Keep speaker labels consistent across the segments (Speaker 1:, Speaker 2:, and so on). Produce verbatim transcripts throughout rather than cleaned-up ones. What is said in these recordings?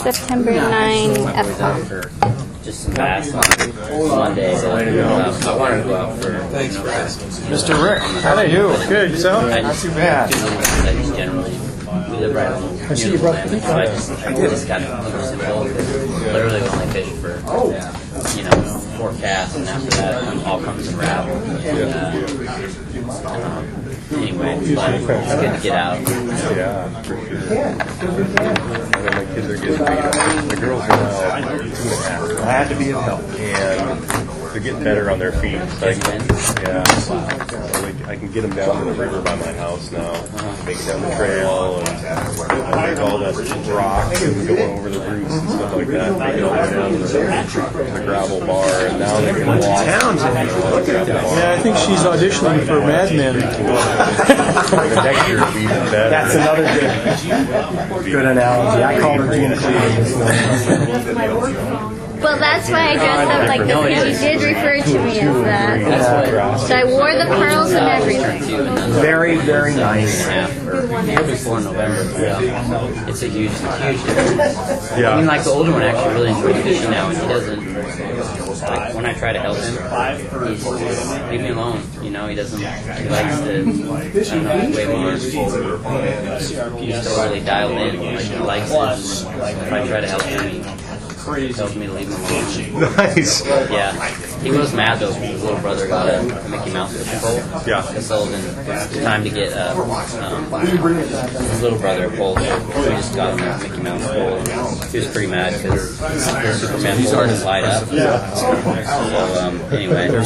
Speaker 1: September ninth, F COM.
Speaker 2: Just some bass on Monday. So I wanted to go out for.
Speaker 3: Thanks for asking.
Speaker 4: Mister Rick, how are you? Good, yourself?
Speaker 2: Not
Speaker 4: too bad.
Speaker 2: I just generally we live right on the. I see you brought the so I just, I just got just involved. Literally only fish for you know four casts, and after that all comes to gravel. And, uh, um, anyway, it's fun. It's good to get out.
Speaker 5: Yeah, for sure. I know my kids are getting beat up. The girls are now two and a half.
Speaker 4: Glad to be of help.
Speaker 5: And they're getting better on their feet. So I can, yeah, so like, I can get them down to the river by my house now. Make it down the trail and there's all the rocks and going over the roots and stuff like that. Make it all the way down to the, to the gravel bar, and now they can walk.
Speaker 4: Yeah, I think she's auditioning for Mad Men.
Speaker 5: Next year will be even better.
Speaker 4: That's another good, good analogy. I called her Gina Cleveland.
Speaker 1: Well, that's why I dressed up like this. She did refer to me as that. So I wore the pearls and everything.
Speaker 4: Very, very nice.
Speaker 2: Before November, yeah. It's a huge, huge difference.
Speaker 5: Yeah.
Speaker 2: I mean, like the older one actually really enjoys fishing now, and he doesn't. Like when I try to help him, he's just leave me alone. You know, he doesn't. He likes to. I don't know, wave arms. He's totally dialed in. Like he likes it. If I try to help him, he tells me to leave him alone.
Speaker 5: Nice.
Speaker 2: Yeah. He was mad though because his little brother got a Mickey Mouse fishing pole.
Speaker 5: Yeah.
Speaker 2: Because Sullivan, it's time to get uh, um, his little brother a pole. So we just got him a Mickey Mouse pole. And he was pretty mad because the Superman pole doesn't light up. So um, anyway.
Speaker 6: You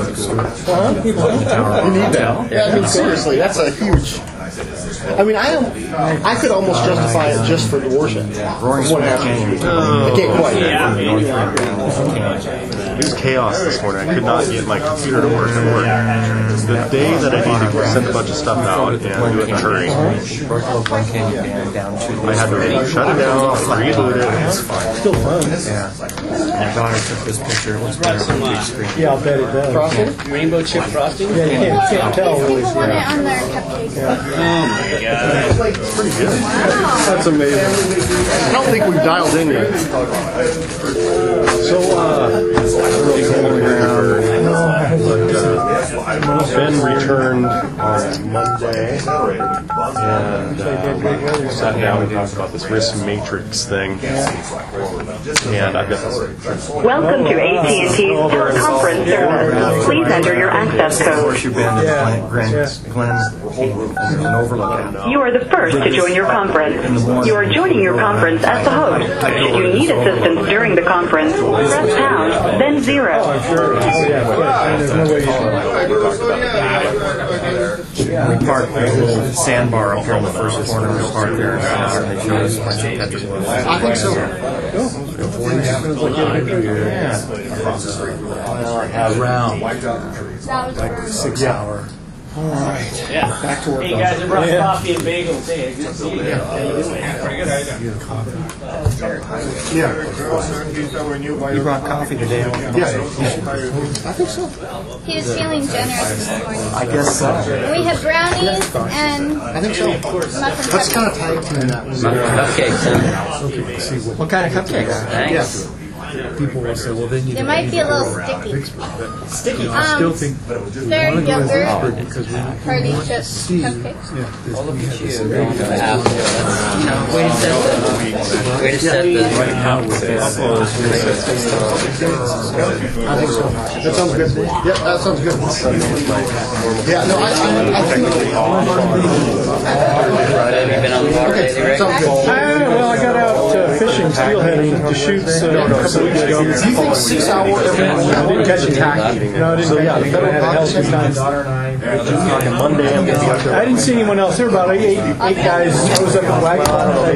Speaker 6: need that. Yeah, I mean, seriously, that's a huge. I mean, I am, I could almost justify it just for the worship. What happened? I can't quite.
Speaker 5: It was chaos this morning. I could not get my computer to work at work. The day that I needed to send a bunch of stuff out and do it in a hurry, I had to shut it down, reboot it.
Speaker 4: It's still fun.
Speaker 3: Yeah. My daughter took this picture. It looks better on the big screen.
Speaker 4: Yeah, I'll bet it does.
Speaker 6: Frosting?
Speaker 3: Rainbow chip frosting?
Speaker 4: Yeah, you can't, can't tell.
Speaker 1: People
Speaker 4: Really.
Speaker 1: want it on their cupcakes.
Speaker 3: Oh my god.
Speaker 6: It's pretty good.
Speaker 5: That's amazing.
Speaker 6: I don't think we've dialed in yet.
Speaker 5: So, uh, Ben returned on Monday and uh, sat down and talked about this risk matrix thing. And I've got this.
Speaker 7: Welcome to A T and T's teleconference service. Please enter your access
Speaker 3: Of
Speaker 7: code.
Speaker 3: course, you've been to Glen, Glen, Glen, an overlook.
Speaker 7: You are the first to join your conference. You are joining your conference as the host. Should you need assistance during the conference, press pound, then zero.
Speaker 3: We parked at a little sandbar up here on the first corner. We parked there, and they showed us a bunch of Petrol.
Speaker 6: I think so.
Speaker 3: Around
Speaker 1: That was
Speaker 3: six hour.
Speaker 4: All right.
Speaker 8: Yeah.
Speaker 6: Back to work.
Speaker 8: Hey, you guys, I brought coffee and bagels. Hey, good to see you.
Speaker 6: Pretty good. Yeah.
Speaker 3: You brought coffee today.
Speaker 6: Yes. I think so.
Speaker 1: He was feeling generous this morning.
Speaker 3: I guess so.
Speaker 1: We have brownies and
Speaker 6: I think so.
Speaker 1: muffin
Speaker 6: That's kind of
Speaker 1: cupcakes.
Speaker 6: tight to that.
Speaker 2: Cupcakes. Huh?
Speaker 3: What kind of cupcakes?
Speaker 2: Thanks.
Speaker 4: People will say, well, they need
Speaker 1: They might be a little sticky.
Speaker 6: Sticky.
Speaker 4: I still
Speaker 1: Um,
Speaker 4: think
Speaker 1: they're yogurt,
Speaker 4: because we
Speaker 1: party chip cupcakes.
Speaker 4: yeah,
Speaker 2: Oh, look at you. Going to the house. You know, way to set the, way to set the,
Speaker 6: I think so. That sounds good. Yep, that sounds good. Yeah, no, I, I, I think.
Speaker 2: have you been on the water lately, Rick?
Speaker 6: Sounds good.
Speaker 4: Uh, well, I got out uh, fishing steelhead to shoot uh, a couple weeks ago.
Speaker 6: Do you think six hour every
Speaker 4: I didn't catch a tack. No, I didn't
Speaker 6: So, yeah,
Speaker 4: catch
Speaker 6: the
Speaker 4: it. I had a hell of a good time.
Speaker 5: Monday, I'm going to be out there.
Speaker 4: I didn't see anyone else. There were about eight, eight guys. I was up at Wagon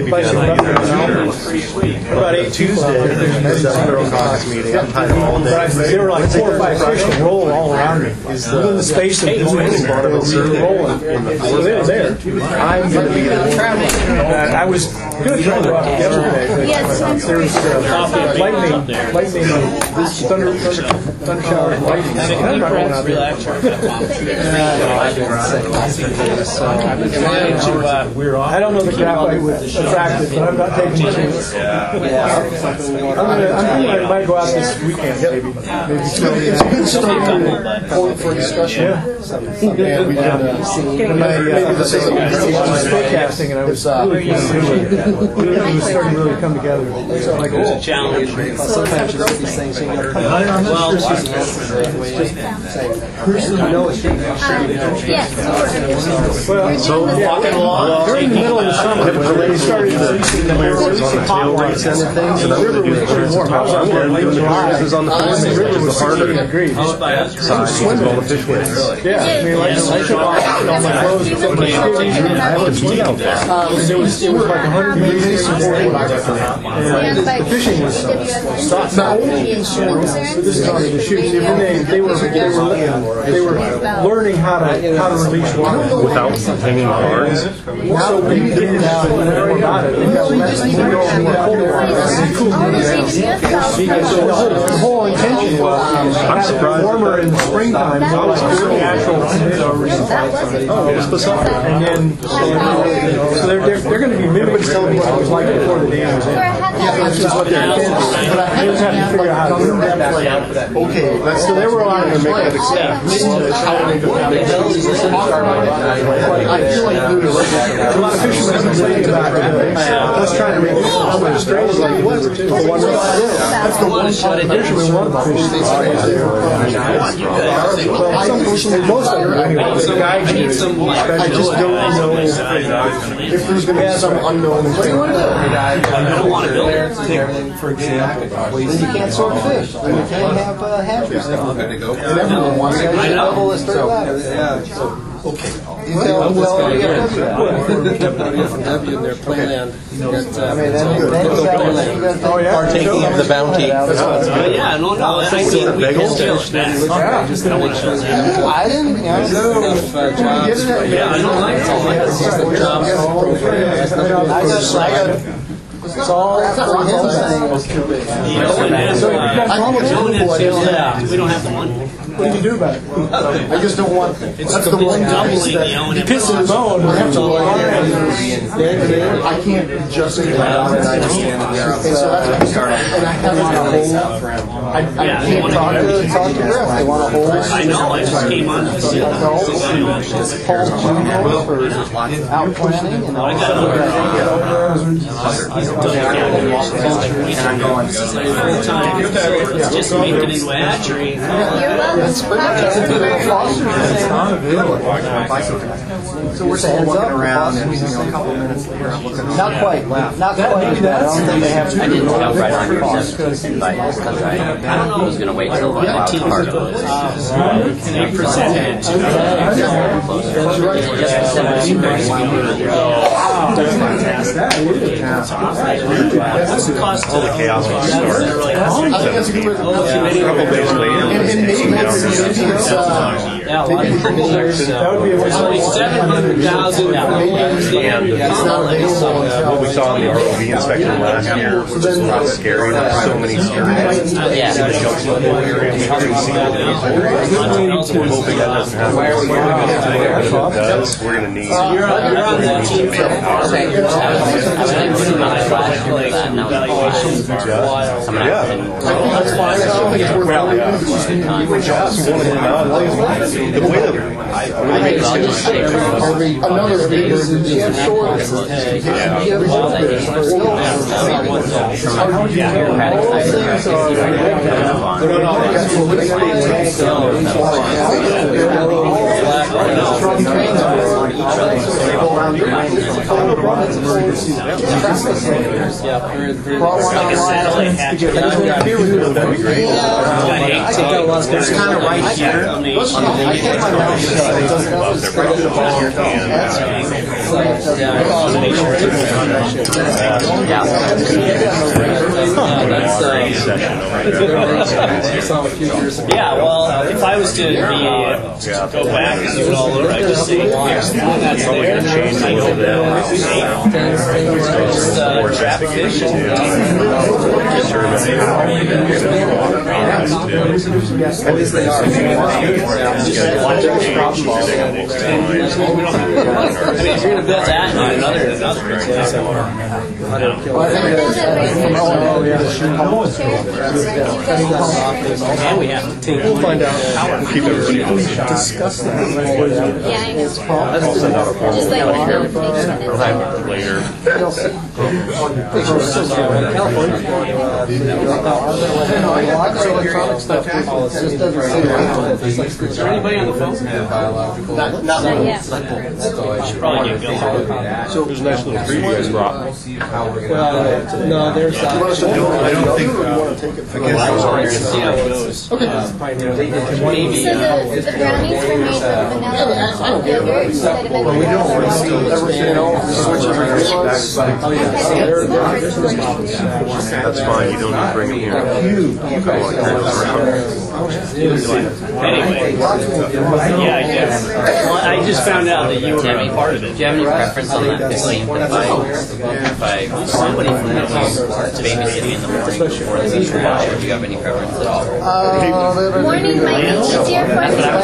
Speaker 4: Park. About eight Tuesday.
Speaker 5: There's that Federal Caucus meeting. I'm tied up all
Speaker 4: But I,
Speaker 5: day.
Speaker 4: there were like four or five fish rolling all around me. Within the space of two minutes, they were rolling. So they were there.
Speaker 5: I'm going to be there.
Speaker 4: Uh, I was going to try to rock yesterday, but
Speaker 1: Yes, I'm
Speaker 4: there was uh, lightning, lightning, this thunder, thunder, thunder shower, and lightning. I'm not going out there.
Speaker 8: Relax.
Speaker 4: I don't know the crap I would attract it, but I'm not taking much I'm gonna, I'm thinking I might go out this weekend, maybe. Maybe throw it
Speaker 6: It's a
Speaker 4: out.
Speaker 6: good starting point for discussion.
Speaker 4: Yeah.
Speaker 6: And we can, uh,
Speaker 4: When I, uh,
Speaker 6: maybe this isn't.
Speaker 4: I was forecasting and I was really keen to do it. It was starting to really come together. Like,
Speaker 8: It's a challenge.
Speaker 6: Sometimes you see these things and you gotta come out.
Speaker 8: Well,
Speaker 1: Yes.
Speaker 4: well,
Speaker 5: So,
Speaker 4: well, during the middle of the summer, when they started releasing the releasing hot lights and things, and the river was pretty warm. I was out there late July.
Speaker 5: This is on the
Speaker 4: and
Speaker 5: floor.
Speaker 4: the river was sixty degrees.
Speaker 5: Side, you can all the fish with.
Speaker 4: Yeah, I mean, like, I took off all my clothes and took my shoes, and I had to pee out there. And it was, it was like one hundred degrees before what I recommend. And the fishing was stopped.
Speaker 6: My only concern
Speaker 4: This is on the shoots. Even they, they were, they were, they were learning how to, how to release water.
Speaker 5: Without hanging cards.
Speaker 4: So we didn't have more about it. They got less, they got more cold water. And cool down. So the whole, the whole intention was
Speaker 5: I'm surprised.
Speaker 4: warmer in the springtime, so it's good natural conditions.
Speaker 5: Oh, it was Pacific.
Speaker 4: And then, so, you know, so they're, they're, they're going to be mimicking what it was like before the dam was in. That's just what they're intending. They just have to figure out how to do that.
Speaker 6: Okay, that's, so they were allowed to make that exception. How they go down. I feel like there's
Speaker 4: A lot of fishermen have been saying about it. Let's try to make it how much straight is like what? The one that's the one shot. Fishermen want to fish. Well, some fishermen, most of them anyway. The guys need some. I just don't know
Speaker 6: if there's going to be some unknown thing.
Speaker 8: I don't want to build it.
Speaker 6: For example, then you can't sort fish. Then you can't have uh, hatcheries. And everyone wants to double a straight ladder. Okay. You tell well, we got W in their plan. I mean, then partaking of the bounty.
Speaker 8: Yeah, no, no. I see the bagels.
Speaker 6: I didn't.
Speaker 8: Yeah, I don't like it.
Speaker 6: I got. I got. It's all for him saying.
Speaker 8: You know, and that's why we don't have the money.
Speaker 4: What do you do about it?
Speaker 6: I just don't want. That's the one place that
Speaker 4: You piss in his own.
Speaker 6: I have to go in there. I can't just sit down and I just stand there. And so that's and I have on a whole. I, I can't talk to talk to Griff. They want a whole.
Speaker 8: I know. I just came on to see
Speaker 6: Paul for out planning and all
Speaker 8: it's just make it into a hatchery.
Speaker 1: You're welcome.
Speaker 6: So we're still walking around and, you know, a couple minutes later, I'm looking not quite, not quite. I don't think they have.
Speaker 2: I didn't tell right on your seventeen invite because I, I was going to wait till the last part of it.
Speaker 8: Eight percent.
Speaker 2: That's right. Just seventeen
Speaker 8: What's the cost
Speaker 5: All the chaos was started.
Speaker 6: I think that's a good way.
Speaker 5: A couple days later,
Speaker 6: And, and maybe that's it's, uh,
Speaker 8: Yeah, a lot of years.
Speaker 4: That would be a
Speaker 8: Only seven hundred thousand.
Speaker 6: it's not available until.
Speaker 5: what we saw in the R O V inspection last year was just not scary. There's so many scary things.
Speaker 2: Yeah.
Speaker 5: The jumps in the area, we couldn't see what it is. We're hoping that doesn't happen. If it does, we're going to need.
Speaker 8: You're on, you're on that team for
Speaker 6: That's fine. I don't think it's worth it.
Speaker 5: We just wanted him out. The way that I made this
Speaker 6: Another thing is, you have short.
Speaker 8: It's kind of right here. Yeah, well, if I was to be uh, go back and do it all over, I'd just say that's there. I go there, just uh, trap fish and
Speaker 6: Obviously, our
Speaker 8: I mean, if you're gonna build that, and another, another.
Speaker 6: Well, I think that's from oh yeah.
Speaker 8: And we have to take.
Speaker 5: We'll find out. We'll keep everybody posted.
Speaker 6: Discuss that.
Speaker 1: Yeah, I know.
Speaker 5: I'll send out a formal
Speaker 1: Just like my notification.
Speaker 5: later.
Speaker 6: Electronic stuff just doesn't say
Speaker 8: Is there anybody on the phone?
Speaker 1: Not yet.
Speaker 8: Probably get going.
Speaker 5: So there's a nice little tree you guys brought.
Speaker 6: Well, no, there's.
Speaker 5: I don't think. Uh, I guess I was already
Speaker 8: See how it goes.
Speaker 6: Okay.
Speaker 1: So the, the brownies were made with vanilla and yogurt instead of vanilla.
Speaker 5: That's fine. You don't need to bring them here.
Speaker 8: Anyway, yeah, I guess. Well, I just found out that you were a part of it.
Speaker 2: Do you have any preference on that fifteen? If I, if I somebody from the babysitting in the morning before the teacher watch, do you have any preference at all?
Speaker 1: Morning might be easier for me.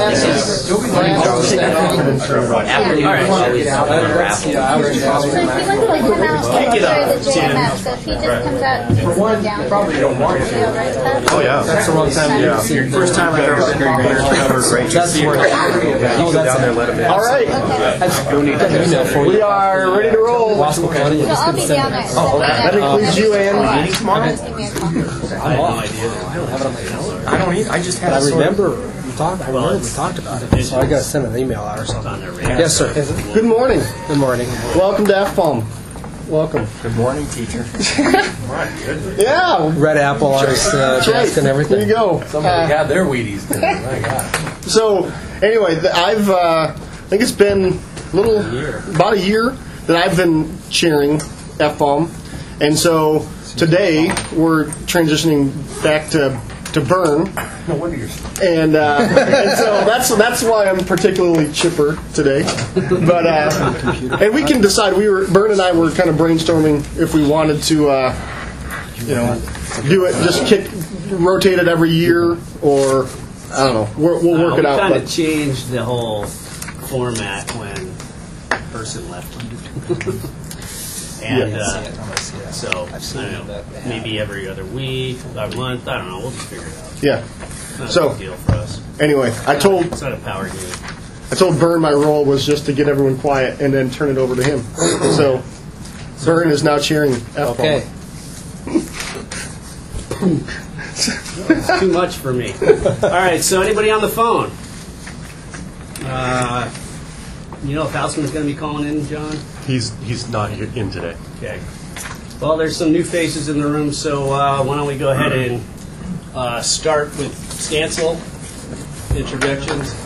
Speaker 2: After you always unwrap
Speaker 1: So if he wants to come out after the J M F, so if he just comes out and sits down, probably don't want to.
Speaker 5: Oh yeah, that's the wrong time. Yeah,
Speaker 3: First time I've ever heard your hair covered right.
Speaker 6: That's where.
Speaker 5: you go down there, let them in.
Speaker 6: All right. We are ready to roll.
Speaker 1: So I'll be down there.
Speaker 6: Oh, that includes you and me tomorrow.
Speaker 8: I had no idea.
Speaker 3: I don't eat. I just had.
Speaker 6: I
Speaker 3: a sort of-
Speaker 6: remember we talked. I remember we talked about it. So I got to send an email out or something. Yes, sir. Good morning. Good morning. Welcome to F P O M. Welcome.
Speaker 3: Good morning, teacher.
Speaker 6: Yeah. Red apple on his uh, desk and everything. There you go.
Speaker 3: Somebody got their Wheaties today. My God.
Speaker 6: So, anyway, th- I've, uh, I think it's been a little, about a year that I've been chairing F P O M. And so, today, we're transitioning back to, to Bern.
Speaker 5: No wonder you're.
Speaker 6: And, uh, and so that's that's why I'm particularly chipper today. But uh, and we can decide. We were Bern and I were kind of brainstorming if we wanted to, uh, you know, do it just kick, rotate it every year, or I don't know. We're, we'll work
Speaker 8: Uh,
Speaker 6: it out.
Speaker 8: We kind
Speaker 6: But
Speaker 8: of changed the whole format when the person left. And uh, so, I don't know, maybe every other week, every month, I don't know, we'll just figure it out.
Speaker 6: yeah.
Speaker 8: Not
Speaker 6: So-
Speaker 8: a big deal for us.
Speaker 6: Anyway, I told
Speaker 8: It's not a power unit.
Speaker 6: I told Bern my role was just to get everyone quiet and then turn it over to him. So Bern is now cheering F P O M.
Speaker 8: Okay. It's too much for me. All right, so anybody on the phone? Uh, you know if Houseman's going to be calling in, John?
Speaker 5: He's he's not here in today.
Speaker 8: Okay. Well, there's some new faces in the room, so uh, why don't we go ahead and uh, start with Stancil, introductions.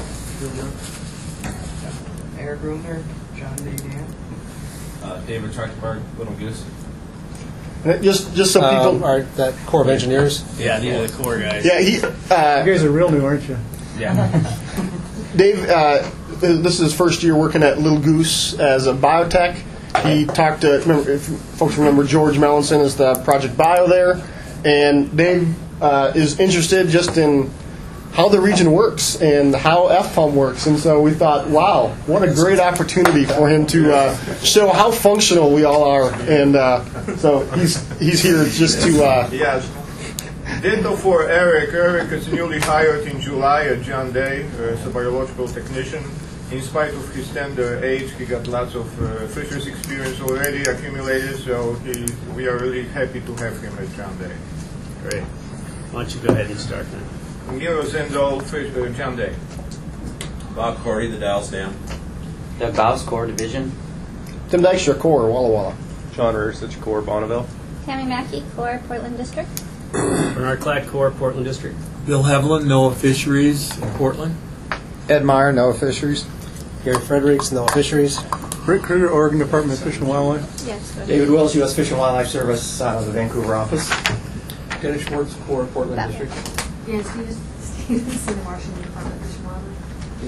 Speaker 9: Eric Gruner, John D. Dan.
Speaker 10: Uh, David Trachtenberg, Little Goose.
Speaker 6: And Just just so
Speaker 4: Um,
Speaker 6: people.
Speaker 4: are that Corps of Engineers?
Speaker 8: Yeah, these are the core guys.
Speaker 6: Yeah, he. Uh,
Speaker 4: You guys are real new, aren't you?
Speaker 10: Yeah.
Speaker 6: Dave, uh, this is his first year working at Little Goose as a biotech. He talked to, remember, if folks remember, George Melanson is the Project Bio there, and Dave uh, is interested just in how the region works and how F P O M works. And so we thought, wow, what a great opportunity for him to uh, show how functional we all are. And uh, so he's he's here just to. Uh,
Speaker 11: Yes. Ditto for Eric. Eric is newly hired in July at John Day as a biological technician. In spite of his tender age, he got lots of uh, fisheries experience already accumulated, so he, we are really happy to have him at John Day.
Speaker 8: Great. Why don't you go ahead and start then?
Speaker 11: Miro Zendal, fish, uh, John Day.
Speaker 10: Bob Cordy, the Dallas Dam.
Speaker 2: Doug Bowes, Core Division.
Speaker 6: Tim Dykstra, Core, Walla Walla.
Speaker 5: John Ursich, Core Bonneville.
Speaker 1: Tammy Mackey, Core, Portland District.
Speaker 8: Bernard Clack, Core, Portland District.
Speaker 12: Bill Haviland, NOAA Fisheries in Portland.
Speaker 6: Ed Meyer, NOAA Fisheries.
Speaker 4: Gary Fredericks, NOAA Fisheries. Rick Kruger, Oregon Department of Fish and Wildlife.
Speaker 1: Yes. go ahead.
Speaker 3: David Wills, U S Fish and Wildlife Service, out of the Vancouver office.
Speaker 12: Dennis Schwartz, Core, Portland
Speaker 1: That
Speaker 12: District.
Speaker 13: Yes, Steve Stevenson, Washington Department of Fish and Wildlife.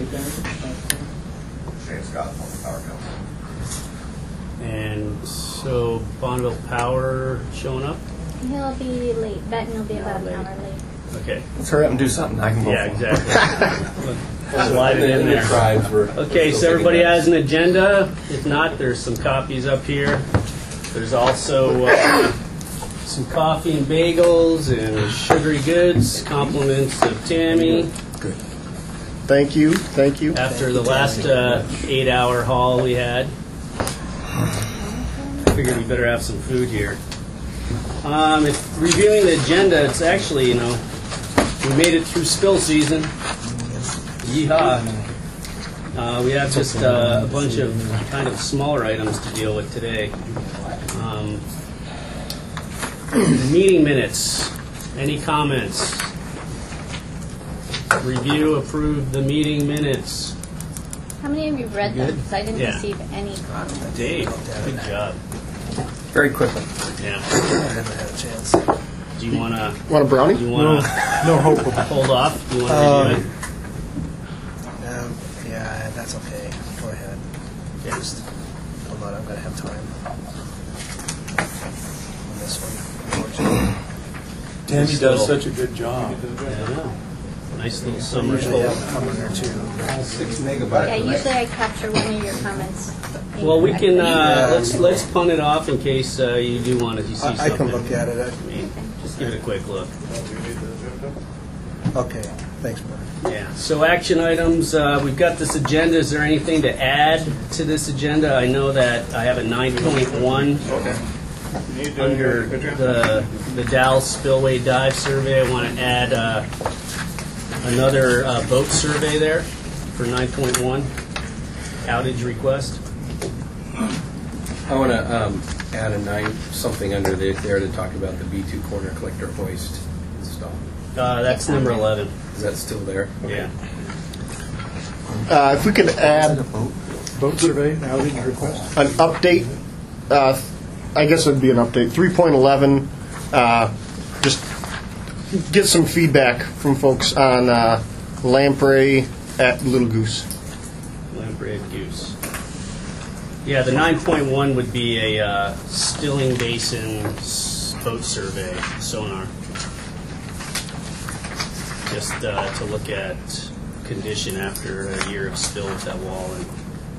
Speaker 10: Shane Scott, Power Company.
Speaker 8: And so Bonneville Power showing up?
Speaker 1: He'll be late. Benton will be about an hour late.
Speaker 8: Okay.
Speaker 3: Let's hurry up and do something. I can go.
Speaker 8: Yeah,
Speaker 3: for it.
Speaker 8: exactly. Slide it in there.
Speaker 10: Tribes were
Speaker 8: Okay, so everybody has an agenda. If not, there's some copies up here. There's also uh, some coffee and bagels and sugary goods, compliments of Tammy.
Speaker 14: Good. Thank you. Thank you.
Speaker 8: After the last uh, eight-hour haul we had, I figured we better have some food here. Um, if reviewing the agenda, it's actually, you know, we made it through spill season. Yeehaw. Uh, we have just uh, a bunch of kind of smaller items to deal with today. Um, meeting minutes. Any comments? Review, approve the meeting minutes.
Speaker 1: How many of you read them? Because I didn't
Speaker 8: Yeah.
Speaker 1: receive any comments.
Speaker 8: Dave, good job.
Speaker 3: Very quickly.
Speaker 8: Yeah.
Speaker 6: I haven't had a chance.
Speaker 8: Do you want to?
Speaker 14: Want a brownie?
Speaker 8: Do you want to?
Speaker 4: No hope.
Speaker 8: Hold off. Do you want to
Speaker 6: Um,
Speaker 8: review it?
Speaker 6: Um, yeah, that's okay. Go ahead.
Speaker 8: Yeah.
Speaker 6: Just hold on. I'm going to have time on this one, unfortunately.
Speaker 12: Tammy
Speaker 8: Still-
Speaker 12: does such a good job.
Speaker 8: Yeah. Nice little summer.
Speaker 6: Usually have a comment or two.
Speaker 1: Yeah, usually I capture one of your comments. in
Speaker 8: Well, we can uh,
Speaker 6: Yeah.
Speaker 8: let's let's punt it off in case uh, you do want to you see
Speaker 6: I, I
Speaker 8: something.
Speaker 6: can look at it.
Speaker 8: I mean, just give it a quick look.
Speaker 6: Okay. Thanks, Brian.
Speaker 8: Yeah. So action items. Uh, we've got this agenda. Is there anything to add to this agenda? I know that I have a nine point one under the the Dalles Spillway Dive Survey. I want to add uh, another uh, boat survey there for nine point one outage request.
Speaker 3: I want to um, add a nine something under the, there to talk about the B two corner collector hoist install.
Speaker 8: Uh, that's number eleven.
Speaker 3: Is that still there?
Speaker 8: Yeah.
Speaker 14: Uh, if we could add
Speaker 4: Boat survey, outage request.
Speaker 14: an update, uh, I guess it would be an update. three point eleven, uh, just get some feedback from folks on uh, lamprey at Little Goose.
Speaker 8: Lamprey and Goose. Yeah, the nine point one would be a uh, Stilling Basin s- boat survey sonar. Just uh, to look at condition after a year of spill with that wall. And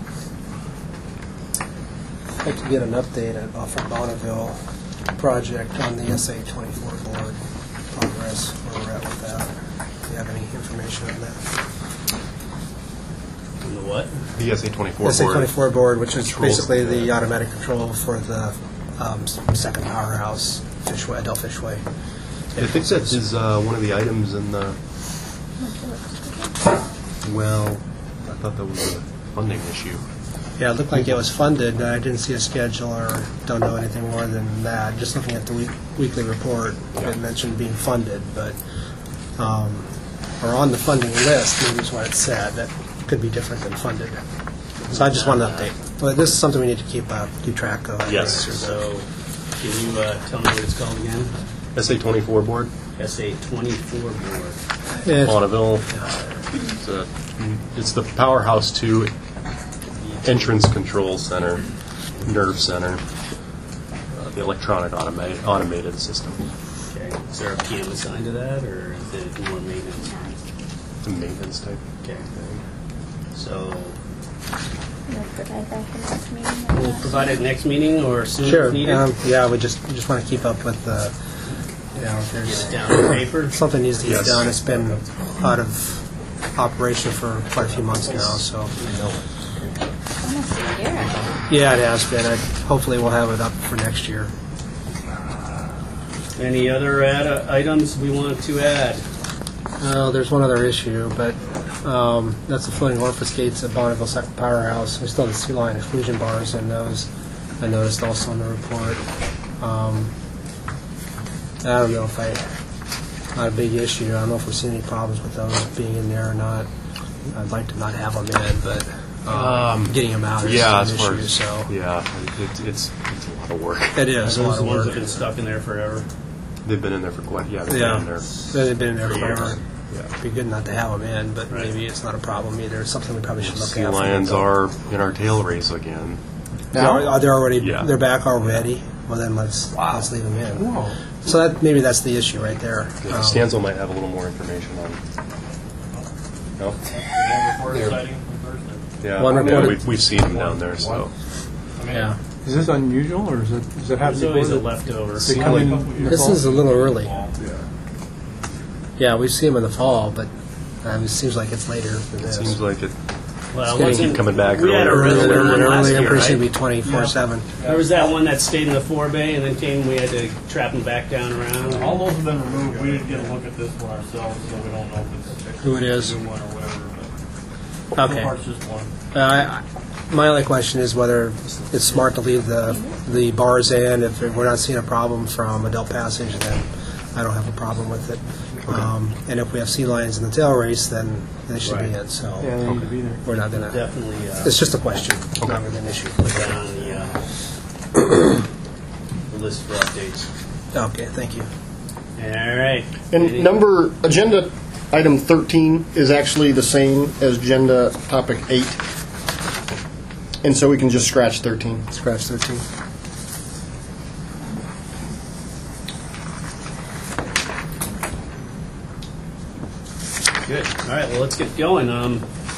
Speaker 6: I'd like to get an update at- off of Bonneville project on the S A twenty-four board progress, where we're at with that. Do you have any information on that?
Speaker 8: on the what?
Speaker 5: The S A twenty-four
Speaker 6: S A twenty-four board, which is
Speaker 5: Controls.
Speaker 6: basically the automatic control for the um, s- second powerhouse, Fishway, Adele Fishway.
Speaker 5: I think that is uh, one of the items in the. Well, I thought that was a funding issue.
Speaker 6: Yeah, it looked like it was funded. I didn't see a schedule or don't know anything more than that. Just looking at the week, weekly report, it mentioned being funded, but um, or on the funding list, maybe is what it said. That could be different than funded. So I just want an update. Well, this is something we need to keep uh, keep track of.
Speaker 5: Yes.
Speaker 8: So, can you uh, tell me what it's called again?
Speaker 5: S A twenty-four board,
Speaker 8: S A twenty-four board.
Speaker 6: Yeah.
Speaker 5: Bonneville. It's, a, it's the Powerhouse two entrance control center, nerve center, uh, the electronic automated, automated system.
Speaker 8: Okay. Is there a P M assigned to that, or is it more maintenance?
Speaker 5: It's a maintenance type.
Speaker 8: Okay. So
Speaker 1: We'll provide that for next meeting.
Speaker 8: we'll provide it next meeting or soon
Speaker 6: Sure.
Speaker 8: if needed.
Speaker 6: Um, yeah, we just we just want to keep up with the. You know, if
Speaker 8: Get
Speaker 6: there's
Speaker 8: it down on paper.
Speaker 6: something needs to get
Speaker 5: Yes.
Speaker 6: done. It's been out of operation for quite a few months now, so.
Speaker 1: Almost a year.
Speaker 6: Yeah, it has been. I, hopefully we'll have it up for next year.
Speaker 8: Any other add, uh, items we want to add?
Speaker 6: Uh, there's one other issue, but um, that's the floating orifice gates at Bonneville Second Powerhouse. We still have the sea line exclusion bars in those. I noticed also in the report. Um, I don't know if I, not a big issue. I don't know if we've seen any problems with those being in there or not. I'd like to not have them in, but um,
Speaker 5: Um,
Speaker 6: getting them out is
Speaker 5: yeah,
Speaker 6: an
Speaker 5: as far
Speaker 6: issue.
Speaker 5: as,
Speaker 6: So
Speaker 5: yeah, it, it's it's a lot of work.
Speaker 6: it is
Speaker 8: Are
Speaker 6: a
Speaker 8: those
Speaker 6: lot
Speaker 8: the
Speaker 6: of
Speaker 8: ones
Speaker 6: work.
Speaker 8: that have been stuck in there forever?
Speaker 5: They've been in there for quite, yeah, they've
Speaker 6: Yeah,
Speaker 5: been in there.
Speaker 6: they've been in there
Speaker 8: For years.
Speaker 6: forever.
Speaker 5: Yeah.
Speaker 6: It'd be good not to have them in, but
Speaker 8: Right.
Speaker 6: maybe it's not a problem either. It's something we probably should look
Speaker 5: Sea
Speaker 6: at.
Speaker 5: lions are in our tail race again.
Speaker 6: Now, are they already?
Speaker 5: Yeah.
Speaker 6: They're back already. Well, then let's let's leave them in. So that maybe that's the issue right there.
Speaker 5: Yeah,
Speaker 6: Um,
Speaker 5: Stanzel might have a little more information on. No.
Speaker 8: Report
Speaker 5: Yeah.
Speaker 8: sighting on Thursday.
Speaker 5: Yeah,
Speaker 6: One
Speaker 5: yeah,
Speaker 6: reported-
Speaker 5: we've, we've seen them down there, so.
Speaker 6: Yeah.
Speaker 4: Is this unusual, or is it, does it happen?
Speaker 8: There's always a
Speaker 4: before?
Speaker 8: leftover.
Speaker 4: They come in in the
Speaker 15: This
Speaker 4: fall?
Speaker 15: is a little early. Yeah, we see them in the fall, but um, it seems like it's later than this.
Speaker 5: Seems like it.
Speaker 8: Well,
Speaker 15: It's
Speaker 8: wasn't-
Speaker 5: keep coming back
Speaker 8: We had a
Speaker 5: earlier.
Speaker 8: really
Speaker 15: Earlier,
Speaker 8: one last
Speaker 15: earlier,
Speaker 8: year,
Speaker 15: I'm pretty sure
Speaker 8: right?
Speaker 15: it'd be twenty-four seven.
Speaker 8: There was that one that stayed in the forebay and then came. We had to trap him back down around.
Speaker 16: All those have been removed. We didn't get a look at this one ourselves, so we don't know if it's
Speaker 15: Who it is.
Speaker 16: a new one or whatever. But
Speaker 15: Okay.
Speaker 16: so far it's just one.
Speaker 15: Uh, I- my only question is whether it's smart to leave the the bars in. If we're not seeing a problem from adult passage, then I don't have a problem with it. Um, and if we have sea lions in the tail race, then they should be in. So
Speaker 4: Yeah, they need to be there.
Speaker 15: we're not gonna.
Speaker 8: Definitely. Uh,
Speaker 15: It's just a question, not really an issue.
Speaker 8: put that on the, uh, the list for updates.
Speaker 15: Okay, thank you.
Speaker 8: All right.
Speaker 14: And
Speaker 8: Any-
Speaker 14: number, agenda item thirteen is actually the same as agenda topic eight. And so we can just scratch thirteen.
Speaker 15: Scratch thirteen.
Speaker 8: Good. All right. Well, let's get going. Um,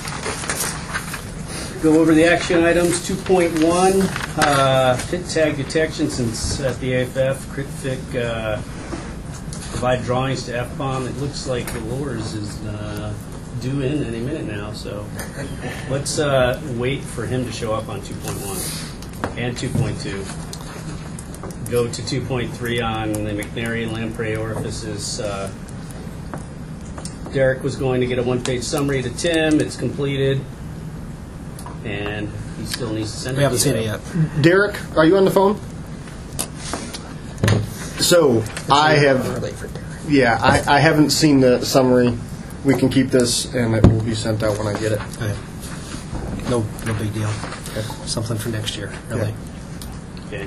Speaker 8: go over the action items. two point one, uh, pit tag detection since at the A F F. CritFic uh, provide drawings to F BOM. It looks like the lures is uh, due in any minute now. So let's uh, wait for him to show up on two point one and two point two. Go to two point three on the McNary and Lamprey orifices. Uh, Derek was going to get a one-page summary to Tim. It's completed, and he still needs to send it.
Speaker 15: We haven't
Speaker 8: to
Speaker 15: seen
Speaker 8: you.
Speaker 15: it yet.
Speaker 14: Derek, are you on the phone? So I have,
Speaker 15: Early for Derek.
Speaker 14: yeah, I, I haven't seen the summary. We can keep this, and it will be sent out when I get it.
Speaker 15: Okay. No, no big deal. Something for next year, really.
Speaker 8: Okay.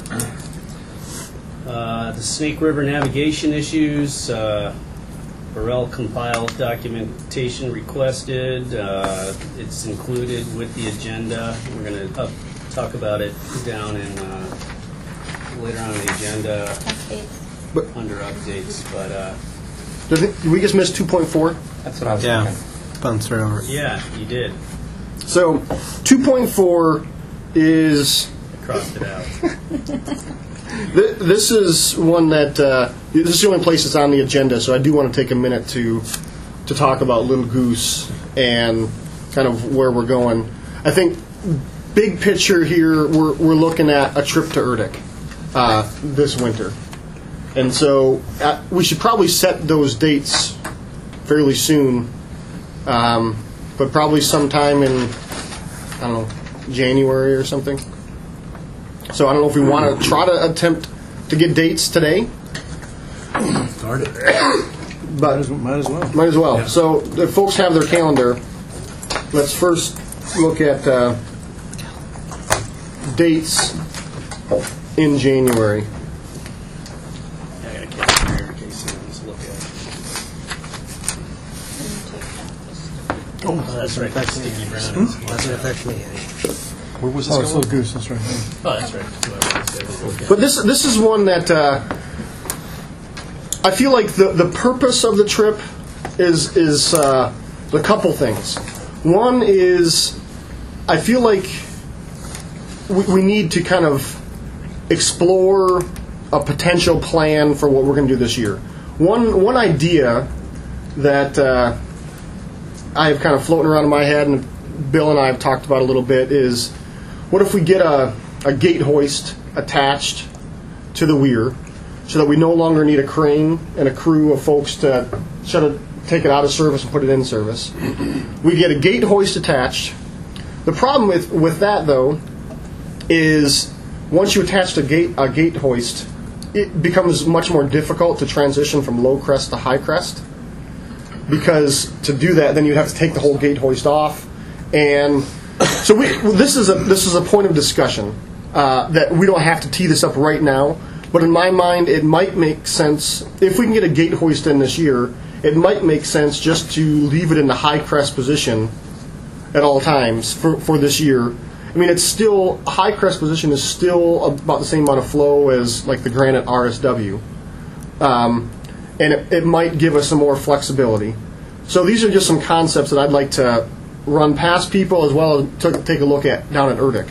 Speaker 8: Uh, the Snake River navigation issues. Uh, Burrell compiled documentation requested. Uh, it's included with the agenda. We're going to talk about it down in uh, later on in the agenda
Speaker 1: Updates.
Speaker 14: But-
Speaker 8: under updates. But uh,
Speaker 14: Did, it, did we just miss two point four?
Speaker 6: That's what I was
Speaker 15: Yeah.
Speaker 6: thinking.
Speaker 15: Bounce right over it.
Speaker 8: yeah, you did.
Speaker 14: So two point four is
Speaker 8: I crossed it out.
Speaker 14: Th- This is one that uh, this is the only place it's on the agenda, so I do want to take a minute to to talk about Little Goose and kind of where we're going. I think big picture here, we're we're looking at a trip to Erdek uh, this winter, and so uh, we should probably set those dates fairly soon, um, but probably sometime in I don't know January or something. So I don't know if we want to try to attempt to get dates today.
Speaker 4: Started.
Speaker 14: But
Speaker 4: Might as, might as well.
Speaker 14: might as well. So if folks have their calendar, let's first look at uh, dates in January.
Speaker 8: I got a calendar here in case you want to look at it. Oh, that's right. That's Sticky Brown.
Speaker 15: Doesn't affect me any.
Speaker 4: Where was this? Oh, it's Little Goose. That's right.
Speaker 8: Oh, that's right.
Speaker 14: But this this is one that uh, I feel like the, the purpose of the trip is is uh, a couple things. One is I feel like we, we need to kind of explore a potential plan for what we're going to do this year. One one idea that uh, I have kind of floating around in my head, and Bill and I have talked about a little bit, is what if we get a, a gate hoist attached to the weir so that we no longer need a crane and a crew of folks to shut it, take it out of service and put it in service. We get a gate hoist attached. The problem with, with that, though, is once you attach a gate, a gate hoist, it becomes much more difficult to transition from low crest to high crest. Because to do that, then you have to take the whole gate hoist off. And so we, this is a this is a point of discussion uh, that we don't have to tee this up right now. But in my mind, it might make sense if we can get a gate hoist in this year. It might make sense just to leave it in the high crest position at all times for, for this year. I mean, it's still high crest position is still about the same amount of flow as like the Granite R S W, um, and it, it might give us some more flexibility. So these are just some concepts that I'd like to run past people as well as to take a look at down at Erdek.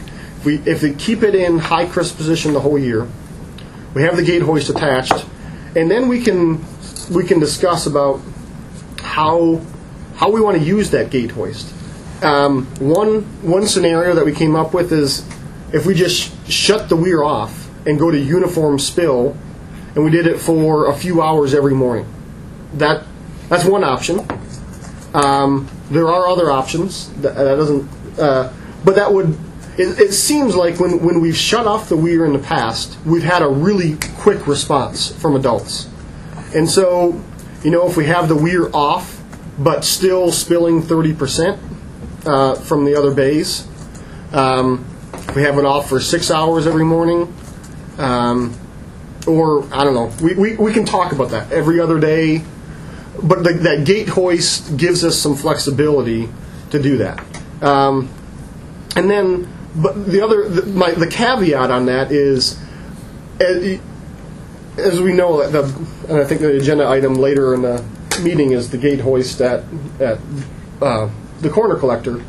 Speaker 14: If we if we keep it in high crisp position the whole year, we have the gate hoist attached, and then we can we can discuss about how how we want to use that gate hoist. Um, one one scenario that we came up with is if we just shut the weir off and go to uniform spill, and we did it for a few hours every morning. That that's one option. Um, there are other options. That, that doesn't, uh, but that would. It, it seems like when when we've shut off the weir in the past, we've had a really quick response from adults. And so, you know, if we have the weir off, but still spilling thirty percent uh, from the other bays, um, we have it off for six hours every morning. Um, or, I don't know, we, we, we can talk about that every other day. But the, that gate hoist gives us some flexibility to do that. Um, and then, but the other, the, my, the caveat on that is, as, as we know, the, and I think the agenda item later in the meeting is the gate hoist at, at uh, the corner collector.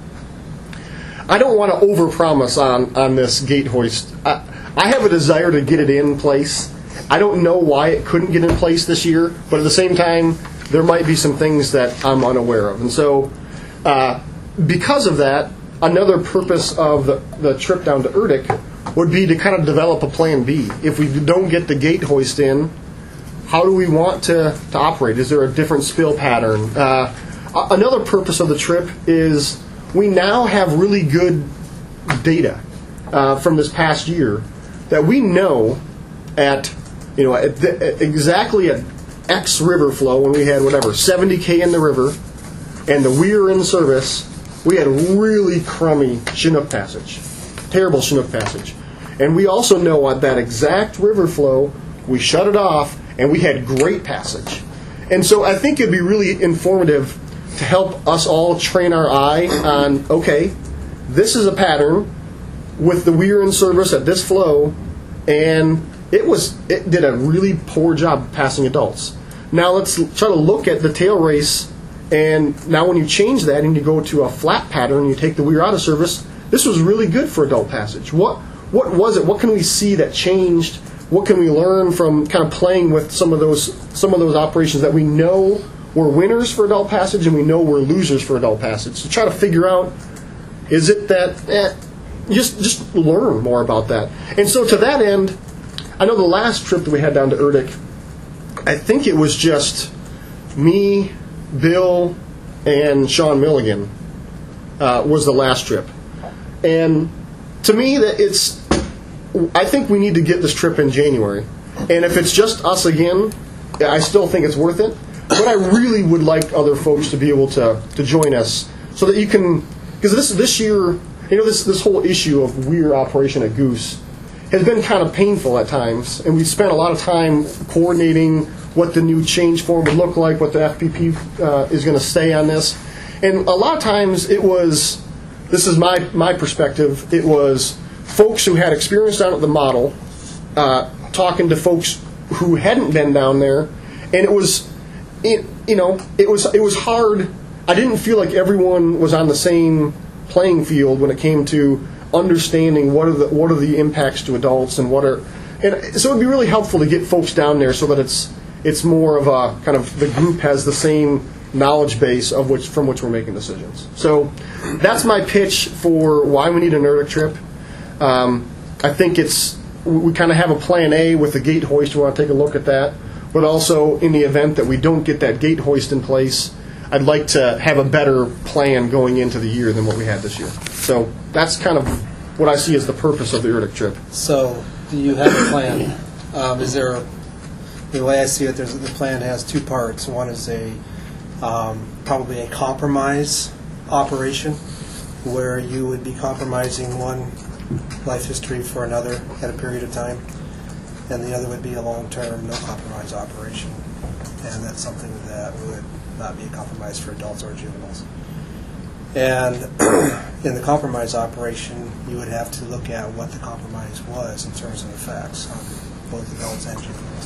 Speaker 14: I don't want to overpromise on, on this gate hoist. I, I have a desire to get it in place. I don't know why it couldn't get in place this year, but at the same time, there might be some things that I'm unaware of. And so, uh, because of that, another purpose of the, the trip down to Erdek would be to kind of develop a plan B. If we don't get the gate hoist in, how do we want to, to operate? Is there a different spill pattern? Uh, another purpose of the trip is we now have really good data uh, from this past year that we know at, you know, at the, at exactly at X river flow when we had whatever seventy K in the river and the weir in service, we had really crummy Chinook passage, terrible Chinook passage. And we also know at that exact river flow, we shut it off and we had great passage. And so I think it'd be really informative to help us all train our eye on, okay, this is a pattern with the weir in service at this flow, and it was it did a really poor job passing adults. Now let's try to look at the tail race, and now when you change that and you go to a flat pattern and you take the weir out of service, this was really good for adult passage. What what was it? What can we see that changed? What can we learn from kind of playing with some of those some of those operations that we know were winners for adult passage and we know were losers for adult passage? So try to figure out, is it that eh, just just learn more about that. And so to that end, I know the last trip that we had down to Erdek, I think it was just me, Bill, and Sean Milligan uh, was the last trip. And to me, that it's, I think we need to get this trip in January. And if it's just us again, I still think it's worth it. But I really would like other folks to be able to, to join us so that you can, because this this year, you know, this this whole issue of weir operation at Goose has been kind of painful at times, and we spent a lot of time coordinating what the new change form would look like, what the F P P uh, is going to say on this. And a lot of times it was, this is my, my perspective, it was folks who had experience down at the model uh, talking to folks who hadn't been down there, and it was, it, you know, it was it was hard. I didn't feel like everyone was on the same playing field when it came to understanding what are the what are the impacts to adults and what are, and so it'd be really helpful to get folks down there so that it's it's more of a kind of the group has the same knowledge base of which from which we're making decisions. So that's my pitch for why we need an Erdek trip. Um, I think it's we kind of have a plan A with the gate hoist. We want to take a look at that, but also in the event that we don't get that gate hoist in place, I'd like to have a better plan going into the year than what we had this year. So that's kind of what I see as the purpose of the Erdek trip.
Speaker 15: So do you have a plan? Um, is there, the way I see it, there's, the plan has two parts. One is a um, probably a compromise operation where you would be compromising one life history for another at a period of time, and the other would be a long-term no compromise operation, and that's something that would not be a compromise for adults or juveniles. And in the compromise operation, you would have to look at what the compromise was in terms of effects on both adults and juveniles.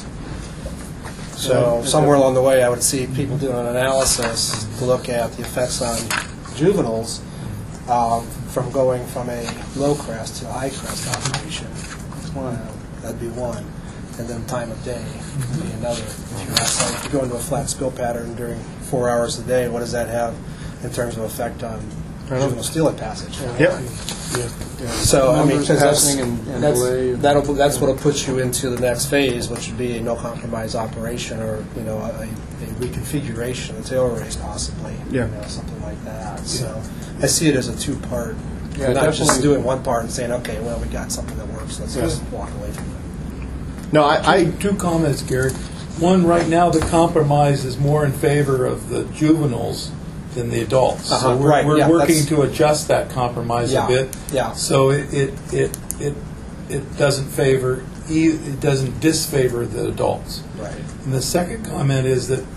Speaker 15: So somewhere along the way, I would see people doing an analysis to look at the effects on juveniles um, from going from a low crest to a high crest operation. Uh, that'd be one. And then time of day would be another. If you're outside, if you go into a flat spill pattern during four hours a day, what does that have in terms of effect on juvenile steelhead passage?
Speaker 14: Yep.
Speaker 15: Yeah. So I mean,
Speaker 6: Numbers
Speaker 15: that's,
Speaker 6: passing and- and
Speaker 15: that's,
Speaker 6: delay.
Speaker 15: that'll, that's what'll put you into the next phase, which would be a no compromise operation, or you know, a, a reconfiguration of the tail race possibly.
Speaker 14: Yeah.
Speaker 15: You know, something like that. So I see it as a two part.
Speaker 6: Yeah,
Speaker 15: not just
Speaker 6: definitely.
Speaker 15: doing one part and saying, okay, well, we got something that works. Let's just walk away from it.
Speaker 14: No, I, I
Speaker 12: Two comments, Gary. One, right now the compromise is more in favor of the juveniles than the adults.
Speaker 15: Uh-huh,
Speaker 12: So we're,
Speaker 15: right,
Speaker 12: we're
Speaker 15: yeah,
Speaker 12: working
Speaker 15: that's-
Speaker 12: to adjust that compromise
Speaker 15: Yeah,
Speaker 12: a bit.
Speaker 15: yeah.
Speaker 12: So it it it it, it doesn't favor e- it doesn't disfavor the adults.
Speaker 15: Right.
Speaker 12: And the second comment is that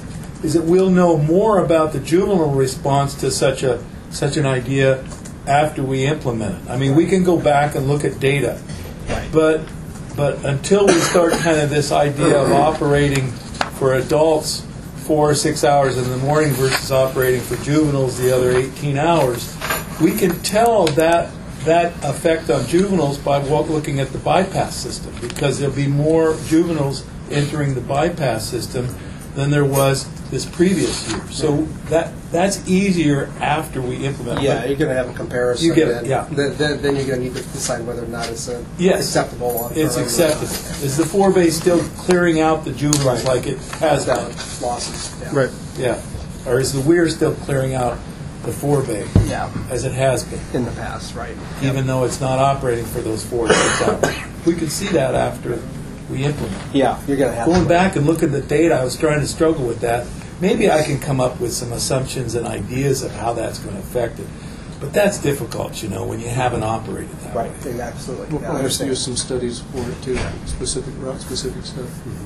Speaker 12: is that we'll know more about the juvenile response to such a such an idea after we implement it. I mean, we can go back and look at data,
Speaker 15: Right.
Speaker 12: but but until we start kind of this idea of operating for adults four or six hours in the morning versus operating for juveniles the other eighteen hours, we can tell that that effect on juveniles by wa- looking at the bypass system, because there'll be more juveniles entering the bypass system than there was this previous year. So that that's easier after we implement.
Speaker 15: Yeah,
Speaker 12: But
Speaker 15: you're going to have a comparison.
Speaker 12: You get it,
Speaker 15: then.
Speaker 12: yeah.
Speaker 15: Then, then, then you're going to need to decide whether or not it's uh,
Speaker 12: Yes.
Speaker 15: acceptable. On
Speaker 12: It's
Speaker 15: for-
Speaker 12: accepted. Is the four bay still clearing out the juveniles like it has
Speaker 15: Without
Speaker 12: been?
Speaker 15: losses. Yeah.
Speaker 14: right.
Speaker 12: Yeah. Or is the weir still clearing out the four bay
Speaker 15: Yeah.
Speaker 12: as it has been,
Speaker 15: In the past, right.
Speaker 12: even though it's not operating for those four or six hours? We can see that after we implement.
Speaker 15: Yeah, you're going to have
Speaker 12: Going
Speaker 15: to.
Speaker 12: back and looking at the data, I was trying to struggle with that. Maybe I can come up with some assumptions and ideas of how that's going to affect it. But that's difficult, you know, when you haven't operated that
Speaker 15: Right,
Speaker 12: way.
Speaker 15: yeah, absolutely.
Speaker 6: We'll
Speaker 15: Yeah, I
Speaker 6: probably have to
Speaker 15: understand.
Speaker 6: use some studies for it too, specific route, specific stuff.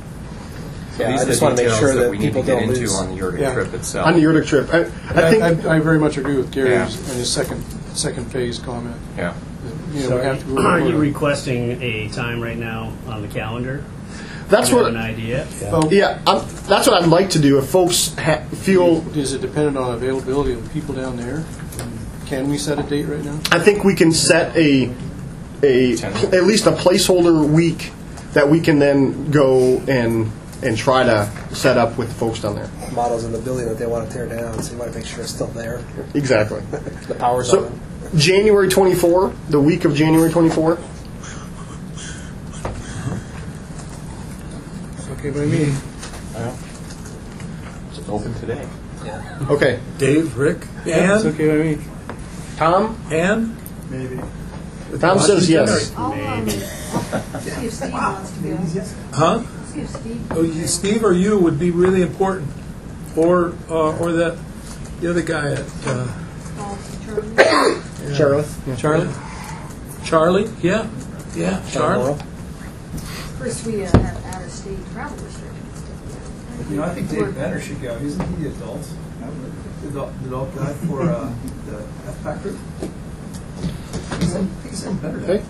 Speaker 15: Yeah,
Speaker 17: These
Speaker 15: I
Speaker 17: are
Speaker 15: just
Speaker 17: the
Speaker 15: want to make
Speaker 17: details
Speaker 15: sure that
Speaker 17: we need
Speaker 15: people
Speaker 17: to get
Speaker 15: don't
Speaker 17: into
Speaker 15: lose.
Speaker 17: on the Yurga
Speaker 6: Yeah.
Speaker 17: trip itself.
Speaker 14: On the Yurga trip, I, I
Speaker 6: I,
Speaker 14: think
Speaker 6: I, I very much agree with Gary's
Speaker 17: Yeah.
Speaker 6: and his second second phase comment.
Speaker 17: Yeah.
Speaker 6: You know,
Speaker 16: So
Speaker 6: we have to go
Speaker 16: are you
Speaker 6: forward.
Speaker 16: requesting a time right now on the calendar?
Speaker 14: that's
Speaker 16: Do you
Speaker 14: what.
Speaker 16: have an idea?
Speaker 6: Well,
Speaker 14: Yeah, I'm, that's what I'd like to do. If folks ha- feel,
Speaker 6: is it dependent on availability of the people down there? Can we set a date right now?
Speaker 14: I think we can set a a at least a placeholder week that we can then go and and try to set up with the folks down there.
Speaker 15: Models in the building that they want to tear down, so you want to make sure it's still there.
Speaker 14: Exactly.
Speaker 15: The power's
Speaker 14: So,
Speaker 15: on.
Speaker 14: January twenty-fourth, the week of January twenty-fourth.
Speaker 12: Okay by me.
Speaker 17: It's open today.
Speaker 14: Okay.
Speaker 12: Dave, Rick,
Speaker 6: Yeah, it's
Speaker 12: Ann,
Speaker 6: okay by me.
Speaker 14: Tom?
Speaker 12: Ann?
Speaker 6: Maybe.
Speaker 14: Tom says yes.
Speaker 13: I'll, um, see if Steve wants to go.
Speaker 12: Huh?
Speaker 13: See if Steve.
Speaker 12: Oh, you, Steve or you would be really important, or uh, or that the other guy at uh,
Speaker 13: Oh, Charlie.
Speaker 14: Charlotte?
Speaker 12: Charlie. Charlie, yeah, yeah, Charlie.
Speaker 13: First, we uh, have out-of-state travel restrictions.
Speaker 18: You know, I think Dave Benner should go. Isn't he the adult? The adult, the adult guy for uh, the F PAC group? He's in, he's in better.
Speaker 14: Okay.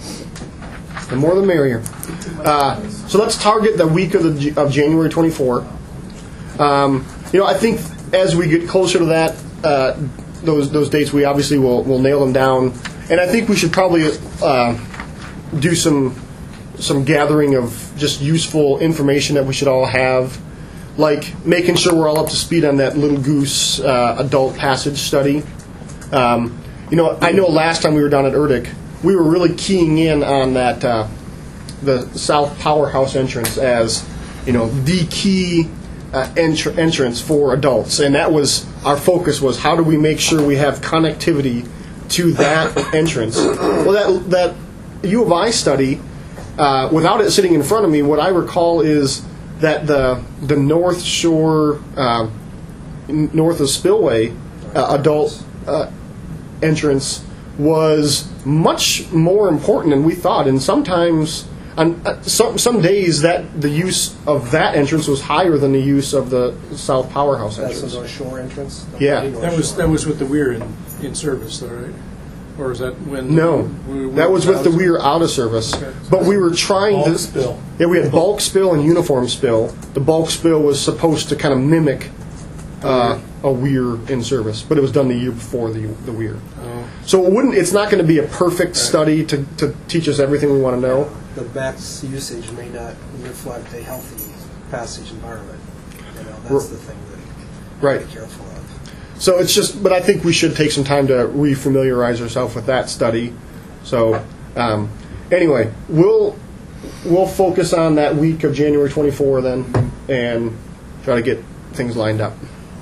Speaker 14: The more the merrier. Uh, so let's target the week of the of January twenty-fourth. Um, you know, I think as we get closer to that, uh, those those dates, we obviously will will nail them down. And I think we should probably uh, do some some gathering of just useful information that we should all have, like making sure we're all up to speed on that Little Goose uh, adult passage study. Um, you know, I know last time we were down at Erdick, we were really keying in on that uh, the South Powerhouse entrance as, you know, the key uh, entr- entrance for adults, and that was our focus, was how do we make sure we have connectivity to that entrance. Well, that that U of I study, uh, without it sitting in front of me, what I recall is that the the North Shore, uh, north of Spillway, uh, adult uh, entrance was much more important than we thought, and sometimes on uh, some some days that the use of that entrance was higher than the use of the South Powerhouse
Speaker 15: That's
Speaker 14: entrance.
Speaker 15: the North Shore entrance? The
Speaker 14: Yeah.
Speaker 15: North
Speaker 6: That was
Speaker 15: Shore.
Speaker 6: that was with the weir in, in service, though, right? Or is that when?
Speaker 14: No,
Speaker 6: we were-
Speaker 14: that was with the
Speaker 6: out of-
Speaker 14: weir out of service. But we were trying
Speaker 12: Bulk
Speaker 14: to
Speaker 12: spill.
Speaker 14: Yeah, we had bulk spill and uniform spill. The bulk spill was supposed to kind of mimic uh, a weir in service, but it was done the year before the the weir.
Speaker 15: Oh.
Speaker 14: So it wouldn't. It's not going to be a perfect study to, to teach us everything we want to know.
Speaker 15: The max usage may not reflect a healthy passage environment. You know, that's the thing that
Speaker 14: right.
Speaker 15: to be careful of.
Speaker 14: So it's just, but I think we should take some time to refamiliarize ourselves with that study. So um, anyway, we'll we'll focus on that week of January twenty-fourth then, and try to get things lined up.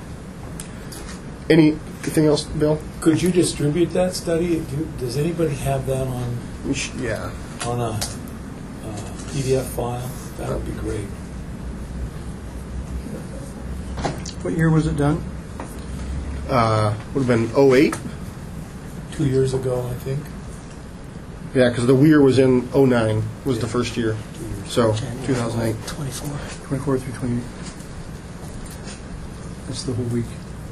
Speaker 14: Anything else, Bill?
Speaker 12: Could you distribute that study? Do, does anybody have that on?
Speaker 14: Yeah.
Speaker 12: On a uh, P D F file? That would be great.
Speaker 4: What year was it done?
Speaker 14: Uh, would have been oh eight.
Speaker 12: Two years ago, I think.
Speaker 14: Yeah, because the weir was in oh nine, was yeah. the first year. So, two thousand eight.
Speaker 15: twenty-four.
Speaker 4: twenty-four through twenty-eight. That's the whole week.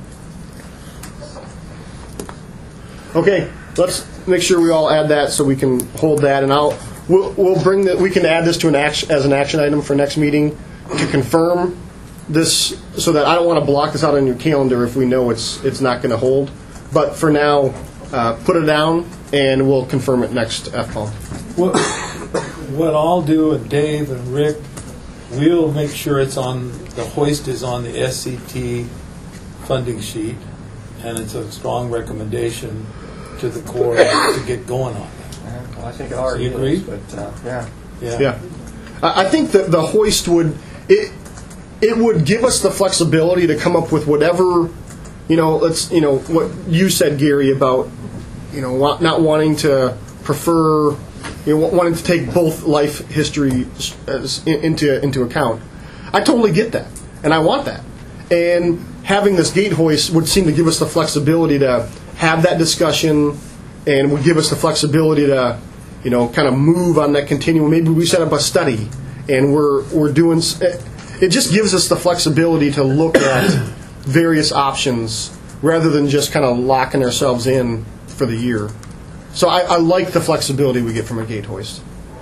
Speaker 14: Okay, let's make sure we all add that so we can hold that, and I'll we'll, we'll bring that. We can add this to an action as an action item for next meeting to confirm this, so that I don't want to block this out on your calendar if we know it's it's not going to hold. But for now, uh, put it down, and we'll confirm it next F POM.
Speaker 12: What, what I'll do, and Dave and Rick, we'll make sure it's on, the hoist is on the S C T funding sheet, and it's a strong recommendation to the Corps to get going on it.
Speaker 6: Well, I think it already
Speaker 12: so you agree?
Speaker 6: is, but uh, yeah.
Speaker 12: Yeah.
Speaker 14: Yeah. I I think that the hoist would, it, it would give us the flexibility to come up with whatever, you know, let's, you know, what you said, Gary, about, you know, wa- not wanting to prefer, you know, wanting to take both life history as, into into account. I totally get that, and I want that. And having this gate hoist would seem to give us the flexibility to have that discussion, and would give us the flexibility to, you know, kind of move on that continuum. Maybe we set up a study, and we're we're doing. It just gives us the flexibility to look at various options rather than just kind of locking ourselves in for the year. So I, I like the flexibility we get from a gate hoist.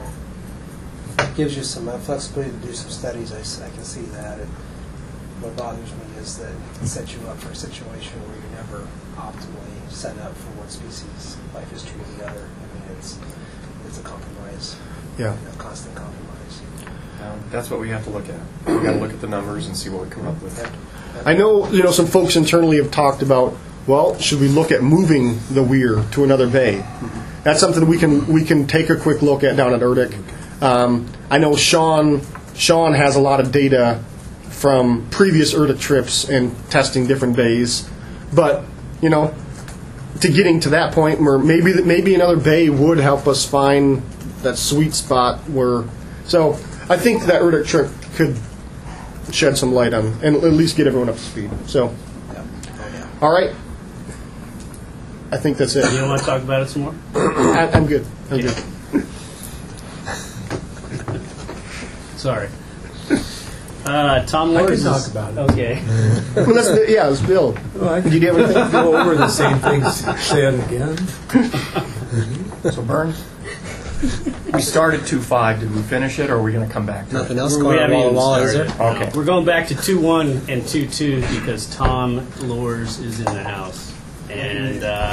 Speaker 15: It gives you some uh, flexibility to do some studies. I, s- I can see that. And what bothers me is that it sets you up for a situation where you're never optimally set up for one species life history or the other. I mean, it's it's a compromise.
Speaker 14: Yeah.
Speaker 15: A constant compromise.
Speaker 6: Um, that's what we have to look at. We got to look at the numbers and see what we come up with.
Speaker 14: I know, you know, some folks internally have talked about, well, should we look at moving the weir to another bay? That's something we can we can take a quick look at down at Erdick. Um, I know Sean Sean has a lot of data from previous Erdick trips and testing different bays, but you know, to getting to that point where maybe that maybe another bay would help us find that sweet spot where. So I think that Erdick trip could shed some light on and at least get everyone up to speed. So, all right. I think that's it.
Speaker 8: You don't want to talk about it some more?
Speaker 14: I, I'm good. I'm good.
Speaker 8: Sorry. Uh, Tom
Speaker 12: I
Speaker 8: Lors
Speaker 12: can
Speaker 8: is-
Speaker 12: talk about it.
Speaker 8: Okay.
Speaker 14: Well, let's, yeah, let's Bill. Did you have anything?
Speaker 12: Go over the same things. Say it again.
Speaker 6: So Burns, we started two five. Did we finish it, or are we going to come back to
Speaker 15: Nothing
Speaker 6: it?
Speaker 15: else
Speaker 8: We
Speaker 15: going on
Speaker 8: haven't
Speaker 15: wall to
Speaker 8: even
Speaker 15: wall, is
Speaker 8: started.
Speaker 15: there?
Speaker 6: Okay.
Speaker 8: We're going back to two one and two two because Tom Lors is in the house. And uh,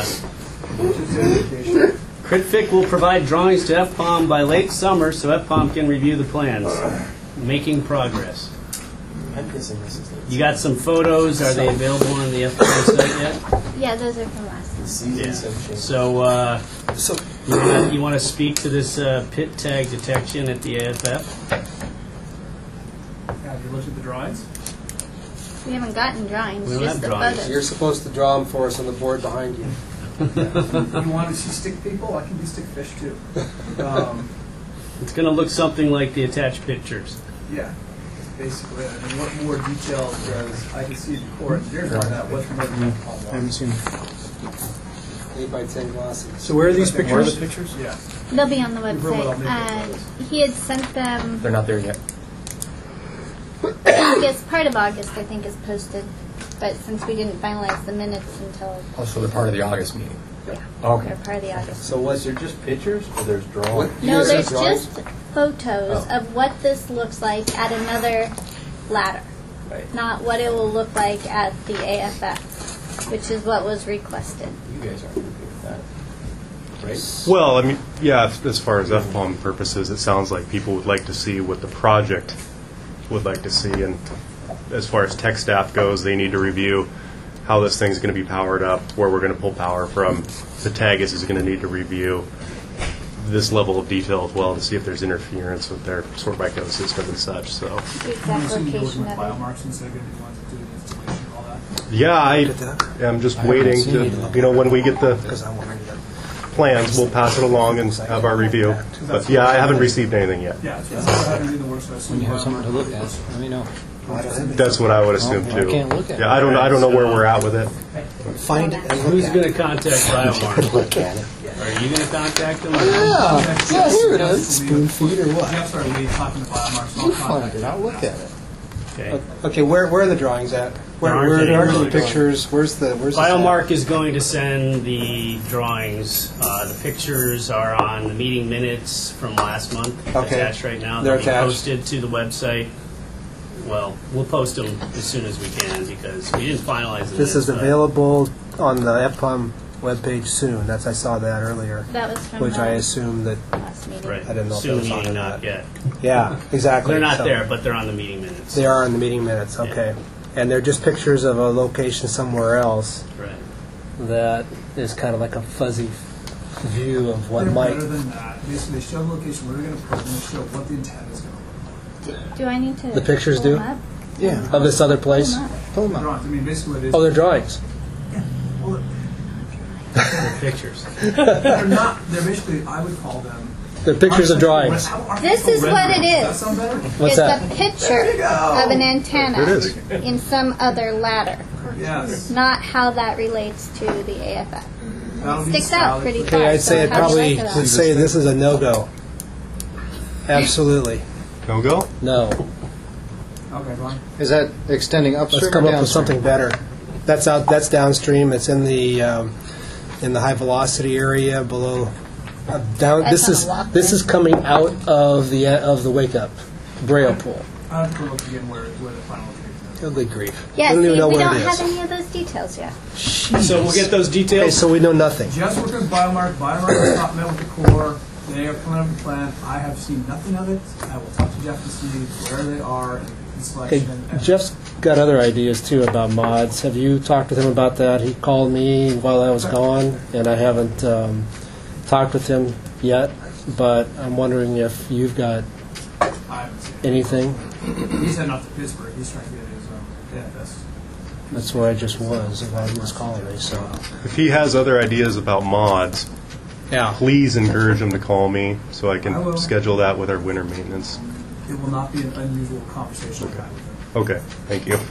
Speaker 8: CritFic will provide drawings to F POM by late summer so F POM can review the plans. Making progress.
Speaker 6: I'm guessing this is
Speaker 8: You got some photos. Are they available on the F POM site yet?
Speaker 1: Yeah, those are from last time.
Speaker 8: Yeah. So, uh,
Speaker 15: So
Speaker 8: you wanna- you want to speak to this uh, pit tag detection at the A F F?
Speaker 18: Have you looked at the drawings?
Speaker 1: We haven't gotten drawings,
Speaker 8: We don't
Speaker 1: just
Speaker 8: have
Speaker 1: the
Speaker 8: drawings.
Speaker 1: photos.
Speaker 15: you're supposed to draw them for us on the board behind you.
Speaker 18: You want to see stick people? I can do stick fish too. Um,
Speaker 8: It's going to look something like the attached pictures.
Speaker 18: yeah, basically. I mean, what more details does I can see the core engineers on that? What's more than
Speaker 4: I haven't seen it.
Speaker 15: Eight by ten glossy.
Speaker 4: So where are these
Speaker 6: Where are the
Speaker 4: pictures?
Speaker 6: pictures?
Speaker 18: Yeah.
Speaker 1: They'll be on the
Speaker 18: Remember what I'll
Speaker 1: website.
Speaker 18: make
Speaker 1: Uh,
Speaker 18: those.
Speaker 1: he had sent them
Speaker 6: They're not there yet.
Speaker 1: August, part of August, I think, is posted. But since we didn't finalize the minutes until,
Speaker 6: Oh, so they're part of the August meeting.
Speaker 1: yeah,
Speaker 6: Okay.
Speaker 1: they're part of the August.
Speaker 17: So was there just pictures, or there's drawings?
Speaker 1: No, there's just photos
Speaker 17: Oh.
Speaker 1: of what this looks like at another ladder. not what it will look like at the A F F, which is what was requested.
Speaker 17: You guys aren't okay with that, right?
Speaker 5: Well, I mean, yeah, as far as F POM purposes, it sounds like people would like to see what the project would like to see. And as far as tech staff goes, they need to review how this thing's going to be powered up, where we're going to pull power from. The Tagus is going to need to review this level of detail as well to see if there's interference with their sort by code system and such. So,
Speaker 1: The exact location of it.
Speaker 18: Biomarks and second, you want to do the installation and all that.
Speaker 5: yeah, I am just waiting to, you know, when we get the plans, we'll pass it along and have our review. But yeah, I haven't received anything yet.
Speaker 18: Yeah, it's I haven't read the work, so I assume
Speaker 6: When you have something to look at,
Speaker 18: biomarkers.
Speaker 6: let me know.
Speaker 5: That's what I would assume
Speaker 6: Well, I
Speaker 5: too.
Speaker 6: can't look at
Speaker 5: Yeah, I don't. I don't know where we're at with it.
Speaker 15: Find it and look
Speaker 8: Who's
Speaker 15: at
Speaker 8: going
Speaker 15: it.
Speaker 8: to contact Biomark?
Speaker 15: Look at it.
Speaker 8: Are you going to contact them?
Speaker 15: Yeah, yeah, here it is. Spoon feed or what?
Speaker 18: Jeff's already talking to Biomarks.
Speaker 6: You find it, I'll look at it.
Speaker 8: Okay.
Speaker 15: Okay, where where are the drawings at? Where,
Speaker 8: There aren't
Speaker 15: where,
Speaker 8: any
Speaker 15: where are the
Speaker 8: drawings.
Speaker 15: pictures? Where's the where's the
Speaker 8: Biomark is going to send the drawings. Uh, the pictures are on the meeting minutes from last month.
Speaker 15: Okay.
Speaker 8: Attached right now.
Speaker 15: They're
Speaker 8: They'll be
Speaker 15: attached.
Speaker 8: posted to the website. Well, we'll post them as soon as we can because we didn't finalize the
Speaker 15: This is
Speaker 8: minutes, but-
Speaker 15: available on the F POM webpage soon. That's I saw that earlier.
Speaker 1: That was from
Speaker 15: Which I
Speaker 1: the
Speaker 15: assumed that
Speaker 1: last meeting.
Speaker 8: Right.
Speaker 15: I didn't know if
Speaker 8: Soon
Speaker 15: that was on
Speaker 8: meeting,
Speaker 15: or
Speaker 8: not yet.
Speaker 15: Yeah, exactly.
Speaker 8: They're not
Speaker 15: So-
Speaker 8: there, but they're on the meeting minutes.
Speaker 15: They are in the meeting minutes. Okay, and they're just pictures of a location somewhere else.
Speaker 8: Right.
Speaker 15: That is kind of like a fuzzy view of what
Speaker 18: They're
Speaker 15: might.
Speaker 18: better than that. Basically, they show the location where they're going to put it, and they show what the intent is going to look like.
Speaker 1: Do I need to?
Speaker 15: The pictures
Speaker 1: pull
Speaker 15: do?
Speaker 1: them up?
Speaker 15: Yeah. Of this other place.
Speaker 1: Pull them up.
Speaker 18: The drawings. I mean, basically, what it is.
Speaker 15: Oh, they're drawings.
Speaker 18: Well,
Speaker 8: They're pictures.
Speaker 18: they're not. They're basically. I would call them.
Speaker 15: They're pictures of drawings.
Speaker 1: This is what it
Speaker 18: Does that
Speaker 1: is.
Speaker 18: sound better?
Speaker 15: What's
Speaker 1: it's
Speaker 15: that?
Speaker 1: a picture of an antenna
Speaker 5: There it is.
Speaker 1: in some other ladder,
Speaker 18: Yes.
Speaker 1: not how that relates to the A F F.
Speaker 18: That'll be
Speaker 1: Sticks out pretty far.
Speaker 15: Okay, I'd say it
Speaker 1: so how do you
Speaker 15: probably
Speaker 1: like
Speaker 15: would
Speaker 1: that?
Speaker 15: say this is a no-go. Absolutely.
Speaker 5: No go.
Speaker 15: No.
Speaker 18: Okay, go on.
Speaker 6: Is that extending upstream
Speaker 15: Let's come
Speaker 6: or
Speaker 15: up with
Speaker 6: downstream?
Speaker 15: something better. That's out. That's downstream. It's in the um, in the high velocity area below. Uh, down.
Speaker 1: That's
Speaker 15: This
Speaker 1: on
Speaker 15: is
Speaker 1: a walkway.
Speaker 15: this is coming out of the uh, of the wake up Braille pool.
Speaker 18: I have to go look again where, where the final location is.
Speaker 15: Good grief.
Speaker 1: Yeah,
Speaker 15: we don't
Speaker 1: see,
Speaker 15: even know
Speaker 1: we
Speaker 15: where
Speaker 1: don't
Speaker 15: it
Speaker 1: have
Speaker 15: is.
Speaker 1: any of those details yet.
Speaker 8: So we'll get those
Speaker 15: Okay,
Speaker 8: details.
Speaker 15: so we know nothing.
Speaker 18: Jeff's working with Biomark. Biomark has not met with the Corps. They are coming up with a plan. I have seen nothing of it. I will talk to Jeff to see where they are in the
Speaker 15: Okay,
Speaker 18: selection. and-
Speaker 15: Jeff's got other ideas too about mods. Have you talked with him about that? He called me while I was gone, and I haven't um, talked with him yet. But I'm wondering if you've got
Speaker 18: I haven't seen it.
Speaker 15: anything.
Speaker 18: He's heading off to Pittsburgh. He's trying to get his um, A F S.
Speaker 15: That's where I just was while he was calling me. So
Speaker 5: If he has other ideas about mods,
Speaker 15: yeah,
Speaker 5: please encourage him to call me so I
Speaker 18: I
Speaker 5: can
Speaker 18: will.
Speaker 5: schedule that with our winter maintenance.
Speaker 18: It will not be an unusual conversation I've had with him.
Speaker 5: Okay, thank you.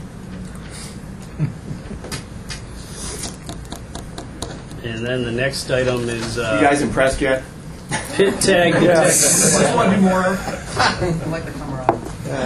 Speaker 8: And then the next item is uh,
Speaker 10: You guys impressed yet?
Speaker 8: pit tag.
Speaker 18: What do you want to do more of? I like the camera.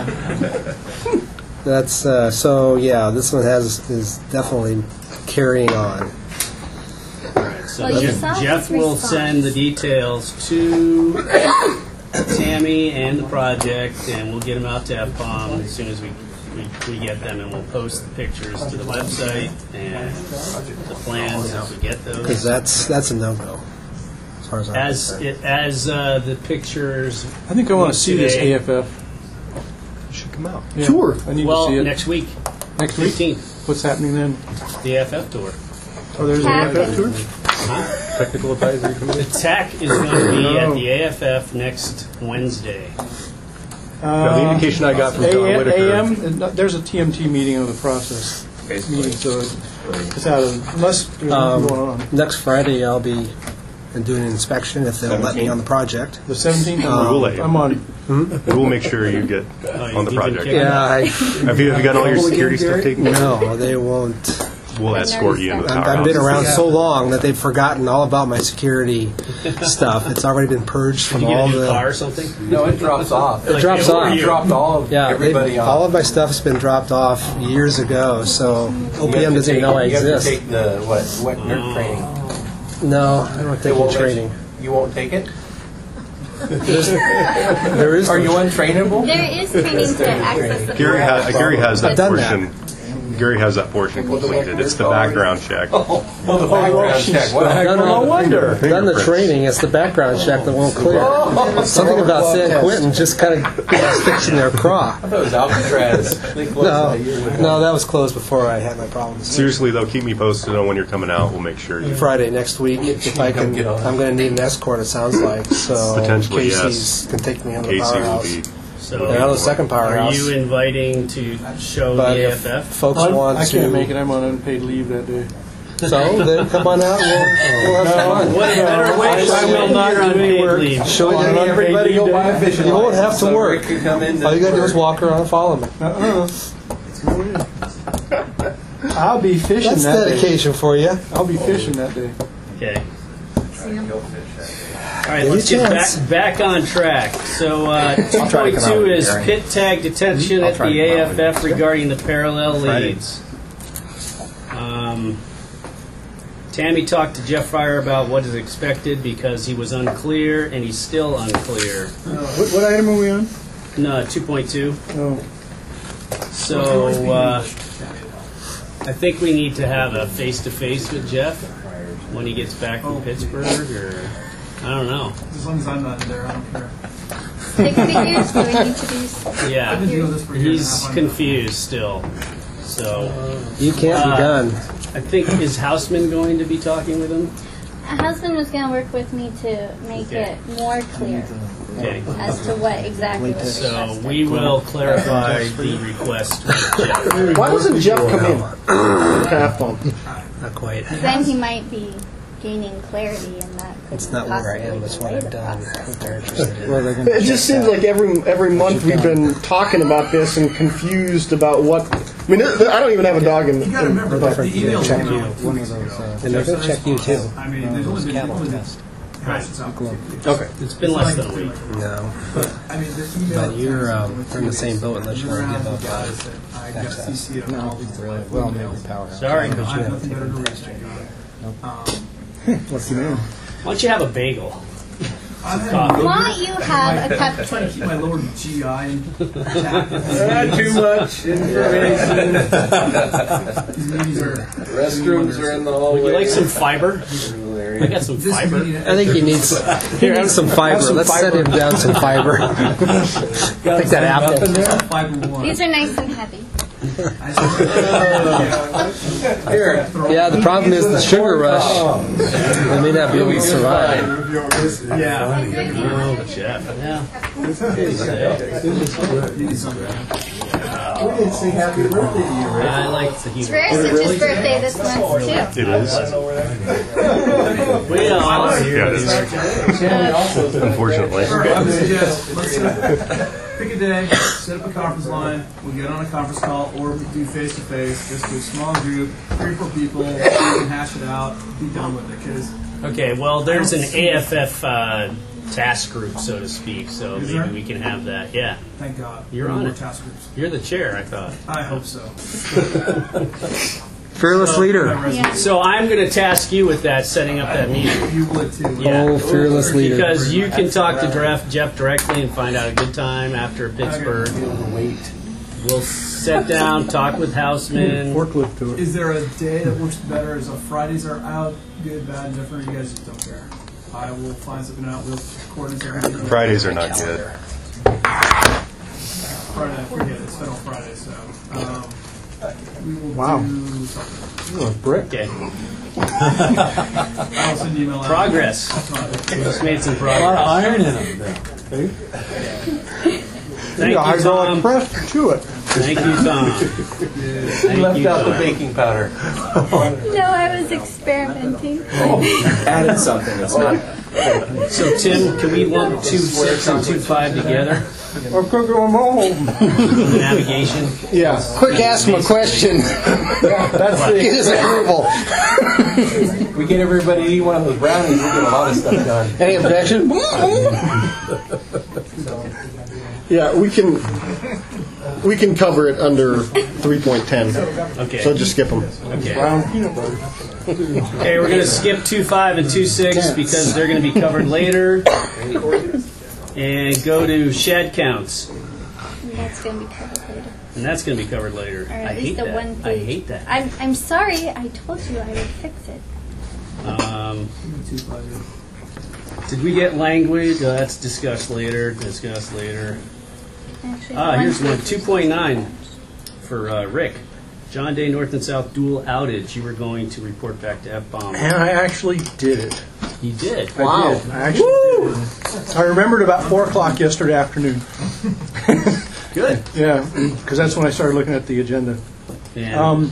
Speaker 15: that's uh, so. Yeah, this one has is definitely carrying on.
Speaker 8: So
Speaker 1: Well, you
Speaker 8: Jeff,
Speaker 1: saw
Speaker 8: Jeff
Speaker 1: his
Speaker 8: will
Speaker 1: response.
Speaker 8: send the details to Tammy and the project, and we'll get them out to F POM as soon as we, we, we get them, and we'll post the pictures to the website and the plans as we get
Speaker 15: Because
Speaker 8: those.
Speaker 15: that's that's a no go. As far as I'm
Speaker 8: As
Speaker 15: concerned.
Speaker 8: it, as uh, the pictures.
Speaker 12: I think I want to see this
Speaker 8: today-
Speaker 12: A F F.
Speaker 5: It should come out.
Speaker 12: Yeah,
Speaker 15: Sure.
Speaker 12: I need
Speaker 8: Well,
Speaker 12: to see it.
Speaker 8: next week,
Speaker 12: Next week?
Speaker 8: fifteenth,
Speaker 12: What's happening then?
Speaker 8: the A F F tour.
Speaker 12: Oh, there's an A F F tour?
Speaker 5: Technical advisory
Speaker 8: The
Speaker 5: committee.
Speaker 8: T A C is going to be at the A F F next Wednesday.
Speaker 5: Now, the indication I got from John
Speaker 12: A M,
Speaker 5: Whitaker.
Speaker 12: A M, uh, there's a T M T meeting of the process. Meeting, so it's out of, unless there's
Speaker 15: Um,
Speaker 12: nothing going on.
Speaker 15: next Friday, I'll be doing an inspection if they'll let me on the project.
Speaker 12: The seventeenth,
Speaker 5: Um, We'll let you.
Speaker 12: I'm on.
Speaker 5: We'll make sure you get
Speaker 8: Oh,
Speaker 5: on the
Speaker 8: you can
Speaker 5: project.
Speaker 8: kick
Speaker 15: Yeah, I,
Speaker 5: Have you, have you got all your security stuff taken care of?
Speaker 15: no, they won't.
Speaker 5: We'll escort you into the
Speaker 15: I've,
Speaker 5: powerhouse.
Speaker 15: I've been around so long that they've forgotten all about my security stuff. It's already been purged
Speaker 8: Did
Speaker 15: from
Speaker 8: you get
Speaker 15: all
Speaker 8: a new
Speaker 15: the.
Speaker 8: car or something?
Speaker 6: No, it drops off.
Speaker 15: It
Speaker 8: Like,
Speaker 15: drops
Speaker 8: who are
Speaker 15: off.
Speaker 8: you?
Speaker 6: Dropped all of
Speaker 15: Yeah,
Speaker 6: everybody
Speaker 15: they've-
Speaker 6: off.
Speaker 15: all of my stuff's been dropped off years ago, so O P M doesn't even know I
Speaker 6: You have to
Speaker 15: exist.
Speaker 6: take the, what, wet nerd training.
Speaker 15: No, I don't
Speaker 6: They
Speaker 15: take
Speaker 6: won't
Speaker 15: any
Speaker 6: let
Speaker 15: training.
Speaker 6: You you won't take it?
Speaker 15: There is.
Speaker 3: Are you untrainable?
Speaker 1: There is training to access the
Speaker 5: Gary has, Gary has that
Speaker 15: I've done that.
Speaker 5: portion. Gary has that portion completed. It's the background check.
Speaker 3: Oh, the background check. What?
Speaker 15: No, no,
Speaker 3: No wonder.
Speaker 15: Done the training. It's the background check that won't clear. Something about San Quentin just kind of fixing their craw.
Speaker 3: I thought it was Alcatraz. They closed
Speaker 15: No,
Speaker 3: that year ago.
Speaker 15: no, that was closed before I had my problems.
Speaker 5: Seriously though, keep me posted on when you're coming out. We'll make sure you.
Speaker 15: Friday next week, if I can, I'm going to need an escort. It sounds like so.
Speaker 5: Potentially,
Speaker 15: Casey's
Speaker 5: yes.
Speaker 15: can take me on the
Speaker 5: Casey will
Speaker 15: powerhouse.
Speaker 5: be.
Speaker 8: So,
Speaker 15: And on the second
Speaker 8: are
Speaker 15: powerhouse.
Speaker 8: you inviting to show
Speaker 15: But
Speaker 8: the A
Speaker 15: if
Speaker 8: F F?
Speaker 15: folks
Speaker 4: I,
Speaker 15: want
Speaker 4: I
Speaker 15: to,
Speaker 4: can't make it. I'm on unpaid leave that day.
Speaker 15: so then come on out. We'll, we'll have some fun.
Speaker 8: What better way to
Speaker 4: I will not
Speaker 8: spend your
Speaker 4: do any
Speaker 8: unpaid
Speaker 4: work.
Speaker 8: leave?
Speaker 15: Show you
Speaker 4: On
Speaker 3: Everybody go
Speaker 4: unpaid
Speaker 3: buy a
Speaker 4: leave
Speaker 3: fishing
Speaker 15: You won't
Speaker 3: license
Speaker 15: have to
Speaker 3: so
Speaker 15: work.
Speaker 3: Rick can come in
Speaker 15: All you got to do
Speaker 3: to-
Speaker 15: is walk around and follow me.
Speaker 4: Uh-uh. I'll be fishing
Speaker 15: That's
Speaker 4: that
Speaker 15: dedication for you.
Speaker 4: day. I'll be fishing that day.
Speaker 8: Okay. All right,
Speaker 15: Give
Speaker 8: let's
Speaker 15: you a
Speaker 8: get
Speaker 15: chance.
Speaker 8: back, back on track. So uh,
Speaker 3: try to come out
Speaker 8: two point two
Speaker 3: with
Speaker 8: is
Speaker 3: Gary.
Speaker 8: pit tag detention
Speaker 3: I'll
Speaker 8: at
Speaker 3: try
Speaker 8: the
Speaker 3: to come
Speaker 8: A
Speaker 3: out
Speaker 8: F
Speaker 3: with
Speaker 8: F regarding the parallel
Speaker 3: Friday.
Speaker 8: leads. Um, Tammy talked to Jeff Fryer about what is expected because he was unclear, and he's still unclear.
Speaker 4: What, what item are we on?
Speaker 8: No, two point two.
Speaker 4: Oh.
Speaker 8: So uh, I think we need to have a face-to-face with Jeff when he gets back from Pittsburgh, or I don't know.
Speaker 18: As long as I'm not in there, I don't care.
Speaker 1: Stick figures, do we need to do?
Speaker 8: Yeah,
Speaker 18: I've been doing this for a year and a
Speaker 8: he's
Speaker 18: half, I know.
Speaker 8: confused still. So
Speaker 15: You can't
Speaker 8: Uh,
Speaker 15: be done.
Speaker 8: I think is Houseman going to be talking with him?
Speaker 1: A husband was going to work with me to make
Speaker 8: Okay.
Speaker 1: it more clear
Speaker 8: Okay.
Speaker 1: as to what exactly was
Speaker 8: So
Speaker 1: requested.
Speaker 8: we will clarify the request with Jeff.
Speaker 14: Why doesn't Jeff come in? Half phone.
Speaker 15: Not quite.
Speaker 1: Then he might be gaining clarity, and that could
Speaker 15: It's not where I am. It's what I've done. If they're interested in.
Speaker 14: It just seems like every every month we've been talking about this and confused about what. I mean, I don't even have a dog in.
Speaker 18: You gotta remember, like, the
Speaker 15: They
Speaker 18: emails
Speaker 15: check
Speaker 18: came
Speaker 15: you.
Speaker 18: out two weeks ago.
Speaker 15: And they're going to check you too.
Speaker 18: I mean, there's only been, there's only been hashes out.
Speaker 14: Okay.
Speaker 8: It's been less than a week.
Speaker 15: No.
Speaker 18: But, I mean, the email.
Speaker 15: But you're um, in the same boat unless you want to give up.
Speaker 18: I got C C'd on all these.
Speaker 6: Well, maybe power.
Speaker 8: Sorry.
Speaker 18: I have nothing better to read, thank God. Um,
Speaker 6: What's the name?
Speaker 8: Why don't you have a bagel?
Speaker 18: I've had
Speaker 8: Coffee.
Speaker 1: Why don't you have a
Speaker 18: I'm trying to
Speaker 1: cupcake?
Speaker 18: keep my lower G I intact.
Speaker 3: Too much information.
Speaker 18: These meetings are.
Speaker 3: Restrooms are in the hallway.
Speaker 8: Would you like some fiber? I got some
Speaker 18: This
Speaker 8: fiber.
Speaker 18: meeting-
Speaker 15: I think he needs. Here, have some fiber. Let's set him down some fiber. Take that apple.
Speaker 18: Fiber one.
Speaker 1: These are nice and heavy.
Speaker 3: Here.
Speaker 15: Yeah, the problem is the sugar rush. They may not be able to survive.
Speaker 18: Yeah.
Speaker 8: Oh, Jeff. Yeah.
Speaker 6: We didn't say happy birthday to you, Rick.
Speaker 8: I like the
Speaker 1: It's
Speaker 8: humor.
Speaker 1: Raristage's birthday this month, too.
Speaker 5: It is.
Speaker 8: We are.
Speaker 5: Yeah, it is. Unfortunately.
Speaker 18: I would suggest, let's set up- pick a day, set up a conference line, we'll get on a conference call, or we do face to face, just do a small group, three, four people, we can hash it out, be done with it, because
Speaker 8: Okay, well, there's an A F F uh, task group, so to speak, so
Speaker 18: Is
Speaker 8: maybe
Speaker 18: there?
Speaker 8: we can have that. Yeah.
Speaker 18: thank God.
Speaker 8: You're
Speaker 18: no
Speaker 8: on
Speaker 18: more
Speaker 8: it.
Speaker 18: task groups.
Speaker 8: You're the chair, I thought.
Speaker 18: I hope so.
Speaker 15: Fearless leader.
Speaker 1: Yeah.
Speaker 8: So I'm going to task you with that, setting up that meeting.
Speaker 18: You would too.
Speaker 8: Yeah.
Speaker 15: Oh, fearless leader.
Speaker 8: Because you can talk to Jeff, Jeff directly and find out a good time after Pittsburgh. We'll sit down, talk with Houseman.
Speaker 4: Forklift to it.
Speaker 18: Is there a day that works better? Is a Fridays are out, good, bad, different? You guys just don't care. I will find something out. We'll coordinate everything.
Speaker 5: Fridays are not good.
Speaker 18: Friday, I forget. It's federal Friday, so um, we will
Speaker 4: Wow.
Speaker 18: do something.
Speaker 4: You're a brick.
Speaker 8: Okay.
Speaker 18: I'll send you an email. out.
Speaker 8: Progress. We just made some
Speaker 12: A lot of
Speaker 8: progress.
Speaker 12: iron in them. See?
Speaker 8: Thank you,
Speaker 4: hydraulic
Speaker 8: Tom.
Speaker 4: press to chew it.
Speaker 8: Thank you, Tom. Thank
Speaker 3: Left
Speaker 8: you,
Speaker 3: out the
Speaker 8: Tom.
Speaker 3: baking powder.
Speaker 1: No, I was experimenting.
Speaker 3: Added something. It's not.
Speaker 8: So, Tim, can we lump two six and two five together?
Speaker 4: I'm cooking them home.
Speaker 8: Navigation.
Speaker 14: Yeah. Quick, ask him a question.
Speaker 3: That's
Speaker 14: Get his
Speaker 3: the.
Speaker 14: approval.
Speaker 3: We get everybody to eat one of those brownies. We get a lot of stuff done.
Speaker 14: Any objection? Yeah, we can. We can cover it under three point ten.
Speaker 8: Okay.
Speaker 14: So just skip them.
Speaker 8: Okay.
Speaker 4: Brown peanut butter.
Speaker 8: Okay, we're going to skip two five and two six because they're going to be covered later. And go to shed counts.
Speaker 1: And that's going to be covered later.
Speaker 8: And that's going to be covered later.
Speaker 1: Or at
Speaker 8: I
Speaker 1: least
Speaker 8: hate
Speaker 1: the
Speaker 8: that.
Speaker 1: one
Speaker 8: I
Speaker 1: page.
Speaker 8: hate that.
Speaker 1: I'm, I'm sorry. I told you I would fix it.
Speaker 8: Um, did we get language? Uh, that's discussed later. Discussed later.
Speaker 1: Actually,
Speaker 8: Ah,
Speaker 1: one
Speaker 8: here's one.
Speaker 1: page
Speaker 8: two
Speaker 1: is
Speaker 8: point nine for uh, Rick. John Day North and South dual outage. You were going to report back to F BOM.
Speaker 4: And I actually did it.
Speaker 8: You did?
Speaker 4: I did. I actually did it. I remembered about four o'clock yesterday afternoon.
Speaker 8: Good.
Speaker 4: Yeah, because that's when I started looking at the agenda.
Speaker 8: Yeah.
Speaker 4: Um,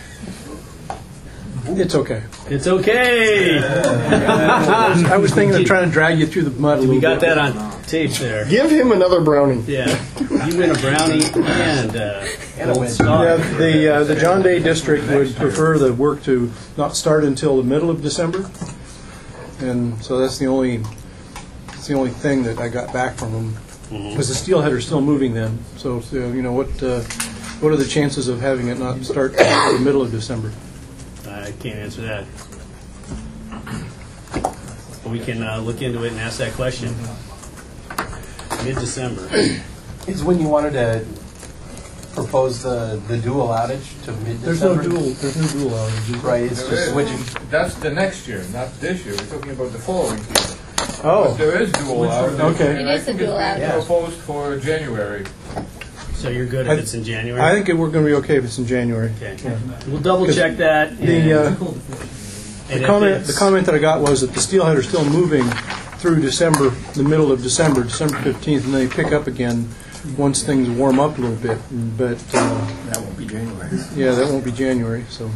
Speaker 4: it's okay.
Speaker 8: It's okay.
Speaker 4: I was thinking of trying to drag you through the mud a little
Speaker 8: We got
Speaker 4: bit.
Speaker 8: that on tape there.
Speaker 14: Give him another brownie.
Speaker 8: Yeah. You win a brownie and uh, gold star.
Speaker 4: Yeah, the uh, the John Day District would prefer the work to not start until the middle of December, and so that's the only that's the only thing that I got back from them. Because the steelhead are still moving then, so, so you know what uh, what are the chances of having it not start until the middle of December?
Speaker 8: I can't answer that. But we can uh, look into it and ask that question. Mid-December.
Speaker 6: Is when you wanted to propose the, the dual outage to mid-December?
Speaker 4: There's no dual. There's no dual outage.
Speaker 6: Right. It's
Speaker 11: There
Speaker 6: just
Speaker 11: is.
Speaker 6: switching.
Speaker 11: That's the next year, not this year. We're talking about the following year.
Speaker 4: Oh.
Speaker 11: But there is dual outage.
Speaker 4: Okay.
Speaker 11: and
Speaker 1: It
Speaker 11: I
Speaker 1: is a
Speaker 11: think
Speaker 1: dual
Speaker 11: it's
Speaker 1: outage.
Speaker 11: being proposed for January.
Speaker 8: So you're good if it's in January?
Speaker 4: I think it, we're going to be okay if it's in January.
Speaker 8: Okay.
Speaker 4: Yeah.
Speaker 8: We'll double check that.
Speaker 4: The, uh,
Speaker 8: and
Speaker 4: the
Speaker 8: if
Speaker 4: comment
Speaker 8: it's-
Speaker 4: the comment that I got was that the steelhead are still moving through December, the middle of December, December fifteenth, and they pick up again once things warm up a little bit. But uh,
Speaker 6: That won't be January.
Speaker 4: yeah, that won't be January, so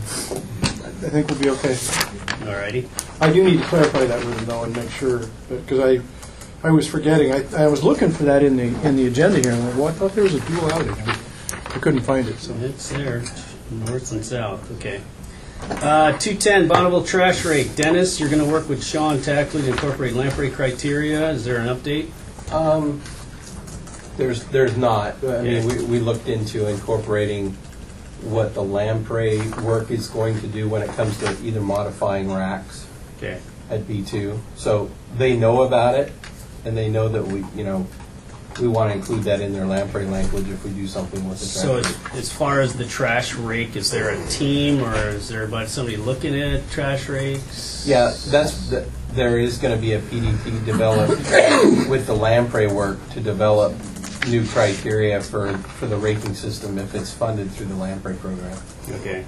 Speaker 4: I think we'll be okay.
Speaker 8: Alrighty.
Speaker 4: I do need to clarify that with them though and make sure, because I I was forgetting. I, I was looking for that in the in the agenda here, and I, well, I thought there was a dual outage, but I couldn't find it. So
Speaker 8: It's there, north and south. Okay. Uh, two ten Bonneville trash rate. Dennis, you're going to work with Sean Tackley to incorporate lamprey criteria. Is there an update?
Speaker 6: Um, there's there's not. I mean,
Speaker 8: Yeah.
Speaker 6: we, we looked into incorporating what the lamprey work is going to do when it comes to either modifying racks
Speaker 8: Okay.
Speaker 6: at B two. So they know about it, and they know that we, you know, we want to include that in their lamprey language if we do something with the trash.
Speaker 8: So as, as far as the trash rake, is there a team or is there about somebody looking at trash rakes?
Speaker 6: Yeah, that's the, there is going to be a P D P developed with the lamprey work to develop new criteria for, for the raking system if it's funded through the lamprey program.
Speaker 8: Okay.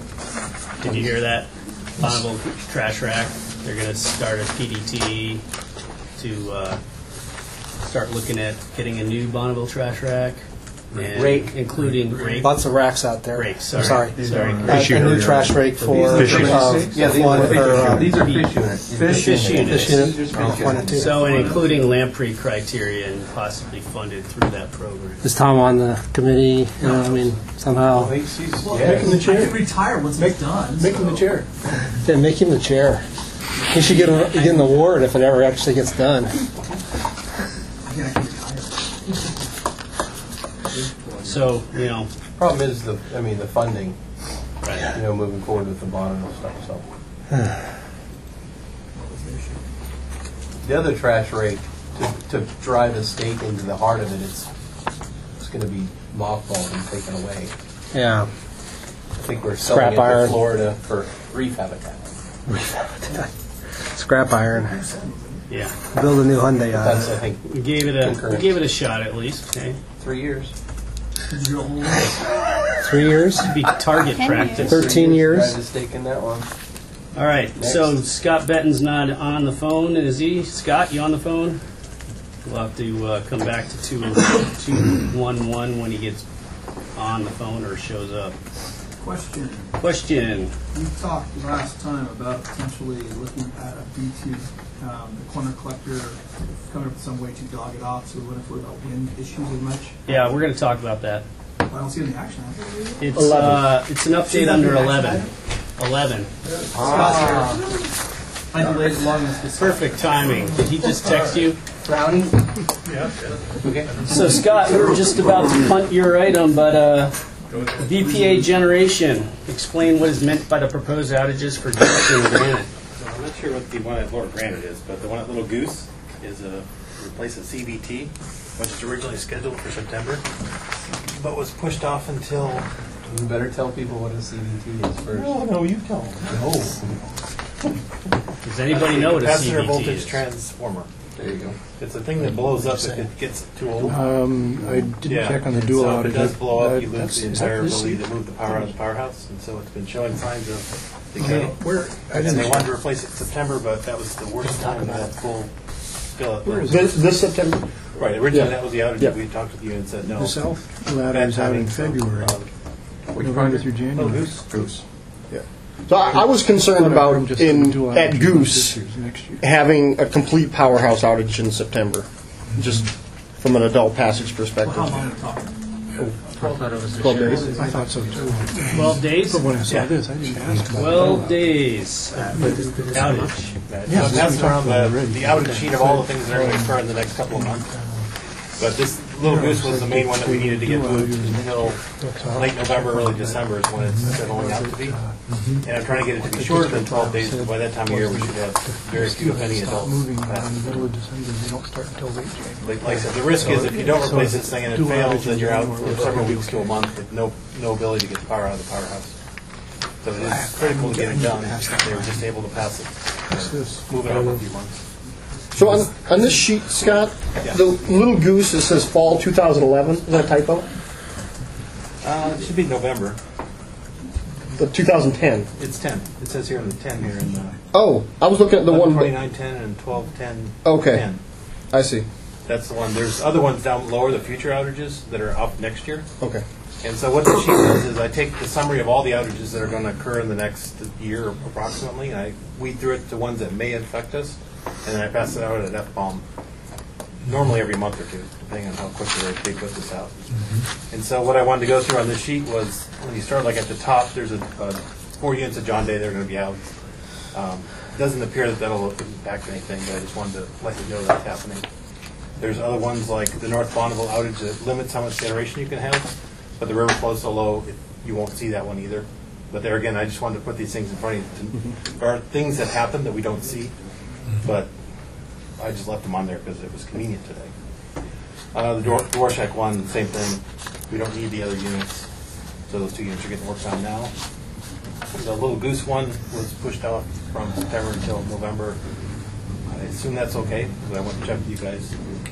Speaker 8: Did you hear that? Bonneville trash rack. They're going to start a P D T to uh, start looking at getting a new Bonneville trash rack. And
Speaker 15: Rake.
Speaker 8: Including rake.
Speaker 15: Lots of racks out there.
Speaker 8: Rake,
Speaker 15: I'm
Speaker 8: sorry.
Speaker 15: sorry.
Speaker 8: Sorry.
Speaker 15: Uh, a new trash rake for
Speaker 8: Fish units.
Speaker 15: uh,
Speaker 6: Yeah, these
Speaker 15: one-
Speaker 6: are fish
Speaker 15: or, uh,
Speaker 6: units. These are fish units.
Speaker 8: Fish, fish units.
Speaker 15: Fish unit. One and two.
Speaker 8: So, and including lamprey criteria and possibly funded through that program.
Speaker 15: Is Tom on the committee? You know, I mean, somehow.
Speaker 6: He's- he's-
Speaker 18: Well,
Speaker 6: yeah.
Speaker 4: Make him the
Speaker 18: I
Speaker 4: chair.
Speaker 18: can retire once it's done.
Speaker 4: Make him the chair.
Speaker 15: Yeah, make him the chair. He should get, a, get an award if it ever actually gets done.
Speaker 18: I can retire.
Speaker 8: So, you know.
Speaker 6: Problem is the, I mean, the funding,
Speaker 8: Right.
Speaker 6: you know, moving forward with the bond and stuff, so. The other trash rake, to, to drive a stake into the heart of it, it's, it's gonna be mothballed and taken away.
Speaker 15: Yeah.
Speaker 6: I think we're selling
Speaker 15: Scrap
Speaker 6: it to
Speaker 15: iron.
Speaker 6: Florida for reef habitat.
Speaker 15: Scrap iron.
Speaker 8: Yeah.
Speaker 15: Build a new Hyundai out
Speaker 6: That's,
Speaker 15: of
Speaker 6: I
Speaker 15: it.
Speaker 6: think,
Speaker 8: We gave it a we
Speaker 6: concurrent.
Speaker 8: gave it a shot at least. Okay.
Speaker 6: Three years.
Speaker 15: Three years?
Speaker 8: Be target
Speaker 1: Ten
Speaker 8: practice.
Speaker 15: Thirteen years?
Speaker 6: Drive a stake in that one.
Speaker 8: All right.
Speaker 6: Next.
Speaker 8: So Scott Benton's not on the phone, is he? Scott, you on the phone? We'll have to uh, come back to two two one one when he gets on the phone or shows up.
Speaker 18: Question.
Speaker 8: Question.
Speaker 18: We talked last time about potentially looking at a B two, um, the corner collector, coming up with some way to dog it off so we wouldn't worry about wind issues as much.
Speaker 8: Yeah, we're going to talk about that.
Speaker 18: I don't see any action.
Speaker 8: It's uh, it's an update under eleven. Eleven.
Speaker 18: Ah. I delayed long as
Speaker 8: Perfect timing. Did he just text you?
Speaker 6: Brownie? Yeah. Okay.
Speaker 8: So Scott, we were just about to punt your item, but uh, V P A generation. Explain what is meant by the proposed outages for Gibson and Granite.
Speaker 17: So I'm not sure what the one at Lower Granite is, but the one at Little Goose is a replace a C V T, which was originally scheduled for September, but was pushed off until.
Speaker 3: You better tell people what a C V T is first.
Speaker 17: No, no, you tell them.
Speaker 3: No.
Speaker 8: Does anybody know what a C V T
Speaker 17: Capacitor voltage
Speaker 8: is?
Speaker 17: transformer.
Speaker 3: There you go.
Speaker 17: It's a thing that blows up if it gets too old.
Speaker 4: Um, I didn't
Speaker 17: Yeah.
Speaker 4: check on the
Speaker 17: And
Speaker 4: dual
Speaker 17: so if
Speaker 4: outage.
Speaker 17: it does blow
Speaker 4: Uh,
Speaker 17: up, you lose
Speaker 4: that's-
Speaker 17: the
Speaker 4: is that
Speaker 17: entire
Speaker 4: this?
Speaker 17: ability to move the power out of the powerhouse, and so it's been showing signs of decay.
Speaker 4: Where- I
Speaker 17: And
Speaker 4: didn't
Speaker 17: they
Speaker 4: check.
Speaker 17: wanted to replace it in September, but that was the worst time to have full fill
Speaker 4: Where
Speaker 17: it.
Speaker 4: is
Speaker 14: This, this September?
Speaker 17: Right, originally
Speaker 14: Yeah.
Speaker 17: that was the outage
Speaker 14: Yeah.
Speaker 17: that we talked with you and said no.
Speaker 4: The south ladder
Speaker 17: Bad
Speaker 4: is out in
Speaker 17: timing, so,
Speaker 4: February.
Speaker 17: um,
Speaker 4: November through
Speaker 17: Oh,
Speaker 4: January.
Speaker 17: Goose.
Speaker 14: Goose. Yeah. So I, I was concerned about
Speaker 4: Just
Speaker 14: in
Speaker 4: dual
Speaker 14: at
Speaker 4: outage
Speaker 14: Goose
Speaker 4: this year's next year.
Speaker 14: having a complete powerhouse outage in September, just from an adult passage perspective.
Speaker 18: How long are we talking?
Speaker 14: Twelve days.
Speaker 4: I thought so too.
Speaker 8: Twelve days.
Speaker 4: But when I saw this, I didn't ask about
Speaker 8: Twelve days. Outage.
Speaker 17: Yeah, so that's around the, the outage sheet of all the things that are going to occur in the next couple of months. But this Little Goose was the main one that we needed to get moved until late November, early December is when it's settling out to be. And I'm trying to get it to be shorter than twelve days, because by that time of year we should have very few, if any,
Speaker 4: Stop
Speaker 17: adults.
Speaker 4: moving around
Speaker 17: passing
Speaker 4: the
Speaker 17: through.
Speaker 4: middle of December. They don't start until late January.
Speaker 17: Like like I said, the risk is if you don't replace this thing and it fails, then you're out for several weeks to a month with no, no ability to get the power out of the powerhouse. So it is critical to get it done. They were just able to pass it, move it over a few months.
Speaker 14: So on, on this sheet, Scott,
Speaker 17: Yeah.
Speaker 14: the Little Goose, it says fall two thousand eleven. Is that a typo?
Speaker 17: Uh, it should be November.
Speaker 14: The two thousand ten.
Speaker 17: It's ten. It says here in the ten here in the
Speaker 14: Oh, I was looking at the one.
Speaker 17: twenty-nine ten and twelve ten.
Speaker 14: Okay.
Speaker 17: ten.
Speaker 14: I see.
Speaker 17: That's the one. There's other ones down lower, the future outages that are up next year.
Speaker 14: Okay.
Speaker 17: And so what the sheet does is I take the summary of all the outages that are going to occur in the next year approximately, and I weed through it to ones that may affect us, and then I pass it out at F BOM, normally every month or two, depending on how quickly they they put this out. And so what I wanted to go through on this sheet was, when you start like at the top, there's a, uh, four units of John Day that are going to be out. Um, it doesn't appear that that'll impact anything, but I just wanted to let you know that's happening. There's other ones like the North Bonneville outage that limits how much generation you can have, but the river flows so low, it, you won't see that one either. But there again, I just wanted to put these things in front of you. To, there are things that happen that we don't see, but I just left them on there because it was convenient today. Uh, the Dwar- Dworshak one, same thing. We don't need the other units, so those two units are getting worked on now. The Little Goose one was pushed off from September until November. I assume that's okay, because I went and checked with you guys.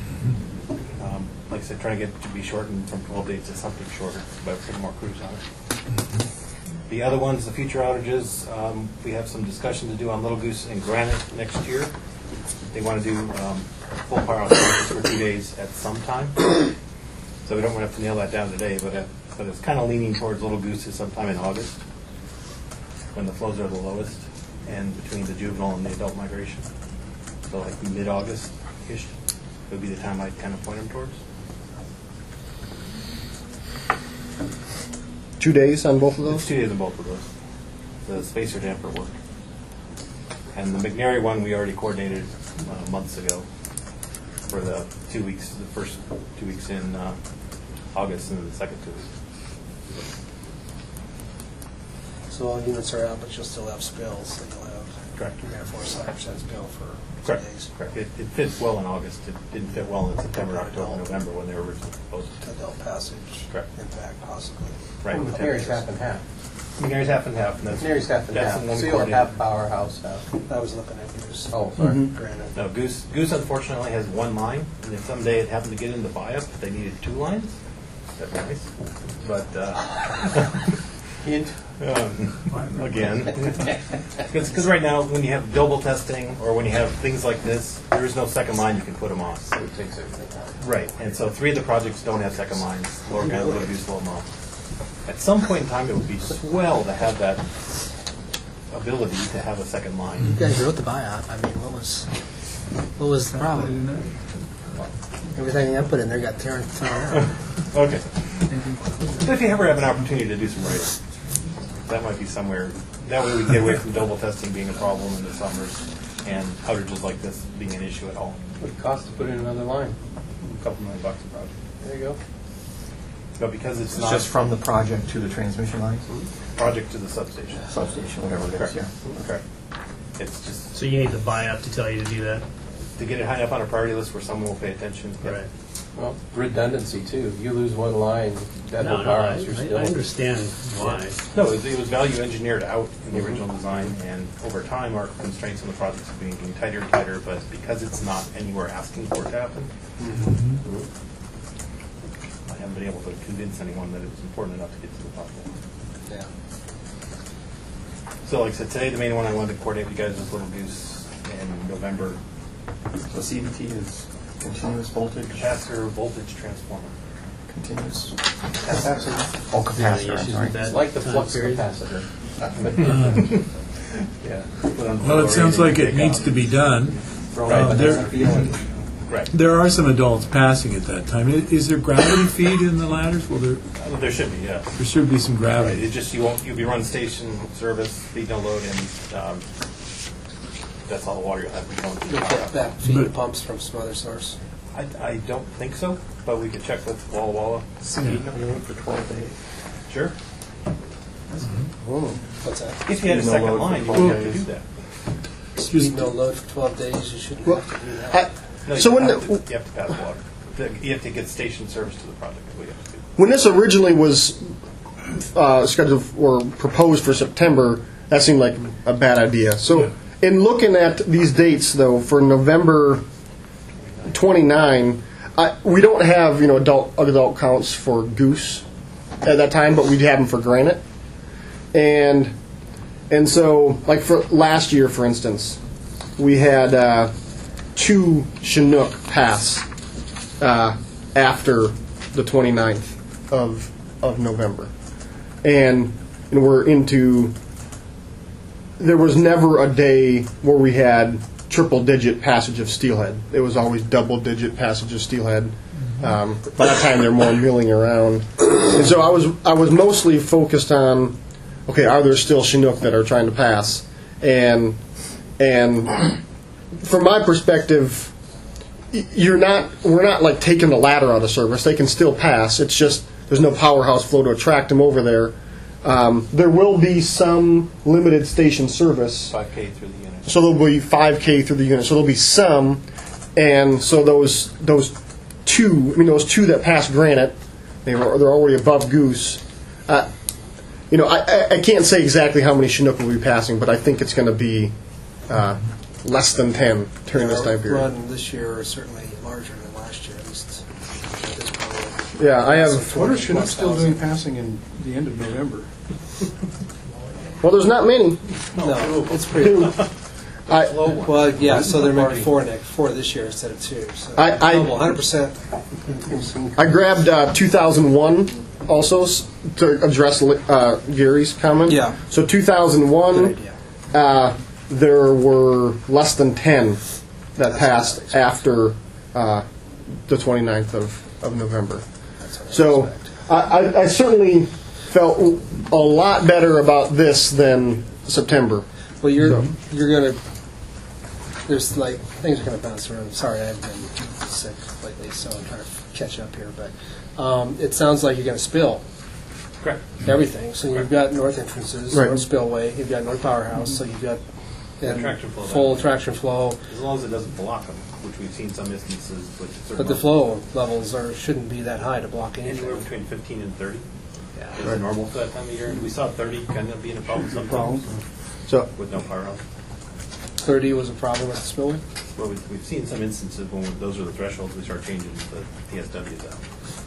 Speaker 17: Um, like I said, trying to get it to be shortened from twelve days to something shorter, but putting more crews on it. The other ones, the future outages, um, we have some discussion to do on Little Goose and Granite next year. They want to do um, full power outages for two days at some time. So we don't have to nail that down today, but, uh, but it's kind of leaning towards Little Goose is sometime in August, when the flows are the lowest, and between the juvenile and the adult migration. So like mid-August-ish would be the time I'd kind of point them towards.
Speaker 14: Two days on both of those?
Speaker 17: It's two days on both of those. The spacer damper work. And the McNary one we already coordinated uh, months ago for the two weeks, the first two weeks in uh, August and then the second two weeks.
Speaker 15: So all units are out, but you'll still have spills, so you'll have.
Speaker 17: Correct.
Speaker 15: You're gonna force five percent spill for two
Speaker 17: Correct.
Speaker 15: days.
Speaker 17: Correct. It, it fits well in August. It didn't fit well in September, October, November when they were originally proposed.
Speaker 15: Adult passage.
Speaker 17: Correct.
Speaker 15: Impact possibly.
Speaker 17: Right.
Speaker 3: Well, McNary's half and half.
Speaker 17: McNary's half and half. And that's,
Speaker 3: McNary's half and
Speaker 17: that's
Speaker 3: half.
Speaker 17: the one we
Speaker 3: So you'll have
Speaker 17: coordinated.
Speaker 3: half powerhouse, half.
Speaker 15: I was looking at yours.
Speaker 3: Oh, sorry.
Speaker 15: Mhm. Granted.
Speaker 17: No, Goose, Goose unfortunately has one line, and if someday it happened to get into buy-up, they needed two lines. That'd be nice. But, uh,
Speaker 3: Hint.
Speaker 17: um, again, because right now, when you have double testing, or when you have things like this, there is no second line you can put them on.
Speaker 3: So it takes everything out.
Speaker 17: Right, and so three of the projects don't have second lines, Lower Granite, Little Goose, Little Mo. At some point in time, it would be swell to have that ability to have a second line.
Speaker 15: You guys wrote the buyout. I mean, what was what was the problem? Everything I put in there got torn thrown out.
Speaker 17: Okay. But if you ever have an opportunity to do some writing, that might be somewhere. That way we can get away from double testing being a problem in the summers and outages like this being an issue at all.
Speaker 3: What would it cost to put in another line?
Speaker 17: A couple million bucks a project.
Speaker 3: There you go.
Speaker 17: But because it's,
Speaker 6: It's
Speaker 17: not
Speaker 6: just from the project to the transmission lines?
Speaker 17: project to the substation.
Speaker 6: Substation, whatever it is,
Speaker 17: Correct.
Speaker 6: yeah.
Speaker 17: Correct. It's just
Speaker 8: So you need the buyout to tell you to do that.
Speaker 17: to get it high enough on a priority list where someone will pay attention.
Speaker 8: Right.
Speaker 3: Well, redundancy too. You lose one line, that
Speaker 8: No,
Speaker 3: whole
Speaker 8: no,
Speaker 3: power
Speaker 8: I,
Speaker 3: house, you're
Speaker 8: I
Speaker 3: still.
Speaker 8: I understand why.
Speaker 17: No, it was, it was value engineered out in the original design, and over time, our constraints on the project have been getting tighter and tighter, but because it's not anywhere asking for it to happen,
Speaker 3: Mm-hmm.
Speaker 17: I haven't been able to convince anyone that it was important enough to get to the project.
Speaker 15: Yeah.
Speaker 17: So like I said, today the main one I wanted to coordinate with you guys was Little Goose in November.
Speaker 10: So C V T is continuous voltage?
Speaker 17: Capacitor voltage transformer.
Speaker 10: Continuous.
Speaker 17: Capacitor.
Speaker 10: Oh, capacitor, I'm sorry.
Speaker 3: It's like the flux capacitor.
Speaker 12: Yeah. Well, it sounds like it needs to be done. Uh, there,
Speaker 17: Right.
Speaker 12: there are some adults passing at that time. I- Is there gravity feed in the ladders? Well, there,
Speaker 17: Well, there should be, yes.
Speaker 12: there should be some
Speaker 17: Right.
Speaker 12: gravity.
Speaker 17: It just you won't you'll be running station service, speed no load, and um, that's all the water you'll have to be going through.
Speaker 15: You'll
Speaker 17: the
Speaker 15: get
Speaker 17: power.
Speaker 15: back feed pumps from some other source.
Speaker 17: I, I don't think so, but we could check with Walla Walla.
Speaker 10: Speed no load for twelve days.
Speaker 17: Sure.
Speaker 15: What's that?
Speaker 17: If you had a
Speaker 10: Speed no
Speaker 17: second
Speaker 10: load
Speaker 17: line, you
Speaker 10: for
Speaker 17: wouldn't
Speaker 10: twelve
Speaker 17: have to do
Speaker 10: days.
Speaker 17: that.
Speaker 15: Speed no load for twelve days, you shouldn't have to do that.
Speaker 14: I,
Speaker 17: No,
Speaker 14: So
Speaker 17: you,
Speaker 14: when
Speaker 17: have
Speaker 14: the-
Speaker 17: to, you have to pass water. You have to get station service to the project. Is what you have to do.
Speaker 14: when this originally was uh, scheduled or proposed for September, that seemed like a bad idea. So, in looking at these dates, though, for November twenty-nine, I, we don't have you know adult adult counts for Goose at that time, but we have them for Granite, and and so like for last year, for instance, we had uh, two Chinook pass uh, after the twenty-ninth of of November, and and we're into. There was never a day where we had triple-digit passage of steelhead. It was always double-digit passage of steelhead. Um, by that time, they're more milling around, and so I was I was mostly focused on, okay, are there still Chinook that are trying to pass, and and from my perspective, y- you're not we're not like taking the ladder out of service. They can still pass. It's just there's no powerhouse flow to attract them over there. Um, there will be some limited station service.
Speaker 17: five K through the unit.
Speaker 14: So there'll be five K through the unit. So there'll be some, and so those those two, I mean those two that passed Granite, they were they're already above Goose. Uh, you know, I, I, I can't say exactly how many Chinook will be passing, but I think it's going to be uh, less than ten during this time period.
Speaker 15: Run this year is certainly larger than last year, at least. at this point.
Speaker 14: Yeah, I have.
Speaker 4: What are Chinook still doing passing in the end of November?
Speaker 14: Well, there's not many.
Speaker 15: No, it's pretty low.
Speaker 14: I,
Speaker 15: Well, yeah, so there may be four next, four this year instead of two. So
Speaker 14: I- I-
Speaker 15: double, one hundred percent.
Speaker 14: I grabbed uh, two thousand one also s- to address uh, Gary's comment.
Speaker 15: Yeah.
Speaker 14: So two thousand one,
Speaker 15: Good idea.
Speaker 14: uh, there were less than ten that passed after uh, the twenty-ninth of, of November. So I, I, I certainly felt a lot better about this than September.
Speaker 15: Well, you're
Speaker 14: So-
Speaker 15: you're gonna. There's like things are gonna bounce around. Sorry, I've been sick lately, so I'm trying to catch up here. But um, it sounds like you're gonna spill.
Speaker 17: Correct.
Speaker 15: Everything. So you've got north entrances,
Speaker 14: Right.
Speaker 15: north spillway. You've got north powerhouse. So you've got and
Speaker 17: Traction flow
Speaker 15: full
Speaker 17: then.
Speaker 15: traction flow.
Speaker 17: As long as it doesn't block them, which we've seen some instances. Which
Speaker 15: But the flow levels are shouldn't be that high to block anything.
Speaker 17: Anywhere between fifteen and thirty.
Speaker 15: Yeah.
Speaker 17: Is it normal for that time of year? We saw thirty kind of being a problem sometimes.
Speaker 14: So
Speaker 17: With no powerhouse.
Speaker 15: thirty was a problem with the spillway.
Speaker 17: Well, we've, we've seen some instances when we- those are the thresholds, we start changing the P S Ws out.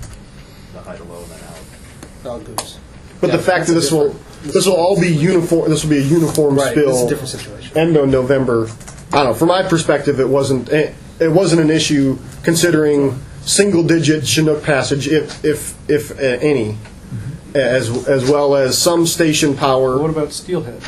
Speaker 17: The high to low and then out.
Speaker 15: All goose.
Speaker 14: But
Speaker 15: Yeah,
Speaker 14: the fact
Speaker 15: that's
Speaker 14: that
Speaker 15: a
Speaker 14: this will
Speaker 15: different-
Speaker 14: this will all be uniform. This will be a uniform
Speaker 15: Right,
Speaker 14: spill.
Speaker 15: this is a different situation.
Speaker 14: End of November. I don't know. From my perspective, it wasn't it, it wasn't an issue considering single digit Chinook passage, if if if uh, any, as as well as some station power.
Speaker 4: What about Steelhead?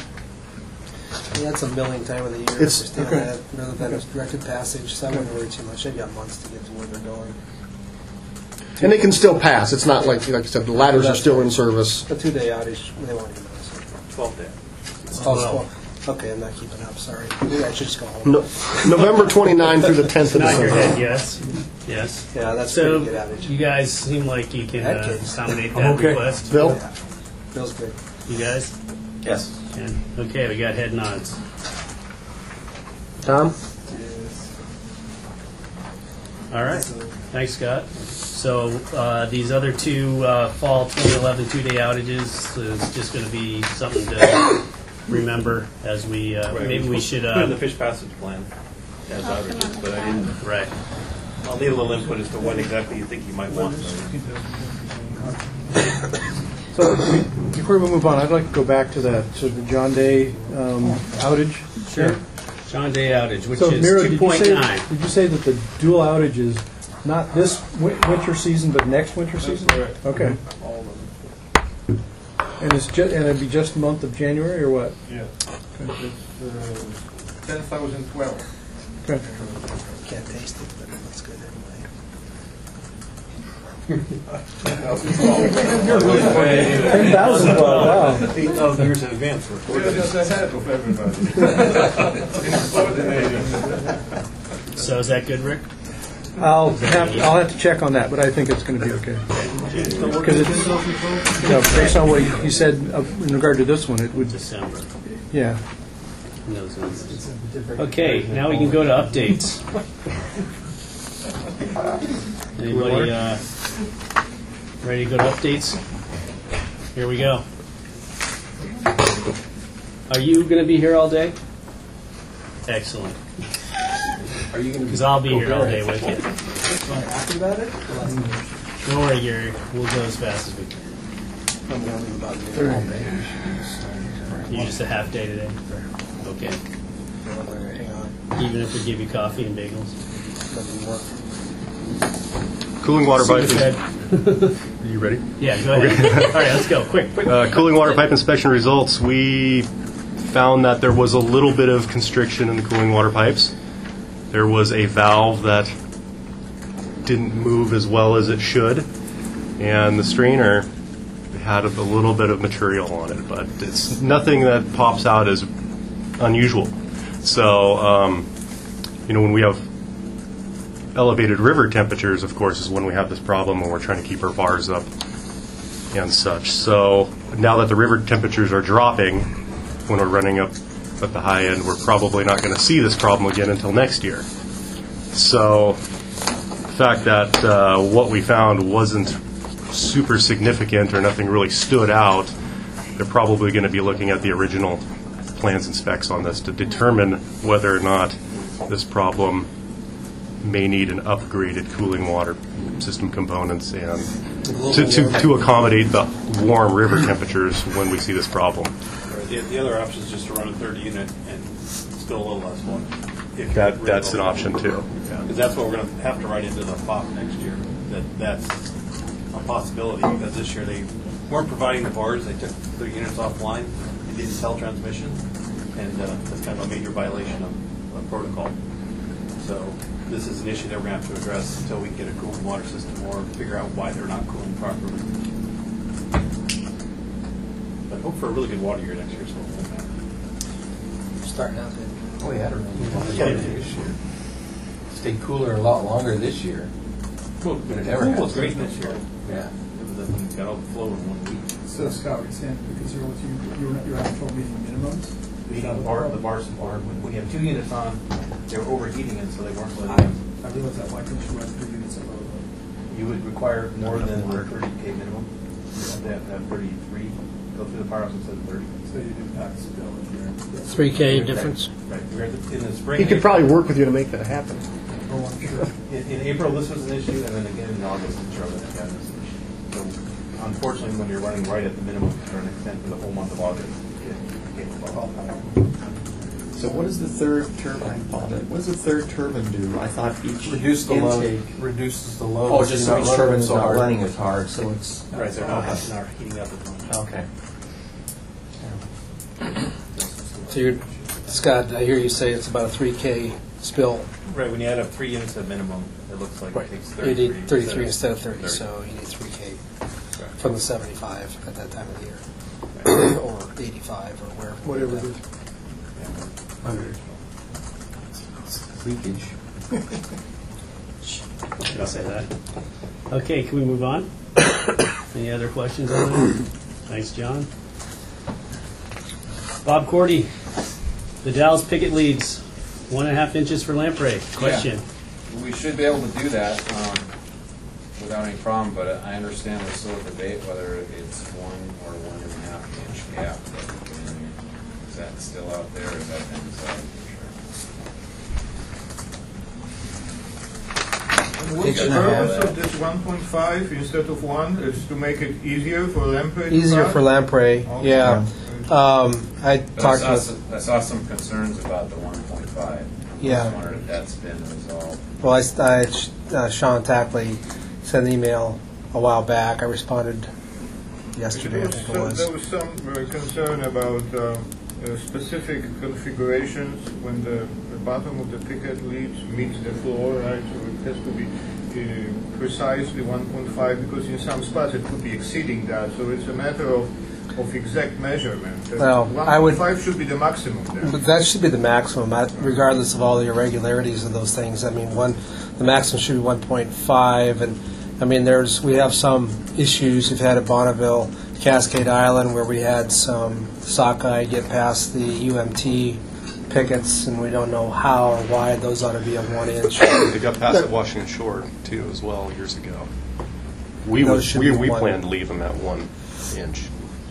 Speaker 15: Yeah, that's a milling time of the year.
Speaker 14: It's-
Speaker 15: for steel
Speaker 14: okay.
Speaker 15: head, rather than a directed passage, so I wouldn't worry too much. They've got months to get to where they're going.
Speaker 14: And they can still pass. It's not like like I said, the ladders are still in service.
Speaker 15: A two-day outage, they won't even notice it.
Speaker 17: Twelve day.
Speaker 15: Oh, well, okay, I'm not keeping up, sorry. Maybe I should just go home.
Speaker 14: No, November twenty-ninth through the tenth of
Speaker 8: Nod your
Speaker 14: December.
Speaker 8: head, yes. Yes.
Speaker 15: Yeah, that's
Speaker 8: So,
Speaker 15: pretty good outage.
Speaker 8: you guys seem like you can
Speaker 15: That
Speaker 8: uh,
Speaker 15: case.
Speaker 8: accommodate
Speaker 12: I'm
Speaker 8: that
Speaker 12: okay.
Speaker 8: request.
Speaker 14: Bill?
Speaker 15: Feels good.
Speaker 8: You guys?
Speaker 17: Yes.
Speaker 8: Can. Okay, we got head nods.
Speaker 14: Tom?
Speaker 19: All right. Thanks, Scott. So uh, these other two uh, fall twenty eleven two-day outages is just going to be something to remember as we uh,
Speaker 17: Right,
Speaker 19: maybe
Speaker 17: we're
Speaker 19: we
Speaker 17: supposed
Speaker 19: should
Speaker 17: to put in
Speaker 19: uh,
Speaker 17: the fish passage plan as outages, but I didn't.
Speaker 19: Right.
Speaker 17: I'll need a little input as to what exactly you think you might want.
Speaker 4: So be- before we move on, I'd like to go back to that, to the John Day um, outage.
Speaker 19: Sure. John Day outage, which
Speaker 4: So,
Speaker 19: is
Speaker 4: Miro,
Speaker 19: two
Speaker 4: did you
Speaker 19: point
Speaker 4: say,
Speaker 19: nine.
Speaker 4: did you say that the dual outage is not this wi- winter season, but next winter season?
Speaker 11: correct.
Speaker 4: Okay.
Speaker 11: All of them.
Speaker 4: And it's just, and it'd be just the month of January, or what?
Speaker 11: Yeah.
Speaker 4: Okay.
Speaker 11: It's uh, ten thousand twelve.
Speaker 4: Okay.
Speaker 15: Can't taste it, but it looks good anyway.
Speaker 4: Ten thousand, wow.
Speaker 17: Eight thousand years in advance.
Speaker 11: We're just ahead of everybody.
Speaker 19: So is that good, Rick?
Speaker 4: I'll have, I'll have to check on that, but I think it's going to be okay. Because it's, you know, based on what you said of- in regard to this one, it would,
Speaker 19: December.
Speaker 4: yeah.
Speaker 19: in those ones. Okay, now we can go to updates. Anybody uh, ready to go to updates? Here we go. Are you going to be here all day? Excellent.
Speaker 6: Are you going to?
Speaker 19: Because I'll be here all day with you.
Speaker 6: Happy about it?
Speaker 19: Don't worry, Gary. We'll go as fast as we can.
Speaker 6: I'm going to leave about thirty.
Speaker 19: You just a half day today? Okay.
Speaker 15: Hang on.
Speaker 19: Even if we give you coffee and bagels?
Speaker 15: Doesn't work.
Speaker 5: Cooling water pipe.
Speaker 19: Superfed.
Speaker 5: Are you ready?
Speaker 19: Yeah, go ahead.
Speaker 5: Okay.
Speaker 19: All right, let's go. Quick, quick.
Speaker 5: Uh, cooling water pipe inspection results. We found that there was a little bit of constriction in the cooling water pipes. There was a valve that didn't move as well as it should, and the strainer had a little bit of material on it, but it's nothing that pops out as unusual. So, um, you know, when we have elevated river temperatures, of course, is when we have this problem when we're trying to keep our bars up and such. So now that the river temperatures are dropping, when we're running up at the high end, we're probably not going to see this problem again until next year. So the fact that uh, what we found wasn't super significant or nothing really stood out, they're probably going to be looking at the original plans and specs on this to determine whether or not this problem may need an upgraded cooling water system components and to, to, to accommodate the warm river temperatures when we see this problem.
Speaker 17: The, the other option is just to run a third unit and still a little less water. If
Speaker 5: That
Speaker 17: you're
Speaker 5: that's an
Speaker 17: really
Speaker 5: option too.
Speaker 17: Because that's what we're going to have to write into the F O P next year. That that's a possibility because this year they weren't providing the bars. They took their units offline. They didn't tell transmission, and uh, that's kind of a major violation of, of protocol. So this is an issue that we're going to have to address until we get a cooling water system or figure out why they're not cooling properly. But hope for a really good water year next year, so it won't matter.
Speaker 15: Starting out good.
Speaker 6: Oh, yeah, I don't know. Yeah, this year. Stayed cooler a lot longer this year.
Speaker 17: Well,
Speaker 6: But it
Speaker 17: the
Speaker 6: never
Speaker 17: pool
Speaker 6: has.
Speaker 17: was great this year.
Speaker 6: Yeah.
Speaker 17: It was, uh, we got all the flow in one week.
Speaker 18: So Scott, we're saying because you're you you're you're having trouble meeting minimums.
Speaker 17: The bar, the bars and bar. When, when you have two units on, they were overheating it, so they weren't letting.
Speaker 18: I, I realize that. Why couldn't you run three units at low?
Speaker 17: You would require more than the thirty K minimum. You have to have, have thirty-three, go through the firehouse instead of thirty.
Speaker 18: So you impact the bill if you're.
Speaker 15: three K difference?
Speaker 17: Right, we're at the, in the spring.
Speaker 14: He could probably work with you to make that happen.
Speaker 18: Oh, I'm sure.
Speaker 17: In, in April, this was an issue, and then again in August, in Charlotte, again, this an issue. So unfortunately, when you're running right at the minimum for an extent for the whole month of August, it became a problem.
Speaker 10: So what is the third turbine, Paul? What does the third turbine do? I thought each
Speaker 6: Reduce the
Speaker 10: intake.
Speaker 6: load. Reduces the load.
Speaker 10: Oh, just so
Speaker 6: You're
Speaker 10: each
Speaker 6: not
Speaker 10: turbine
Speaker 6: running
Speaker 10: is
Speaker 6: so
Speaker 10: not
Speaker 6: hard.
Speaker 10: running as hard, so it's
Speaker 17: Right, they're not,
Speaker 10: okay.
Speaker 17: not heating up as much.
Speaker 10: Okay.
Speaker 15: So you're, Scott, I hear you say it's about a three K spill.
Speaker 17: Right, when you add up three units at minimum, it looks like it takes
Speaker 15: You
Speaker 17: thirty-three.
Speaker 15: need thirty-three instead of thirty,
Speaker 17: thirty.
Speaker 15: so you need three K from the seventy-five at that time of the year. Or eighty-five, or wherever.
Speaker 4: Whatever it is.
Speaker 10: Hundred. Leakage.
Speaker 19: Should I say that? Okay, can we move on? Any other questions on that? Thanks, John. Bob Cordy, the Dallas Pickett leads one and a half inches for lamprey. Question.
Speaker 20: we should be able to do that um, without any problem, but I understand there's still a debate whether it's one or one and a half inch gap. Is that still out there, or is that been decided
Speaker 11: What's the purpose of this one point five instead of one? Is to make it easier for lamprey?
Speaker 15: Easier for lamprey, yeah. Um, I
Speaker 20: But
Speaker 15: talked
Speaker 20: I saw,
Speaker 15: with.
Speaker 20: some, I saw some concerns about the one point five.
Speaker 15: Yeah.
Speaker 20: I was wondering if that's been resolved.
Speaker 15: Well, I, I uh, Sean Tackley sent an email a while back. I responded yesterday, I
Speaker 11: There was,
Speaker 15: think it
Speaker 11: some,
Speaker 15: was.
Speaker 11: there was some uh, concern about uh, uh, specific configurations when the, the bottom of the picket leads meets the floor, right? So it has to be uh, precisely one point five because in some spots it could be exceeding that. So it's a matter of, of exact measurement.
Speaker 15: Well, I would-
Speaker 11: one point five should be the maximum there.
Speaker 15: But that should be the maximum, I- regardless of all the irregularities of those things. I mean, one, the maximum should be one point five, and I mean, there's we have some issues we've had at Bonneville, Cascade Island, where we had some sockeye get past the U M T pickets, and we don't know how or why those ought to be a one inch.
Speaker 5: They got past at Washington Shore too, as well, years ago. We
Speaker 15: Those
Speaker 5: would,
Speaker 15: should
Speaker 5: we,
Speaker 15: be
Speaker 5: we
Speaker 15: one.
Speaker 5: plan to leave them at one inch.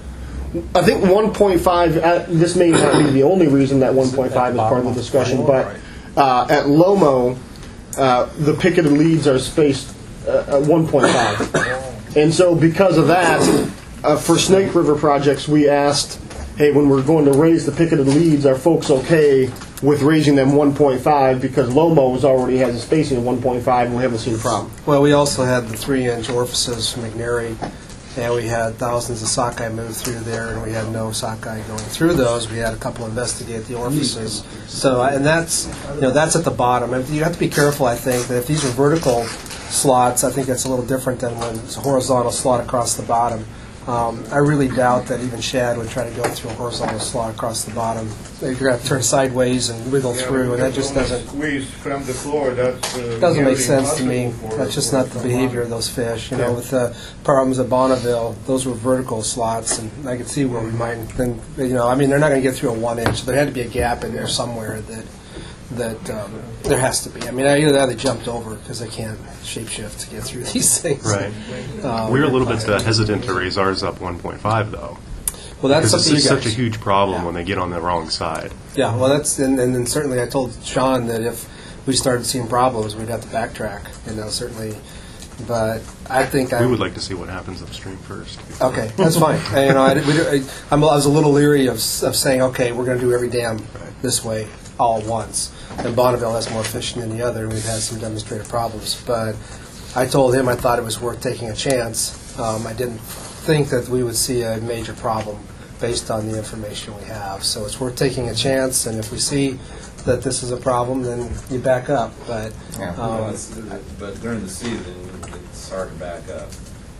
Speaker 14: I think one point five, uh, this may not be the only reason that one point five is part of the discussion, but uh, at Lomo, uh, the picketed leads are spaced uh, at one point five. And so because of that, uh, for Snake River projects, we asked, hey, when we're going to raise the picketed leads, are folks okay with raising them one point five? Because Lomo's already has a spacing of one point five, and we haven't seen a problem.
Speaker 15: Well, we also had the three inch orifices from McNary, and we had thousands of sockeye move through there, and we had no sockeye going through those. We had a couple investigate the orifices. So, and that's, you know, that's at the bottom. And you have to be careful, I think, that if these are vertical slots, I think that's a little different than when it's a horizontal slot across the bottom. Um, I really doubt that even Shad would try to go through a horizontal slot across the bottom. You're going to have to turn sideways and wiggle
Speaker 11: Yeah,
Speaker 15: through, and that just
Speaker 11: almost
Speaker 15: doesn't
Speaker 11: squeeze from the floor. That's uh,
Speaker 15: doesn't make
Speaker 11: nearly
Speaker 15: sense to me.
Speaker 11: impossible for-
Speaker 15: That's just
Speaker 11: for
Speaker 15: not the
Speaker 11: a
Speaker 15: behavior of those fish. You know,
Speaker 11: Yeah.
Speaker 15: with the problems at Bonneville, those were vertical slots, and I could see where we might then, you know, I mean, they're not going to get through a one inch. So there had to be a gap in there somewhere that that um, there has to be. I mean, either that or they jumped over because they can't shapeshift to get through these things.
Speaker 5: Right.
Speaker 15: Um,
Speaker 5: We're a little bit uh, hesitant to raise ours up one point five, though.
Speaker 15: Well, that's
Speaker 5: because
Speaker 15: up
Speaker 5: it's
Speaker 15: to you
Speaker 5: just such a
Speaker 15: guys.
Speaker 5: huge problem when they get on the wrong side.
Speaker 15: Yeah, well, that's and, and then certainly I told Sean that if we started seeing problems, we'd have to backtrack. You know, certainly. But I think I
Speaker 5: We would like to see what happens upstream first.
Speaker 15: Okay, that's fine. And, you know, I, we, I, I'm, I was a little leery of, s- of saying, okay, we're going to do every dam this way all at once. And Bonneville has more fishing than the other, and we've had some demonstrated problems. But I told him I thought it was worth taking a chance. Um, I didn't think that we would see a major problem based on the information we have. So it's worth taking a chance, and if we see that this is a problem, then you back up. But
Speaker 20: Well,
Speaker 15: um,
Speaker 20: it's- but during the season, it's hard to back up.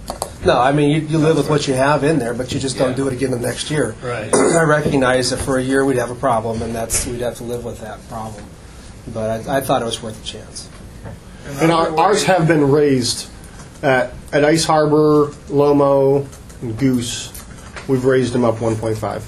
Speaker 15: no, I mean, you, you live with what you have in there, but you just don't
Speaker 20: Yeah.
Speaker 15: do it again the next year.
Speaker 19: Right.
Speaker 15: I recognize that for a year we'd have a problem, and that's we'd have to live with that problem. But I, I thought it was worth a chance.
Speaker 14: And our, ours have been raised at, at Ice Harbor, Lomo, and Goose. We've raised them up one point five.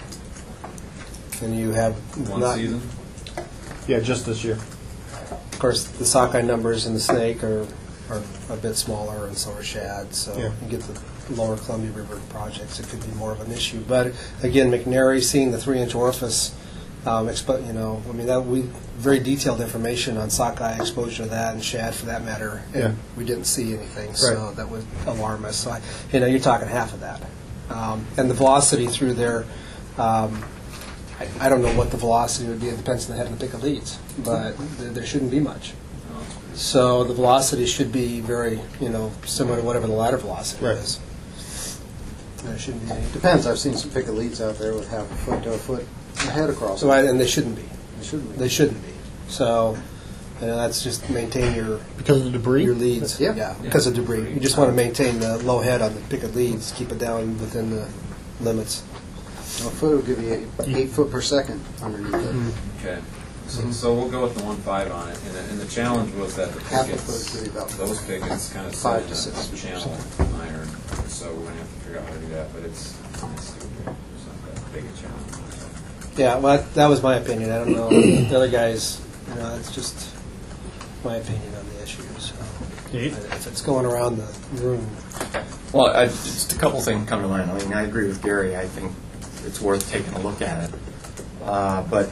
Speaker 15: And you have
Speaker 20: One
Speaker 15: not,
Speaker 20: season?
Speaker 14: Yeah, just this year.
Speaker 15: Of course, the sockeye numbers in the snake are, are a bit smaller, and so are shad. So
Speaker 14: Yeah.
Speaker 15: you get the lower Columbia River projects, it could be more of an issue. But again, McNary, seeing the three-inch orifice, um, expo- you know, I mean, that we very detailed information on sockeye exposure to that and shad for that matter, and
Speaker 14: Yeah.
Speaker 15: we didn't see anything, so
Speaker 14: Right.
Speaker 15: that would alarm us. So I, you know, you're talking half of that, um, and the velocity through there. Um, I, I don't know what the velocity would be. It depends on the head of the picket leads, but th- there shouldn't be much. So the velocity should be very, you know, similar to whatever the ladder velocity
Speaker 6: Right.
Speaker 15: is. There shouldn't be any.
Speaker 6: Depends. I've seen some picket leads out there with half a foot to a foot ahead across.
Speaker 15: So I, and they shouldn't be.
Speaker 6: They shouldn't be.
Speaker 15: They shouldn't be. So, you know, that's just maintain your
Speaker 14: because of the debris.
Speaker 15: Your leads,
Speaker 6: Yeah.
Speaker 15: yeah, because of debris. You just want to maintain the low head on the picket leads, keep it down within the limits.
Speaker 6: A foot will give you eight, eight foot per second underneath it.
Speaker 20: Okay. So, so we'll go with the one five on it, and the, and the challenge was that the
Speaker 6: Half a
Speaker 20: pickets,
Speaker 6: foot could be about
Speaker 20: those pickets kind of
Speaker 6: five
Speaker 20: sit
Speaker 6: to
Speaker 20: in
Speaker 6: six
Speaker 20: a channel iron, so we're gonna have to figure out how to do that. But it's, it's not that big a challenge.
Speaker 15: Yeah, well, that, that was my opinion. I don't know the other guys. You know, it's just my opinion on the issue. So
Speaker 19: Dave?
Speaker 15: if it's going around the room,
Speaker 10: Well, I, just a couple things come to mind. I mean, I agree with Gary. I think it's worth taking a look at it. Uh, but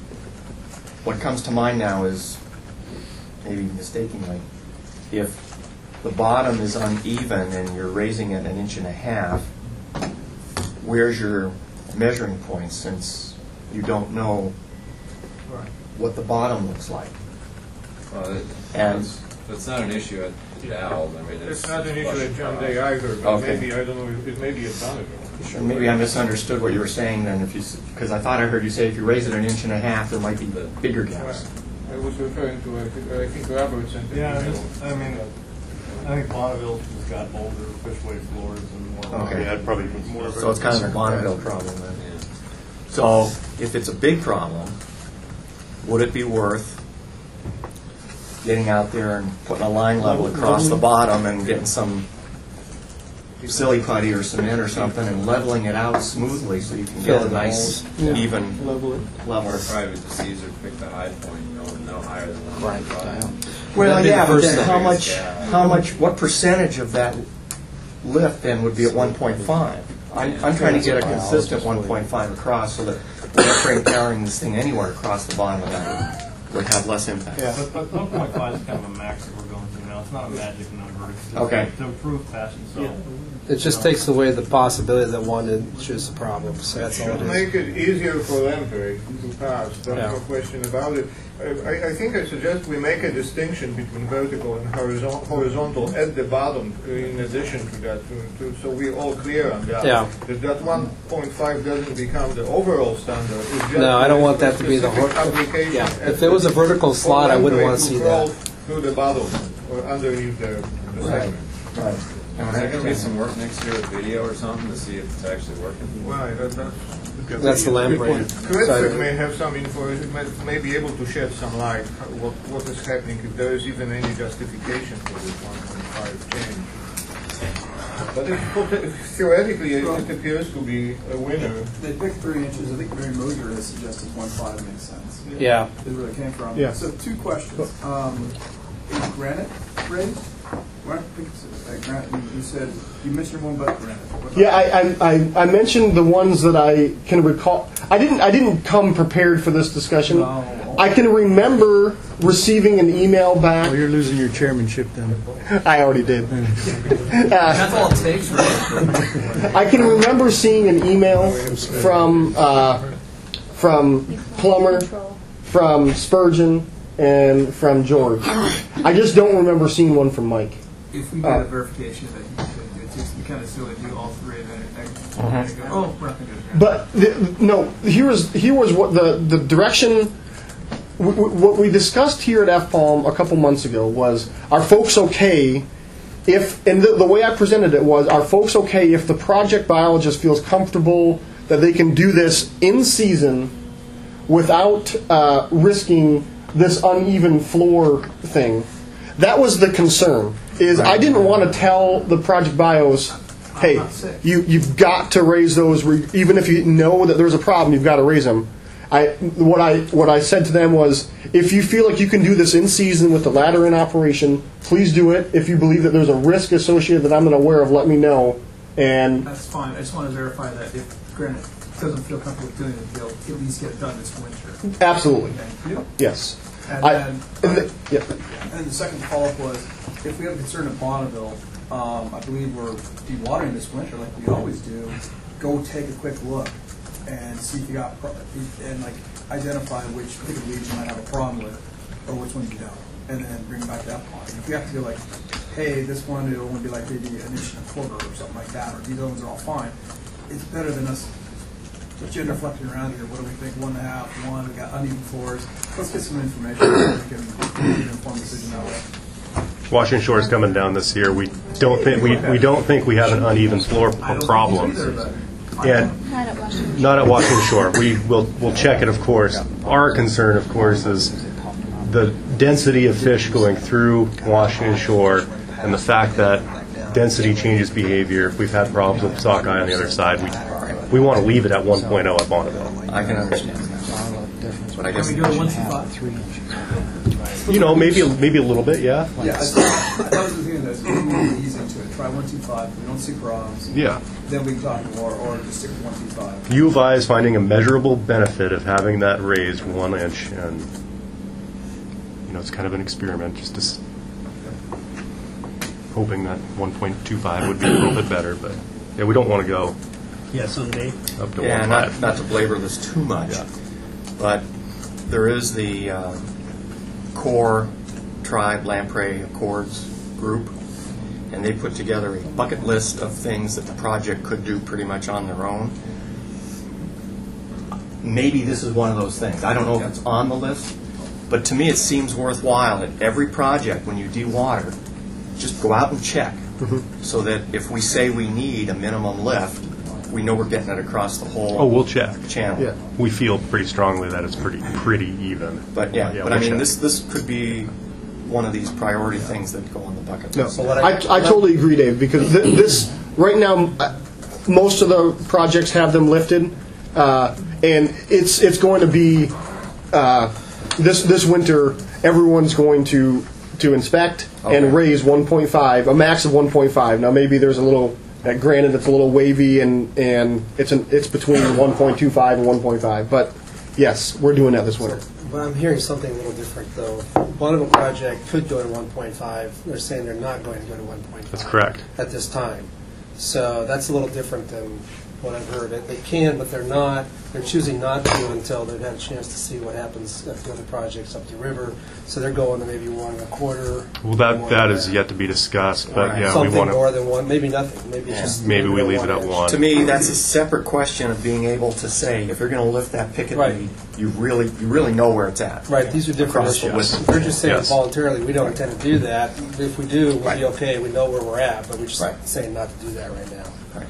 Speaker 10: what comes to mind now is, maybe mistakenly, if the bottom is uneven and you're raising it an inch and a half, where's your measuring point, since you don't know what the bottom looks like?
Speaker 20: Well, it,
Speaker 10: And
Speaker 20: it's, it's not an issue at Dowd. I mean, it's,
Speaker 11: It's not an issue
Speaker 20: flush
Speaker 11: at John
Speaker 20: across.
Speaker 11: Day either, but
Speaker 10: Okay.
Speaker 11: maybe, I don't know, it may be a Bonneville.
Speaker 10: Sure, maybe I misunderstood what you were saying then, if you, because I thought I heard you say if you raise it an inch and a half, there might be bigger gaps.
Speaker 11: I was referring to, I think- I think Robert sent it.
Speaker 16: Yeah, it's- I mean, I think Bonneville's just got older fishway floors and more.
Speaker 10: Okay.
Speaker 5: Yeah, I'd probably
Speaker 11: More of
Speaker 10: So it's kind of a Bonneville problem then. So if it's a big problem, would it be worth getting out there and putting a line level across the bottom and getting some silly putty or cement or something and leveling it out smoothly so you can get a nice,
Speaker 15: Yeah.
Speaker 10: even
Speaker 4: Level it.
Speaker 10: level?
Speaker 20: Or probably just easier to pick the high point, no, no higher than one. Right.
Speaker 10: Well,
Speaker 15: That'd be
Speaker 10: yeah,
Speaker 15: the
Speaker 10: but
Speaker 15: first
Speaker 10: then
Speaker 15: thing.
Speaker 10: how much, how much, what percentage of that lift then would be at one point five? I'm, I'm trying to get a consistent one point five across so that whenever carrying this thing anywhere across the bottom of that would have less impact.
Speaker 16: Yeah, but, but one point five is kind of a max that we're going to now. It's not a magic number. It's just
Speaker 10: Okay.
Speaker 16: to improve passion. So
Speaker 15: it just takes away the possibility that one is a problem. So that's all it
Speaker 11: Should
Speaker 15: is.
Speaker 11: make it easier for Lamprey to pass, there's
Speaker 15: Yeah.
Speaker 11: no question about it. I, I think I suggest we make a distinction between vertical and horizon- horizontal at the bottom, uh, in addition to that, to, to, so we're all clear on that.
Speaker 15: Yeah.
Speaker 11: That that one point five doesn't become the overall standard. It's just
Speaker 15: No, I don't want that to be the
Speaker 11: specific
Speaker 15: hor-
Speaker 11: application
Speaker 15: yeah.
Speaker 11: at
Speaker 15: If it was a vertical
Speaker 11: for
Speaker 15: slot, I wouldn't
Speaker 11: Lamprey
Speaker 15: want to see
Speaker 11: crawl
Speaker 15: that.
Speaker 11: through the bottom or underneath the, the segment.
Speaker 10: Right.
Speaker 20: Is there going to be some work next year with video or something to see if it's actually working?
Speaker 11: Right, that, that's.
Speaker 15: That's the Lamprey
Speaker 11: Chris
Speaker 15: side.
Speaker 11: may have some info, may, may be able to shed some light how- what, what is happening, if there is even any justification for this one point five change. But it, pot- theoretically, it, it appears to be a winner.
Speaker 18: They picked three inches. I think Mary Moser has suggested one point five makes sense.
Speaker 15: Yeah.
Speaker 18: Is where it came from.
Speaker 4: Yeah.
Speaker 18: So two questions. Um, is granite raised? Well, I think it's uh, granite. You, you said you mentioned one about granite. What about-
Speaker 14: Yeah, I, I, I I mentioned the ones that I can recall. I didn't I didn't come prepared for this discussion.
Speaker 18: No.
Speaker 14: I can remember receiving an email
Speaker 4: Well,
Speaker 14: back.
Speaker 4: you're losing your chairmanship then.
Speaker 14: I already did.
Speaker 18: That's all it takes, right?
Speaker 14: I can remember seeing an email from uh, from Plummer, from Spurgeon, and from George. I just don't remember seeing one from Mike.
Speaker 18: If we get
Speaker 14: Uh,
Speaker 18: a verification that you could, it's just you kind of silly to do all three and then and,
Speaker 14: Uh-huh.
Speaker 18: and go, oh, we're not going to do it.
Speaker 14: But the, no, here was here was what the the direction. W- w- what we discussed here at F Palm a couple months ago was: are folks okay if? And the, the way I presented it was: are folks okay if the project biologist feels comfortable that they can do this in season without uh, risking this uneven floor thing? That was the concern. Is I didn't want to tell the project bios, hey, you you've got to raise those. re- Even if you know that there's a problem, you've got to raise them. I what I what I said to them was, if you feel like you can do this in season with the ladder in operation, please do it. If you believe that there's a risk associated that I'm not aware of, let me know. And
Speaker 18: That's fine. I just want to verify that if granite doesn't feel comfortable doing it, they'll at least get it done this winter.
Speaker 14: absolutely,
Speaker 18: Thank you.
Speaker 14: yes.
Speaker 18: And
Speaker 14: I-
Speaker 18: then,
Speaker 14: and the- yeah.
Speaker 18: and the second follow-up was, if we have a concern at Bonneville, um, I believe we're dewatering this winter like we always do. Go take a quick look and see if you got pro- and like identify which particular leads you might have a problem with, or which ones you don't, and then bring it back to that point. If you have to go like, hey, this one it'll only be like maybe an inch and a quarter or something like that, or these other ones are all fine. It's better than us gender reflecting around here. What do we think? One and a half, one. We got uneven floors. Let's get some information. So we can make an informed decision that way.
Speaker 5: Washington Shore is coming down this year. We don't think we, we don't think we have an uneven floor problem. And
Speaker 1: Not at Washington.
Speaker 5: not at Washington Shore. We will we'll check it, of course. Our concern, of course, is the density of fish going through Washington Shore and the fact that density changes behavior. If we've had problems with sockeye on the other side, we we want to leave it at one point oh at Bonneville.
Speaker 10: I can understand that. But I guess
Speaker 18: Can we go to one to five?
Speaker 5: You know, maybe maybe a little bit, yeah.
Speaker 18: Yeah, I thought, that was the thing that's really easy to it. Try one two five. We don't see problems.
Speaker 5: Yeah.
Speaker 18: Then we talk more, or just stick with one two five.
Speaker 5: U of I is finding a measurable benefit of having that raised one inch, and you know, it's kind of an experiment, just to s- hoping that one point two five would be a little bit better, but yeah, we don't want to go
Speaker 19: Yeah, someday.
Speaker 5: up to
Speaker 10: Yeah,
Speaker 5: one
Speaker 10: not,
Speaker 5: five.
Speaker 10: not to belabor this too much, but there is the uh, core tribe Lamprey Accords group, and they put together a bucket list of things that the project could do pretty much on their own. Maybe this is one of those things. I don't know if it's on the list, but to me it seems worthwhile at every project when you dewater, just go out and check, so that if we say we need a minimum lift, we know we're getting it across the whole
Speaker 5: Oh, we'll check.
Speaker 10: channel.
Speaker 5: Yeah. We feel pretty strongly that it's pretty pretty even.
Speaker 10: But yeah, but
Speaker 5: we'll
Speaker 10: I mean,
Speaker 5: check.
Speaker 10: this this could be one of these priority things that go on the bucket
Speaker 14: No,
Speaker 10: list.
Speaker 14: I, I totally agree, Dave, because th- this, right now, uh, most of the projects have them lifted, uh, and it's it's going to be, uh, this this winter, everyone's going to, to inspect
Speaker 10: Okay.
Speaker 14: and raise one point five, a max of one point five. Now, maybe there's a little, uh, granted, it's a little wavy, and, and it's an, it's between one point two five and one point five, but yes, we're doing that this winter.
Speaker 15: But I'm hearing something a little different, though. One of a project could go to one point five. They're saying they're not going to go to one point five.
Speaker 5: That's correct.
Speaker 15: At this time. So that's a little different than what I've heard. They can, but they're not. They're choosing not to until they've had a chance to see what happens at the other projects up the river. So they're going to maybe one and a quarter.
Speaker 5: Well, that
Speaker 15: one
Speaker 5: that
Speaker 15: and a
Speaker 5: is
Speaker 15: half.
Speaker 5: yet to be discussed, but yeah,
Speaker 15: Something
Speaker 5: we want
Speaker 15: more
Speaker 5: to.
Speaker 15: than one, maybe nothing. Maybe it's just
Speaker 5: Maybe we leave it at
Speaker 15: inch.
Speaker 5: one.
Speaker 10: To me, that's a separate question of being able to say, if you're going to lift that picket
Speaker 15: Right.
Speaker 10: lead, you really you really know where it's at.
Speaker 15: Right, these are different
Speaker 10: Across the
Speaker 15: issues.
Speaker 10: width.
Speaker 15: If we're just saying
Speaker 10: Yes.
Speaker 15: voluntarily, we don't intend to do that. If we do, we'll
Speaker 10: Right.
Speaker 15: be okay, we know where we're at, but we're just
Speaker 10: Right.
Speaker 15: saying not to do that right now.
Speaker 10: Right.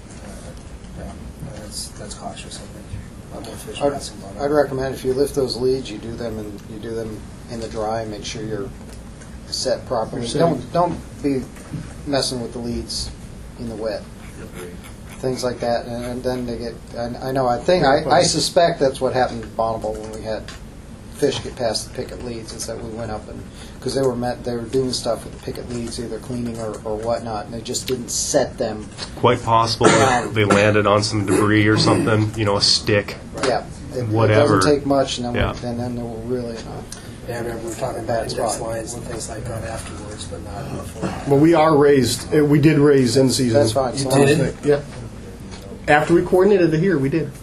Speaker 15: Yeah, that's, that's cautious, I think. I'm more fish
Speaker 6: I'd,
Speaker 15: passing bottom.
Speaker 6: I'd recommend if you lift those leads, you do them and you do them in the dry. Make sure you're set properly.
Speaker 14: You're setting-
Speaker 6: Don't don't be messing with the leads in the wet. Things like that, and, and then they get. I, I know. I think. I, I suspect that's what happened at Bonneville when we had fish get past the picket leads. Is that we went up and because they were met, they were doing stuff with the picket leads, either cleaning or, or whatnot, and they just didn't set them.
Speaker 5: Quite possible that they landed on some debris or something, you know, a stick.
Speaker 6: Yeah, it,
Speaker 5: Whatever.
Speaker 6: It doesn't take much, and then,
Speaker 5: Yeah.
Speaker 6: we, and then they will really. Uh,
Speaker 15: Yeah, I remember we were talking about index lines and things like that afterwards, but not before.
Speaker 14: Well, we are raised, uh, we did raise in season.
Speaker 6: That's fine.
Speaker 14: You
Speaker 6: You
Speaker 15: did?
Speaker 14: Yeah. After we coordinated it here, we did.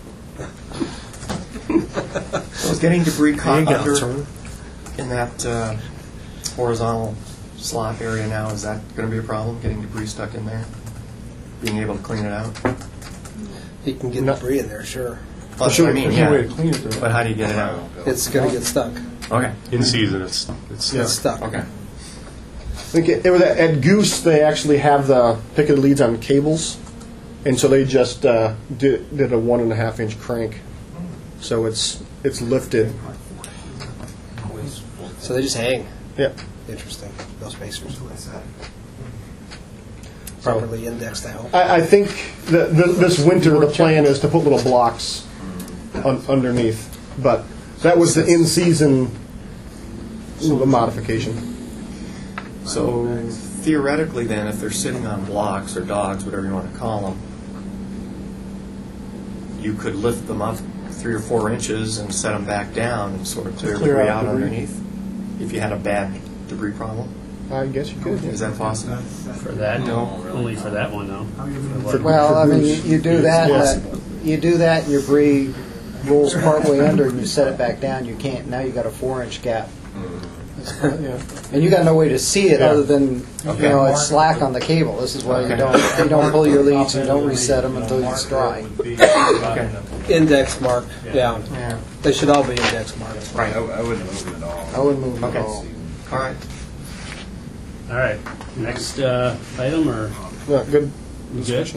Speaker 10: So is getting debris caught
Speaker 14: You ain't got
Speaker 10: under
Speaker 14: turn.
Speaker 10: in that uh, horizontal slot area now, is that going to be a problem, getting debris stuck in there? Being able to clean it out?
Speaker 15: You can get debris in there, sure.
Speaker 10: Well, that's
Speaker 14: Sure,
Speaker 10: what I mean,
Speaker 14: there's no
Speaker 10: yeah.
Speaker 14: way to clean it, though.
Speaker 10: But how do you get it out?
Speaker 15: It's going to get stuck.
Speaker 10: Okay.
Speaker 5: In season, it's it's
Speaker 14: Yeah.
Speaker 15: It's stuck.
Speaker 10: Okay.
Speaker 14: I think it, it was at, at Goose, they actually have the picket leads on cables, and so they just uh, did, did a one and a half inch crank, so it's it's lifted.
Speaker 15: So they just hang.
Speaker 14: Yeah.
Speaker 15: Interesting. Those spacers. Properly indexed, I hope.
Speaker 14: I, I think that th- this winter the plan is to put little blocks un- underneath, but that was the in season modification.
Speaker 10: So theoretically then, if they're sitting on blocks or dogs, whatever you want to call them, you could lift them up three or four inches and set them back down and sort of clear,
Speaker 14: Clear
Speaker 10: debris
Speaker 14: out
Speaker 10: out
Speaker 14: debris.
Speaker 10: underneath if you had a bad debris problem.
Speaker 14: I guess you could.
Speaker 10: Is that possible?
Speaker 19: For that,
Speaker 10: No.
Speaker 19: only for that one, though. For what-
Speaker 6: well, I mean, you,
Speaker 14: Goose.
Speaker 6: you do that.
Speaker 14: Yes.
Speaker 6: uh, you do that. Your debris rolls partway under, and you set it back down. You can't. Now you got a four-inch gap,
Speaker 14: Yeah.
Speaker 6: and you got no way to see it
Speaker 14: Yeah.
Speaker 6: other than
Speaker 10: Okay.
Speaker 6: you know it's slack on the cable. This is why you
Speaker 10: Okay.
Speaker 6: don't you don't pull your leads and don't reset them until it's dry.
Speaker 10: Okay.
Speaker 15: Index mark down.
Speaker 10: Yeah.
Speaker 15: They should all be index marked.
Speaker 10: Right.
Speaker 20: I, I wouldn't move it at all.
Speaker 6: I wouldn't move them
Speaker 10: Okay.
Speaker 6: at all.
Speaker 10: All right.
Speaker 19: All right. Next uh, item, or
Speaker 14: Yeah, good.
Speaker 19: we good?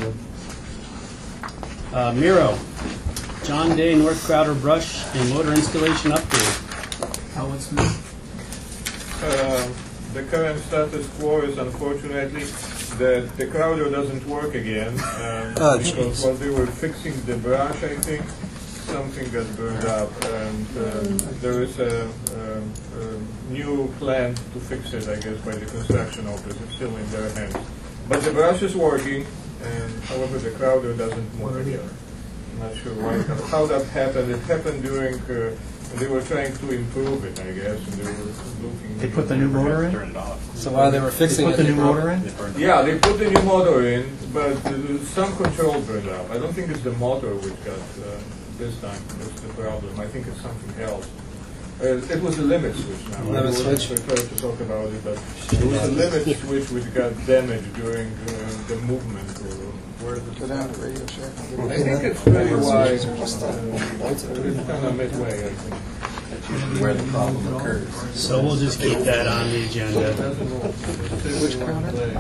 Speaker 19: Uh, Miro, John Day North Crowder brush and motor installation update.
Speaker 18: How it's moved.
Speaker 11: Uh, the current status quo is unfortunately that the Crowder doesn't work again. Um,
Speaker 15: Oh,
Speaker 11: because
Speaker 15: jeez.
Speaker 11: while they were fixing the brush, I think, something got burned up, and uh, there is a, a, a new plan to fix it, I guess, by the construction office. It's still in their hands. But the brush is working, and however the Crowder doesn't move yet. I'm not sure why, how that happened. It happened during, uh, they were trying to improve it, I guess, and they were looking.
Speaker 6: They put the new motor in?
Speaker 17: Turn it off.
Speaker 15: So while they were fixing
Speaker 6: They
Speaker 15: it,
Speaker 6: put the
Speaker 15: they
Speaker 6: new
Speaker 15: broke-
Speaker 6: motor in?
Speaker 11: Yeah, they put the new motor in, but uh, some control burned up. I don't think it's the motor which got uh, this time. That's the problem. I think it's something else. Uh, it was a limit switch now.
Speaker 15: Limit
Speaker 11: I wasn't
Speaker 15: switch?
Speaker 11: prepared to talk about it, but it was a limit switch which got damaged during uh, the movement. Or where the
Speaker 6: Go down to Radio Shack.
Speaker 11: I think it's pretty wide. Uh, it's kind of midway, I think.
Speaker 3: Where the problem occurs.
Speaker 19: So we'll just keep that on the agenda.
Speaker 11: Which counter?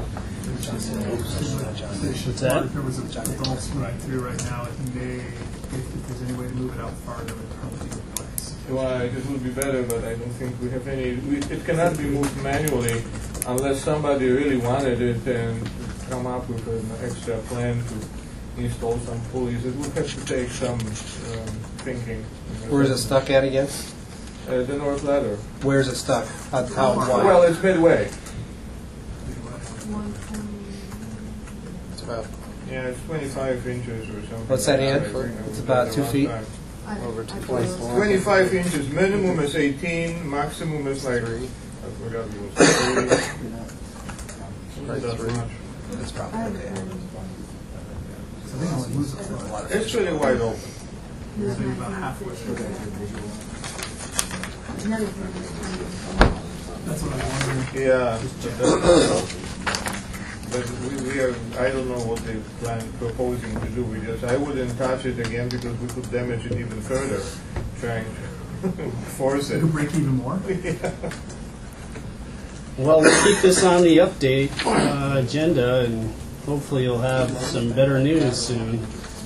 Speaker 19: What's that?
Speaker 18: There was a adults moving through right now. It may, if, if there's any way to move it out farther, it would probably be replaced.
Speaker 11: Well, it would be better, but I don't think we have any. We, it cannot be moved manually unless somebody really wanted it and come up with an extra plan to install some pulleys. It would have to take some um, thinking.
Speaker 15: Where is it stuck at again?
Speaker 11: Uh, the north ladder.
Speaker 15: Where is it stuck? How, how wide?
Speaker 11: Well, it's midway.
Speaker 15: It's about,
Speaker 11: Yeah, it's twenty-five inches or something.
Speaker 15: what's that, Ann?
Speaker 11: I think.
Speaker 15: It's about two feet?
Speaker 11: Over two twenty-five inches. Minimum is eighteen. Maximum is like I forgot it was thirty. Not that much.
Speaker 15: It's probably okay.
Speaker 18: So they only lose it for a lot of
Speaker 11: It's pretty wide open.
Speaker 18: maybe about halfway through. That's what I'm wondering.
Speaker 11: Yeah, but, but we, we are. I don't know what they plan proposing to do. We just I wouldn't touch it again because we could damage it even further, trying to force
Speaker 18: It
Speaker 11: it.
Speaker 18: could break even more.
Speaker 11: Yeah.
Speaker 19: Well, we'll keep this on the update uh, agenda, and hopefully you'll have some better news soon.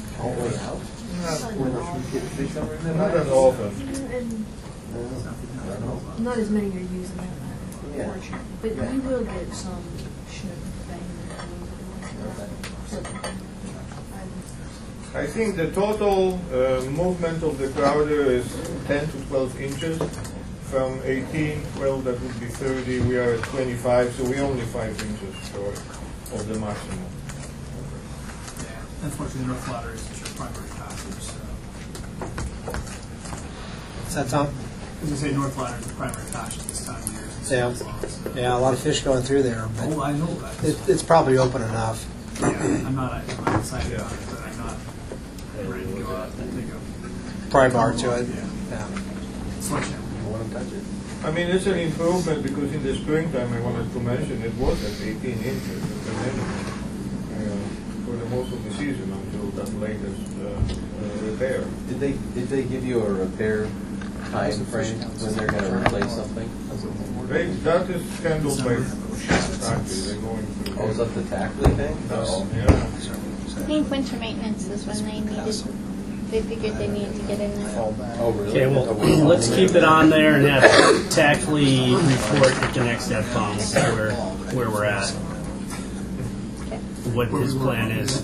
Speaker 11: Not that often.
Speaker 13: Not as many are using that, unfortunately. But you will get some shit bang.
Speaker 11: I think the total uh, movement of the Crowder is ten to twelve inches. From eighteen, well, that would be thirty. We are at twenty-five, so we're only five inches short of the maximum.
Speaker 18: Unfortunately, the North Ladder is your primary passage. So.
Speaker 15: What's that, Tom?
Speaker 18: As I say, North Ladder is the primary passage this time of year.
Speaker 15: Yeah, yeah, a lot of fish going through there. But
Speaker 18: Oh, I know that.
Speaker 15: it, it's probably open enough.
Speaker 18: Yeah, I'm not, I'm not excited about it, but I'm not ready to go out and take a
Speaker 15: Pry bar to it.
Speaker 18: Yeah.
Speaker 15: Yeah.
Speaker 18: sledgehammer.
Speaker 11: I mean, it's an improvement because in the springtime, I wanted to mention, it was at eighteen inches at the minimum uh, for the most of the season until that latest uh, uh, repair.
Speaker 3: Did they, did they give you a repair time frame when they're gonna replace something?
Speaker 11: They, that is handled by Tackley. They're going through.
Speaker 3: Oh, is that the Tackley thing?
Speaker 11: No. Yeah.
Speaker 1: I think winter maintenance is when they needed, they figured they needed to get in there.
Speaker 3: Oh, really?
Speaker 19: Okay, well, let's keep it on there and have Tackley report at the next F B O M where, where we're at, what his plan is.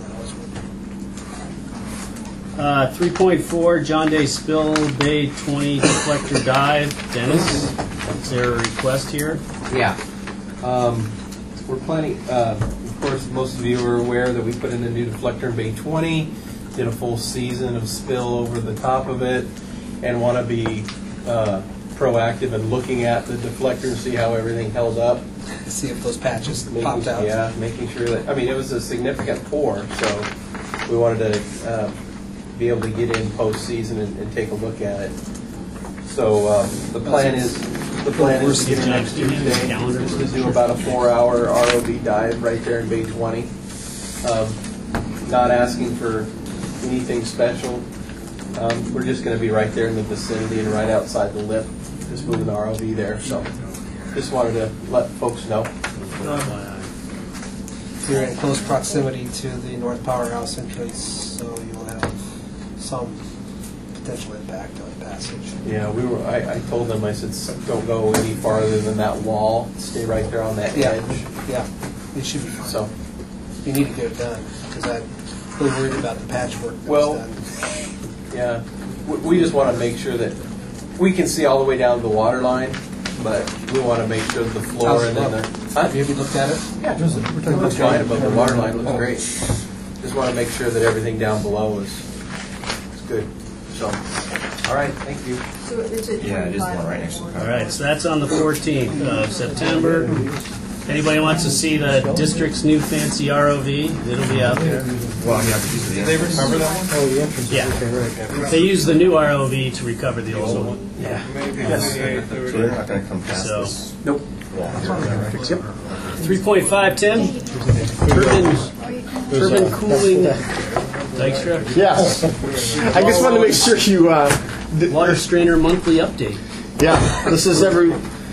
Speaker 19: Uh, three point four, John Day Spill Bay twenty deflector dive. Dennis, is there a request here?
Speaker 3: Yeah. Um, we're planning, uh, of course, most of you are aware that we put in a new deflector in Bay twenty, did a full season of spill over the top of it, and want to be uh, proactive in looking at the deflector and see how everything held up.
Speaker 15: See if those patches
Speaker 3: Making-
Speaker 15: popped out.
Speaker 3: Yeah, making sure that, I mean, it was a significant pour, so we wanted to uh, be able to get in postseason and, and take a look at it. So um, the plan is, the plan is to get in next Tuesday, just to do about a four-hour R O V dive right there in Bay twenty. Um, not asking for anything special. Um, we're just going to be right there in the vicinity and right outside the lip, just moving the R O V there. So just wanted to let folks know.
Speaker 15: You're in close proximity to the North Powerhouse entrance, so you'll have some potential impact on the passage.
Speaker 3: Yeah, we were. I, I told them. I said, don't go any farther than that wall. Stay right there on that
Speaker 15: Yeah.
Speaker 3: edge.
Speaker 15: Yeah, it should be fine.
Speaker 3: So
Speaker 15: you need to get it done because I'm a little worried about the patchwork that
Speaker 3: Well,
Speaker 15: was done.
Speaker 3: Yeah, we, we just want to make sure that we can see all the way down to the water line, but we want to make sure that the floor
Speaker 15: How's
Speaker 3: and
Speaker 15: it
Speaker 3: then
Speaker 15: look?
Speaker 3: the. Huh?
Speaker 15: Have you ever looked at it?
Speaker 3: Yeah, just, we're talking about fine above the water line. Looks great. Just want to make sure that everything down below is is good. So, all right, thank you.
Speaker 13: So is it
Speaker 10: Yeah, it is
Speaker 13: twenty-five?
Speaker 10: one right next to the
Speaker 19: All right, so that's on the fourteenth of September. Anybody wants to see the district's new fancy R O V? It'll be out there.
Speaker 10: Well, yeah, did
Speaker 17: Did they recover that one?
Speaker 4: Oh, the entrance.
Speaker 19: Yeah.
Speaker 4: Okay, right.
Speaker 19: They use the new R O V to recover the old one. Yeah.
Speaker 17: Maybe
Speaker 3: Yes.
Speaker 17: twenty-eight,
Speaker 10: So
Speaker 17: thirty.
Speaker 10: they're not going to come past
Speaker 19: So-
Speaker 10: this.
Speaker 3: Nope.
Speaker 4: Yep.
Speaker 19: three point five, Tim? Turbine, turbine cooling Dykstra?
Speaker 14: Yes. I just wanted to make sure you. Uh,
Speaker 19: Water strainer monthly update.
Speaker 14: Yeah, this is every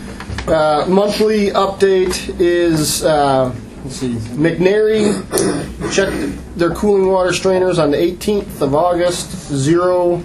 Speaker 14: uh, monthly update is uh, let's see, McNary checked their cooling water strainers on the eighteenth of August. Zero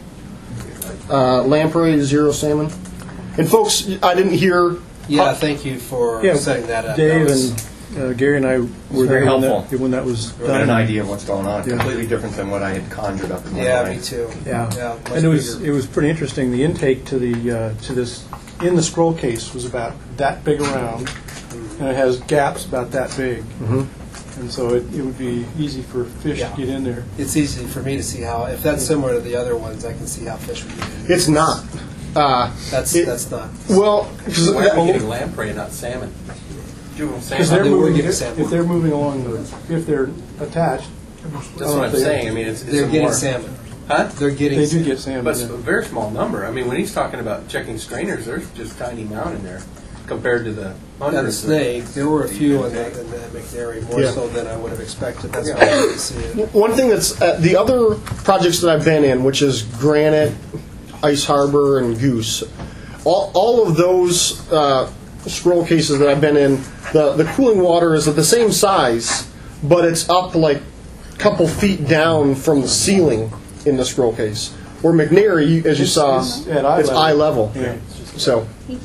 Speaker 14: uh, lamprey, zero salmon. And folks, I didn't hear.
Speaker 15: Yeah, thank you for
Speaker 4: Yeah,
Speaker 15: setting that up.
Speaker 4: Dave
Speaker 15: That was-
Speaker 4: and uh, Gary and I were
Speaker 10: very
Speaker 4: there when
Speaker 10: helpful.
Speaker 4: that, when that was
Speaker 10: I had
Speaker 4: done.
Speaker 10: an idea of what's going on.
Speaker 4: Yeah.
Speaker 10: Completely different than what I had conjured up in my
Speaker 15: Yeah,
Speaker 10: mind.
Speaker 15: me too.
Speaker 4: Yeah,
Speaker 15: Yeah, much
Speaker 4: and it was
Speaker 15: bigger.
Speaker 4: it was pretty interesting. The intake to the uh, to this in the scroll case was about that big around, and it has gaps about that big,
Speaker 14: Mhm.
Speaker 4: and so it, it would be easy for fish
Speaker 15: Yeah.
Speaker 4: to get in there.
Speaker 15: It's easy for me to see how, if that's similar to the other ones, I can see how fish would get in.
Speaker 14: It's not. Uh,
Speaker 15: That's
Speaker 14: it-
Speaker 15: that's not.
Speaker 14: well,
Speaker 3: Why are we getting lamprey and not salmon? Juvenile
Speaker 4: Because
Speaker 3: salmon.
Speaker 4: they're
Speaker 15: They were
Speaker 4: moving,
Speaker 15: getting salmon.
Speaker 4: if they're moving along the, if they're attached.
Speaker 3: That's what I'm saying. I mean, it's, it's
Speaker 15: They're
Speaker 3: a
Speaker 15: getting
Speaker 3: more,
Speaker 15: salmon.
Speaker 3: Huh?
Speaker 15: They're getting
Speaker 4: They do
Speaker 15: salmon.
Speaker 4: get salmon.
Speaker 3: But it's
Speaker 4: yeah.
Speaker 3: a very small number. I mean, when he's talking about checking strainers, there's just a tiny amount in there compared to the
Speaker 15: And the
Speaker 3: hundreds. of-
Speaker 15: snake, there were a few in the, in the McNary, more
Speaker 14: Yeah.
Speaker 15: so than I would have expected. That's
Speaker 3: Yeah.
Speaker 15: why I didn't see it.
Speaker 14: One thing that's uh, the other projects that I've been in, which is Granite, Ice Harbor, and Goose. All, all of those uh, scroll cases that I've been in, the, the cooling water is at the same size, but it's up like a couple feet down from the ceiling in the scroll case. Where McNary, you- as you
Speaker 4: It's-
Speaker 14: saw,
Speaker 4: it's at eye
Speaker 14: it's
Speaker 4: level.
Speaker 14: eye level.
Speaker 4: Yeah.
Speaker 14: So,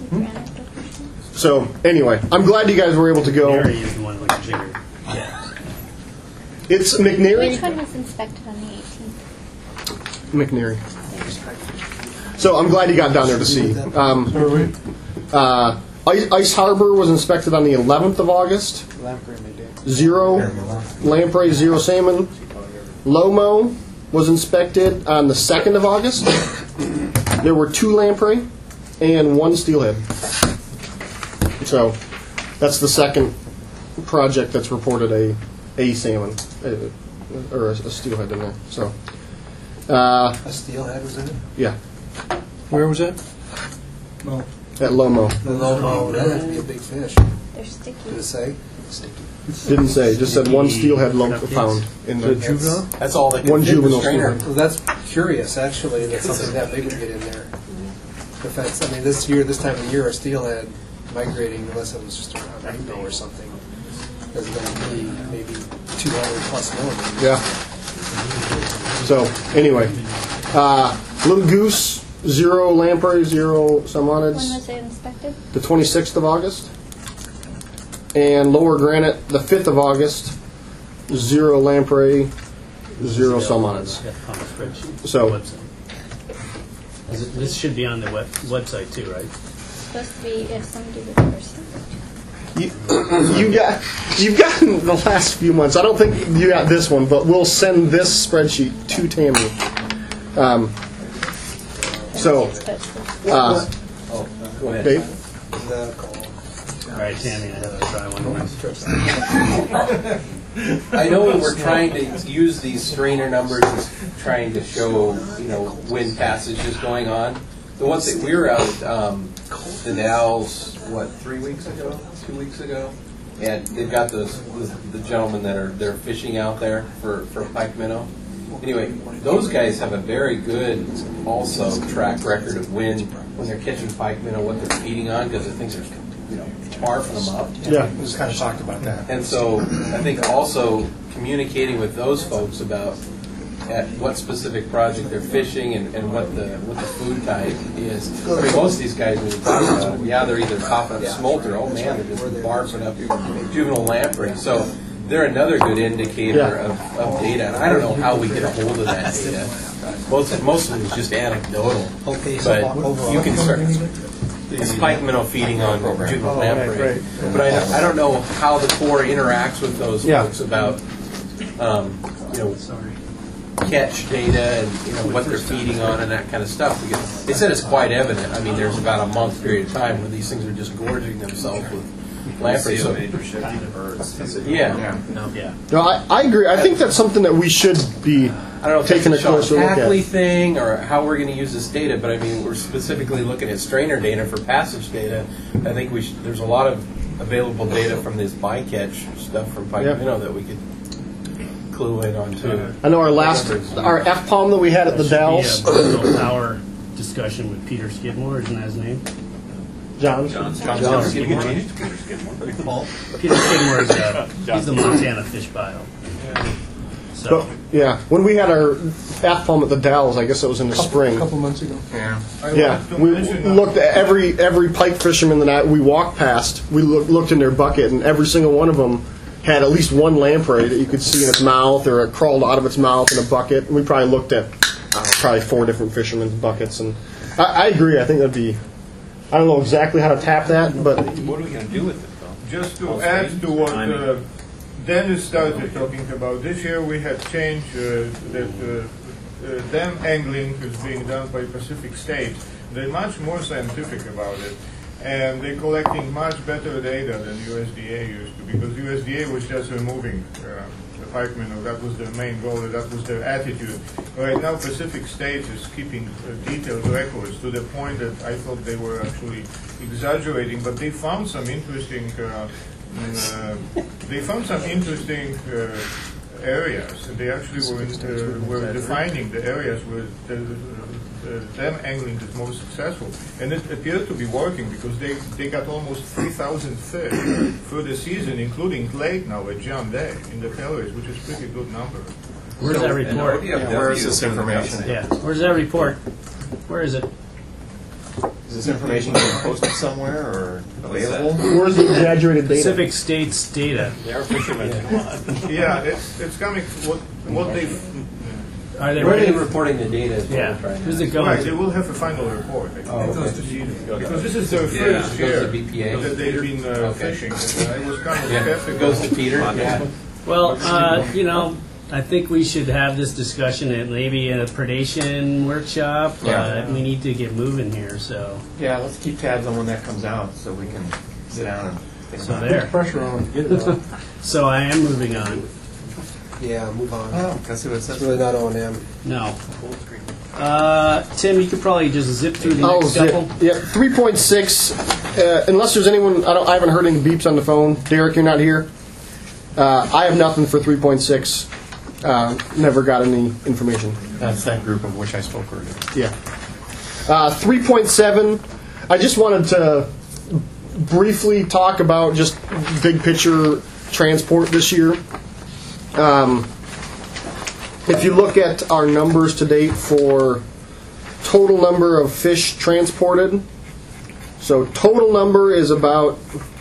Speaker 14: so anyway, I'm glad you guys were able to go.
Speaker 19: Mary is the one with the jigger.
Speaker 14: It's McNary.
Speaker 1: Which one was inspected on the eighteenth?
Speaker 14: McNary. So I'm glad you got down there to see. Um, uh, Ice, Ice Harbor was inspected on the eleventh of August. Zero lamprey, zero salmon. Lomo was inspected on the second of August. There were two lamprey and one steelhead. So that's the second project that's reported a a salmon uh, or a, a steelhead in there. So. Uh,
Speaker 15: A steelhead was in it?
Speaker 14: yeah.
Speaker 4: Where was that?
Speaker 15: No.
Speaker 14: At Lomo.
Speaker 15: The Lomo, that would be a big fish.
Speaker 1: They're sticky.
Speaker 15: Did it say?
Speaker 14: Didn't say. Just said one steelhead lo- found in the
Speaker 4: The juvenile?
Speaker 3: That's all they can
Speaker 14: one
Speaker 3: fit in the
Speaker 14: juvenile
Speaker 3: strainer.
Speaker 14: steelhead.
Speaker 15: Well, that's curious, actually, that something that big would get in there. If that's, I mean, this year, this time of year, a steelhead migrating, unless it was just a rainbow or something, is going to be maybe two hundred plus millimeters.
Speaker 14: Yeah. So anyway, uh, Little Goose, zero lamprey, zero
Speaker 1: When
Speaker 14: salmonids.
Speaker 1: was it inspected?
Speaker 14: The twenty-sixth of August. And Lower Granite, the fifth of August, zero lamprey, zero salmonids.
Speaker 19: Yeah, on the spreadsheet.
Speaker 14: So-
Speaker 19: Website. Is it- This should be on the web, website too, right?
Speaker 1: Supposed to be if somebody was person.
Speaker 14: You, you got, you've gotten the last few months. I don't think you got this one, but we'll send this spreadsheet to Tammy. Um, so, uh,
Speaker 3: Oh, go ahead.
Speaker 14: Dave?
Speaker 19: All right, Tammy, I have to try one more.
Speaker 3: I know when we're trying to use these strainer numbers as trying to show, you know, wind passages going on. The ones that we were out at um, the Dalles, what, three weeks ago, two weeks ago, and they've got those the, the gentlemen that are they're fishing out there for for pike minnow. Anyway, those guys have a very good also track record of when when they're catching pike minnow, what they're feeding on, because the things are, you know, barfing them up.
Speaker 14: Yeah.
Speaker 10: We just kind of talked about that.
Speaker 3: And so I think also communicating with those folks about at what specific project they're fishing and, and what the what the food type is. I mean, most of these guys, when you talk about them, yeah, they're either popping up smolter. Oh man, they're just barfing up juvenile lamprey. So they're another good indicator
Speaker 14: Yeah.
Speaker 3: of, of data. And I don't know how we get a hold of that data. most of, most of it is just anecdotal.
Speaker 15: Okay, so
Speaker 3: But
Speaker 15: overall-
Speaker 3: you can start a spike minnow feeding on juvenile lamprey. But I, don't- I don't know how the Corps interacts with those
Speaker 14: Yeah.
Speaker 3: folks about, um, you know, catch data and, you know, what they're feeding on and that kind of stuff. Because they said it's quite evident. I mean, there's about a month period of time where these things are just gorging themselves with lamprey. So, yeah.
Speaker 19: Yeah.
Speaker 14: No, I, I agree. I think that's something that we should be
Speaker 3: I don't know if
Speaker 14: taking a
Speaker 3: it's a Sean
Speaker 14: closer look
Speaker 3: Hackley
Speaker 14: at.
Speaker 3: thing or how we're going to use this data, but I mean, we're specifically looking at strainer data for passage data. I think we should, there's a lot of available data from this bycatch stuff from Pike
Speaker 14: Yeah.
Speaker 3: Minnow that we could clue in on too.
Speaker 14: I know our last, our F PALM that we had at the Dells.
Speaker 19: Should be a personal power discussion with Peter Skidmore, isn't that his name?
Speaker 14: John.
Speaker 19: John,
Speaker 14: John.
Speaker 19: John
Speaker 14: Skidmore.
Speaker 19: Peter Skidmore. Peter Skidmore is uh, he's the Montana fish bio. So
Speaker 14: But, yeah, when we had our F PALM at the Dells, I guess it was in the spring.
Speaker 4: A couple months ago.
Speaker 10: Yeah.
Speaker 14: Yeah, we looked at every every pike fisherman that I, we walked past. We look, looked in their bucket, and every single one of them had at least one lamprey that you could see in its mouth, or it crawled out of its mouth in a bucket. And we probably looked at uh, probably four different fishermen's buckets, and I, I agree. I think that'd be. I don't know exactly how to tap that, but
Speaker 11: What are we going to do with it, though? Just to add to what uh, Dennis started talking about, this year we had changed uh, that uh, uh, dam angling is being done by Pacific States. They're much more scientific about it, and they're collecting much better data than U S D A used to, because U S D A was just removing uh, the pike minnow. That was their main goal, that was their attitude. Right now, Pacific States is keeping uh, detailed records to the point that I thought they were actually exaggerating, but they found some interesting. Uh, uh, they found some interesting uh, areas. They actually were uh, were defining the areas where the, uh, dam angling is most successful, and it appeared to be working because they they got almost three thousand fish for the season, including lake now at John Day in the Pelleries, which is a pretty good number.
Speaker 19: where's that report?
Speaker 10: Yeah, where is this information?
Speaker 19: Yeah, where's that report? Where is it?
Speaker 10: Is this information being posted somewhere or available?
Speaker 14: where's the exaggerated data?
Speaker 19: Pacific States data.
Speaker 11: They are fishermen. Yeah, it's it's coming. What what they
Speaker 19: Are they
Speaker 3: Where are they
Speaker 19: ready?
Speaker 3: reporting the data? is what
Speaker 19: Yeah.
Speaker 3: we're trying to-
Speaker 19: Who's it going
Speaker 11: Right,
Speaker 19: to?
Speaker 11: they will have a final report. I think.
Speaker 3: Oh,
Speaker 11: It goes
Speaker 3: okay.
Speaker 11: to Sweden. Because this is their
Speaker 3: Yeah,
Speaker 11: first
Speaker 3: it goes
Speaker 11: year
Speaker 3: to B P A.
Speaker 11: that they've been uh,
Speaker 3: Okay.
Speaker 11: fishing. And I was kind of
Speaker 3: Yeah,
Speaker 11: skeptical.
Speaker 3: it goes to Peter. Yeah.
Speaker 19: Well, uh, you know, I think we should have this discussion at maybe a predation workshop.
Speaker 10: Yeah.
Speaker 19: Uh, we need to get moving here, so.
Speaker 10: Yeah, let's keep tabs on when that comes out so we can sit down and think
Speaker 19: So
Speaker 10: about
Speaker 19: there.
Speaker 10: it.
Speaker 4: Pressure on it. Get it out.
Speaker 19: So I am moving on.
Speaker 15: Yeah, move on.
Speaker 10: Oh, can I see what it
Speaker 15: It's
Speaker 10: says?
Speaker 15: really not O and M.
Speaker 19: No. Uh, Tim, you could probably just zip through the
Speaker 14: Oh,
Speaker 19: next
Speaker 14: zip.
Speaker 19: couple.
Speaker 14: Yeah, three point six. Uh, unless there's anyone, I, don't, I haven't heard any beeps on the phone. Derek, you're not here. Uh, I have nothing for three point six. Uh, never got any information.
Speaker 10: That's that group of which I spoke earlier.
Speaker 14: Yeah. Uh, three point seven. I just wanted to briefly talk about just big picture transport this year. Um, if you look at our numbers to date for total number of fish transported, so total number is about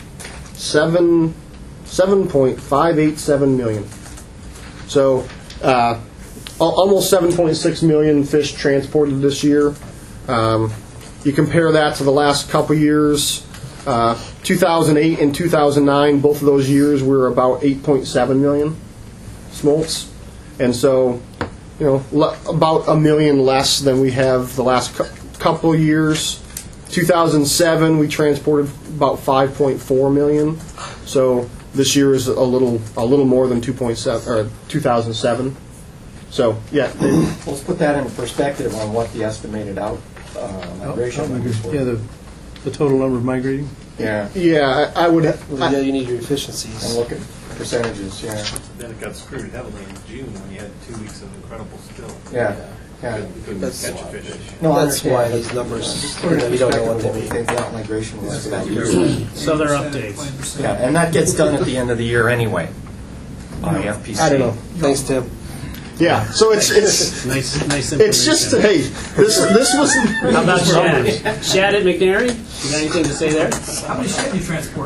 Speaker 14: seven seven point five eight seven million. So uh, al- almost seven point six million fish transported this year. Um, you compare that to the last couple years. Uh, two thousand eight and two thousand nine, both of those years were about eight point seven million smolts. And so, you know, le- about a million less than we have the last cou- couple years. two thousand seven, we transported about five point four million. So this year is a little a little more than two point seven or two thousand seven. So yeah,
Speaker 10: Let's put that in perspective on what the estimated out uh, migration numbers were.
Speaker 4: Yeah, the, the total number of migrating.
Speaker 10: Yeah.
Speaker 14: yeah, I, I would.
Speaker 15: Well, yeah, you need your efficiencies.
Speaker 10: And look at percentages, yeah.
Speaker 17: Then it got screwed heavily in June when you had two weeks of incredible still.
Speaker 10: Yeah. Yeah.
Speaker 17: You couldn't
Speaker 15: That's-
Speaker 17: catch a fish.
Speaker 10: No, I
Speaker 15: That's
Speaker 10: understand.
Speaker 15: why these numbers,
Speaker 10: Just put it in
Speaker 15: you don't know
Speaker 10: perspective
Speaker 15: what
Speaker 10: what
Speaker 15: they
Speaker 10: we think the out migration was for that year.
Speaker 19: So they're updates.
Speaker 10: Yeah, and that gets done at the end of the year anyway by F P C.
Speaker 14: I don't know.
Speaker 15: Thanks, Tim.
Speaker 14: Yeah, so it's it's
Speaker 19: Nice, nice
Speaker 14: it's just
Speaker 19: information.
Speaker 14: hey, this this was.
Speaker 19: How about Shad? Shad at McNary? You got anything to say there?
Speaker 18: How many shad do you transport?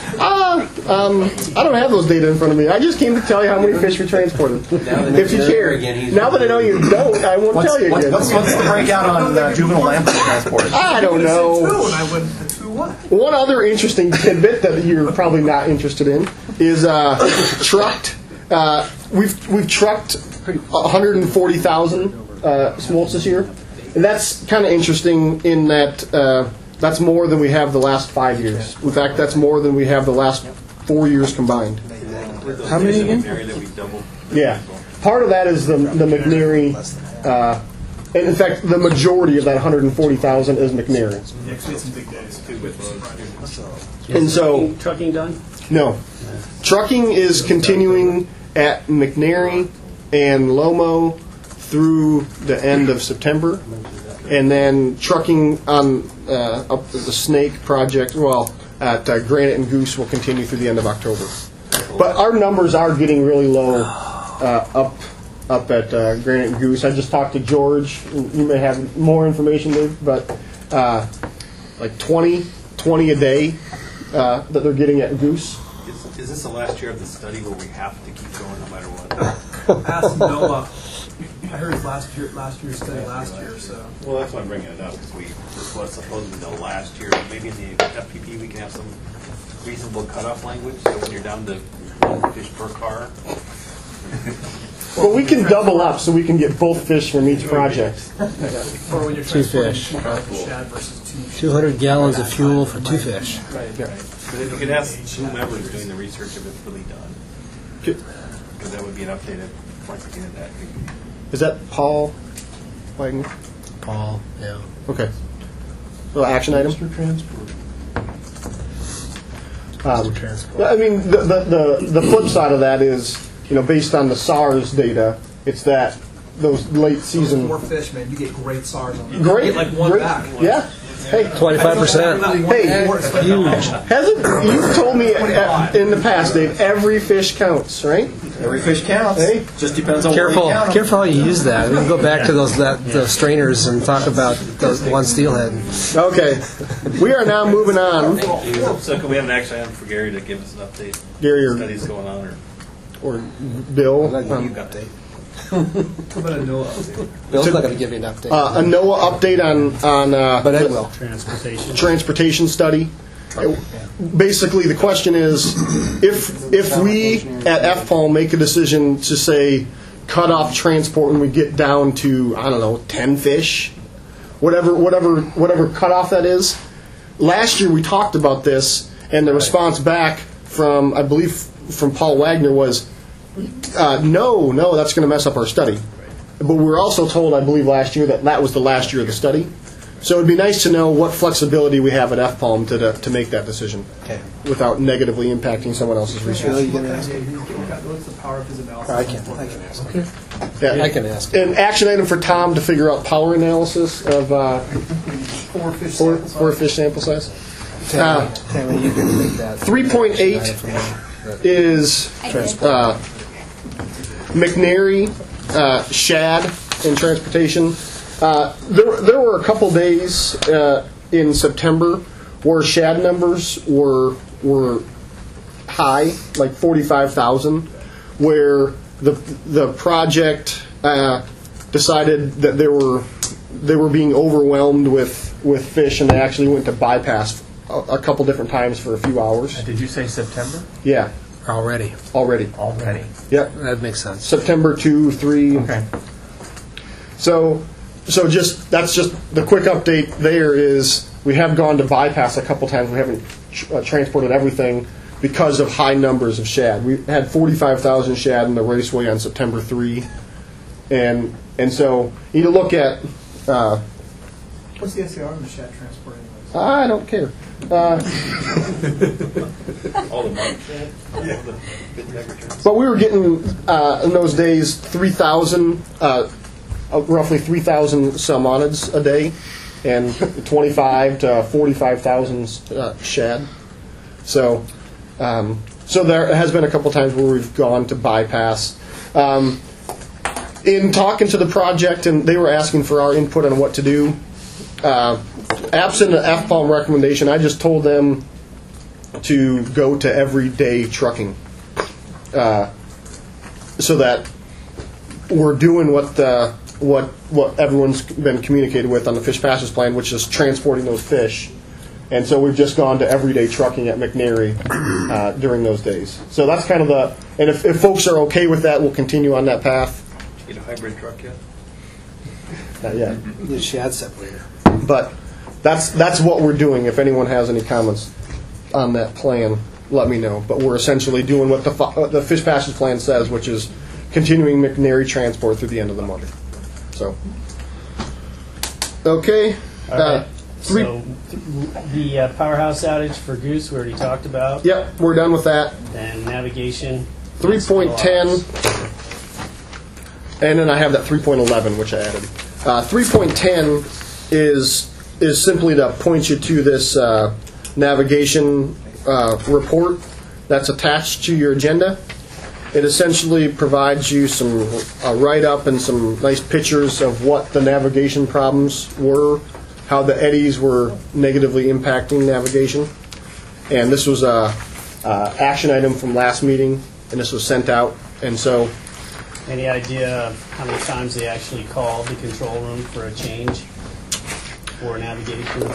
Speaker 14: Uh, um, I don't have those data in front of me. I just came to tell you how many fish we transported. If you care. Now that I know you don't, I won't
Speaker 10: What's,
Speaker 14: tell you
Speaker 10: what's,
Speaker 14: again.
Speaker 10: what's, what's the breakout on uh, juvenile lamprey transported?
Speaker 14: I don't know.
Speaker 18: Two, and I went two what?
Speaker 14: One other interesting tidbit that you're probably not interested in is uh, trucked. Uh, we've we've trucked one hundred forty thousand uh, smolts this year, and that's kind of interesting in that uh, that's more than we have the last five years. In fact, that's more than we have the last four years combined.
Speaker 4: How many again?
Speaker 14: Yeah, part of that is the the McNary. Uh, and in fact, the majority of that one hundred forty thousand is McNary.
Speaker 18: Yeah, 'cause we had some big days too with
Speaker 14: And so,
Speaker 19: trucking done?
Speaker 14: No. Trucking is continuing at McNary and Lomo through the end of September. And then trucking on uh, up the Snake project, well, at uh, Granite and Goose will continue through the end of October. But our numbers are getting really low uh, up up at uh, Granite and Goose. I just talked to George. You may have more information, Dave, but uh, like twenty, twenty a day uh, that they're getting at Goose.
Speaker 17: Is, is this the last year of the study where we have to keep going no matter what?
Speaker 18: Ask Noah. I heard his last year, last year's study last year, so.
Speaker 17: Well, that's why I'm bringing it up, because we, this was supposedly the last year. Maybe in the F P P we can have some reasonable cutoff language, so when you're down to one fish per car.
Speaker 14: But we can double up so we can get both fish from each project.
Speaker 18: Or when you're
Speaker 15: Two
Speaker 18: transporting
Speaker 15: fish.
Speaker 18: shad versus two.
Speaker 15: two hundred gallons of fuel for two fish.
Speaker 18: Right, right.
Speaker 17: But if you could ask whomever is doing the research if it's really done. Because that would be an updated, once again, at that.
Speaker 14: Is that Paul Wagner?
Speaker 15: Paul, yeah.
Speaker 14: Okay. Little action item? Um, I mean, the, the, the, the flip side of that is, you know, based on the SARS data, it's that those late season.
Speaker 18: Four fish, man, you get great SARS on them.
Speaker 14: Great,
Speaker 18: You get like one
Speaker 14: great,
Speaker 18: back.
Speaker 14: yeah. Hey,
Speaker 15: twenty-five percent.
Speaker 14: Hey, huge. Hasn't you've told me uh, in the past, Dave? Every fish counts, right?
Speaker 10: Every fish counts.
Speaker 14: Hey,
Speaker 10: just depends on
Speaker 15: Careful,
Speaker 10: where you count 'em.
Speaker 15: careful how you use that. We can go back to those that, those strainers and talk about those one steelhead.
Speaker 14: Okay, we are now moving on.
Speaker 17: So can we have an action item for Gary to give us an update?
Speaker 14: Gary or
Speaker 17: studies going on, or
Speaker 14: or Bill.
Speaker 15: I'd like
Speaker 14: Um,
Speaker 15: you update.
Speaker 18: How about a Noah update?
Speaker 15: Bill's not going to give you an update.
Speaker 14: Uh, a NOAA update on on uh,
Speaker 15: But I
Speaker 14: the
Speaker 15: will.
Speaker 19: Transportation.
Speaker 14: transportation study. Basically, the question is, if if we at F P A L make a decision to say cut off transport when we get down to I don't know ten fish, whatever whatever whatever cutoff that is. Last year we talked about this, and the response back from I believe from Paul Wagner was, uh, no, no, that's going to mess up our study. But we were also told, I believe, last year that that was the last year of the study. So it would be nice to know what flexibility we have at F P A L M to, to make that decision without negatively impacting someone else's research.
Speaker 18: What's the power of his analysis?
Speaker 15: I can, I can ask.
Speaker 14: Okay. Yeah.
Speaker 15: I can ask.
Speaker 14: An action item for Tom to figure out power analysis of uh,
Speaker 18: Four fish
Speaker 14: four,
Speaker 18: sample
Speaker 14: four
Speaker 18: size.
Speaker 14: fish sample size.
Speaker 15: Tammy, Tammy, you can make that.
Speaker 14: three point eight is uh, McNary uh, shad in transportation. Uh, there, there were a couple days uh, in September where shad numbers were were high, like forty-five thousand, where the the project uh, decided that they were they were being overwhelmed with, with fish, and they actually went to bypass a, a couple different times for a few hours.
Speaker 10: Did you say September?
Speaker 14: Yeah,
Speaker 15: Already.
Speaker 14: already.
Speaker 10: Already.
Speaker 14: Yep.
Speaker 15: That makes sense.
Speaker 14: September two, three.
Speaker 10: Okay.
Speaker 14: So, so just that's just the quick update. There is we have gone to bypass a couple times. We haven't tr- uh, transported everything because of high numbers of shad. We had forty-five thousand shad in the raceway on September three, and and so you need to look at. Uh,
Speaker 18: What's the S A R on the shad transport anyways?
Speaker 14: I don't care. Uh,
Speaker 17: all the money shad? Yeah. The big temperatures.
Speaker 14: But we were getting uh, in those days three thousand, uh, uh, roughly three thousand salmonids a day, and twenty-five to forty-five thousand uh, shad. So, um, so there has been a couple times where we've gone to bypass. Um, in talking to the project, and they were asking for our input on what to do. Uh, absent an F P A L M recommendation, I just told them to go to everyday trucking, uh, so that we're doing what the, what what everyone's been communicated with on the fish passage plan, which is transporting those fish. And so we've just gone to everyday trucking at McNary uh, during those days. So that's kind of the, and if, if folks are okay with that, we'll continue on that path.
Speaker 17: Get a hybrid truck yet?
Speaker 14: Not yet.
Speaker 15: The shad separator.
Speaker 14: But that's that's what we're doing. If anyone has any comments on that plan, let me know. But we're essentially doing what the uh, the fish passage plan says, which is continuing McNary transport through the end of the month. So, okay.
Speaker 19: All right.
Speaker 14: Uh, three,
Speaker 19: so the uh, powerhouse outage for Goose we already talked about.
Speaker 14: Yep, we're done with that.
Speaker 19: Then navigation.
Speaker 14: three point ten, and then I have that three point eleven, which I added. Uh, three point ten is is simply to point you to this uh, navigation uh, report that's attached to your agenda. It essentially provides you some a write-up and some nice pictures of what the navigation problems were, how the eddies were negatively impacting navigation. And this was a, a action item from last meeting, and this was sent out. And so,
Speaker 19: any idea of how many times they actually called the control room for a change for navigation?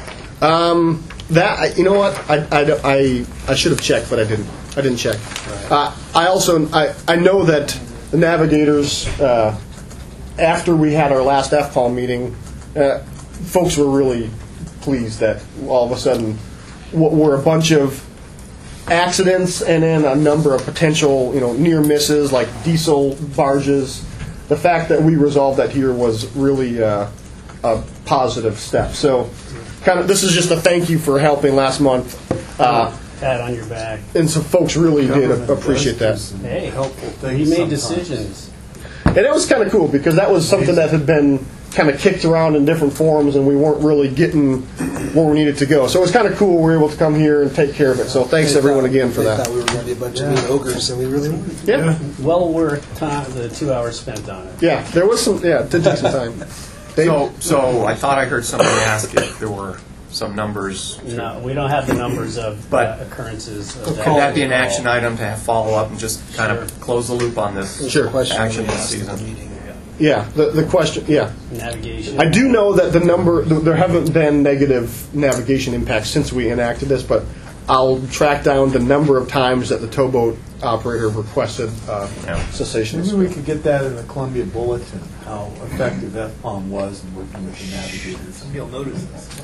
Speaker 14: Um, that you know what I, I, I, I should have checked, but I didn't. I didn't check.
Speaker 19: Right.
Speaker 14: Uh, I also I, I know that the navigators uh, after we had our last F PAL meeting, uh, folks were really pleased that all of a sudden w- were a bunch of accidents and then a number of potential you know near misses like diesel barges. The fact that we resolved that here was really uh, a positive step. So, kind of this is just a thank you for helping last month. Uh,
Speaker 19: Pat on your back.
Speaker 14: And some folks really did appreciate that.
Speaker 19: Hey, helpful. He made decisions.
Speaker 14: And it was kind of cool because that was something that had been kind of kicked around in different forums and we weren't really getting where we needed to go. So it was kind of cool we were able to come here and take care of it. So thanks everyone again for
Speaker 15: They
Speaker 14: that.
Speaker 15: thought we were going to be a bunch of mean ogres, and we really weren't.
Speaker 14: Yeah.
Speaker 19: Well worth time, the two hours spent on it.
Speaker 14: Yeah, there was some, yeah, it did take some time.
Speaker 10: So, so I thought I heard somebody ask if there were some numbers.
Speaker 19: No, we don't have the numbers of
Speaker 10: But
Speaker 19: uh, occurrences. Of
Speaker 10: Could that be an action item to have follow up and just kind of close the loop on this
Speaker 14: Sure.
Speaker 10: action this season?
Speaker 14: Yeah, the, the question, yeah.
Speaker 19: Navigation.
Speaker 14: I do know that the number, th- there haven't been negative navigation impacts since we enacted this, but I'll track down the number of times that the towboat operator requested uh, cessation.
Speaker 12: Maybe we could get that in the Columbia Bulletin, how effective F PALM was in working with the navigators. Somebody will notice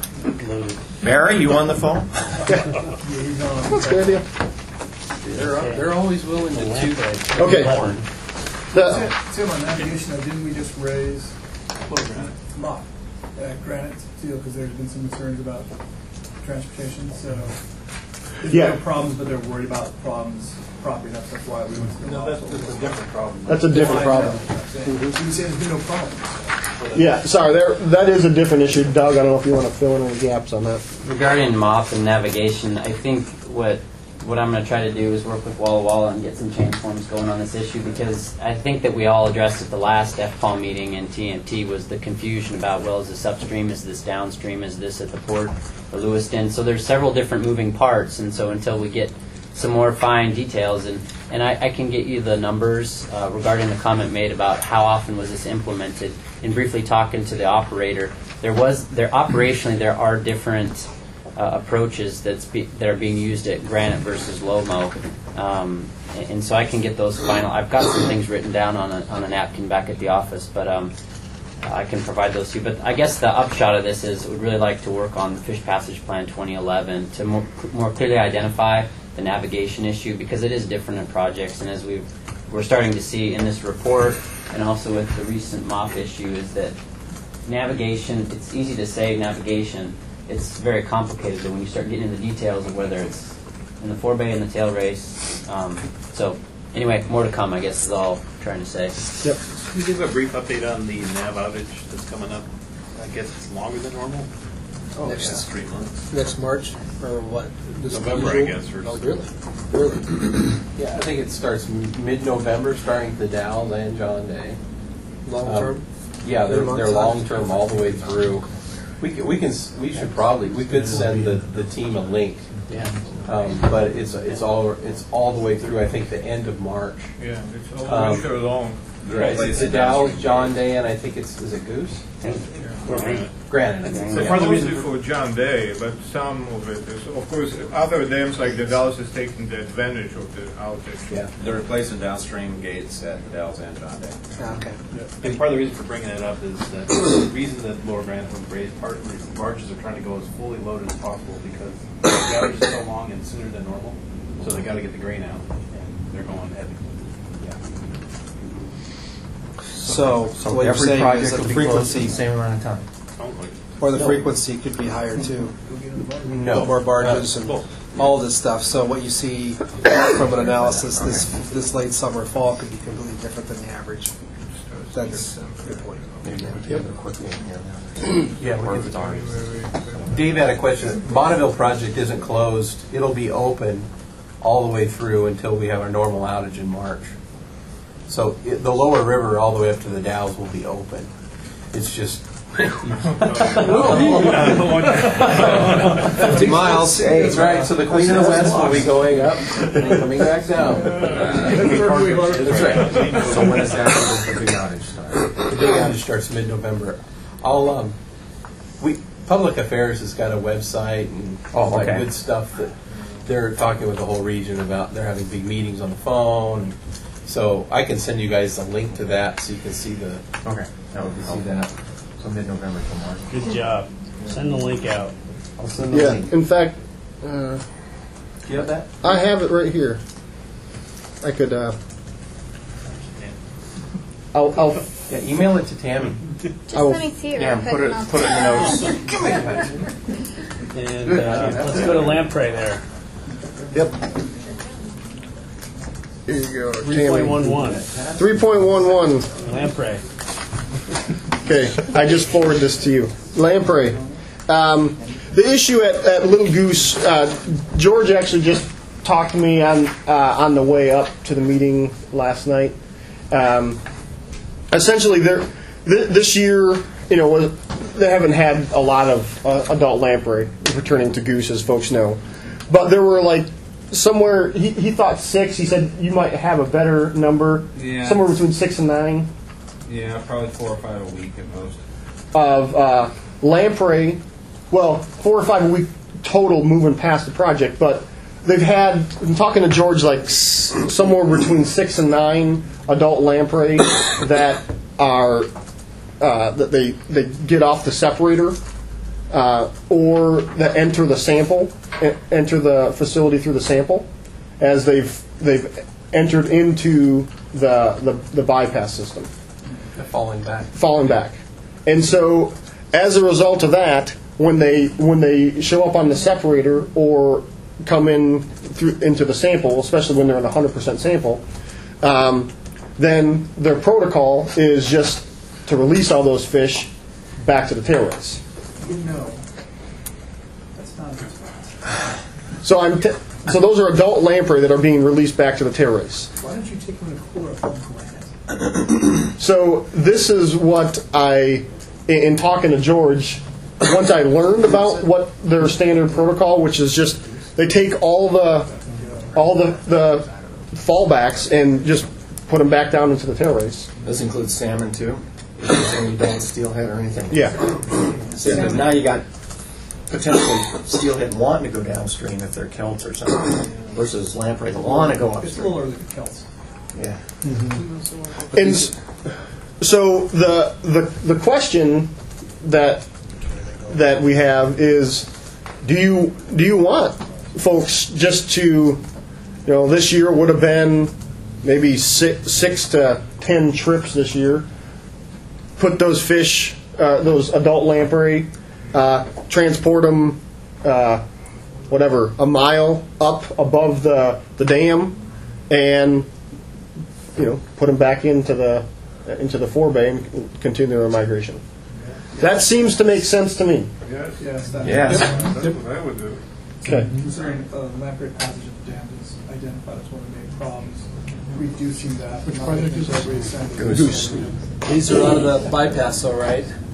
Speaker 12: this.
Speaker 10: Mary, you on the phone?
Speaker 14: That's a good idea.
Speaker 3: They're, they're always willing to toot.
Speaker 14: Okay.
Speaker 18: Tim, Tim, on navigation, though, didn't we just raise granite, mock, uh, granite steel, because there's been some concerns about transportation, so there's
Speaker 14: Yeah.
Speaker 18: no problems, but they're worried about problems, property, that's that's why we went to the
Speaker 17: No,
Speaker 18: law.
Speaker 17: that's, that's a different problem.
Speaker 14: That's a different
Speaker 18: I know,
Speaker 14: problem.
Speaker 18: I'm saying. So you say there's been no problems.
Speaker 14: Yeah, sorry, there, that is a different issue. Doug, I don't know if you want to fill in any gaps on that.
Speaker 2: Regarding M O P and navigation, I think what what I'm going to try to do is work with Walla Walla and get some change forms going on this issue, because I think that we all addressed at the last F PAL meeting in T M T was the confusion about, well, is this upstream, is this downstream, is this at the port or Lewiston? So there's several different moving parts, and so until we get some more fine details, and, and I, I can get you the numbers uh, regarding the comment made about how often was this implemented, and briefly talking to the operator. There was, there operationally, there are different uh, approaches that's be, that are being used at Granite versus Lomo, um, and, and so I can get those final. I've got some things written down on a, on a napkin back at the office, but um, I can provide those to you. But I guess the upshot of this is we'd really like to work on the Fish Passage Plan twenty eleven to more, more clearly identify the navigation issue, because it is different in projects, and as we've, we're starting to see in this report and also with the recent M O P issue is that navigation, it's easy to say navigation, it's very complicated when you start getting into the details of whether it's in the forebay and the tail race. Um, so anyway, more to come, I guess is all I'm trying to say.
Speaker 14: Yep.
Speaker 17: Can you give a brief update on the nav outage that's coming up? I guess it's longer than normal?
Speaker 15: Oh,
Speaker 17: Next
Speaker 15: yeah.
Speaker 17: three months.
Speaker 15: Next March, or what? This
Speaker 17: November, I
Speaker 15: usual?
Speaker 17: guess. Or
Speaker 15: Oh, really? Really?
Speaker 3: Yeah, I think it starts m- mid-November, starting at the Dalles and John Day.
Speaker 15: Long
Speaker 3: Um,
Speaker 15: term?
Speaker 3: Yeah, they're,
Speaker 15: Three months?
Speaker 3: they're long-term all the way through. We can, we can, s- we should probably, we could send the, the team a link Yeah. Um, but it's it's all it's all the way through. I think the end of March.
Speaker 11: Yeah, it's all
Speaker 3: Um,
Speaker 11: winter long.
Speaker 3: Right. It's the Dow, John Day, and I think it's is it Goose?
Speaker 11: Granite.
Speaker 3: Granite.
Speaker 11: So
Speaker 3: Yeah.
Speaker 11: part of the reason for John Day, but some of it is, of course, other dams like the Dalles is taking the advantage of the outage.
Speaker 3: Yeah.
Speaker 20: They're replacing downstream gates at the Dalles and John Day.
Speaker 15: Okay.
Speaker 17: And part of the reason for bringing it up is that the reason that Lower Grantham raised part of the barges are trying to go as fully loaded as possible because the outage is so long and sooner than normal, so they got to get the grain out, and they're going heavy.
Speaker 15: So,
Speaker 6: So
Speaker 15: so what you're
Speaker 6: every
Speaker 15: saying
Speaker 6: project
Speaker 15: is that
Speaker 6: will
Speaker 15: the
Speaker 6: be closed
Speaker 15: frequency,
Speaker 6: at the same amount of time.
Speaker 15: or the
Speaker 3: No.
Speaker 15: frequency could be higher too.
Speaker 3: No.
Speaker 15: More barges and all this stuff. So what you see from an analysis this this late summer, fall could be completely different than the average. That's a good point.
Speaker 3: Yeah, we're getting Dave had a question. Bonneville project isn't closed. It'll be open all the way through until we have our normal outage in March. So it, the lower river all the way up to the Dalles will be open. It's just
Speaker 15: fifty miles.
Speaker 3: That's right. So the Queen of the West will be going up and coming back down. That's right.
Speaker 6: So when is that the big outage start?
Speaker 3: The big outage starts mid-November. I'll um, we Public Affairs has got a website and all
Speaker 6: Oh,
Speaker 3: that
Speaker 6: okay.
Speaker 3: good stuff that they're talking with the whole region about. They're having big meetings on the phone. So I can send you guys a link to that so you can see the
Speaker 6: Okay, that would be
Speaker 3: see
Speaker 6: helpful.
Speaker 3: that.
Speaker 6: So mid-November till March.
Speaker 19: Good job. Send the link out.
Speaker 3: I'll send the
Speaker 14: Yeah,
Speaker 3: link.
Speaker 14: in fact, uh,
Speaker 3: Do you have that?
Speaker 14: I have it right here. I could, uh, I'll, I'll,
Speaker 3: Yeah, email it to Tammy.
Speaker 1: Just
Speaker 14: I will-
Speaker 1: let me see it
Speaker 14: yeah,
Speaker 1: real quick.
Speaker 14: put it-
Speaker 1: and I'll
Speaker 14: put it in the
Speaker 1: notes.
Speaker 19: And uh, let's go to Lamprey there.
Speaker 14: Yep. Here you go.
Speaker 19: three point one one.
Speaker 14: three point one one.
Speaker 19: Lamprey.
Speaker 14: Okay, I just forwarded this to you. Lamprey. Um, the issue at, at Little Goose, uh, George actually just talked to me on uh, on the way up to the meeting last night. Um, essentially, they're, th- this year, you know, was- they haven't had a lot of uh, adult lamprey returning to Goose, as folks know. But there were like somewhere, he, he thought six. He said you might have a better number,
Speaker 20: Yeah.
Speaker 14: somewhere between six and nine.
Speaker 20: Yeah, probably four or five a week at most.
Speaker 14: Of uh, lamprey, well, four or five a week total moving past the project, but they've had, I'm talking to George, like s- somewhere between six and nine adult lamprey that are, uh, that they, they get off the separator uh, or that enter the sample, e- enter the facility through the sample as they've, they've entered into the, the, the bypass system.
Speaker 3: They're falling back.
Speaker 14: Falling back. And so, as a result of that, when they when they show up on the separator or come in through, into the sample, especially when they're in a one hundred percent sample, um, then their protocol is just to release all those fish back to the tailrace.
Speaker 18: No. That's not a response.
Speaker 14: So I'm t- so those are adult lamprey that are being released back to the tailrace.
Speaker 18: Why don't you take them to chloroform gland?
Speaker 14: So this is what I, in in talking to George, once I learned about what their standard protocol, which is just they take all the all the, the fallbacks and just put them back down into the tail race.
Speaker 6: This includes salmon too? If there's any don't steelhead or anything?
Speaker 14: Yeah.
Speaker 6: So but now you got potentially steelhead wanting to go downstream if they're kelts or something, versus lamprey that want to go
Speaker 18: It's a little
Speaker 6: upstream.
Speaker 18: early for Celts.
Speaker 6: Yeah.
Speaker 14: And s- so the the the question that that we have is, do you do you want folks just to, you know, this year would have been maybe six, six to ten trips this year. Put those fish, uh, those adult lamprey, uh, transport them, uh, whatever, a mile up above the the dam, and you know, put them back into the into the forebay and continue their migration. That seems to make sense to me.
Speaker 11: Yes.
Speaker 18: Yes, that
Speaker 11: Yes.
Speaker 18: Yep.
Speaker 11: That's what I would do.
Speaker 14: Okay.
Speaker 18: Considering uh, the lamprey passage of the dam is identified as one of the main problems, reducing that. Which project is that?
Speaker 15: Goose. These are out of the bypass, though, right?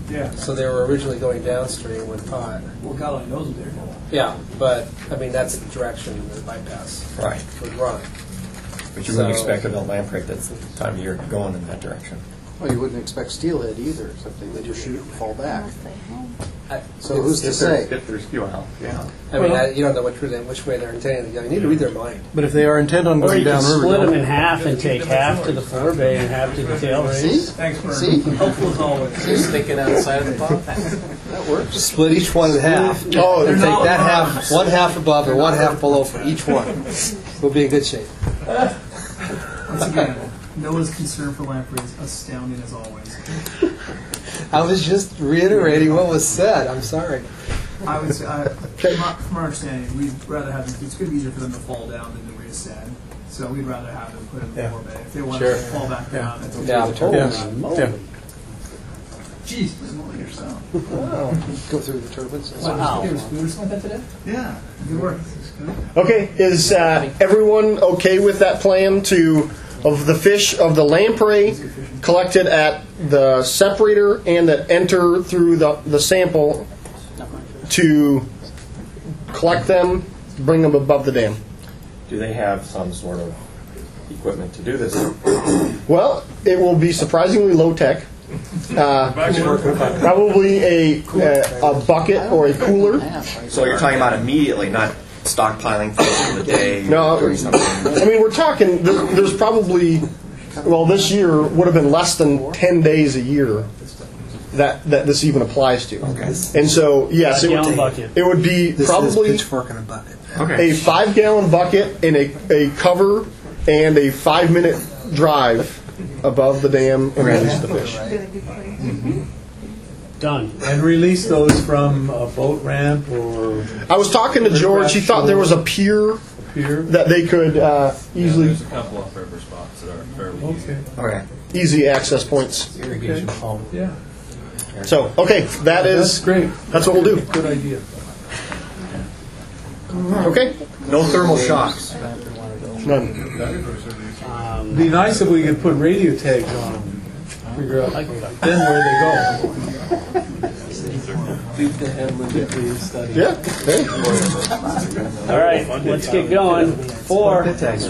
Speaker 18: Yeah.
Speaker 15: So they were originally going downstream when caught.
Speaker 18: Well, God only knows what they're doing.
Speaker 15: Yeah, but I mean that's the direction the bypass
Speaker 10: Right.
Speaker 15: would run.
Speaker 10: But you wouldn't
Speaker 15: So-
Speaker 10: expect with a lamprey that's the time of year going in that direction.
Speaker 6: Well, you wouldn't expect steelhead either, except they they just shoot and fall back.
Speaker 15: I-
Speaker 6: So who's to
Speaker 10: If
Speaker 6: say?
Speaker 10: there's- If there's, well, yeah.
Speaker 15: I mean, I, you don't know which way, they, which way they're intending to go. You need to read their mind.
Speaker 4: But if they are intent on
Speaker 19: Or
Speaker 4: going
Speaker 19: you could
Speaker 4: downriver,
Speaker 19: split them
Speaker 4: don't-
Speaker 19: in half and take half to the forebay and half to the tail
Speaker 6: See?
Speaker 19: race.
Speaker 18: Thanks, Bert.
Speaker 6: See?
Speaker 18: Helpful as always.
Speaker 10: Just thinking outside the box.
Speaker 6: That works.
Speaker 15: Just split each one in half.
Speaker 6: Oh,
Speaker 15: and
Speaker 6: they're
Speaker 15: take
Speaker 6: not
Speaker 15: that
Speaker 6: wrong.
Speaker 15: half, one half above and one half below for each one. We'll be in good shape.
Speaker 18: Once again, Noah's concern for lamprey is astounding as always.
Speaker 15: I was just reiterating what was said. I'm sorry.
Speaker 18: I would say, I, from, our, from our understanding, we'd rather have them, it's going to be easier for them to fall down than to reascend. So we'd rather have them put in the
Speaker 15: Yeah.
Speaker 18: forebay. If they want
Speaker 15: Sure.
Speaker 18: to fall back down, it's okay.
Speaker 15: Yeah, totally.
Speaker 4: Yeah. Yeah.
Speaker 18: Jeez, just mold yourself.
Speaker 15: Wow. Go through the turbines.
Speaker 18: Wow. There was food or something like that today? Yeah. Good work.
Speaker 14: Okay, is uh, everyone okay with that plan to of the fish of the lamprey collected at the separator and that enter through the, the sample to collect them, bring them above the dam?
Speaker 10: Do they have some sort of equipment to do this?
Speaker 14: Well, it will be surprisingly low tech. Uh, probably a, a a bucket or a cooler.
Speaker 10: So you're talking about immediately, not stockpiling for the day
Speaker 14: No,
Speaker 10: or something?
Speaker 14: I mean we're talking. there- There's probably, well, this year would have been less than ten days a year that that this even applies to.
Speaker 10: Okay.
Speaker 14: And so yes, it
Speaker 19: Five-gallon
Speaker 14: would,
Speaker 19: bucket.
Speaker 14: it would be
Speaker 15: This
Speaker 14: probably
Speaker 15: is pitchfork in a bucket.
Speaker 10: Okay.
Speaker 14: a five gallon bucket and a, a cover and a five minute drive above the dam and release the fish.
Speaker 19: Done.
Speaker 12: And release those from a boat ramp or
Speaker 14: I was talking to George. He thought there was a pier
Speaker 12: pier.
Speaker 14: that they could uh, easily
Speaker 20: There's a couple of river spots that are fairly easy.
Speaker 12: Okay.
Speaker 10: Okay.
Speaker 14: easy access points.
Speaker 12: Irrigation pump. Yeah.
Speaker 14: So okay, that is
Speaker 12: That's great.
Speaker 14: that's what we'll do.
Speaker 12: Good idea.
Speaker 14: Okay,
Speaker 10: No thermal shocks.
Speaker 14: none.
Speaker 19: Um,
Speaker 12: Be nice if we could put radio tags on them. Figure out then where they go.
Speaker 14: Yeah. Hey.
Speaker 19: All right, let's get going. Four,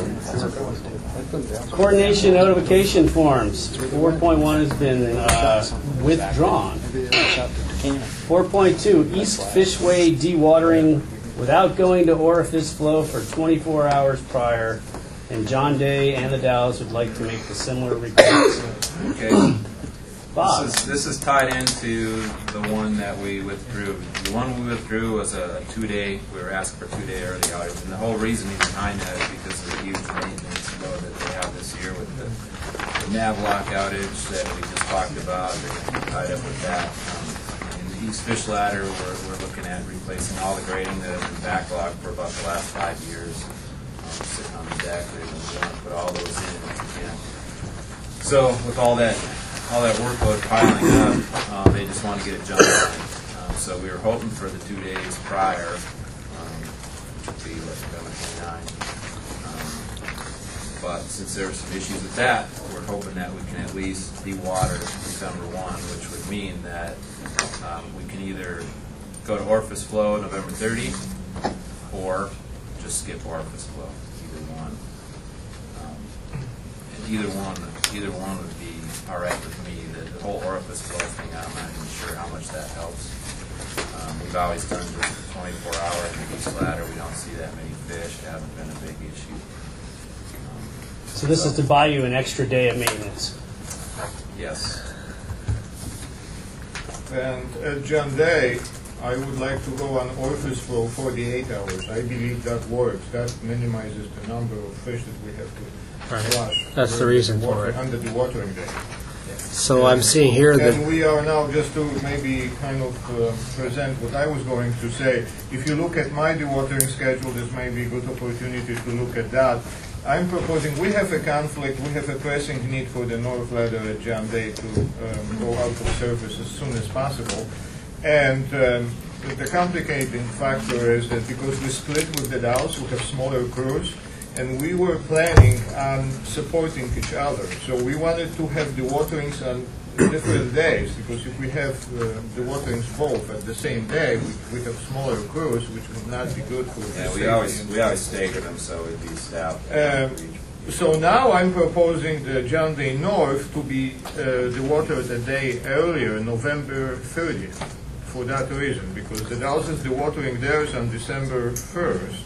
Speaker 19: coordination notification forms. four point one has been uh, withdrawn. four point two, East Fishway dewatering without going to orifice flow for twenty-four hours prior. And John Day and the Dows would like to make the similar request.
Speaker 20: Okay.
Speaker 19: Bob.
Speaker 20: This is, this is tied into the one that we withdrew. The one we withdrew was a two-day, we were asking for two-day early outage. And the whole reasoning behind that is because of the huge maintenance load that they have this year with the, the Navlock outage that we just talked about. They're going to be tied up with that. Um, in the East Fish Ladder, we're, we're looking at replacing all the grading that has been backlogged for about the last five years. Um, sitting on the deck, we want to put all those in if we can. So with all that all that workload piling up, um, they just want to get it jumped on. Um, so we were hoping for the two days prior, um, which would be what, November twenty-ninth. Um, but since there were some issues with that, we're hoping that we can at least dewater December first, which would mean that um, we can either go to orifice flow November thirtieth or just skip orifice flow, either one. Um, and either one, either one would be all right with me. The, the whole orifice flow thing, I'm not even sure how much that helps. Um, we've always done just the twenty-four hour in the East Ladder. We don't see that many fish. It hasn't been a big issue. Um,
Speaker 19: So this is to buy you an extra day of maintenance.
Speaker 20: Yes.
Speaker 11: And at John Day, I would like to go on orifice flow forty-eight hours. I believe that works. That minimizes the number of fish that we have to flush.
Speaker 15: That's the reason for it.
Speaker 11: Under the watering day.
Speaker 15: So I'm seeing here
Speaker 11: And
Speaker 15: that
Speaker 11: we are now, just to maybe kind of uh, present what I was going to say, if you look at my dewatering schedule, this may be a good opportunity to look at that. I'm proposing, we have a conflict, we have a pressing need for the North Ladder at John Day to um, go out of service as soon as possible. And um, the complicating factor is that because we split with the Dows, we have smaller crews, and we were planning on supporting each other. So we wanted to have the waterings on different days, because if we have uh, the waterings both at the same day, we, we have smaller crews, which would not be good for the
Speaker 20: Yeah, we
Speaker 11: safety
Speaker 20: always,
Speaker 11: and-
Speaker 20: we always stagger them, so it'd be staffed.
Speaker 11: Um, So now I'm proposing the John Day North to be uh, the water a day earlier, November thirtieth, for that reason, because the Dallas, the watering there is on December first.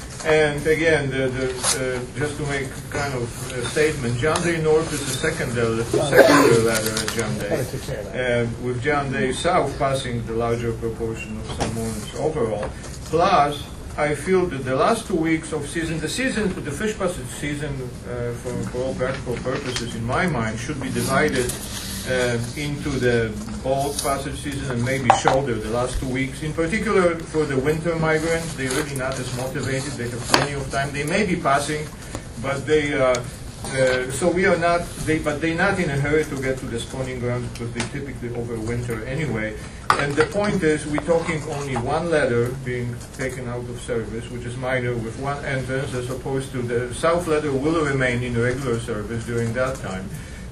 Speaker 11: And again, the, the, uh, just to make kind of a statement, John Day North is the secondary, secondary ladder at John Day, uh, with John Day South passing the larger proportion of salmons overall. Plus, I feel that the last two weeks of season, the season, the fish passage season, uh, for, for all practical purposes, in my mind, should be divided uh, into the bulk passage season and maybe shoulder the last two weeks. In particular, for the winter migrants, they're really not as motivated. They have plenty of time. They may be passing, but they. Uh, Uh, so we are not, they, but they're not in a hurry to get to the spawning grounds because they typically overwinter anyway. And the point is, we're talking only one ladder being taken out of service, which is minor, with one entrance, as opposed to the south ladder will remain in regular service during that time.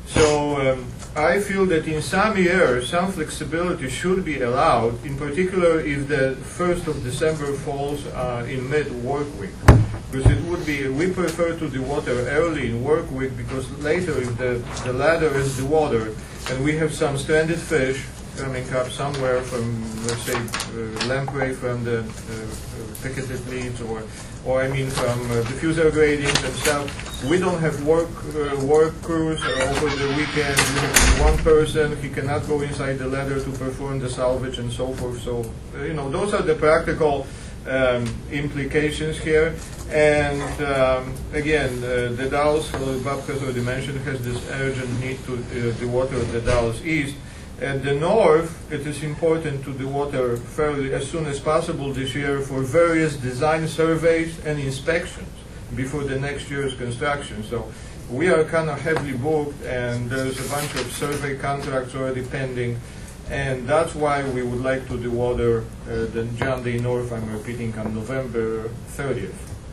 Speaker 11: So um, I feel that in some years, some flexibility should be allowed, in particular if the first of December falls uh, in mid-work week. Because it would be, we prefer to dewater early in work week, because later if the, the ladder is dewatered and we have some stranded fish coming up somewhere from, let's say, uh, lamprey from the uh, picketed leads, or, or I mean from uh, diffuser gratings and stuff, we don't have work uh, work crews uh, over the weekend. We have one person, he cannot go inside the ladder to perform the salvage and so forth. So, uh, you know, those are the practical Um, implications here. And um, again, uh, the Dalles, uh, Bob has already mentioned, has this urgent need to uh, dewater the Dalles East. At the north, it is important to dewater fairly as soon as possible this year for various design surveys and inspections before the next year's construction. So we are kind of heavily booked, and there's a bunch of survey contracts already pending. And that's why we would like to dewater uh, the John Day North, I'm repeating, on November thirtieth,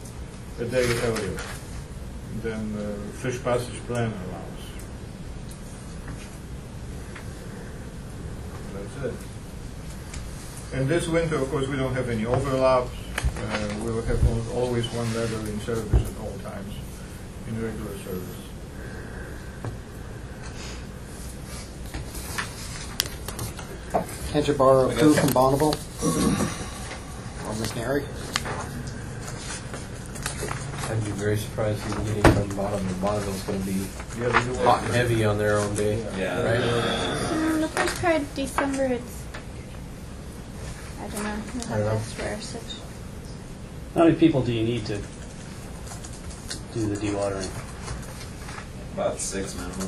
Speaker 11: a day earlier than the uh, fish passage plan allows. That's it. And this winter, of course, we don't have any overlaps. Uh, we will have always one ladder in service at all times, in regular service.
Speaker 6: Can't you borrow a crew from Bonneville? Or Miss Neri?
Speaker 3: I'd be very surprised if you getting from Bonneville. Bonneville's going to be hot and heavy on their own day.
Speaker 20: Yeah.
Speaker 3: Right?
Speaker 1: Mm, the first part of December, it's, I don't know, not
Speaker 3: I don't know.
Speaker 1: that's rare such.
Speaker 19: How many people do you need to do the dewatering?
Speaker 20: About six minimum.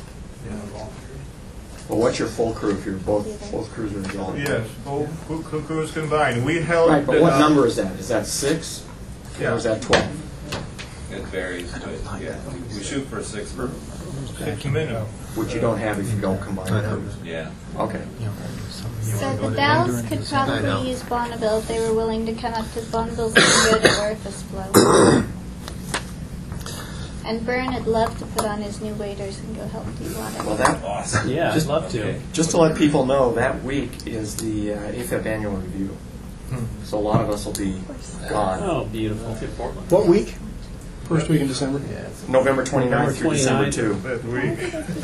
Speaker 10: Well, what's your full crew if you're both both crews are going?
Speaker 11: Yes, both cru- cru- crews combined. We held.
Speaker 10: Right, but
Speaker 11: the,
Speaker 10: what
Speaker 11: uh,
Speaker 10: number is that? Is that six?
Speaker 11: Yeah.
Speaker 10: Or is that twelve?
Speaker 20: It varies, but yeah, we shoot for six minimum.
Speaker 11: Six minimum.
Speaker 10: Which you don't have if you don't combine crews.
Speaker 20: Yeah.
Speaker 10: Okay.
Speaker 1: So the Dalles could probably use Bonneville if they were willing to come up, because Bonneville's pretty good at orifice flow. And Byrne would love to put on his new waders and go help dewater.
Speaker 10: Well, that awesome.
Speaker 19: Yeah,
Speaker 10: just,
Speaker 19: I'd love to.
Speaker 10: Just to let people know, that week is the uh, A F I P annual review. So a lot of us will be gone.
Speaker 19: Oh, beautiful.
Speaker 4: What week? First week in December?
Speaker 10: Yeah. November twenty-ninth through December second.
Speaker 11: That week.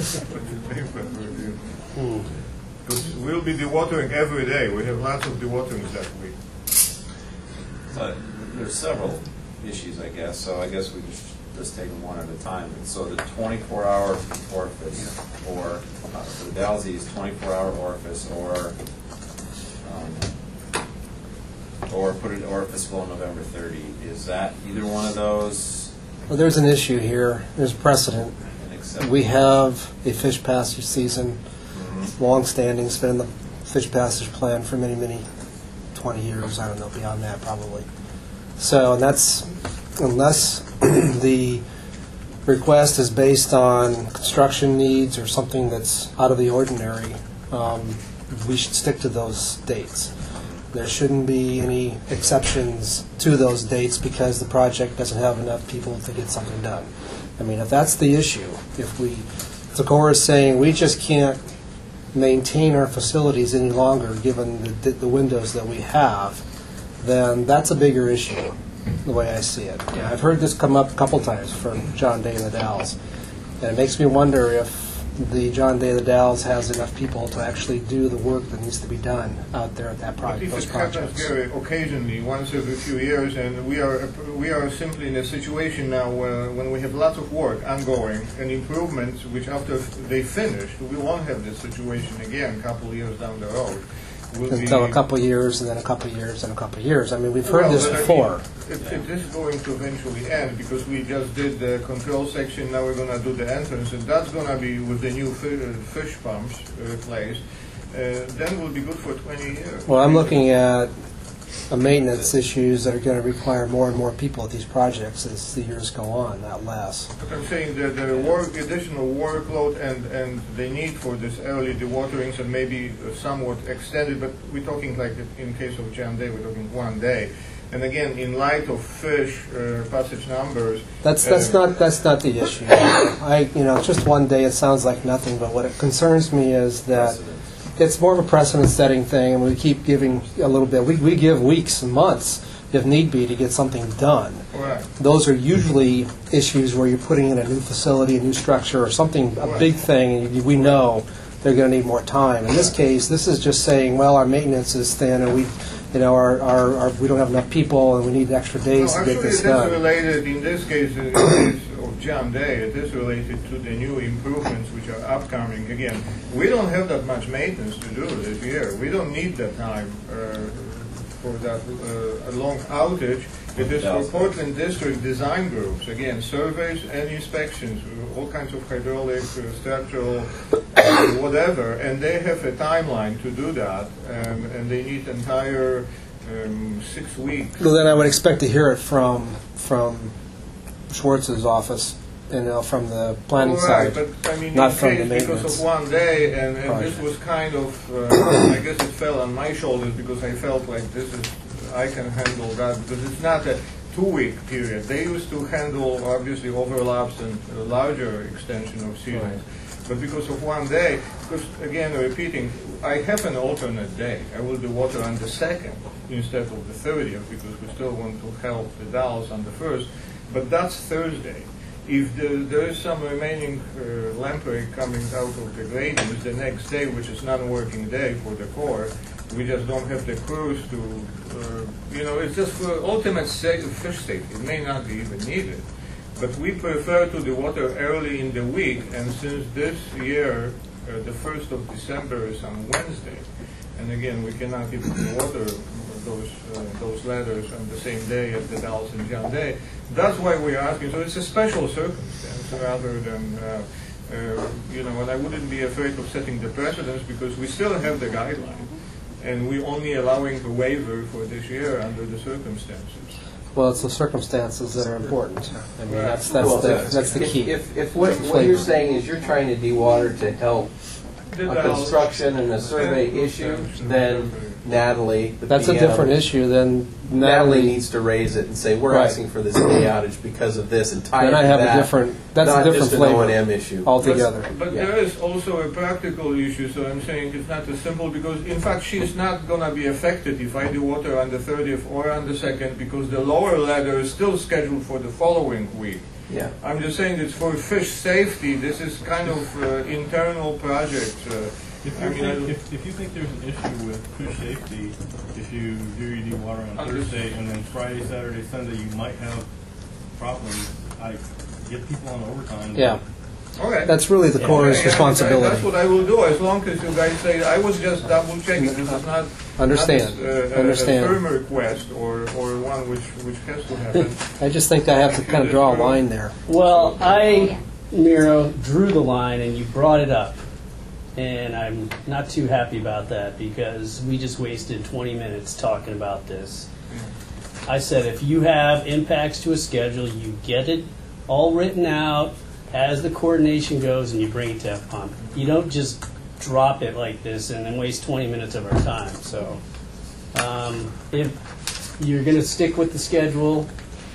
Speaker 19: Hmm.
Speaker 11: Because we'll be dewatering every day. We have lots of dewaterings that week.
Speaker 20: But there's several issues, I guess, so I guess we just, just take them one at a time. And so the twenty-four hour orifice, or uh, for the Dalles East, twenty-four hour orifice, or um, or put an orifice flow November thirtieth. Is that either one of those?
Speaker 15: Well, there's an issue here. There's precedent. We have a fish passage season, mm-hmm. long-standing. It's been in the fish passage plan for many, many, twenty years. I don't know, beyond that probably. So, and that's, unless the request is based on construction needs or something that's out of the ordinary, um, we should stick to those dates. There shouldn't be any exceptions to those dates because the project doesn't have enough people to get something done. I mean, if that's the issue, if we the Corps is saying we just can't maintain our facilities any longer given the, the, the windows that we have, then that's a bigger issue, the way I see it. Yeah, I've heard this come up a couple times from John Day and the Dalles, and it makes me wonder if the John Day and the Dalles has enough people to actually do the work that needs to be done out there at that
Speaker 11: But
Speaker 15: project,
Speaker 11: if
Speaker 15: those
Speaker 11: it happens
Speaker 15: projects.
Speaker 11: very occasionally, once every few years, and we are we are simply in a situation now where, when we have lots of work ongoing and improvements, which after they finish, we won't have this situation again a couple of years down the road. We'll
Speaker 15: Until
Speaker 11: be-
Speaker 15: a couple of years, and then a couple of years, and a couple of years. I mean, we've heard
Speaker 11: Well,
Speaker 15: this
Speaker 11: but I mean,
Speaker 15: before.
Speaker 11: It, it is going to eventually end because we just did the control section. Now we're going to do the entrance, and that's going to be with the new fi- uh, fish pumps replaced. Uh, then we'll be good for twenty years.
Speaker 15: Well, I'm looking at uh, maintenance issues that are going to require more and more people at these projects as the years go on, not less.
Speaker 11: But I'm saying that the work, additional workload and, and the need for this early dewaterings and maybe uh, somewhat extended, but we're talking like in case of John Day, we're talking one day. And again, in light of fish uh, passage numbers.
Speaker 15: That's that's
Speaker 11: uh,
Speaker 15: not that's not the issue. I you know just one day it sounds like nothing, but what it concerns me is that it's more of a precedent-setting thing, and we keep giving a little bit. We we give weeks and months if need be to get something done.
Speaker 11: Right.
Speaker 15: Those are usually issues where you're putting in a new facility, a new structure, or something a big thing, and we know they're going to need more time. In this case, this is just saying, well, our maintenance is thin, and we. You know, our, our, our, we don't have enough people, and we need extra days
Speaker 11: No,
Speaker 15: to get
Speaker 11: actually,
Speaker 15: this
Speaker 11: it
Speaker 15: done.
Speaker 11: is related, in this case, in the case of John Day, it is related to the new improvements which are upcoming. Again, we don't have that much maintenance to do this year. We don't need that time uh, for that uh, a long outage. It is for Portland District design groups, again, surveys and inspections, all kinds of hydraulic, uh, structural, uh, whatever, and they have a timeline to do that, um, and they need entire um, six weeks.
Speaker 15: Well, then I would expect to hear it from from Schwartz's office, you know, from the planning
Speaker 11: Right,
Speaker 15: side,
Speaker 11: but I mean,
Speaker 15: not
Speaker 11: in
Speaker 15: from the
Speaker 11: case because
Speaker 15: maintenance.
Speaker 11: of one day, and, and this
Speaker 15: project.
Speaker 11: was kind of, uh, I guess it fell on my shoulders because I felt like this is, I can handle that because it's not a two-week period. They used to handle obviously overlaps and a larger extension of seasons. But because of one day, because again, repeating, I have an alternate day. I will do water on the second instead of the thirtieth because we still want to help the Dalles on the first. But that's Thursday. If the, there is some remaining uh, lamprey coming out of the gradings the next day, which is non-working day for the Corps, we just don't have the crews to, uh, you know, it's just for ultimate sa- fish safety. It may not be even needed. But we prefer to do water early in the week, and since this year, uh, the first of December is on Wednesday, and again, we cannot even water those uh, those ladders on the same day as the Dalles and John Day. That's why we're asking. So it's a special circumstance rather than, uh, uh, you know, and I wouldn't be afraid of setting the precedence because we still have the guideline, and we're only allowing the waiver for this year under the circumstances.
Speaker 15: Well, it's the circumstances that are important. I mean, that's that's
Speaker 3: Well,
Speaker 15: the
Speaker 3: if-
Speaker 15: that's the
Speaker 3: if-
Speaker 15: key.
Speaker 3: If, if what, what you're saying is you're trying to dewater to help a construction and a survey issue, then Natalie, the
Speaker 15: That's a
Speaker 3: P M,
Speaker 15: different issue than
Speaker 3: Natalie
Speaker 15: Natalie.
Speaker 3: needs to raise it and say, we're
Speaker 15: Right.
Speaker 3: asking for this day outage because of this, and tie it
Speaker 15: Then I
Speaker 3: to
Speaker 15: have a
Speaker 3: that,
Speaker 15: different- that's a
Speaker 3: not
Speaker 15: different
Speaker 3: just an
Speaker 15: flavor
Speaker 3: O and M issue.
Speaker 15: altogether.
Speaker 11: But, but
Speaker 3: Yeah.
Speaker 11: there is also a practical issue, so I'm saying it's not as simple because, in fact, she is not going to be affected if I do water on the thirtieth or on the second because the lower ladder is still scheduled for the following week.
Speaker 3: Yeah.
Speaker 11: I'm just saying it's for fish safety. This is kind of uh, internal project. Uh,
Speaker 16: If
Speaker 11: I
Speaker 16: you,
Speaker 11: mean, I
Speaker 16: think,
Speaker 11: don't-
Speaker 16: if, if you think there's an issue with fish safety, if you do your dewatering on
Speaker 11: Understood.
Speaker 16: Thursday and then Friday, Saturday, Sunday you might have problems, I get people on overtime.
Speaker 15: Yeah.
Speaker 11: Okay.
Speaker 15: That's really the Corps'
Speaker 11: Okay, and
Speaker 15: responsibility.
Speaker 11: That's what I will do, as long as you guys say, I was just double checking, this is not,
Speaker 15: Understand.
Speaker 11: not a, a,
Speaker 15: Understand.
Speaker 11: a firm request or, or one which, which has to happen.
Speaker 15: I just think I have to kind of draw a line there.
Speaker 19: Well, I, Miro, drew the line and you brought it up. And I'm not too happy about that because we just wasted twenty minutes talking about this. I said if you have impacts to a schedule, you get it all written out as the coordination goes and you bring it to F P O M. You don't just drop it like this and then waste twenty minutes of our time. So um, if you're going to stick with the schedule,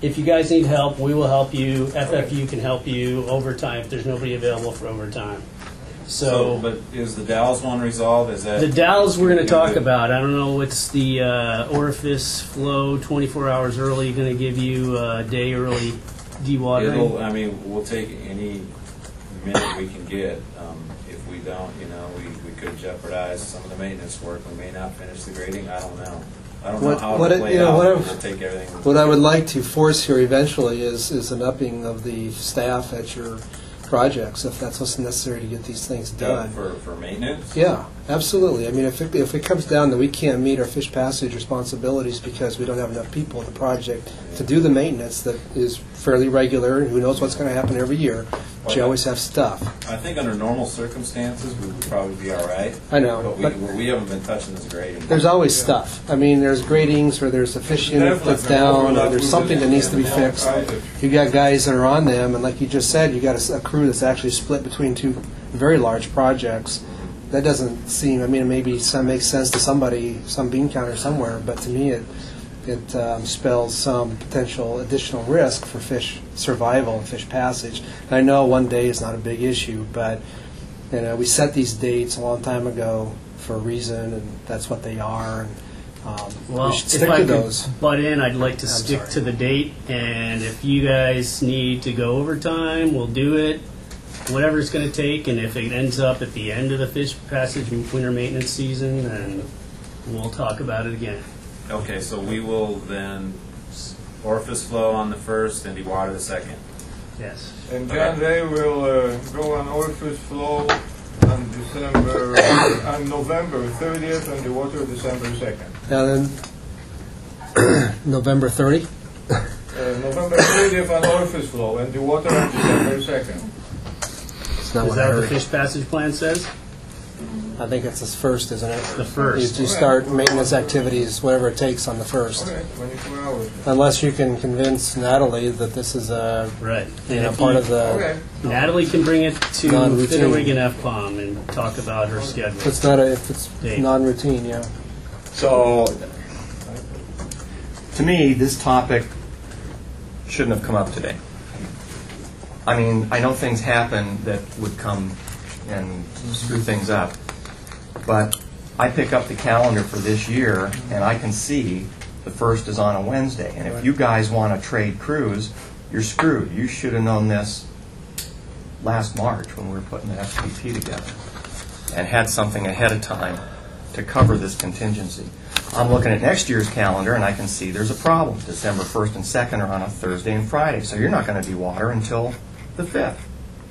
Speaker 19: if you guys need help, we will help you. F F U can help you overtime if there's nobody available for overtime. So,
Speaker 20: but is the Dalles one resolved? Is that
Speaker 19: the Dalles we're going to talk about. I don't know what's the uh, orifice flow twenty-four hours early going to give you a day early dewatering.
Speaker 20: It'll, I mean, we'll take any minute we can get. Um, if we don't, you know, we, we could jeopardize some of the maintenance work. We may not finish the grading. I don't know. I don't
Speaker 15: What,
Speaker 20: know how
Speaker 15: what
Speaker 20: it'll
Speaker 15: it,
Speaker 20: play
Speaker 15: you know,
Speaker 20: out.
Speaker 15: what,
Speaker 20: We'll
Speaker 15: I,
Speaker 20: take everything.
Speaker 15: what I would like to force here eventually is, is an upping of the staff at your projects, if that's what's necessary to get these things done.
Speaker 20: For, for maintenance?
Speaker 15: Yeah, absolutely. I mean, if it, if it comes down that we can't meet our fish passage responsibilities because we don't have enough people in the project to do the maintenance that is fairly regular, and who knows what's going to happen every year, but you always have stuff.
Speaker 20: I think under normal circumstances, we would probably be all right.
Speaker 15: I know,
Speaker 20: But we,
Speaker 15: but-
Speaker 20: we haven't been touching this grading.
Speaker 15: There's always stuff. I mean, there's gradings where there's a fish unit that's down, or there's something that needs to be fixed. You got guys that are on them, and like you just said, you got a, a crew that's actually split between two very large projects. That doesn't seem, I mean, maybe some makes sense to somebody, some bean counter somewhere, but to me it it um, spells some potential additional risk for fish survival and fish passage. And I know one day is not a big issue, but you know, we set these dates a long time ago for a reason, and that's what they are. And um,
Speaker 19: Well,
Speaker 15: we should
Speaker 19: if
Speaker 15: stick
Speaker 19: I
Speaker 15: to
Speaker 19: could
Speaker 15: those.
Speaker 19: butt in, I'd like to
Speaker 15: I'm
Speaker 19: stick
Speaker 15: sorry.
Speaker 19: to the date, and if you guys need to go overtime, we'll do it, whatever it's going to take, and if it ends up at the end of the fish passage winter maintenance season, then we'll talk about it again.
Speaker 20: Okay, so we will then s- orifice flow on the first and dewater the second.
Speaker 19: Yes.
Speaker 11: And John Day will uh, go on orifice flow on December, uh, on November thirtieth, and the water December second.
Speaker 15: Now then, November thirtieth?
Speaker 11: Uh, November thirtieth on orifice flow, and the water on December second.
Speaker 15: It's not
Speaker 19: Is
Speaker 15: what
Speaker 19: that
Speaker 15: I
Speaker 19: what the
Speaker 15: heard.
Speaker 19: fish passage plan says?
Speaker 15: I think it's the first, isn't it?
Speaker 19: The first.
Speaker 15: You, you start maintenance activities, whatever it takes, on the first.
Speaker 11: Okay, twenty-four hours.
Speaker 15: Unless you can convince Natalie that this is a
Speaker 19: Right.
Speaker 15: you
Speaker 19: And
Speaker 15: know,
Speaker 19: if
Speaker 15: part
Speaker 19: you-
Speaker 15: of the.
Speaker 11: Okay.
Speaker 19: Natalie can bring it to
Speaker 15: Non-routine.
Speaker 19: Fitterwig and F POM and talk about her schedule.
Speaker 15: If it's not a, if it's
Speaker 19: Date.
Speaker 15: non-routine, yeah.
Speaker 10: So, to me, this topic shouldn't have come up today. I mean, I know things happen that would come and screw things up, but I pick up the calendar for this year, and I can see the first is on a Wednesday. And if you guys want to trade crews, you're screwed. You should have known this last March when we were putting the F P P together and had something ahead of time to cover this contingency. I'm looking at next year's calendar, and I can see there's a problem. December first and second are on a Thursday and Friday, so you're not going to dewater until the fifth,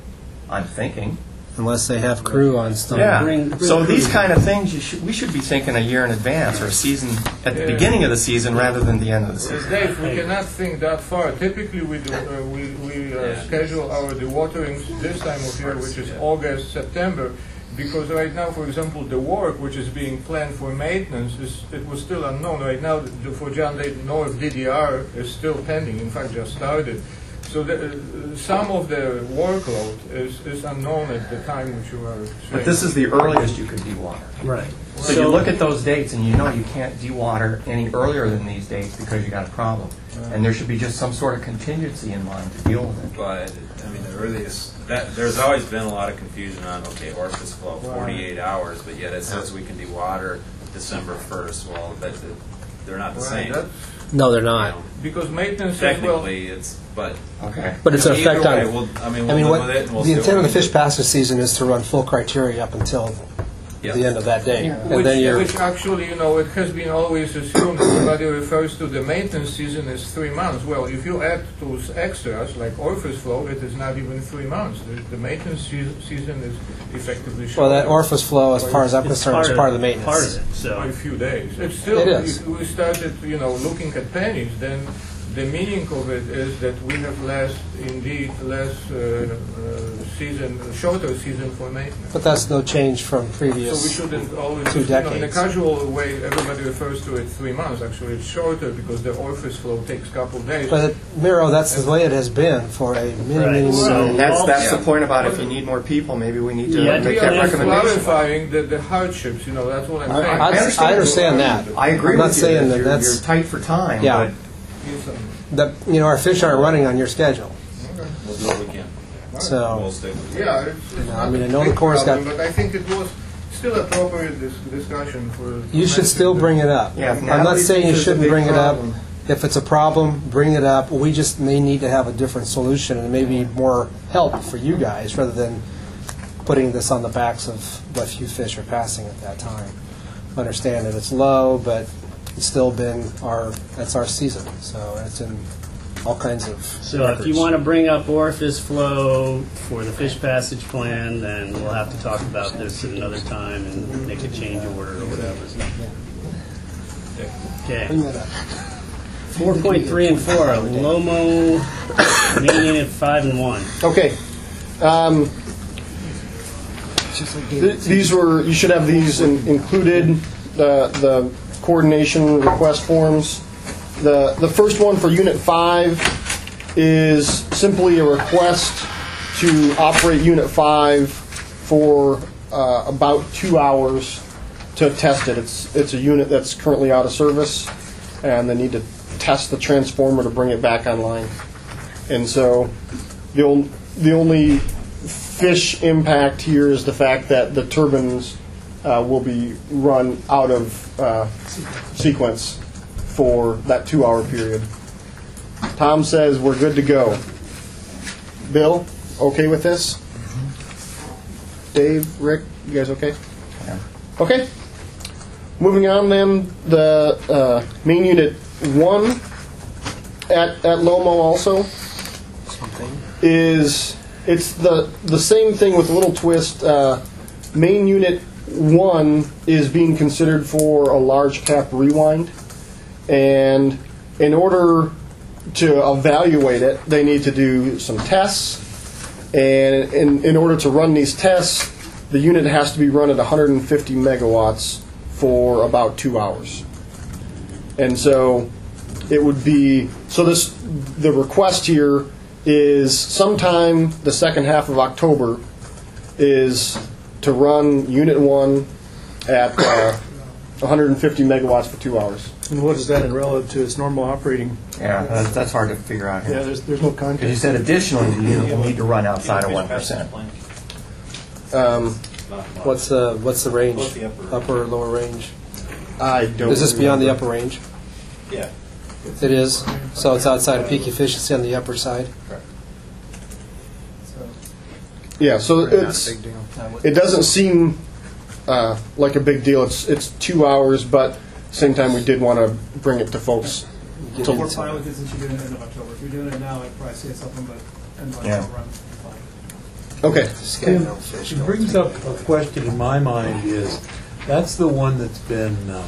Speaker 10: I'm thinking.
Speaker 15: Unless they have crew on stuff.
Speaker 10: Yeah.
Speaker 19: Bring- bring
Speaker 10: So
Speaker 19: crew.
Speaker 10: these kind of things, you should, we should be thinking a year in advance, or a season at the
Speaker 11: Yeah.
Speaker 10: beginning of the season rather than the end of the
Speaker 11: Uh,
Speaker 10: season.
Speaker 11: Dave, we cannot think that far. Typically, we do, uh, we, we uh, schedule our dewaterings this time of year, which is August, September, because right now, for example, the work which is being planned for maintenance, is it was still unknown. Right now, the, for John Day North D D R is still pending, in fact, just started. So the, uh, some of the workload is, is unknown at the time which you are saying.
Speaker 10: But this is the earliest you could dewater.
Speaker 19: Right.
Speaker 10: So you look at those dates and you know you can't dewater any earlier than these dates because you got a problem. And there should be just some sort of contingency in mind to deal with it.
Speaker 20: But, I mean, the earliest, that, there's always been a lot of confusion on, okay, orifice flow, forty-eight hours, but yet it says we can dewater December first. Well, that, that- they're not the
Speaker 11: Right,
Speaker 20: same.
Speaker 11: that's-
Speaker 15: No, they're not.
Speaker 11: Because maintenance is, well,
Speaker 20: Technically, it's, but.
Speaker 10: Okay.
Speaker 15: But it's an
Speaker 20: Either
Speaker 15: effect on.
Speaker 20: way, we'll- I mean, we'll live
Speaker 15: what,
Speaker 20: with it and we'll
Speaker 15: the
Speaker 20: see
Speaker 15: intent
Speaker 20: what
Speaker 15: of the
Speaker 20: we
Speaker 15: fish passage season is to run full criteria up until
Speaker 20: Yeah.
Speaker 15: the end of that day, and
Speaker 11: which,
Speaker 15: then you're.
Speaker 11: which actually, you know, it has been always assumed, everybody refers to the maintenance season as three months. Well, if you add those extras, like orifice flow, it is not even three months. The, the maintenance season, season is effectively short.
Speaker 15: Well, that orifice flow, as far as I'm
Speaker 19: It's
Speaker 15: concerned, is
Speaker 19: part
Speaker 15: part
Speaker 19: of-
Speaker 15: of the maintenance.
Speaker 19: Part of it. So
Speaker 11: By a few days. It's still,
Speaker 15: It is.
Speaker 11: if we started, you know, looking at pennies, then the meaning of it is that we have less, indeed, less uh, uh, season, shorter season for maintenance.
Speaker 15: But that's no change from
Speaker 11: So
Speaker 15: previous.
Speaker 11: we shouldn't always,
Speaker 15: two
Speaker 11: you know, in a
Speaker 15: decades.
Speaker 11: casual way, everybody refers to it three months. Actually, it's shorter because the orifice flow takes a couple of days.
Speaker 15: But Miro, that's the way it has been for a many,
Speaker 19: Right.
Speaker 15: many,
Speaker 19: So-
Speaker 15: many.
Speaker 10: And that's, that's
Speaker 11: Yeah.
Speaker 10: the point about if you need more people, maybe we need to
Speaker 19: Yeah,
Speaker 10: make
Speaker 19: yeah,
Speaker 10: that
Speaker 11: We are just
Speaker 10: recommendation.
Speaker 11: clarifying the, the hardships, you know, that's what I'm
Speaker 15: I,
Speaker 11: saying.
Speaker 15: I, I understand that.
Speaker 10: I agree
Speaker 15: I'm not
Speaker 10: with you
Speaker 15: saying
Speaker 10: that
Speaker 15: that
Speaker 10: you're,
Speaker 15: that's.
Speaker 10: you're tight for time,
Speaker 15: Yeah.
Speaker 10: but
Speaker 11: Yes, um,
Speaker 15: the, you know, our fish aren't running on your schedule.
Speaker 11: We'll do what we can.
Speaker 15: So,
Speaker 11: Yeah, it's,
Speaker 15: you
Speaker 11: it's
Speaker 15: know,
Speaker 11: not
Speaker 15: I mean,
Speaker 11: a
Speaker 15: I know
Speaker 11: big
Speaker 15: the Corps got.
Speaker 11: problem, but I think it was still appropriate dis- discussion for.
Speaker 15: You should still bring it up.
Speaker 6: Yeah, if
Speaker 15: I'm not
Speaker 6: Natalie
Speaker 15: saying you
Speaker 6: thinks it's a
Speaker 15: shouldn't
Speaker 6: big
Speaker 15: bring it up.
Speaker 6: problem.
Speaker 15: If it's a problem, bring it up. We just may need to have a different solution and maybe more help for you guys rather than putting this on the backs of what few fish are passing at that time. Understand that it's low, but it's still been our, that's our season. So it's in all kinds of
Speaker 19: So
Speaker 15: records.
Speaker 19: if you want to bring up orifice flow for the fish passage plan, then we'll have to talk about this at another time and make a change order or whatever. Okay.
Speaker 15: Bring that up.
Speaker 19: four point three and four, Lomo, main unit five and one.
Speaker 14: Okay. Um, th- these were, you should have these in, included, the, the coordination request forms. The, the first one for Unit five is simply a request to operate Unit five for uh, about two hours to test it. It's, it's a unit that's currently out of service, and they need to test the transformer to bring it back online. And so the, on, the only fish impact here is the fact that the turbines uh, will be run out of uh, sequence for that two-hour period. Tom says we're good to go. Bill, okay with this? Dave, Rick, you guys okay?
Speaker 10: Yeah.
Speaker 14: Okay. Moving on then, the uh, main unit one at, at Lomo also is, it's the, the same thing with a little twist. Uh, main unit one is being considered for a large cap rewind. And in order to evaluate it, they need to do some tests. And in, in order to run these tests, the unit has to be run at one hundred fifty megawatts for about two hours. And so it would be, so this, the request here is sometime the second half of October is to run Unit one at uh, one hundred fifty megawatts for two hours.
Speaker 4: And what is that in relative to its normal operating?
Speaker 10: Yeah, that's, that's hard to figure out here.
Speaker 4: Yeah, there's, there's no context.
Speaker 10: Because you said additionally, the unit will need to run outside of one percent.
Speaker 14: Um,
Speaker 15: What's the what's the range? Upper or lower range?
Speaker 14: I don't.
Speaker 15: Is this beyond the upper range?
Speaker 17: Yeah.
Speaker 15: It is. So it's outside of peak efficiency on the upper side.
Speaker 17: Correct.
Speaker 14: Yeah, so it's, it doesn't seem uh, like a big deal. It's it's two hours, but at the same time, we did want to bring it to folks.
Speaker 18: We're
Speaker 14: To,
Speaker 18: probably looking since you're doing it in October. If you're doing it now, I'd probably say something, but end of
Speaker 14: Yeah.
Speaker 18: October, I'm fine.
Speaker 14: okay.
Speaker 12: Tim, it brings up a question in my mind is, that's the one that's been, um,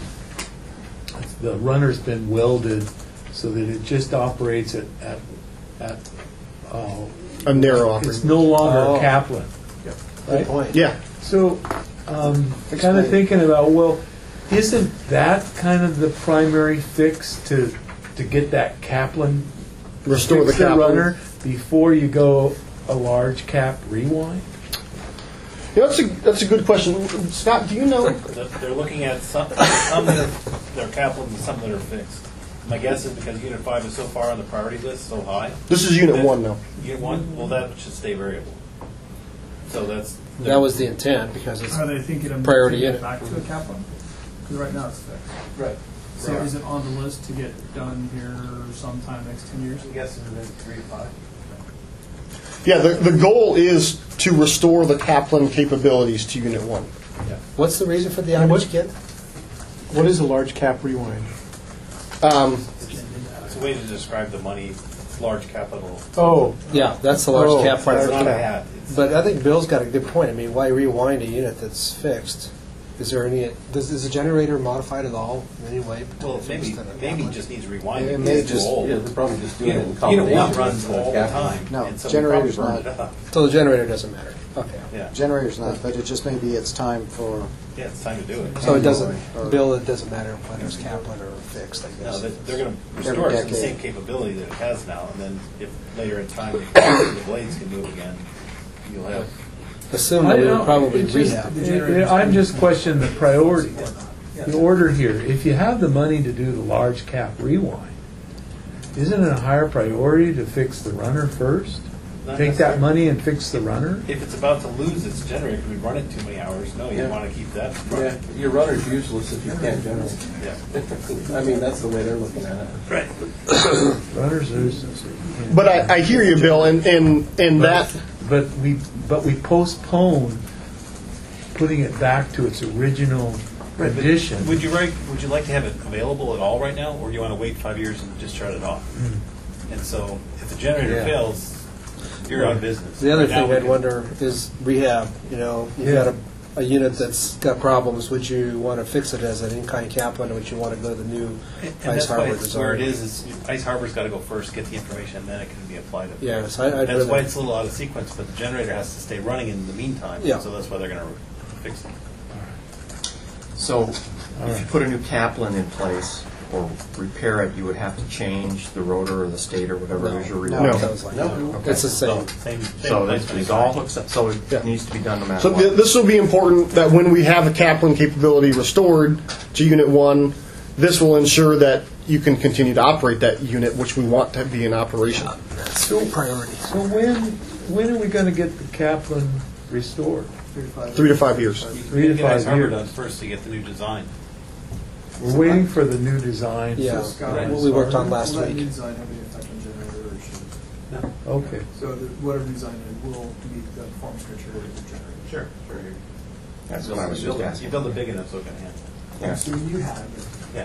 Speaker 12: the runner's been welded so that it just operates at, at, at uh,
Speaker 14: A narrow
Speaker 12: it's
Speaker 14: operating.
Speaker 12: no longer
Speaker 15: Oh.
Speaker 12: a Kaplan.
Speaker 15: Good
Speaker 12: Right?
Speaker 15: point.
Speaker 14: Yeah.
Speaker 12: So, um, kind of thinking about, well, isn't that kind of the primary fix to to get that Kaplan,
Speaker 14: Restore
Speaker 12: fix
Speaker 14: the Kaplan.
Speaker 12: runner before you go a large cap rewind?
Speaker 14: Yeah, that's a that's a good question. Scott, do you know?
Speaker 17: They're they're looking at some, some that are, that are capital and some that are fixed. My guess is because Unit five is so far on the priority list, so high.
Speaker 14: This is Unit
Speaker 17: that-
Speaker 14: one now.
Speaker 17: Unit one, well, that should stay variable. So that's.
Speaker 15: That was the intent because it's
Speaker 18: Are they thinking of
Speaker 15: priority
Speaker 18: moving it
Speaker 15: unit.
Speaker 18: back to a Kaplan? Because right now it's fixed.
Speaker 17: Right.
Speaker 18: So
Speaker 17: Right.
Speaker 18: is it on the list to get done here sometime next ten years?
Speaker 17: I'm guessing within three to five.
Speaker 14: Yeah, the the goal is to restore the Kaplan capabilities to Unit one.
Speaker 15: What's the reason for the
Speaker 4: And what-
Speaker 15: outage, kid?
Speaker 4: What is a large cap rewind?
Speaker 14: Um,
Speaker 17: It's a way to describe the money, large capital.
Speaker 4: Oh.
Speaker 15: Yeah, that's the large
Speaker 4: Oh,
Speaker 15: cap part of
Speaker 17: It's
Speaker 15: the
Speaker 17: not a
Speaker 15: cap.
Speaker 17: hat. It's-
Speaker 15: But I think Bill's got a good point. I mean, why rewind a unit that's fixed? Is there any? Does is the generator modified at all in any way?
Speaker 17: Well,
Speaker 15: to
Speaker 17: maybe,
Speaker 15: fix the
Speaker 17: maybe
Speaker 15: Kaplan?
Speaker 17: just needs rewinding.
Speaker 6: It may
Speaker 17: It's too
Speaker 6: just-
Speaker 17: old.
Speaker 6: yeah, they're probably just doing it in
Speaker 17: Unit-
Speaker 6: combination
Speaker 17: Unit one runs
Speaker 6: with
Speaker 17: all the
Speaker 6: Kaplan.
Speaker 17: time.
Speaker 6: No,
Speaker 17: and so we
Speaker 6: generator's
Speaker 17: probably burned
Speaker 6: not.
Speaker 17: it up.
Speaker 15: So the generator doesn't matter. Okay.
Speaker 17: Yeah.
Speaker 6: Generator's not, but it just may be it's time for.
Speaker 17: Yeah, it's time to do it.
Speaker 15: So it doesn't,
Speaker 6: Or-
Speaker 15: Bill, it doesn't matter whether it's Kaplan or fixed, I
Speaker 17: No,
Speaker 15: guess.
Speaker 17: they- they're going to
Speaker 6: Every
Speaker 17: restore it to the
Speaker 6: decade.
Speaker 17: same capability that it has now, and then if later in time the blades can move again, you'll have.
Speaker 15: Assume
Speaker 12: I
Speaker 15: that it
Speaker 12: don't-
Speaker 15: would probably
Speaker 12: it just-
Speaker 15: rehab.
Speaker 12: it- it- I'm just questioning the priority, the order here. If you have the money to do the large cap rewind, Isn't it a higher priority to fix the runner first?
Speaker 17: Not
Speaker 12: Take that
Speaker 17: necessarily.
Speaker 12: money and fix the runner?
Speaker 17: If it's about to lose its generator because we run it too many hours, no, you
Speaker 3: Yeah.
Speaker 17: want to keep that
Speaker 3: Yeah,
Speaker 17: running.
Speaker 3: your runner's useless if you can't generate.
Speaker 17: Yeah.
Speaker 3: I mean, that's the way they're looking at it.
Speaker 17: Right.
Speaker 12: Runners are.
Speaker 14: But I, I hear you, Bill, and and and
Speaker 12: But-
Speaker 14: that.
Speaker 12: But we but we postpone putting it back to its original
Speaker 17: Right, but
Speaker 12: edition.
Speaker 17: Would you like, would you like to have it available at all right now, or do you want to wait five years and just shut it off? And so, if the generator
Speaker 15: Yeah.
Speaker 17: fails, you're out of business.
Speaker 15: The other
Speaker 17: Right now,
Speaker 15: thing
Speaker 17: we
Speaker 15: I'd
Speaker 17: can-
Speaker 15: wonder is rehab. You know, you've
Speaker 12: Yeah.
Speaker 15: got a, a unit that's got problems. Would you want to fix it as an in-kind Kaplan, or would you want to go to the new
Speaker 17: And
Speaker 15: Ice
Speaker 17: that's why
Speaker 15: Harbor
Speaker 17: it's
Speaker 15: design?
Speaker 17: where it is, is Ice Harbor's got to go first, get the information, and then it can be applied. to-
Speaker 15: Yeah, so I- I'd
Speaker 17: That's why
Speaker 15: rather-
Speaker 17: it's a little out of sequence, but the generator has to stay running in the meantime.
Speaker 15: Yeah.
Speaker 17: So that's why they're going to fix it.
Speaker 10: So if you put a new Kaplan in place or repair it, you would have to change the rotor or the stator, whatever it is you're
Speaker 15: No,
Speaker 10: removing?
Speaker 15: no, no.
Speaker 10: Okay.
Speaker 15: It's the same.
Speaker 17: Same,
Speaker 10: So it's it's all hooks up, so it needs to be done no matter
Speaker 14: So
Speaker 10: what?
Speaker 14: th- this will be important that when we have a Kaplan capability restored to Unit one, this will ensure that you can continue to operate that unit, which we want to be in operation.
Speaker 15: Still priority.
Speaker 12: So when when are we going to get the Kaplan restored?
Speaker 14: Three to five years.
Speaker 12: Three to
Speaker 17: Get Ice
Speaker 12: five
Speaker 17: Harbor
Speaker 12: years.
Speaker 17: done first to get the new design.
Speaker 12: We're waiting for the new design.
Speaker 15: Yeah,
Speaker 18: So, Scott,
Speaker 15: what
Speaker 18: will-
Speaker 15: we worked on last
Speaker 18: will that
Speaker 15: week.
Speaker 18: new design have any effect on generator or should it?
Speaker 17: No.
Speaker 12: Okay.
Speaker 18: So the, whatever design it will meet the performance criteria of the generator.
Speaker 17: Sure. Sure.
Speaker 10: That's what I was
Speaker 17: You
Speaker 10: just
Speaker 17: build-
Speaker 10: asking.
Speaker 17: You build it big enough so it can handle.
Speaker 10: Yeah.
Speaker 18: So you have it.
Speaker 17: Yeah.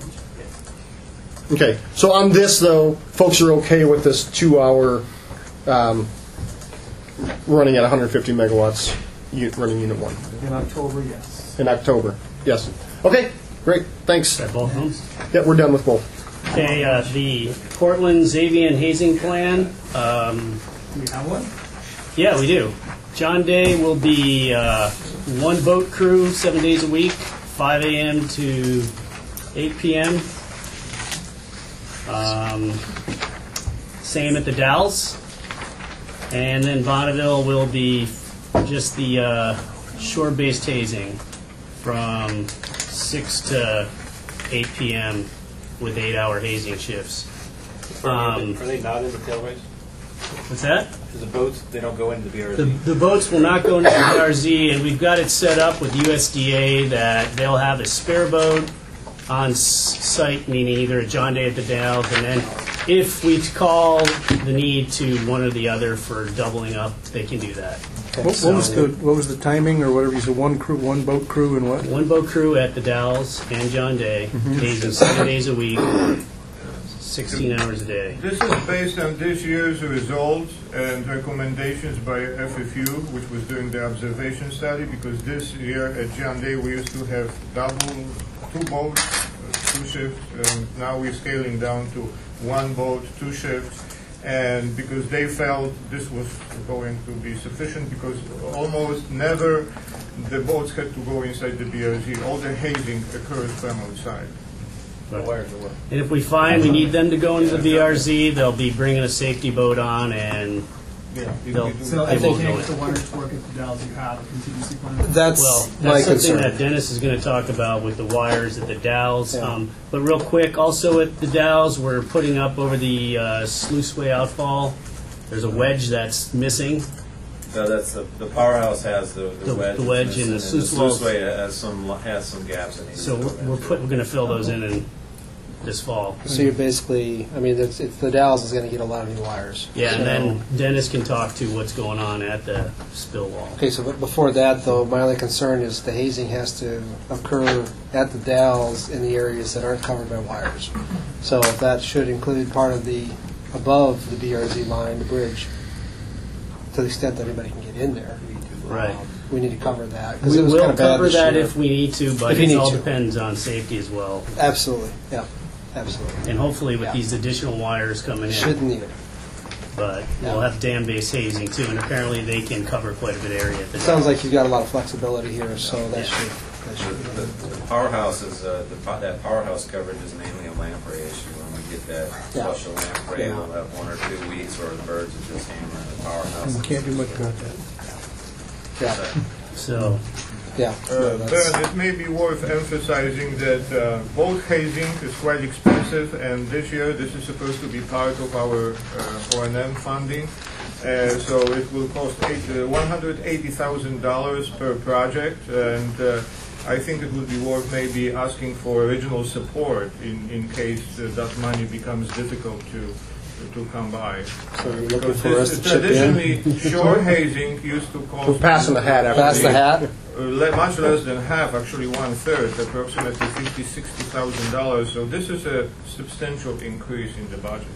Speaker 14: Okay, so on this though, folks are okay with this two-hour um, running at one hundred fifty megawatts, u- running Unit one
Speaker 18: In October, yes.
Speaker 14: in October. Yes. Okay, great. Thanks.
Speaker 19: Is that both of them?
Speaker 14: Yeah, we're done with both.
Speaker 19: Okay, uh, the Portland Xavier hazing plan. Um,
Speaker 18: Do we have one?
Speaker 19: yeah, we do. John Day will be uh, one boat crew, seven days a week, five a.m. to eight p.m. Um, same at the Dalles. And then Bonneville will be just the uh, shore-based hazing from six to eight p.m. with eight-hour hazing shifts. Um,
Speaker 17: Are they not in the tail race?
Speaker 19: what's that?
Speaker 17: Because the boats, they don't go into the B R Z.
Speaker 19: The, the boats will not go into the B R Z, and we've got it set up with U S D A that they'll have a spare boat on s- site, meaning either a John Day at the Dalles, and then if we call the need to one or the other for doubling up, they can do that.
Speaker 4: What, what was the what was the timing or whatever you said? One crew, one boat crew, and what?
Speaker 19: One boat crew at the Dalles and John Day, hazing seven days a week, sixteen hours a day.
Speaker 11: This is based on this year's results and recommendations by F F U, which was doing the observation study, because this year at John Day we used to have double, two boats, uh, two shifts, and now we're scaling down to one boat, two shifts, and because they felt this was going to be sufficient, because almost never the boats had to go inside the B R Z. All the hazing occurs from outside.
Speaker 19: And if we find we need them to go into the B R Z, they'll be bringing a safety boat on, and they'll,
Speaker 18: So
Speaker 19: they
Speaker 18: if they
Speaker 19: won't
Speaker 18: can't
Speaker 19: go
Speaker 18: get the
Speaker 19: in.
Speaker 18: water to work at the Dalles, you have a contingency plan?
Speaker 15: That's
Speaker 19: Well,
Speaker 15: my
Speaker 19: that's something
Speaker 15: concern.
Speaker 19: that Dennis is going to talk about with the wires at the Dalles.
Speaker 15: Yeah.
Speaker 19: Um, but real quick, also at the Dalles, we're putting up over the uh, sluiceway outfall. There's a wedge that's missing.
Speaker 20: So that's the, the powerhouse has the,
Speaker 19: The-
Speaker 20: the wedge.
Speaker 19: the wedge and the sluice walls.
Speaker 20: sluiceway has some, has some gaps in it.
Speaker 19: So we're, we're, put, we're going to fill those in, in this fall.
Speaker 15: So you're basically, I mean, it's, it's the Dalles is going to get a lot of new wires.
Speaker 19: Yeah, and
Speaker 15: So-
Speaker 19: then Dennis can talk to what's going on at the spill wall.
Speaker 15: Okay, so but before that, though, my only concern is the hazing has to occur at the Dalles in the areas that aren't covered by wires. So that should include part of the, above the B R Z line, the bridge, to the extent that anybody can get in there.
Speaker 19: Right.
Speaker 15: Um, We need to cover that. 'cause
Speaker 19: We
Speaker 15: it was
Speaker 19: will
Speaker 15: kinda bad
Speaker 19: cover
Speaker 15: this
Speaker 19: that
Speaker 15: year.
Speaker 19: if we need to, but
Speaker 15: If you
Speaker 19: it
Speaker 15: need
Speaker 19: all
Speaker 15: to.
Speaker 19: depends on safety as well.
Speaker 15: Absolutely, yeah, absolutely.
Speaker 19: And hopefully with
Speaker 15: Yeah.
Speaker 19: these additional wires coming in.
Speaker 15: Shouldn't need it.
Speaker 19: But we'll have dam-based hazing too, and apparently they can cover quite a bit of area at the
Speaker 15: Sounds like you've got a lot of flexibility here, so that should, that
Speaker 20: The,
Speaker 15: should.
Speaker 20: the, the powerhouse is, uh, the, po- that powerhouse coverage is mainly a lamprey issue. When we get that
Speaker 15: Yeah.
Speaker 20: flush of lamprey,
Speaker 15: Yeah.
Speaker 20: we'll have one or two weeks where the birds are just hammering the powerhouse.
Speaker 4: We can't do much about that.
Speaker 15: Yeah.
Speaker 19: So,
Speaker 15: Yeah.
Speaker 11: Uh, Bernd, it may be worth emphasizing that uh, boat hazing is quite expensive, and this year this is supposed to be part of our uh, O and M funding. Uh, so it will cost eight, uh, one hundred eighty thousand dollars per project, and uh, I think it would be worth maybe asking for original support in, in case uh, that money becomes difficult to to come by.
Speaker 15: So you're looking
Speaker 11: Because
Speaker 15: for us
Speaker 11: this-
Speaker 15: to chip
Speaker 11: traditionally,
Speaker 15: in?
Speaker 11: shore hazing used to cost...
Speaker 15: We're passing the hat after Pass the hat?
Speaker 11: Uh, le- much less than half, actually one-third, approximately fifty, sixty thousand dollars. So this is a substantial increase in the budget.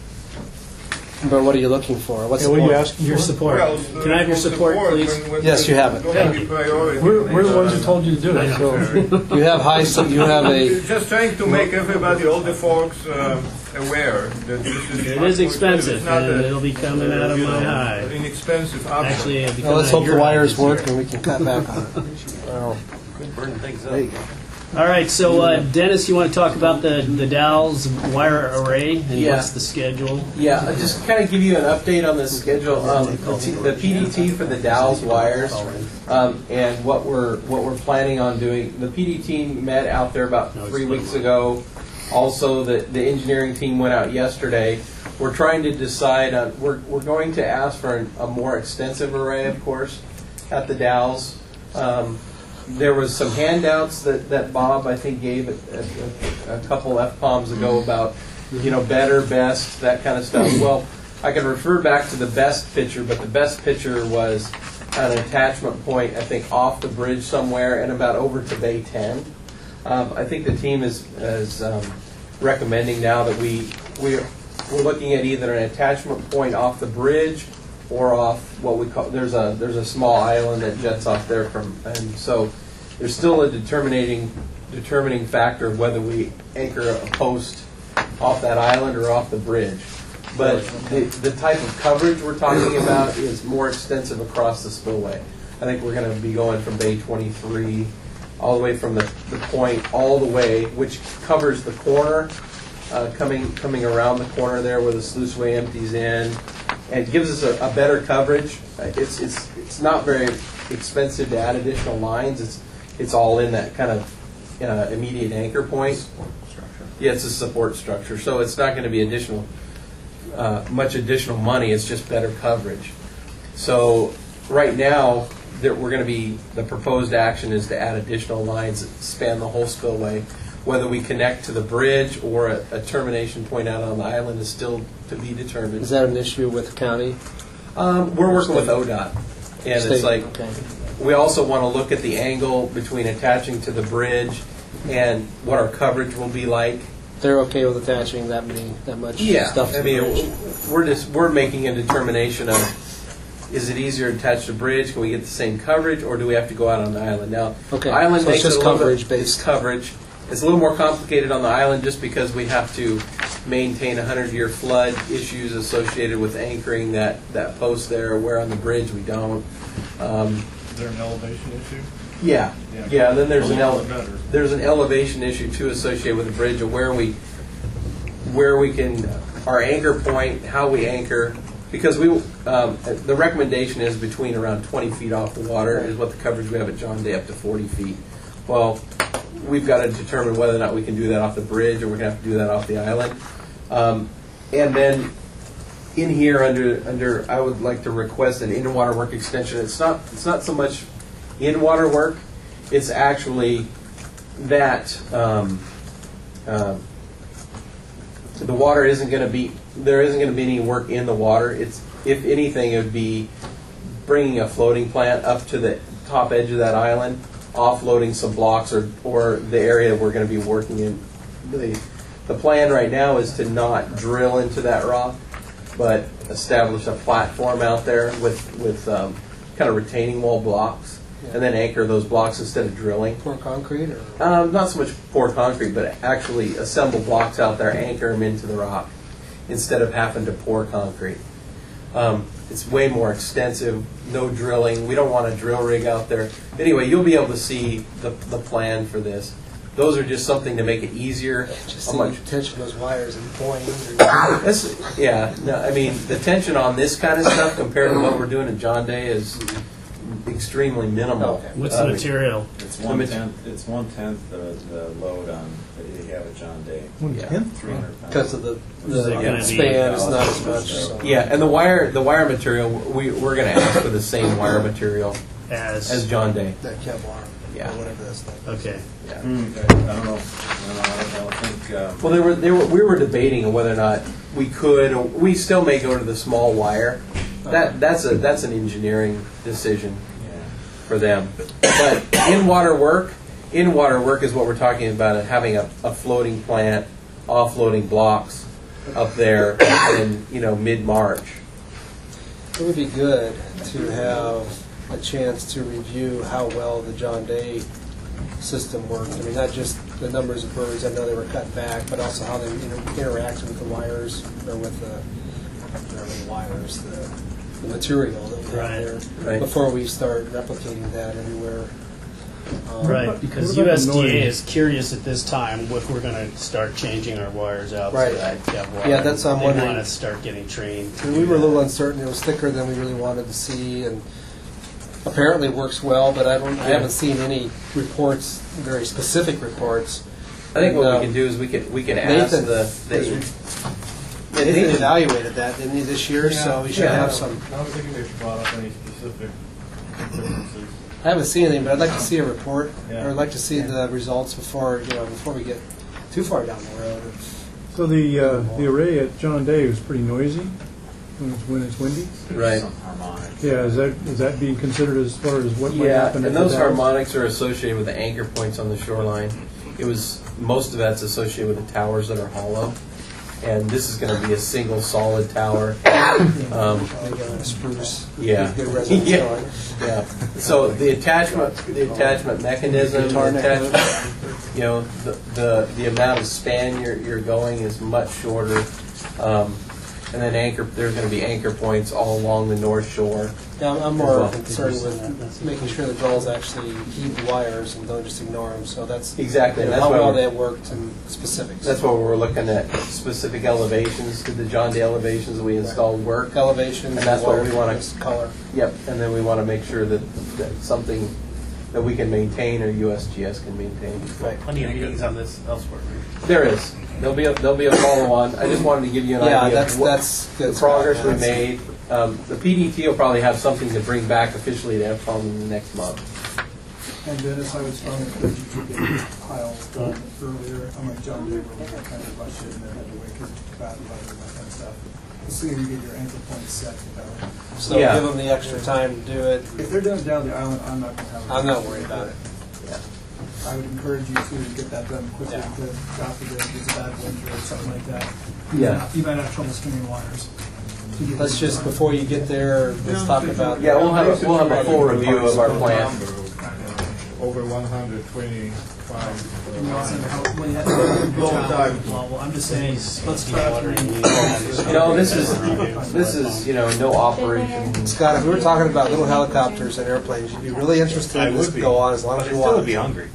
Speaker 15: But what are you looking for? What's
Speaker 11: Yeah, what are you
Speaker 15: support?
Speaker 11: asking Your for? support. Well, uh,
Speaker 15: Can I have your
Speaker 11: for
Speaker 15: support,
Speaker 11: support
Speaker 15: please?
Speaker 11: when- when
Speaker 15: Yes, you have
Speaker 11: it's
Speaker 15: it.
Speaker 11: going to be priority.
Speaker 4: We're, we're the ones who told you to do it. So.
Speaker 15: You have high. su- You have a.
Speaker 11: Just trying to make everybody, all the folks, um, aware that this is...
Speaker 19: It is expensive,
Speaker 11: It's not
Speaker 19: and
Speaker 11: a,
Speaker 19: it'll be coming out of
Speaker 11: you
Speaker 19: my
Speaker 11: know,
Speaker 19: eye.
Speaker 11: Inexpensive option.
Speaker 19: Actually, it'll be
Speaker 15: Well, let's
Speaker 19: coming
Speaker 15: hope
Speaker 19: out
Speaker 15: the
Speaker 19: your
Speaker 15: wires
Speaker 19: eye
Speaker 15: work
Speaker 19: this
Speaker 15: and
Speaker 19: year.
Speaker 15: we can cut back on it. Well,
Speaker 3: Burning things
Speaker 15: there you
Speaker 3: up.
Speaker 15: go.
Speaker 19: All right, so uh, Dennis, you want to talk about the the Dow's wire array and
Speaker 3: Yeah.
Speaker 19: what's the schedule?
Speaker 3: Yeah, I'll just kind of give you an update on the schedule. Um, the, T, the P D T for the Dow's wires, um, and what we're what we're planning on doing. The P D T met out there about three weeks ago. Also, the the engineering team went out yesterday. We're trying to decide on. We're we're going to ask for an, a more extensive array, of course, at the Dow's. Um, There was some handouts that, that Bob, I think, gave a, a, a couple F POMs ago about, you know, better, best, that kind of stuff. Well, I can refer back to the best picture, but the best picture was an attachment point, I think, off the bridge somewhere and about over to Bay ten. Um, I think the team is, is um, recommending now that we, we're, we're looking at either an attachment point off the bridge or off what we call, there's a there's a small island that jets off there from, and so there's still a determining determining factor of whether we anchor a post off that island or off the bridge. But the, the type of coverage we're talking about is more extensive across the spillway. I think we're going to be going from Bay twenty-three all the way from the, the point all the way, which covers the corner, uh, coming coming around the corner there where the sluiceway empties in. And it gives us a, a better coverage. Uh, It's it's it's not very expensive to add additional lines. It's it's all in that kind of uh, immediate anchor point. Yeah, it's a support structure, so it's not going to be additional uh, much additional money. It's just better coverage. So right now, that we're going to be the proposed action is to add additional lines that span the whole spillway. Whether we connect to the bridge or a, a termination point out on the island is still to be determined.
Speaker 15: Is that an issue with the county?
Speaker 3: Um, we're working with O D O T, and
Speaker 15: State,
Speaker 3: it's like
Speaker 15: okay.
Speaker 3: we also want to look at the angle between attaching to the bridge and what our coverage will be like.
Speaker 15: They're okay with attaching that many, that much
Speaker 3: Yeah,
Speaker 15: stuff to
Speaker 3: I
Speaker 15: the
Speaker 3: mean,
Speaker 15: bridge?
Speaker 3: we're just we're making a determination of is it easier to attach to the bridge? Can we get the same coverage, or do we have to go out on the island? Now,
Speaker 15: Okay,
Speaker 3: island
Speaker 15: so it's
Speaker 3: makes
Speaker 15: just
Speaker 3: it a little
Speaker 15: coverage
Speaker 3: bit,
Speaker 15: based.
Speaker 3: It's coverage. It's a little more complicated on the island just because we have to maintain a hundred-year flood issues associated with anchoring that, that post there, where on the bridge we don't. Um,
Speaker 11: Is there an elevation issue?
Speaker 3: yeah,
Speaker 11: Yeah.
Speaker 3: yeah. Then there's
Speaker 11: A
Speaker 3: an
Speaker 11: little
Speaker 3: ele-
Speaker 11: bit better.
Speaker 3: there's an elevation issue too associated with the bridge of where we where we can our anchor point, how we anchor, because we um, the recommendation is between around twenty feet off the water is what the coverage we have at John Day, up to forty feet. Well, we've got to determine whether or not we can do that off the bridge, or we're going to have to do that off the island. Um, and then in here under under I would like to request an in-water work extension. It's not it's not so much in-water work, it's actually that um, uh, the water isn't going to be there isn't going to be any work in the water. It's if anything, it would be bringing a floating plant up to the top edge of that island, offloading some blocks or or the area we're going to be working in. The the plan right now is to not drill into that rock, but establish a platform out there with with um, kind of retaining wall blocks, and then anchor those blocks instead of drilling.
Speaker 15: Pour concrete, or
Speaker 3: Um, not so much pour concrete, but actually assemble blocks out there, anchor them into the rock, instead of having to pour concrete. Um, it's way more extensive, no drilling. We don't want a drill rig out there. Anyway, you'll be able to see the, the plan for this. Those are just something to make it easier.
Speaker 15: just
Speaker 3: How
Speaker 15: the
Speaker 3: much?
Speaker 15: tension of those wires and pulling.
Speaker 3: That's, yeah, no, I mean, the tension on this kind of stuff compared to what we're doing at John Day is extremely minimal.
Speaker 19: What's
Speaker 3: Uh,
Speaker 19: the material?
Speaker 20: It's
Speaker 3: The
Speaker 20: one
Speaker 3: mat-
Speaker 20: tenth. It's one tenth the, the load on that you have at John Day.
Speaker 4: One-tenth?
Speaker 20: Three hundred pounds.
Speaker 6: Because of the,
Speaker 19: Is it
Speaker 6: the
Speaker 19: gonna be-
Speaker 6: span is not as much. So.
Speaker 3: Yeah, and the wire the wire material we we're going to ask for the same wire material
Speaker 19: As,
Speaker 3: as John Day.
Speaker 15: That Kevlar,
Speaker 3: Yeah.
Speaker 15: or whatever that's like.
Speaker 19: okay.
Speaker 3: Yeah.
Speaker 20: Mm, I don't know. I don't know. I don't think. Um,
Speaker 3: Well, they were, they were, we were debating whether or not we could. Or we still may go to the small wire. That that's a that's an engineering decision for them. But in water work, in water work is what we're talking about. Having a, a floating plant, offloading blocks up there in you know mid March.
Speaker 15: It would be good to have a chance to review how well the John Day system worked. I mean, not just the numbers of birds, I know they were cut back, but also how they inter- interacted with the wires, or with the, not the wires, the, the material that we have
Speaker 19: Right.
Speaker 15: there,
Speaker 3: Right.
Speaker 15: before we start replicating that everywhere. Um,
Speaker 19: Right, because
Speaker 4: what
Speaker 19: U
Speaker 4: about
Speaker 19: S
Speaker 4: the
Speaker 19: D A
Speaker 4: noise?
Speaker 19: is curious at this time if we're going to start changing our wires out
Speaker 15: Right.
Speaker 19: to that Kevlar.
Speaker 15: Yeah, that's what I'm
Speaker 19: They
Speaker 15: wondering.
Speaker 19: want to start getting trained. to
Speaker 15: And
Speaker 19: do
Speaker 15: we were a
Speaker 19: that.
Speaker 15: little uncertain. It was thicker than we really wanted to see, and apparently works well. But I don't. I haven't seen any reports, very specific reports.
Speaker 3: I think what
Speaker 15: And,
Speaker 3: we
Speaker 15: uh,
Speaker 3: can do is we can we can ask
Speaker 15: Nathan,
Speaker 3: the, the
Speaker 15: Yeah, Nathan evaluated that, didn't he, this year? So we should
Speaker 3: Yeah.
Speaker 15: have some.
Speaker 16: I don't think we brought up any specific differences.
Speaker 15: I haven't seen anything, but I'd like to see a report,
Speaker 16: Yeah.
Speaker 15: or I'd like to see the results before you know before we get too far down the road.
Speaker 4: So the uh, the array at John Day was pretty noisy when it's, when it's windy.
Speaker 3: right.
Speaker 20: Some harmonic.
Speaker 4: Yeah, is that is that being considered as far as what might
Speaker 3: Yeah,
Speaker 4: happen?
Speaker 3: and
Speaker 4: at
Speaker 3: those
Speaker 4: the Dalles?
Speaker 3: harmonics are associated with the anchor points on the shoreline. It was most of that's associated with the towers that are hollow, and this is going to be a single solid tower. Um,
Speaker 15: Maybe on a spruce.
Speaker 3: yeah,
Speaker 15: Good resonance
Speaker 3: yeah,
Speaker 15: going.
Speaker 3: yeah. So the attachment, the attachment mechanism,
Speaker 15: Guitar
Speaker 3: the
Speaker 15: neck
Speaker 3: attachment, you know, the, the the amount of span you're you're going is much shorter. Um, and then anchor, there's going to be anchor points all along the north shore.
Speaker 15: Yeah, I'm- I'm more concerned with making sure the gulls actually heed the wires and don't just ignore them. So that's
Speaker 3: Exactly,
Speaker 15: you know,
Speaker 3: that's
Speaker 15: how
Speaker 3: why
Speaker 15: well
Speaker 3: we're-
Speaker 15: that worked and specifics.
Speaker 3: That's why we're looking at specific elevations. Did the John Day elevations that we installed work?
Speaker 15: Elevations,
Speaker 3: And that's what we
Speaker 15: wire
Speaker 3: want to
Speaker 15: color.
Speaker 3: Yep, and then we want to make sure that, that something that we can maintain or U S G S can maintain.
Speaker 15: Right.
Speaker 8: Plenty of meetings on this elsewhere.
Speaker 3: There is. There'll be a, there'll be a follow-on. I just wanted to give you an
Speaker 15: Yeah,
Speaker 3: idea
Speaker 15: that's-
Speaker 3: of what,
Speaker 15: that's good
Speaker 3: the progress
Speaker 15: stuff.
Speaker 3: we made. Um, the P D T will probably have something to bring back officially to F COM in the next month.
Speaker 18: And Dennis, I would strongly encourage you to get your pile done earlier. I'm like John Day, where we kind of rushed it and then had to wait because of bad weather and that kind of stuff. The sooner you get your anchor points set, the better.
Speaker 15: So
Speaker 3: Yeah.
Speaker 15: give them the extra time to do it.
Speaker 18: If they're doing it down the island, I'm not going to have. a-
Speaker 15: I'm not worried about it.
Speaker 3: Yeah.
Speaker 18: I would encourage you to get that done quickly
Speaker 15: Yeah.
Speaker 18: because God forbid there's a bad winter or something like that. You
Speaker 3: Yeah.
Speaker 18: might- You might have trouble stringing wires. to get
Speaker 15: Let's
Speaker 18: this
Speaker 15: just,
Speaker 18: done.
Speaker 15: before you get there, let's talk about.
Speaker 3: Yeah, we'll have a, we'll have a full review of our plan.
Speaker 11: Over one hundred twenty-five.
Speaker 18: You know, so how- when you have-
Speaker 11: Long time.
Speaker 18: Well, well, I'm just saying, let's try to.
Speaker 3: No, this is this is you know no operation.
Speaker 15: Scott, if we were talking about little helicopters and airplanes, you'd be really interested
Speaker 17: I
Speaker 15: in this
Speaker 17: would
Speaker 15: to
Speaker 17: be.
Speaker 15: go on as long as
Speaker 17: But
Speaker 15: you
Speaker 17: I still
Speaker 15: want.
Speaker 17: would be hungry.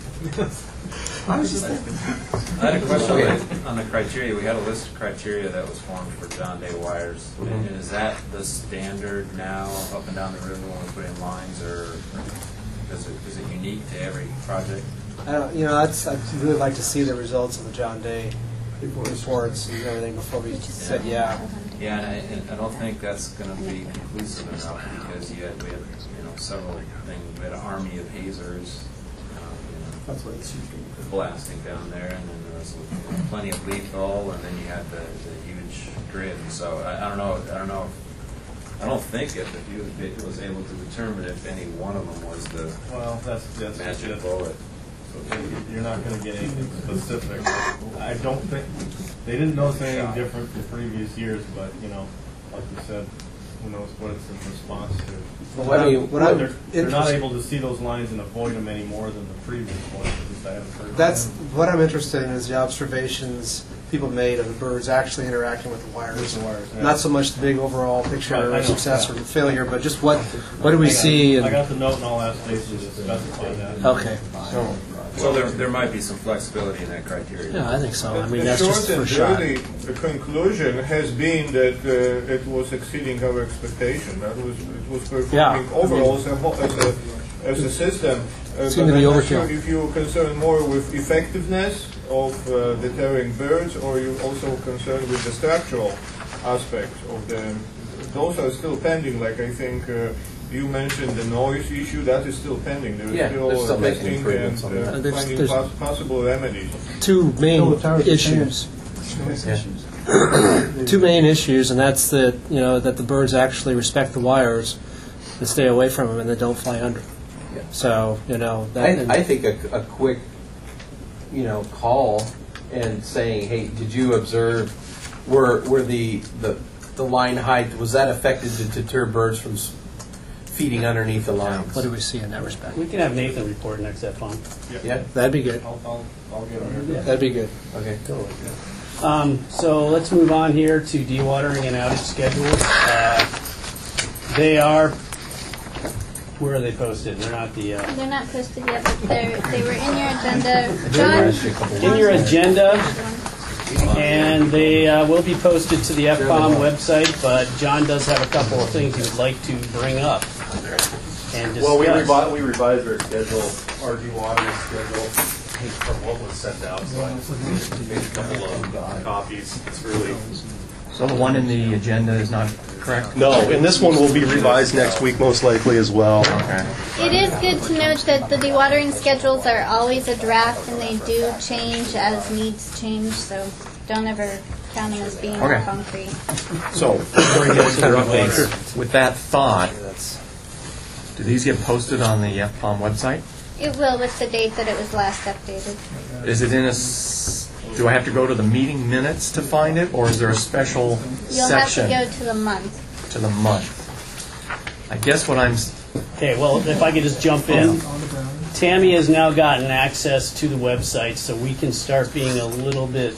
Speaker 18: I was just thinking.
Speaker 20: I had a question
Speaker 3: Okay.
Speaker 20: on the- on the criteria. We had a list of criteria that was formed for John Day wires. And is that the standard now up and down the river when we put in lines, or is it, is it unique to every project?
Speaker 15: I don't, you know, that's, I'd really like to see the results of the John Day reports and everything before we said, yeah.
Speaker 20: Yeah, and I, and I don't think that's going to be conclusive enough because you had, we had, you know, several things. We had an army of hazers, um, you know,
Speaker 18: That's what it's usually.
Speaker 20: blasting down there, and then there was you know, plenty of lethal, and then you had the, the huge grid. And so I, I don't know. I don't know. If, I don't think if, if you it was able to determine if any one of them was the
Speaker 16: Well, that's, that's
Speaker 20: magic
Speaker 16: just-
Speaker 20: bullet.
Speaker 16: So you're not going to get anything specific. I don't think, they didn't notice anything different from previous years, but, you know, like you said, who knows what it's in response to.
Speaker 15: Well, what I'm- what I'm
Speaker 16: They're, they're not
Speaker 15: interest-
Speaker 16: able to see those lines and avoid them any more than the previous ones, at least I haven't heard.
Speaker 15: That's, what I'm interested in is the observations people made of the birds actually interacting with the wires.
Speaker 16: With the wires, yeah.
Speaker 15: Not so much the big overall picture
Speaker 16: I- I know,
Speaker 15: of success
Speaker 16: yeah.
Speaker 15: or failure, but just what, what do we
Speaker 16: I got-
Speaker 15: see?
Speaker 16: I
Speaker 15: And,
Speaker 16: got the note and all that, Stacy, to specify that.
Speaker 15: okay.
Speaker 3: So
Speaker 20: So there, there might be some flexibility in that criteria.
Speaker 15: Yeah, I think so. I mean,
Speaker 11: The
Speaker 15: that's just
Speaker 11: short
Speaker 15: for
Speaker 11: and
Speaker 15: shot.
Speaker 11: dirty the conclusion has been that uh, it was exceeding our expectation. That was it was performing
Speaker 15: Yeah.
Speaker 11: overall as a, whole- as a as a system. Uh,
Speaker 15: Seemed
Speaker 11: but
Speaker 15: to be
Speaker 11: I'm not
Speaker 15: overkill.
Speaker 11: sure if you're concerned more with effectiveness of uh, deterring birds, or you also concerned with the structural aspects of the. Those are still pending. Like I think. Uh, You mentioned the noise issue. That is still pending. There is
Speaker 3: Yeah,
Speaker 11: still,
Speaker 3: they're still
Speaker 11: uh,
Speaker 3: making
Speaker 11: testing
Speaker 3: improvements
Speaker 11: and
Speaker 3: on
Speaker 11: uh,
Speaker 3: that.
Speaker 15: There's-
Speaker 11: finding
Speaker 15: there's-
Speaker 11: pos- possible remedies.
Speaker 15: Two main issues. Two main issues, and that's that you know that the birds actually respect the wires and stay away from them, and they don't fly under. So you know that. and-
Speaker 3: I, I think a, a quick, you know, call and saying, "Hey, did you observe were were the the the line height was that affected to deter birds from s- feeding underneath the lines?"
Speaker 15: What do we see in that respect?
Speaker 19: We can have Nathan report next F O M.
Speaker 3: Yeah,
Speaker 15: That'd be good.
Speaker 16: I'll, I'll, I'll get them here.
Speaker 15: That'd be good.
Speaker 3: Okay.
Speaker 19: Um, so let's move on here to dewatering and outage schedules. Uh, they are, where are they posted? They're not the. Uh,
Speaker 1: They're not posted yet, but they they were in your agenda. John,
Speaker 19: in your agenda, and they uh, will be posted to the F COM website, but John does have a couple of things he would like to bring up and discuss.
Speaker 5: Well, we revised, we revised our schedule, our dewatering schedule, from what was sent out, so I made a couple of copies. It's really...
Speaker 10: So the one in the agenda is not correct?
Speaker 5: No, and this one will be revised next week most likely as well.
Speaker 10: Okay.
Speaker 1: it is good to note that the dewatering schedules are always a draft, and they do change as needs change. So don't ever count them as being
Speaker 10: Okay.
Speaker 1: concrete.
Speaker 10: So, before you get into your updates, with that thought, do these get posted on the F POM website?
Speaker 1: It will with the date that it was last updated.
Speaker 10: Is it in a, s- do I have to go to the meeting minutes to find it, or is there a special
Speaker 1: You'll
Speaker 10: section
Speaker 1: have to go to the month.
Speaker 10: to the month? I guess what I'm, s-
Speaker 19: Okay, well, if I could just jump in. Tammy has now gotten access to the website, so we can start being a little bit,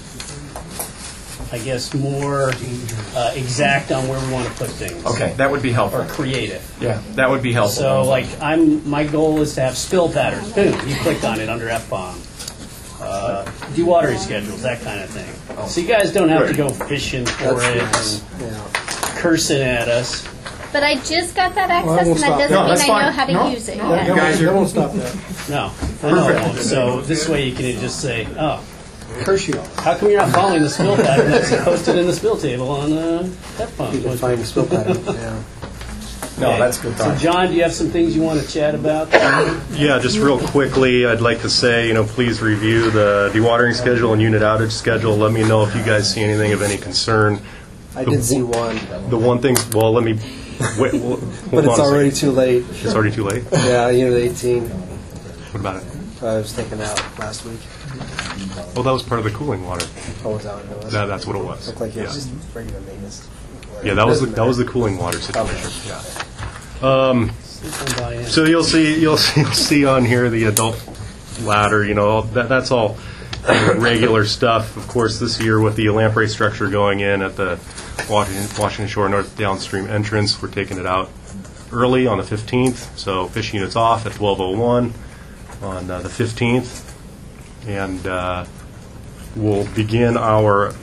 Speaker 19: I guess, more uh, exact on where we want to put things.
Speaker 10: okay, that would be helpful.
Speaker 19: Or creative.
Speaker 10: Yeah, that would be helpful.
Speaker 19: So, like, I'm my goal is to have spill patterns. Boom, you clicked on it under F POM. Uh, dewatering schedules, that kind of thing. So you guys don't have to go fishing for it and cursing at us.
Speaker 1: But I just got that access,
Speaker 15: Well, I won't
Speaker 1: and that
Speaker 15: stop
Speaker 1: doesn't
Speaker 15: that.
Speaker 1: mean
Speaker 10: No, that's
Speaker 1: I know
Speaker 10: fine.
Speaker 1: how to
Speaker 10: No.
Speaker 1: use it
Speaker 10: No.
Speaker 1: yet.
Speaker 10: You guys are-
Speaker 15: I won't stop that.
Speaker 19: No, I know it won't. So this way you can just say, oh,
Speaker 15: Curse you.
Speaker 19: how come you're not following the spill pattern that's posted in the spill table on uh, F POM?
Speaker 15: You can find the spill pattern. Yeah.
Speaker 10: No, that's good
Speaker 19: So,
Speaker 10: thought.
Speaker 19: John, do you have some things you want to chat about?
Speaker 5: Yeah, just real quickly, I'd like to say, you know, please review the dewatering schedule and unit outage schedule. Let me know if you guys see anything of any concern.
Speaker 15: I did see one,
Speaker 5: The one thing, well, let me, wait, well, hold
Speaker 15: but it's
Speaker 5: on a
Speaker 15: already
Speaker 5: second.
Speaker 15: too late.
Speaker 5: It's already too late?
Speaker 15: Yeah, unit eighteen.
Speaker 5: What about it?
Speaker 15: I was taken out last week.
Speaker 5: Oh, that was part of the cooling water.
Speaker 15: Oh, was that what it was?
Speaker 5: That, that's what it was.
Speaker 15: Looked like it
Speaker 5: Yeah.
Speaker 15: was just regular maintenance.
Speaker 5: Yeah, that was the, that was the cooling water situation. Yeah. Um, so you'll see you'll see, you'll see on here the adult ladder. You know that that's all regular stuff. Of course, this year with the lamprey structure going in at the Washington, Washington Shore North downstream entrance, we're taking it out early on the fifteenth. So fish units off at twelve oh one on uh, the fifteenth, and uh, we'll begin our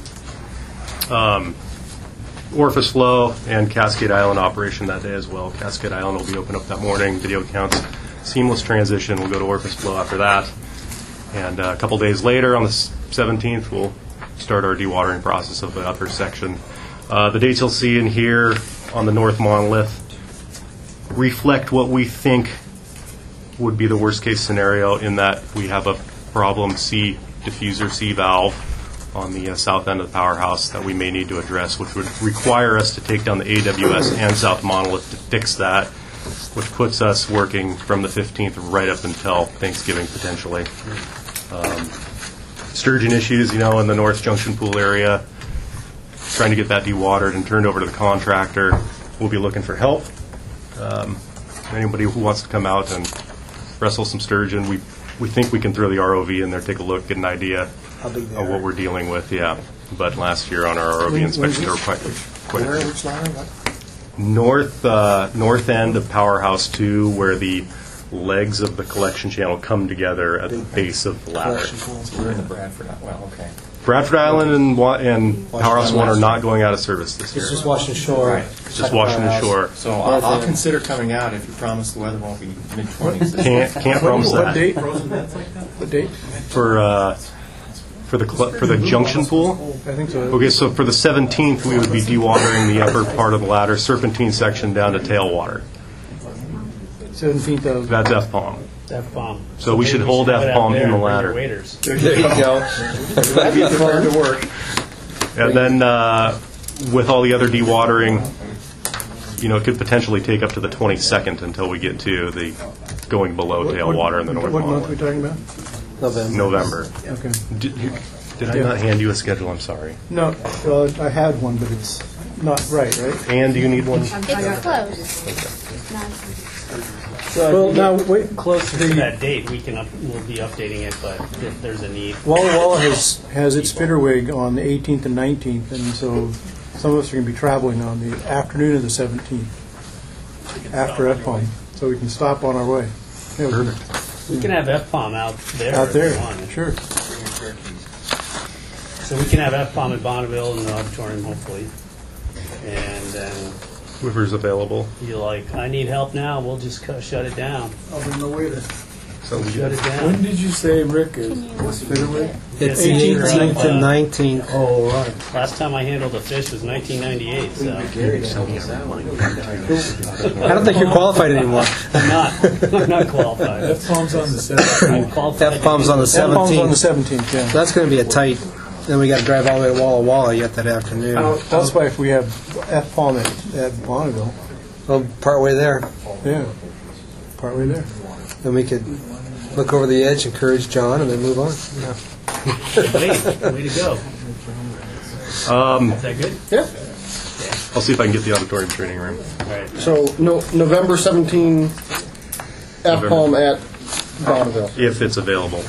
Speaker 5: um, orifice flow and Cascade Island operation that day as well. Cascade Island will be open up that morning. Video counts, seamless transition. We'll go to orifice flow after that. And uh, a couple days later, on the seventeenth, we'll start our dewatering process of the upper section. Uh, the dates you'll see in here on the north monolith reflect what we think would be the worst case scenario, in that we have a problem C diffuser C valve on the uh, south end of the powerhouse that we may need to address, which would require us to take down the A W S and south monolith to fix that, which puts us working from the fifteenth right up until Thanksgiving potentially. Um, sturgeon issues, you know, in the North Junction Pool area, trying to get that dewatered and turned over to the contractor. We'll be looking for help. Um, anybody who wants to come out and wrestle some sturgeon, we we think we can throw the R O V in there, take a look, get an idea of what we're dealing with. Yeah, but last year on our R O V
Speaker 15: When-
Speaker 5: inspection,
Speaker 15: when-
Speaker 5: there were quite quite a
Speaker 15: Where,
Speaker 5: few.
Speaker 15: which line? What?
Speaker 5: North uh, north end of Powerhouse two, where the legs of the collection channel come together at the base of the ladder.
Speaker 10: We're in the Bradford, well, okay.
Speaker 5: Bradford Island and, Wa- and Powerhouse One are not going out of service this year.
Speaker 15: It's just Washington Shore.
Speaker 10: Right.
Speaker 5: It's just Washington Shore.
Speaker 10: So I'll, I'll consider coming out if you promise the weather won't be mid-twenties.
Speaker 5: Can't can't promise
Speaker 4: What
Speaker 5: that.
Speaker 4: date? What date?
Speaker 5: For uh, for the cl- for the junction pool.
Speaker 4: I think so.
Speaker 5: Okay, so for the seventeenth, we would be dewatering the upper part of the ladder, serpentine section down to tailwater.
Speaker 4: seventeenth of...
Speaker 5: That's F POM.
Speaker 19: F bomb.
Speaker 5: So we should hold F POM in the ladder.
Speaker 19: Waiters.
Speaker 10: There you go. Everybody be prepared to work.
Speaker 5: And then uh, with all the other dewatering, you know, it could potentially take up to the twenty-second until we get to the going below tailwater in the North
Speaker 4: What month
Speaker 5: Pond.
Speaker 4: are we talking about?
Speaker 15: November.
Speaker 5: November.
Speaker 4: Okay.
Speaker 5: Did, you, did I
Speaker 4: Yeah.
Speaker 5: not hand you a schedule? I'm sorry.
Speaker 4: No, well, I had one, but it's not right, right?
Speaker 5: Ann, do you need one?
Speaker 1: It's close.
Speaker 19: So
Speaker 4: Well,
Speaker 19: if we
Speaker 4: now,
Speaker 19: get
Speaker 4: wait.
Speaker 19: closer to that date, we can up, we'll be updating it, but if there's a need.
Speaker 4: Walla Walla has, has its Spitterwig on the eighteenth and nineteenth, and so some of us are going to be traveling on the afternoon of the seventeenth, after F POM, so we can stop on our way. Yeah, we-
Speaker 5: Perfect.
Speaker 19: We can have F POM out there.
Speaker 4: Out
Speaker 19: if
Speaker 4: there,
Speaker 19: we want.
Speaker 4: sure.
Speaker 19: So we can have F POM at Bonneville in the auditorium, hopefully. And then
Speaker 5: Whoever's available.
Speaker 19: you're like, I need help now, we'll just cut, shut it down.
Speaker 4: I'll bring my waiter.
Speaker 5: So we
Speaker 19: Shut it
Speaker 12: When
Speaker 19: down.
Speaker 12: did you say, Rick, is Spitterwig?
Speaker 15: It's
Speaker 19: It's
Speaker 15: eighteenth
Speaker 19: eighteenth
Speaker 15: and nineteenth.
Speaker 12: Oh, right.
Speaker 19: Last time I handled a fish was nineteen ninety-eight, so
Speaker 15: I don't think you're qualified anymore.
Speaker 19: I'm not, I'm not qualified.
Speaker 12: F POM's on the seventeenth.
Speaker 19: I'm qualified.
Speaker 15: F POM's on the
Speaker 4: F POM's on the
Speaker 15: seventeenth.
Speaker 4: seventeenth, yeah.
Speaker 15: That's going to be a tight, then we got to drive all the way to Walla Walla yet that afternoon.
Speaker 4: That's why if we have F POM at, at Bonneville,
Speaker 15: Well, partway there,
Speaker 4: yeah, partway there.
Speaker 15: then we could look over the edge, encourage John, and then move on.
Speaker 19: Way, way to go.
Speaker 5: Um,
Speaker 19: Is that good?
Speaker 14: Yeah.
Speaker 5: I'll see if I can get the auditorium training room.
Speaker 19: All right.
Speaker 14: So no, November seventeenth, F POM at Bonneville.
Speaker 5: If it's available.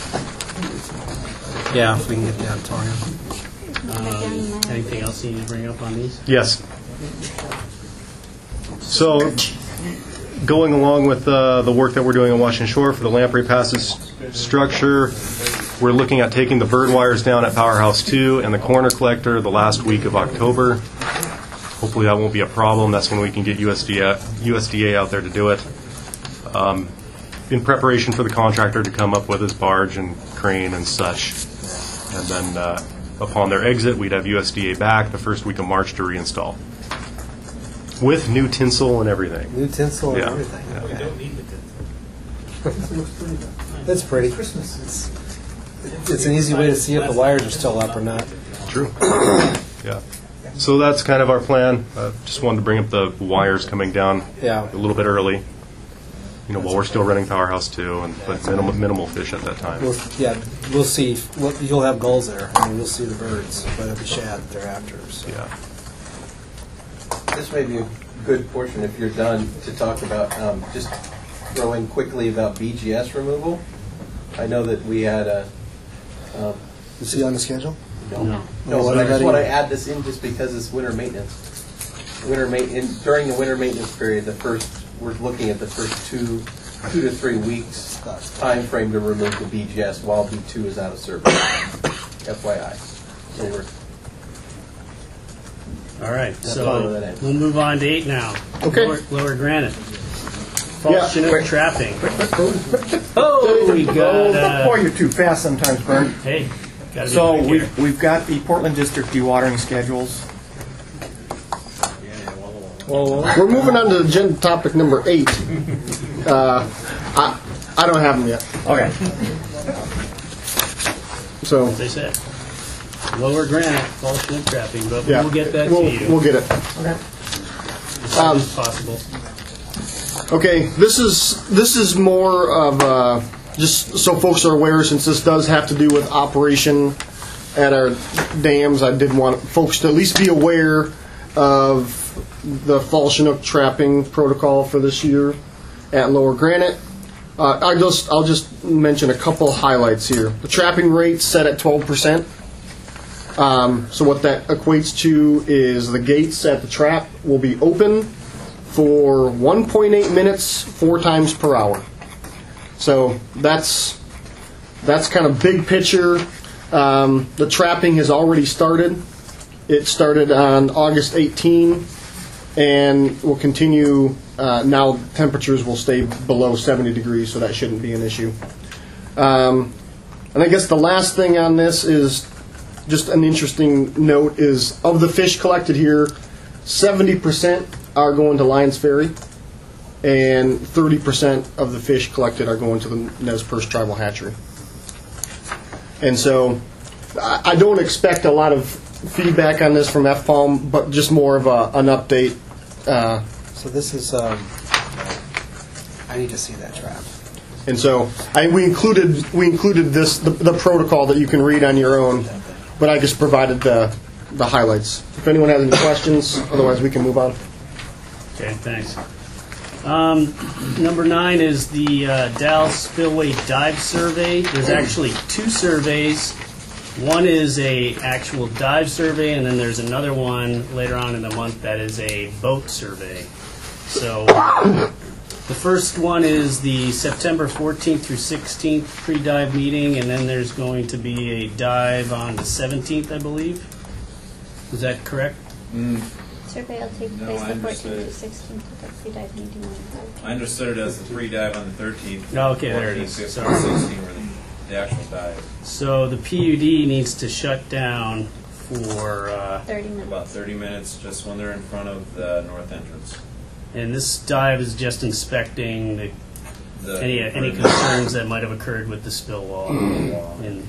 Speaker 15: Yeah, if we can get the auditorium.
Speaker 19: Um, anything else you need to bring up on these?
Speaker 5: Yes. So, going along with uh, the work that we're doing on Washington Shore for the Lamprey Passes structure, we're looking at taking the bird wires down at Powerhouse two and the corner collector the last week of October. Hopefully that won't be a problem. That's when we can get U S D A, U S D A out there to do it. Um, in preparation for the contractor to come up with his barge and crane and such. And then uh, upon their exit, we'd have U S D A back the first week of March to reinstall. With new tinsel and everything.
Speaker 15: New tinsel and
Speaker 5: Yeah.
Speaker 15: everything.
Speaker 5: Yeah.
Speaker 15: Okay. That's pretty. It's an easy way to see if the wires are still up or not.
Speaker 5: True. Yeah. So that's kind of our plan. Uh, just wanted to bring up the wires coming down
Speaker 15: Yeah.
Speaker 5: a little bit early. You know, while we're still running Powerhouse two, and but minimal, minimal fish at that time.
Speaker 15: We'll, yeah, we'll see. We'll, you'll have gulls there. I mean, you'll see the birds, but it'll be shad thereafter. So.
Speaker 5: Yeah.
Speaker 3: This may be a good portion, if you're done, to talk about, um, just throw in quickly about B G S removal. I know that we had a... Um,
Speaker 15: Is he on the schedule?
Speaker 3: No.
Speaker 15: No.
Speaker 3: No,
Speaker 15: Oh,
Speaker 3: but
Speaker 15: I
Speaker 3: I
Speaker 15: gotta
Speaker 3: just want to
Speaker 15: get-
Speaker 3: add this in just because it's winter maintenance. Winter ma- in, during the winter maintenance period, the first, we're looking at the first two, two to three weeks time frame to remove the B G S while B two is out of service. F Y I. So we're...
Speaker 19: All right,
Speaker 3: That's all
Speaker 19: so
Speaker 3: that is.
Speaker 19: we'll move on to eight now.
Speaker 14: Okay.
Speaker 19: Lower, lower granite.
Speaker 14: Yeah,
Speaker 19: False Chinook
Speaker 14: quick.
Speaker 19: trapping. Oh, we got. Uh,
Speaker 10: Boy, you're too fast sometimes, Bert.
Speaker 19: hey, gotta be
Speaker 10: So
Speaker 19: quick here.
Speaker 10: we've, we've got the Portland District dewatering schedules.
Speaker 14: We're moving on to agenda topic number eight. Uh, I, I don't have them yet.
Speaker 10: Okay.
Speaker 14: So,
Speaker 19: As I said, lower granite, false Chinook trapping, but
Speaker 14: yeah,
Speaker 19: we'll get that
Speaker 14: we'll,
Speaker 19: to you
Speaker 14: we'll get it.
Speaker 19: as soon
Speaker 14: Um,
Speaker 19: as possible.
Speaker 14: Okay, this is this is more of uh, just so folks are aware, since this does have to do with operation at our dams. I did want folks to at least be aware of the fall Chinook trapping protocol for this year at Lower Granite. Uh, I just I'll just mention a couple highlights here. The trapping rate set at twelve percent. Um, so what that equates to is the gates at the trap will be open for one point eight minutes, four times per hour. So that's that's kind of big picture. Um, the trapping has already started. It started on August eighteenth and will continue. Uh, now temperatures will stay below seventy degrees, so that shouldn't be an issue. Um, and I guess the last thing on this is just an interesting note is of the fish collected here, seventy percent are going to Lions Ferry, and thirty percent of the fish collected are going to the Nez Perce Tribal Hatchery. And so I I don't expect a lot of feedback on this from F PALM, but just more of a, an update. Uh,
Speaker 15: So this is, um, I need to see that trap.
Speaker 14: and so I, we included we included this the, the protocol that you can read on your own, but I just provided the the highlights. If anyone has any questions, otherwise we can move on.
Speaker 19: Okay, thanks. Um, number nine is the uh, Dalles Spillway Dive Survey. There's actually two surveys. One is a actual dive survey, and then there's another one later on in the month that is a boat survey. So the first one is the September fourteenth through sixteenth pre-dive meeting, and then there's going to be a dive on the seventeenth, I believe. Is that correct?
Speaker 20: Mm.
Speaker 1: Survey will take
Speaker 20: No,
Speaker 1: place
Speaker 20: I
Speaker 1: the fourteenth
Speaker 20: understood.
Speaker 1: to sixteenth with a pre-dive meeting on the thirteenth.
Speaker 20: I understood it as the pre-dive on the thirteenth.
Speaker 19: Oh, okay, there it is.
Speaker 20: Sorry. sixteen were the, the actual dive.
Speaker 19: So the P U D needs to shut down for uh,
Speaker 1: thirty minutes.
Speaker 20: About thirty minutes, just when they're in front of the north entrance.
Speaker 19: And this dive is just inspecting the,
Speaker 20: The-
Speaker 19: any any concerns that might have occurred with the spill wall. And,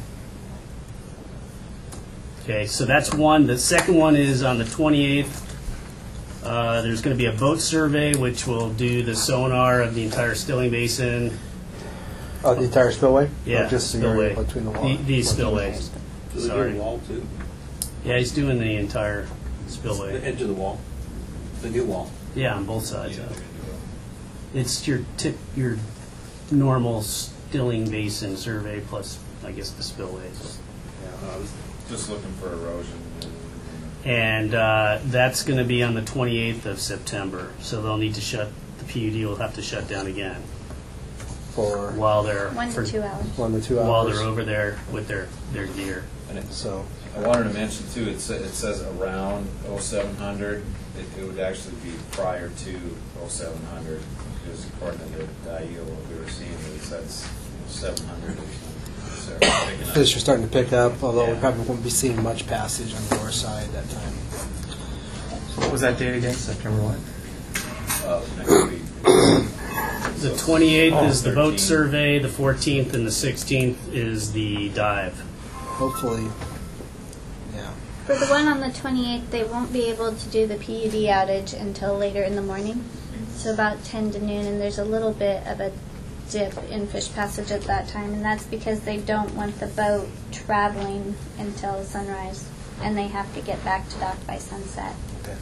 Speaker 19: okay, so that's one. The second one is on the twenty-eighth. Uh, there's going to be a boat survey, which will do the sonar of the entire Stilling Basin.
Speaker 15: Oh, the entire spillway?
Speaker 19: Yeah,
Speaker 15: Or just the
Speaker 19: spillway.
Speaker 15: area between the
Speaker 19: The,
Speaker 15: walls?
Speaker 19: the spillway.
Speaker 8: Do they do
Speaker 19: Sorry.
Speaker 8: a wall too?
Speaker 19: Yeah, he's doing the entire spillway.
Speaker 8: The edge of the wall, the new wall.
Speaker 19: Yeah, on both sides. of it. It's your tip, your normal Stilling Basin survey plus, I guess, the spillways.
Speaker 20: Yeah, I was just looking for erosion.
Speaker 19: And uh, that's going to be on the twenty-eighth of September. So they'll need to shut, the P U D will have to shut down again
Speaker 15: For
Speaker 19: while they're
Speaker 1: One to
Speaker 19: for-
Speaker 1: two hours.
Speaker 15: one to two hours.
Speaker 19: while they're over there with their their gear.
Speaker 20: And it,
Speaker 15: So
Speaker 20: I wanted to mention too, it, sa- it says around oh seven hundred. It, it would actually be prior to oh seven hundred, because according to the D I E O, what we were seeing, it says seven hundred or something. So picking up.
Speaker 15: fish are starting to pick up, although we probably won't be seeing much passage on the lower side that time.
Speaker 10: What was that date again? September what?
Speaker 20: Uh, next week.
Speaker 19: The twenty-eighth
Speaker 20: Oh,
Speaker 19: is the boat
Speaker 20: thirteen.
Speaker 19: survey. The fourteenth and the sixteenth is the dive.
Speaker 15: Hopefully, yeah.
Speaker 1: For the one on the twenty-eighth, they won't be able to do the P U D outage until later in the morning, so about ten to noon, and there's a little bit of a dip in fish passage at that time, and that's because they don't want the boat traveling until sunrise, and they have to get back to dock by sunset.
Speaker 15: Okay.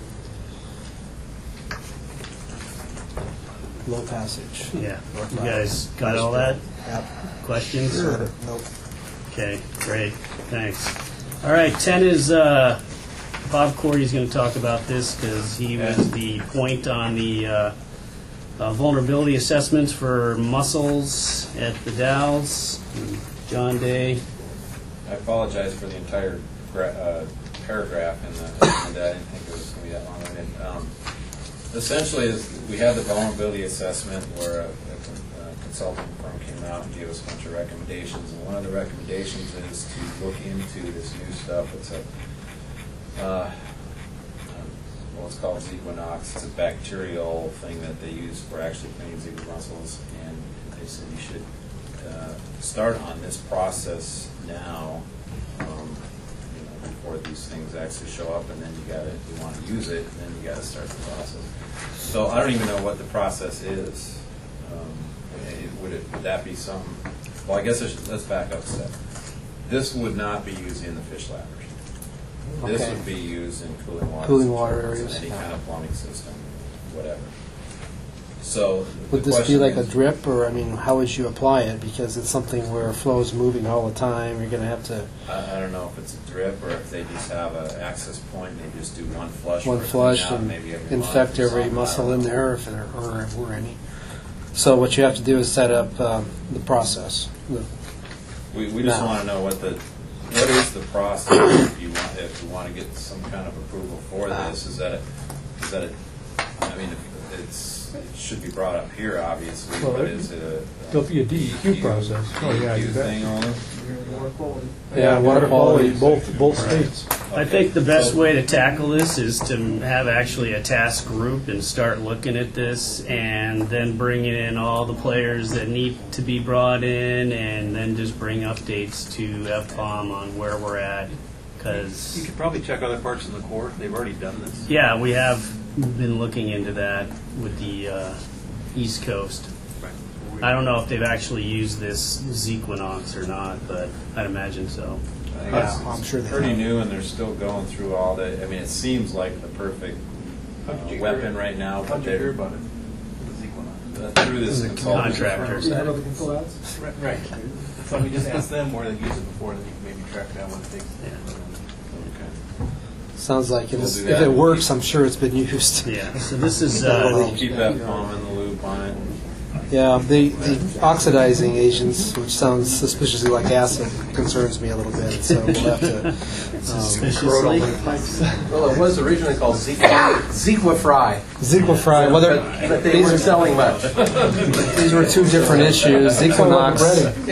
Speaker 15: Low passage.
Speaker 19: Yeah. You guys got all that?
Speaker 15: Yep.
Speaker 19: Questions?
Speaker 15: Sure. Nope.
Speaker 19: Okay, great. Thanks. All right, ten is uh, Bob Corey's going to talk about this because he was the point on the uh, uh, vulnerability assessments for mussels at the Dalles. And John Day.
Speaker 20: I apologize for the entire gra- uh, paragraph in the, in the I didn't think it was going to be that long. And, um, essentially, is we had the vulnerability assessment where a, a con- a consulting firm came out and gave us a bunch of recommendations. And one of the recommendations is to look into this new stuff. It's a uh, well, it's called Zequinox. It's a bacterial thing that they use for actually cleaning zebra mussels. And they said you should uh, start on this process now, um, you know, before these things actually show up, and then you got to, if you want to use it, then you got to start the process. So I don't even know what the process is. Um, it, would it would that be some? Well, I guess I should, let's back up a step. This would not be used in the fish ladders. This
Speaker 15: Okay.
Speaker 20: would be used in cooling water,
Speaker 15: Cooling water
Speaker 20: systems,
Speaker 15: areas,
Speaker 20: any
Speaker 15: yeah.
Speaker 20: kind of plumbing system, whatever. So
Speaker 15: Would
Speaker 20: the
Speaker 15: this be
Speaker 20: question
Speaker 15: like a
Speaker 20: is-
Speaker 15: drip, or I mean, how would you apply it? Because it's something where flow's moving all the time. You're going to have to
Speaker 20: I, I don't know if it's a drip or if they just have an access point and they just do one flush.
Speaker 15: one
Speaker 20: for it,
Speaker 15: flush
Speaker 20: out
Speaker 15: and
Speaker 20: maybe every
Speaker 15: infect
Speaker 20: month or
Speaker 15: every
Speaker 20: something. I
Speaker 15: muscle
Speaker 20: don't
Speaker 15: in
Speaker 20: know.
Speaker 15: there, if there or, or any. So what you have to do is set up um, the process. The-
Speaker 20: We, we just
Speaker 15: Now.
Speaker 20: want to know what the, what is the process if you want, if you want to get some kind of approval for this? Is that, a- is that, a- I mean, it's, it should be brought up here, obviously,
Speaker 4: Well,
Speaker 20: but is it a?
Speaker 4: There'll be a D E Q process. Oh, yeah,
Speaker 20: D E
Speaker 4: you
Speaker 20: Q
Speaker 4: bet.
Speaker 20: thing on it?
Speaker 4: Yeah, water quality, both, both states.
Speaker 19: I think the best way to tackle this is to have actually a task group and start looking at this, and then bringing in all the players that need to be brought in, and then just bring updates to F POM on where we're at.
Speaker 17: You
Speaker 19: Because,
Speaker 17: could probably check other parts of the Corps. They've already done this.
Speaker 19: yeah, we have been looking into that with the uh, East Coast. I don't know if they've actually used this Zequinox or not, but I'd imagine so.
Speaker 20: I think
Speaker 15: Yeah,
Speaker 20: it's-
Speaker 15: I'm
Speaker 20: it's
Speaker 15: sure they
Speaker 20: pretty
Speaker 15: have.
Speaker 20: new, and they're still going through all the, I mean, it seems like the perfect uh, weapon right now.
Speaker 17: How'd
Speaker 20: but
Speaker 17: you hear
Speaker 20: they're-
Speaker 17: about it? The Zequinox.
Speaker 20: uh, Through this consultant.
Speaker 19: Contractors.
Speaker 17: Right. Right. So we just asked them where they've used it before, then you can maybe track down what it takes.
Speaker 15: Sounds like it
Speaker 20: We'll
Speaker 15: is,
Speaker 20: do
Speaker 15: if
Speaker 20: that.
Speaker 15: it works, I'm sure it's been used.
Speaker 19: Yeah, so this is,
Speaker 20: We'll
Speaker 19: uh,
Speaker 20: keep that palm in the loop on it.
Speaker 15: Yeah, the, the oxidizing agents, which sounds suspiciously like acid, concerns me a little bit. So we'll have to. Um,
Speaker 19: suspiciously.
Speaker 3: Well, it was originally called Zequifry.
Speaker 15: Zequifry. Whether
Speaker 3: But, but they weren't selling much.
Speaker 15: these were two different issues. Equinox.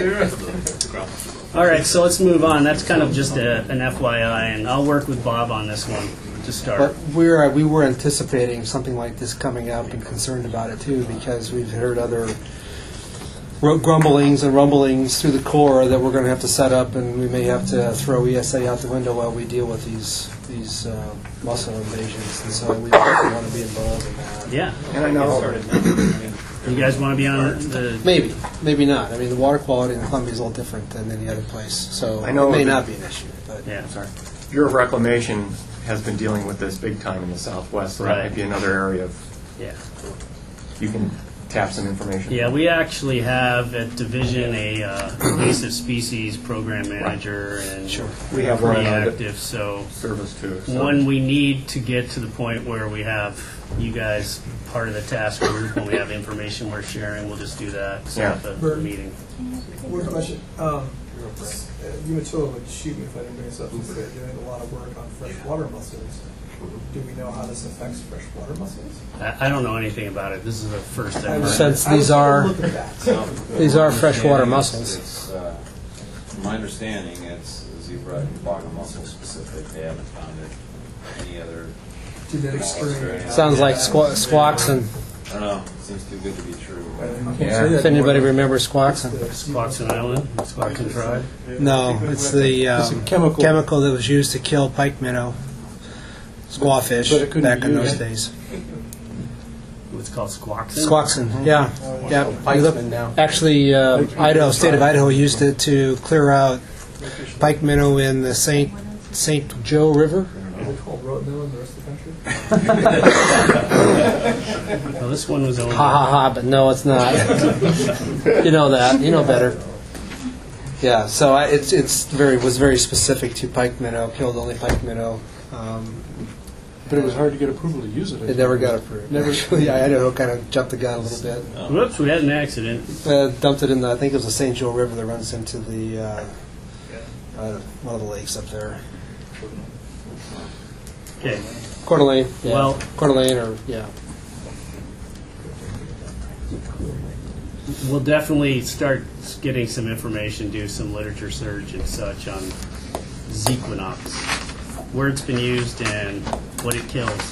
Speaker 19: All right, so let's move on. That's kind of just a, an F Y I, and I'll work with Bob on this one to start.
Speaker 15: But we're we were anticipating something like this coming up and concerned about it too, because we've heard other ru- grumblings and rumblings through the Corps that we're going to have to set up, and we may have to throw E S A out the window while we deal with these these uh, muscle invasions, and so we definitely want to be involved in that.
Speaker 19: Yeah.
Speaker 15: And I know.
Speaker 19: You guys want to be on the...
Speaker 15: Maybe, maybe not. I mean, the water quality in Columbia is a little different than any other place, so
Speaker 10: I know
Speaker 15: it may
Speaker 10: the-
Speaker 15: not be an issue. But
Speaker 19: Yeah.
Speaker 10: Sorry. Bureau of Reclamation has been dealing with this big time in the Southwest, so that
Speaker 19: Right.
Speaker 10: might be another area of,
Speaker 19: Yeah.
Speaker 10: you can tap some information.
Speaker 19: Yeah, we actually have at Division a uh, invasive species program manager, and
Speaker 15: Sure.
Speaker 10: We have
Speaker 19: pretty
Speaker 10: one on the
Speaker 19: active. So
Speaker 10: service too. so-
Speaker 19: when we need to get to the point where we have you guys part of the task group, when we have information we're sharing, we'll just do that. Set up a
Speaker 18: Bert.
Speaker 19: meeting.
Speaker 18: One question. Um, uh, you Matilda would shoot me if I didn't bring this up. Since they're doing a lot of work on freshwater mussels. Do we know how this affects freshwater mussels?
Speaker 19: I, I don't know anything about it. This is the first I've heard.
Speaker 15: Since
Speaker 18: I was
Speaker 15: these are
Speaker 18: looking at that.
Speaker 20: So,
Speaker 15: these are
Speaker 20: from
Speaker 15: freshwater
Speaker 20: understanding,
Speaker 15: mussels.
Speaker 20: it's, uh, From my understanding, it's zebra and boggle mussel specific. They haven't found it any other.
Speaker 18: Genetic strain.
Speaker 15: Sounds like squa- Squaxin.
Speaker 20: I don't know. It seems too good to be true.
Speaker 15: If anybody remembers Squaxin.
Speaker 19: Squaxin Island, Squaxin Tribe.
Speaker 15: No, it's the
Speaker 4: It's a
Speaker 15: um,
Speaker 4: chemical.
Speaker 15: chemical that was used to kill pike minnow, squawfish,
Speaker 4: But it couldn't
Speaker 15: back
Speaker 4: be
Speaker 15: in those
Speaker 4: used.
Speaker 15: days.
Speaker 19: What's called Squaxin?
Speaker 15: Squaxin, yeah. yeah.
Speaker 3: Pike's
Speaker 15: We look-
Speaker 3: been now.
Speaker 15: Actually, uh, Idaho, state of Idaho used it to clear out pike minnow in the Saint Saint Joe River.
Speaker 18: Are they called roadkill in the rest of the country?
Speaker 19: Well, this one was
Speaker 15: Ha
Speaker 19: only.
Speaker 15: ha ha, but no, it's not. You know that. You know better. Yeah, so I, it's it's very was very specific to pike minnow, killed only pike minnow. Um,
Speaker 4: But it was hard to get approval to use it.
Speaker 15: it never got approved.
Speaker 4: Never.
Speaker 15: Actually, Idaho kind of jumped the gun a little bit.
Speaker 19: Whoops, we had an accident.
Speaker 15: Uh, dumped it in the, I think it was the Saint Joe River that runs into the, uh, uh, one of the lakes up there.
Speaker 19: Okay.
Speaker 15: Coeur d'Alene, yeah.
Speaker 19: Well-
Speaker 15: Coeur d'Alene or, yeah.
Speaker 19: We'll definitely start getting some information, do some literature search and such on Zequinox, where it's been used and what it kills,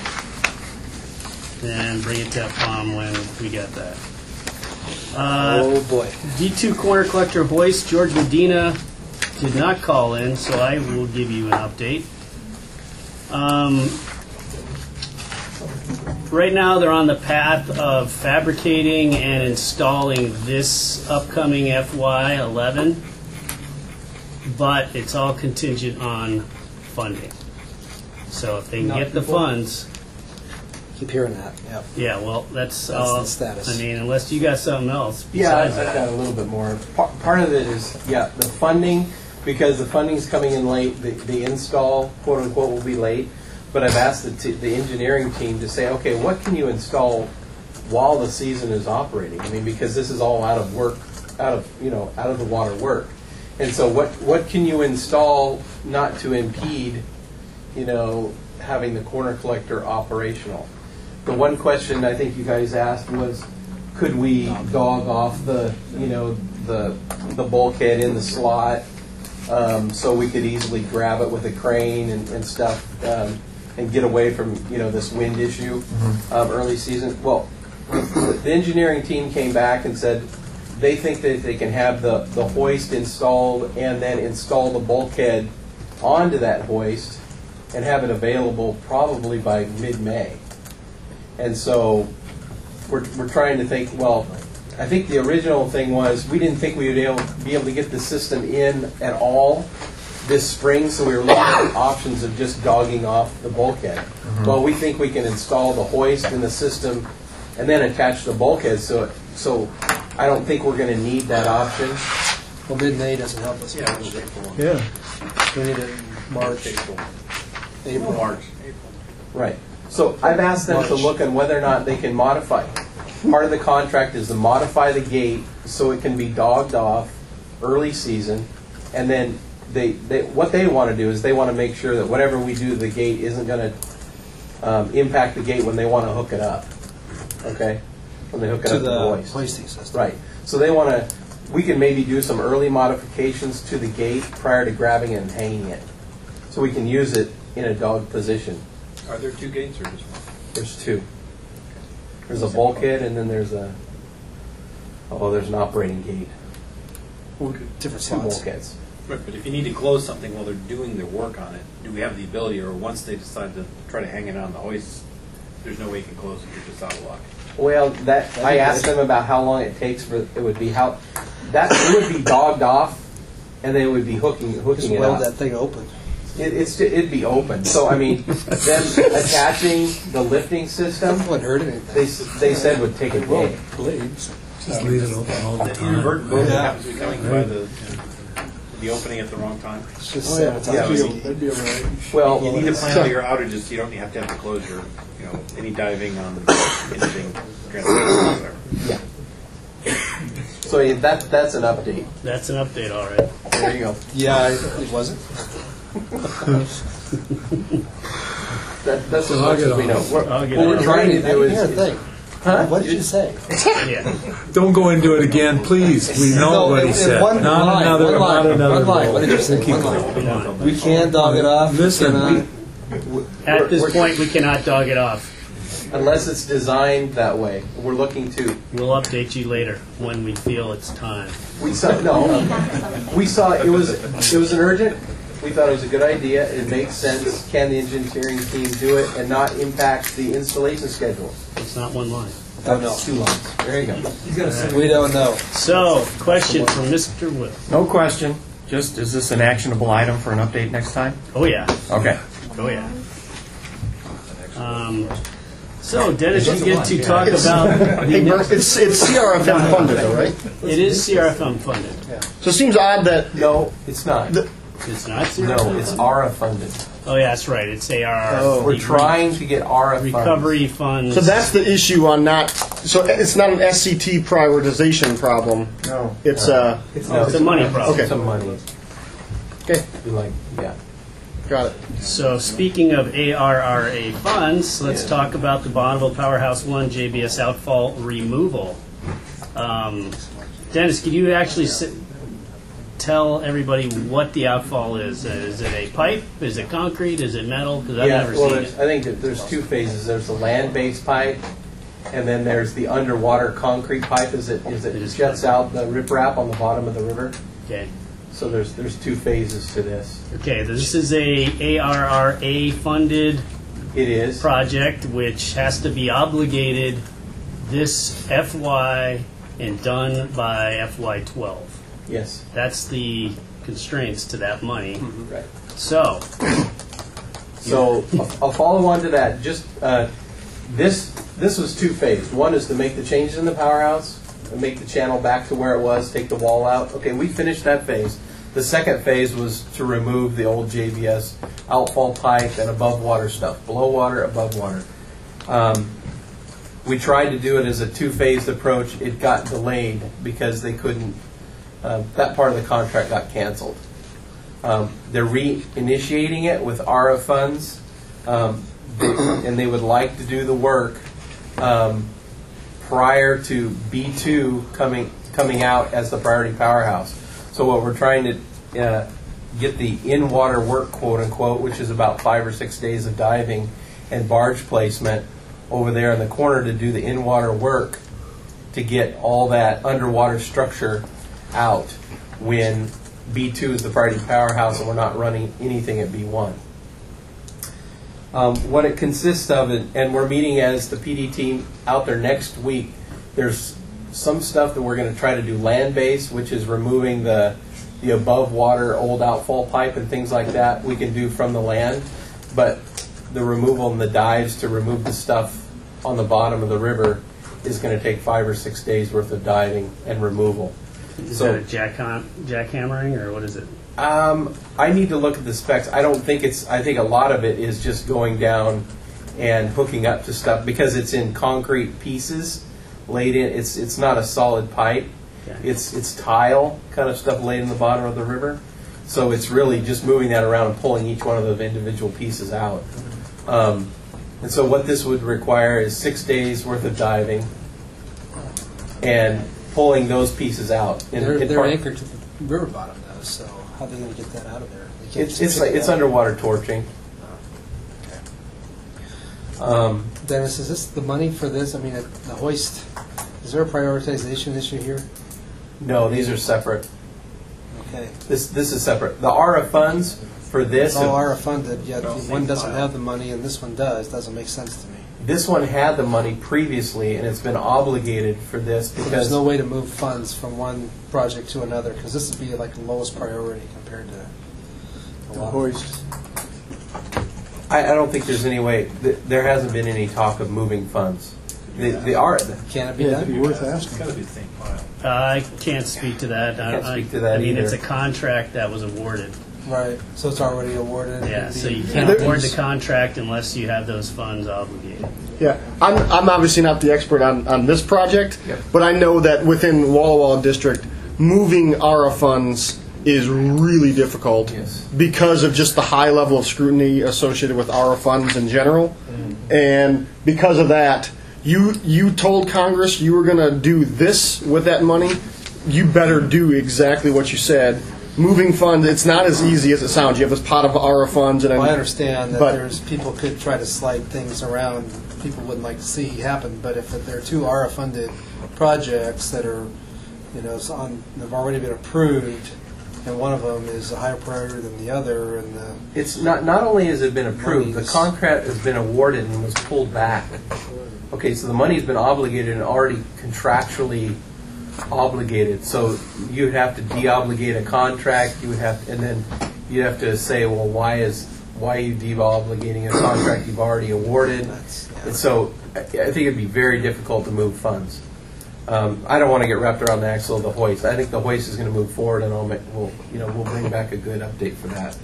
Speaker 19: and bring it to F POM when we get that. Uh,
Speaker 15: Oh, boy.
Speaker 19: D two corner collector hoist, George Medina did not call in, so I will give you an update. Um, right now, they're on the path of fabricating and installing this upcoming F Y eleven, but it's all contingent on funding. So if they can
Speaker 15: Not
Speaker 19: get the
Speaker 15: people.
Speaker 19: funds,
Speaker 15: Keep hearing that, yep.
Speaker 19: yeah, well, that's,
Speaker 15: That's
Speaker 19: all.
Speaker 15: the status.
Speaker 19: I mean, unless you got something else
Speaker 3: Yeah, I've
Speaker 19: besides
Speaker 3: got
Speaker 19: that.
Speaker 3: a little bit more. Pa- Part of it is, yeah, the funding, because the funding's coming in late, the, the install, quote unquote, will be late. But I've asked the, t- the engineering team to say, okay, what can you install while the season is operating. I mean, because this is all out of work, out of, you know, out of the water work. And so what, what can you install not to impede, you know, having the corner collector operational? The one question I think you guys asked was, could we dog off the, you know, the the bulkhead in the slot um, so we could easily grab it with a crane and, and stuff um, and get away from, you know, this wind issue
Speaker 14: Mm-hmm.
Speaker 3: um, early season? Well, the, the engineering team came back and said they think that they can have the, the hoist installed and then install the bulkhead onto that hoist and have it available probably by mid-May. And so we're, we're trying to think, well, I think the original thing was we didn't think we would be able, be able to get the system in at all this spring, so we were looking at options of just dogging off the bulkhead.
Speaker 14: Mm-hmm.
Speaker 3: Well, we think we can install the hoist in the system and then attach the bulkhead, so so I don't think we're going to need that option.
Speaker 15: Well, mid-May doesn't help us.
Speaker 3: Yeah.
Speaker 4: Yeah.
Speaker 15: We need it in March.
Speaker 17: April.
Speaker 15: April.
Speaker 17: March.
Speaker 3: Right. So I've asked them to look on whether or not they can modify. Part of the contract is to modify the gate so it can be dogged off early season, and then they, they what they want to do is they want to make sure that whatever we do to the gate isn't going to um, impact the gate when they want to hook it up. Okay? When they hook it
Speaker 15: To
Speaker 3: up to
Speaker 15: the
Speaker 3: the hoist.
Speaker 15: hoisting system.
Speaker 3: Right. So they want to, we can maybe do some early modifications to the gate prior to grabbing it and hanging it. So we can use it in a dog position.
Speaker 17: Are there two gates or just one?
Speaker 3: There's two. There's a bulkhead and then there's a, oh, there's an operating gate.
Speaker 15: Different
Speaker 3: Two
Speaker 15: slots.
Speaker 3: bulkheads.
Speaker 17: Right, but if you need to close something while they're doing their work on it, do we have the ability, or once they decide to try to hang it on the hoist, there's no way you can close it, you're just out of luck?
Speaker 3: Well, that I asked them about how long it takes for it would be how that it would be dogged off, and they would be hooking hooking
Speaker 15: Just
Speaker 3: it
Speaker 15: weld
Speaker 3: up.
Speaker 15: that thing open.
Speaker 3: It, it's it'd be open. So I mean, them attaching the lifting system,
Speaker 15: wouldn't hurt anything.
Speaker 3: They s- they said would take a day.
Speaker 12: Blades. Just leave it open all the
Speaker 17: The
Speaker 12: time.
Speaker 17: inverted boat
Speaker 12: Yeah.
Speaker 17: happens to be coming by the, the opening at the wrong time.
Speaker 15: It's just
Speaker 3: Oh, yeah.
Speaker 15: sabotage.
Speaker 3: Yeah.
Speaker 15: That'd be- that'd be all right.
Speaker 3: Well,
Speaker 17: You need to plan all your outages so you don't have to have to close your, you know, any diving on anything. transportation.
Speaker 3: Yeah. So yeah, that that's an update.
Speaker 19: That's an update, all right.
Speaker 3: There you go.
Speaker 15: Yeah, it wasn't.
Speaker 3: That, that's
Speaker 12: So
Speaker 3: as
Speaker 12: I'll
Speaker 3: much
Speaker 12: get
Speaker 3: as we
Speaker 12: on.
Speaker 3: know. What,
Speaker 19: I'll
Speaker 3: what
Speaker 19: get
Speaker 3: we're
Speaker 19: on.
Speaker 3: trying to
Speaker 15: I
Speaker 3: do
Speaker 15: didn't hear a
Speaker 3: is,
Speaker 15: thing.
Speaker 3: Huh?
Speaker 15: What did you say?
Speaker 19: Yeah.
Speaker 12: Don't go into it again, please. We know
Speaker 15: No,
Speaker 12: what
Speaker 15: in-
Speaker 12: he
Speaker 15: in
Speaker 12: said.
Speaker 15: one
Speaker 12: Not
Speaker 15: line,
Speaker 12: another,
Speaker 15: one line,
Speaker 12: not another.
Speaker 15: one line. What did you say?
Speaker 12: Keep
Speaker 15: One
Speaker 12: going.
Speaker 15: line. We can dog it off.
Speaker 12: Listen,
Speaker 15: cannot-
Speaker 19: At this point, we cannot dog it off.
Speaker 3: unless it's designed that way, we're looking to.
Speaker 19: We'll update you later when we feel it's time.
Speaker 3: We saw no. We saw it was it was an urgent. We thought it was a good idea. It makes sense. Can the engineering team do it and not impact the installation schedule?
Speaker 19: It's not one line.
Speaker 3: Oh no, two lines. There you go.
Speaker 15: We don't know.
Speaker 19: So, question from Mister Will.
Speaker 10: No question. Just, is this an actionable item for an update next time?
Speaker 19: Oh, yeah.
Speaker 10: Okay.
Speaker 19: Oh, yeah. Um, so, Dennis, you get to talk about
Speaker 14: Hey,
Speaker 19: the
Speaker 14: Bert, it's, it's C R F M funded, though, right?
Speaker 19: It is C R F M funded.
Speaker 14: So it seems odd that.
Speaker 3: No, it's not.
Speaker 19: It's not C R F M?
Speaker 3: No, it's A R A funded.
Speaker 19: Oh, yeah, that's right. It's A R R.
Speaker 14: Oh.
Speaker 3: We're trying to get A R A funds.
Speaker 19: Recovery funds.
Speaker 14: So that's the issue on not. So it's not an S C T prioritization problem.
Speaker 3: No.
Speaker 14: It's uh.
Speaker 3: It's,
Speaker 19: Oh, it's a money problem.
Speaker 14: Okay.
Speaker 3: It's a money.
Speaker 14: Okay.
Speaker 3: You like, yeah.
Speaker 14: Got it.
Speaker 19: So, speaking of A R R A funds, let's talk about the Bonneville Powerhouse one J B S outfall removal. Um, Dennis, could you actually sit, tell everybody what the outfall is? Uh, is it a pipe? Is it concrete? Is it metal? Because I've
Speaker 3: Yeah,
Speaker 19: never
Speaker 3: well,
Speaker 19: seen
Speaker 3: there's,
Speaker 19: it.
Speaker 3: I think that there's two phases. There's the land-based pipe, and then there's the underwater concrete pipe. Is it is it jets out the riprap on the bottom of the river?
Speaker 19: Okay.
Speaker 3: So there's there's two phases to this.
Speaker 19: Okay, this is a A R R A funded
Speaker 3: It is.
Speaker 19: project which has to be obligated this F Y and done by F Y twelve.
Speaker 3: Yes.
Speaker 19: That's the constraints to that money.
Speaker 3: Right.
Speaker 19: So,
Speaker 3: So I'll, I'll follow on to that. Just uh, this this was two phased. One is to make the changes in the powerhouse, and make the channel back to where it was, take the wall out. Okay, we finished that phase. The second phase was to remove the old J B S outfall pipe and above water stuff, below water, above water. Um, we tried to do it as a two-phased approach. It got delayed because they couldn't, uh, that part of the contract got canceled. Um, they're reinitiating it with A R A funds, um, they, and they would like to do the work um, prior to B two coming coming out as the priority powerhouse. So what we're trying to uh, get the in-water work, quote unquote, which is about five or six days of diving and barge placement over there in the corner to do the in-water work to get all that underwater structure out when B two is the priority powerhouse and we're not running anything at B one. Um, what it consists of, and we're meeting as the P D team out there next week, there's some stuff that we're going to try to do land-based, which is removing the, the above-water old outfall pipe and things like that we can do from the land. But the removal and the dives to remove the stuff on the bottom of the river is going to take five or six days worth of diving and removal.
Speaker 19: Is
Speaker 3: So-
Speaker 19: that a jack jackhammering, or what is it?
Speaker 3: Um, I need to look at the specs. I don't think it's, I think a lot of it is just going down and hooking up to stuff because it's in concrete pieces laid in. It's it's not a solid pipe.
Speaker 19: Okay.
Speaker 3: It's it's tile kind of stuff laid in the bottom of the river. So it's really just moving that around and pulling each one of the individual pieces out. Um, and so what this would require is six days worth of diving and pulling those pieces out. In,
Speaker 15: They're,
Speaker 3: in
Speaker 15: they're
Speaker 3: part-
Speaker 15: anchored to the river bottom, though, so how are they going to get that out of there? They can't
Speaker 3: It's
Speaker 15: just
Speaker 3: it's
Speaker 15: pick
Speaker 3: like
Speaker 15: it
Speaker 3: it's
Speaker 15: up.
Speaker 3: underwater torching. Um,
Speaker 15: Dennis, is this the money for this? I mean, it- the hoist, is there a prioritization issue here?
Speaker 3: no, these are separate.
Speaker 15: Okay.
Speaker 3: This this is separate. The A R A funds for this.
Speaker 15: It's all A R A funded, yet one doesn't have the money and this one does. Doesn't make sense to me.
Speaker 3: This one had the money previously, and it's been obligated for this
Speaker 15: There's
Speaker 3: because
Speaker 15: no way to move funds from one project to another, because this would be like the lowest priority compared to a lot of
Speaker 4: hoist.
Speaker 3: I, I don't think there's any way. Th- there hasn't been any talk of moving funds. The the R.
Speaker 15: Can it be
Speaker 4: Yeah,
Speaker 15: done?
Speaker 4: it'd be worth asking.
Speaker 18: Gotta be the same file.
Speaker 19: Uh, I can't speak to that. I,
Speaker 3: Can't
Speaker 19: I-
Speaker 3: speak to that
Speaker 19: I mean,
Speaker 3: either.
Speaker 19: it's a contract that was awarded.
Speaker 15: Right, so it's already awarded.
Speaker 19: Yeah,
Speaker 15: It'd
Speaker 19: so
Speaker 15: be-
Speaker 19: you can't award the contract unless you have those funds obligated.
Speaker 14: Yeah, I'm, I'm obviously not the expert on, on this project,
Speaker 3: Yep.
Speaker 14: but I know that within Walla Walla District, moving A R A funds is really difficult
Speaker 3: Yes.
Speaker 14: because of just the high level of scrutiny associated with A R A funds in general. And because of that, you you told Congress you were going to do this with that money. You better do exactly what you said. Moving funds, it's not as easy as it sounds. You have this pot of A R A funds, and
Speaker 15: Well, I understand that
Speaker 14: but-
Speaker 15: there's people could try to slide things around people wouldn't like to see happen, but if there are two A R A funded projects that are, you know, so on, they've already been approved, and one of them is a higher priority than the other, and the
Speaker 3: It's not not only has it been approved, the
Speaker 15: Monies.
Speaker 3: contract has been awarded and was pulled back. Okay, so the money's been obligated and already contractually obligated. So you would have to de-obligate a contract. You would have, and then you'd have to say, well, why is why are you de-obligating a contract you've already awarded?
Speaker 15: that's, yeah.
Speaker 3: And so I I think it'd be very difficult to move funds. Um, I don't want to get wrapped around the axle of the hoist. I think the hoist is going to move forward, and I'll make, we'll, you know, we'll bring back a good update for that.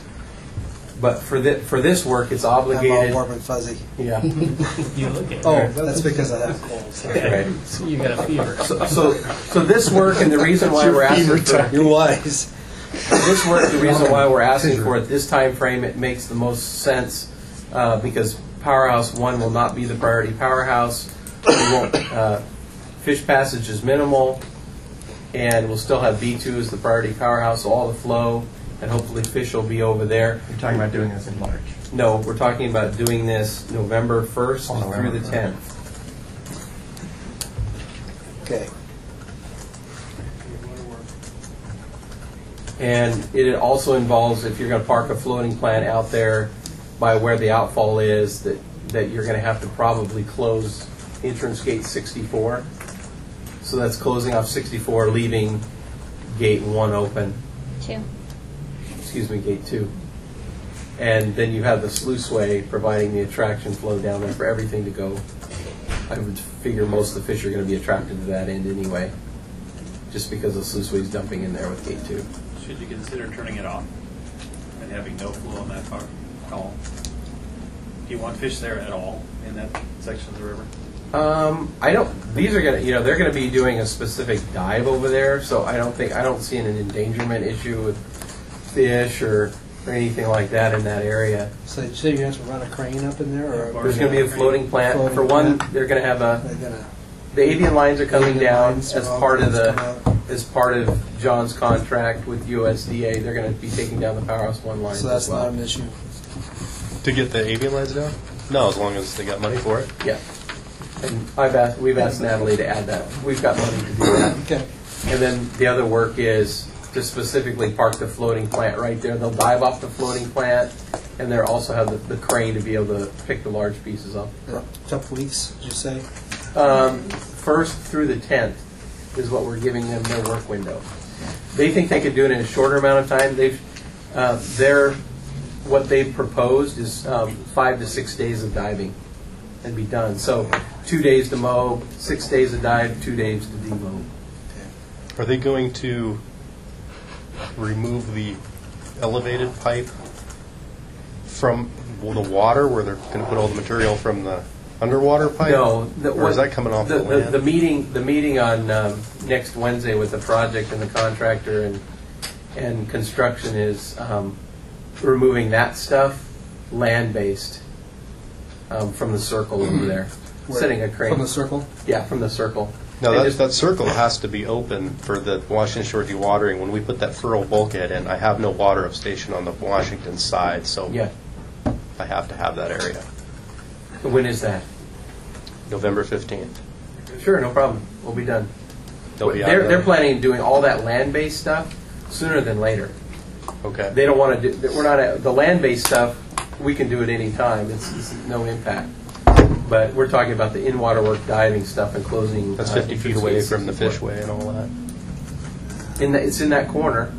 Speaker 3: But for the, for this work, it's
Speaker 15: I'm all
Speaker 3: obligated.
Speaker 15: warm and fuzzy.
Speaker 3: Yeah.
Speaker 19: You look at
Speaker 15: Oh, that's because I have colds.
Speaker 3: Right.
Speaker 19: So you got a fever.
Speaker 3: So, so, so this work, and the reason why we're asking for
Speaker 15: You're wise.
Speaker 3: this work, the reason why we're asking for it this time frame, it makes the most sense uh, because Powerhouse One will not be the priority powerhouse. We won't. Uh, fish passage is minimal, and we'll still have B two as the priority powerhouse. So all the flow and hopefully fish will be over there.
Speaker 10: You're talking about doing this in March.
Speaker 3: No, we're talking about doing this November first
Speaker 10: Oh,
Speaker 3: through the
Speaker 10: November.
Speaker 3: tenth.
Speaker 15: Okay.
Speaker 3: And it also involves, if you're going to park a floating plant out there by where the outfall is, that, that you're going to have to probably close entrance gate sixty-four. So that's closing off sixty-four, leaving gate one open.
Speaker 1: Two.
Speaker 3: Excuse me, gate two. And then you have the sluiceway providing the attraction flow down there for everything to go. I would figure most of the fish are going to be attracted to that end anyway, just because the sluiceway is dumping in there with gate two.
Speaker 21: Should you consider turning it off and having no flow in that part at all? Do you want fish there at all in that section of the river?
Speaker 3: Um, I don't. These are gonna, you know, they're gonna be doing a specific dive over there, so I don't think I don't see an endangerment issue with fish or, or anything like that in that area.
Speaker 15: So you say you have to run a crane up in there, or
Speaker 3: There's gonna be a floating plant.
Speaker 15: Floating
Speaker 3: For one,
Speaker 15: plant.
Speaker 3: they're gonna have a.
Speaker 15: They're gonna-
Speaker 3: The avian lines are coming
Speaker 15: Avian
Speaker 3: down
Speaker 15: lines
Speaker 3: as
Speaker 15: are all
Speaker 3: part of
Speaker 15: gonna
Speaker 3: the
Speaker 15: come
Speaker 3: as part of John's contract with U S D A. They're going to be taking down the Powerhouse One lines.
Speaker 15: So that's
Speaker 3: as well.
Speaker 15: not an issue.
Speaker 5: To get the avian lines down? No, as long as they got money for it.
Speaker 3: Yeah. And I've asked, we've asked Natalie to add that. We've got money to do that.
Speaker 15: Okay.
Speaker 3: And then the other work is to specifically park the floating plant right there. They'll dive off the floating plant, and they'll also have the, the crane to be able to pick the large pieces up.
Speaker 15: A couple weeks, did you say?
Speaker 3: Um, first through the tenth is what we're giving them their work window. They think they could do it in a shorter amount of time. They've uh, their what they've proposed is um, five to six days of diving and be done. So two days to mow, six days to dive, two days to demow.
Speaker 5: Are they going to remove the elevated pipe from the water where they're going to put all the material from the underwater pipe?
Speaker 3: No, the,
Speaker 5: or is that coming off
Speaker 3: the,
Speaker 5: the,
Speaker 3: the,
Speaker 5: land?
Speaker 3: the meeting? The meeting on um, next Wednesday with the project and the contractor and and construction is um, removing that stuff, land based, um, from the circle over there,
Speaker 15: Where?
Speaker 3: setting a crane
Speaker 15: From the circle?
Speaker 3: Yeah, from the circle.
Speaker 5: No,
Speaker 3: And
Speaker 5: that,
Speaker 3: just-
Speaker 5: that circle has to be open for the Washington Shore dewatering. When we put that furrow bulkhead in, I have no water up station on the Washington side, so
Speaker 3: yeah.
Speaker 5: I have to have that area.
Speaker 3: When is that?
Speaker 5: November fifteenth.
Speaker 3: Sure, no problem. We'll be done.
Speaker 5: They'll be out
Speaker 3: they're,
Speaker 5: there.
Speaker 3: they're planning on doing all that land-based stuff sooner than later.
Speaker 5: Okay.
Speaker 3: They don't want to do. We're not at, the land-based stuff. We can do it any time. It's, it's no impact. But we're talking about the in-water work diving stuff and closing.
Speaker 5: That's
Speaker 3: uh,
Speaker 5: fifty feet
Speaker 3: entrance
Speaker 5: away
Speaker 3: gates
Speaker 5: from the
Speaker 3: and so
Speaker 5: fishway and all that.
Speaker 3: forth. In the, it's in that corner.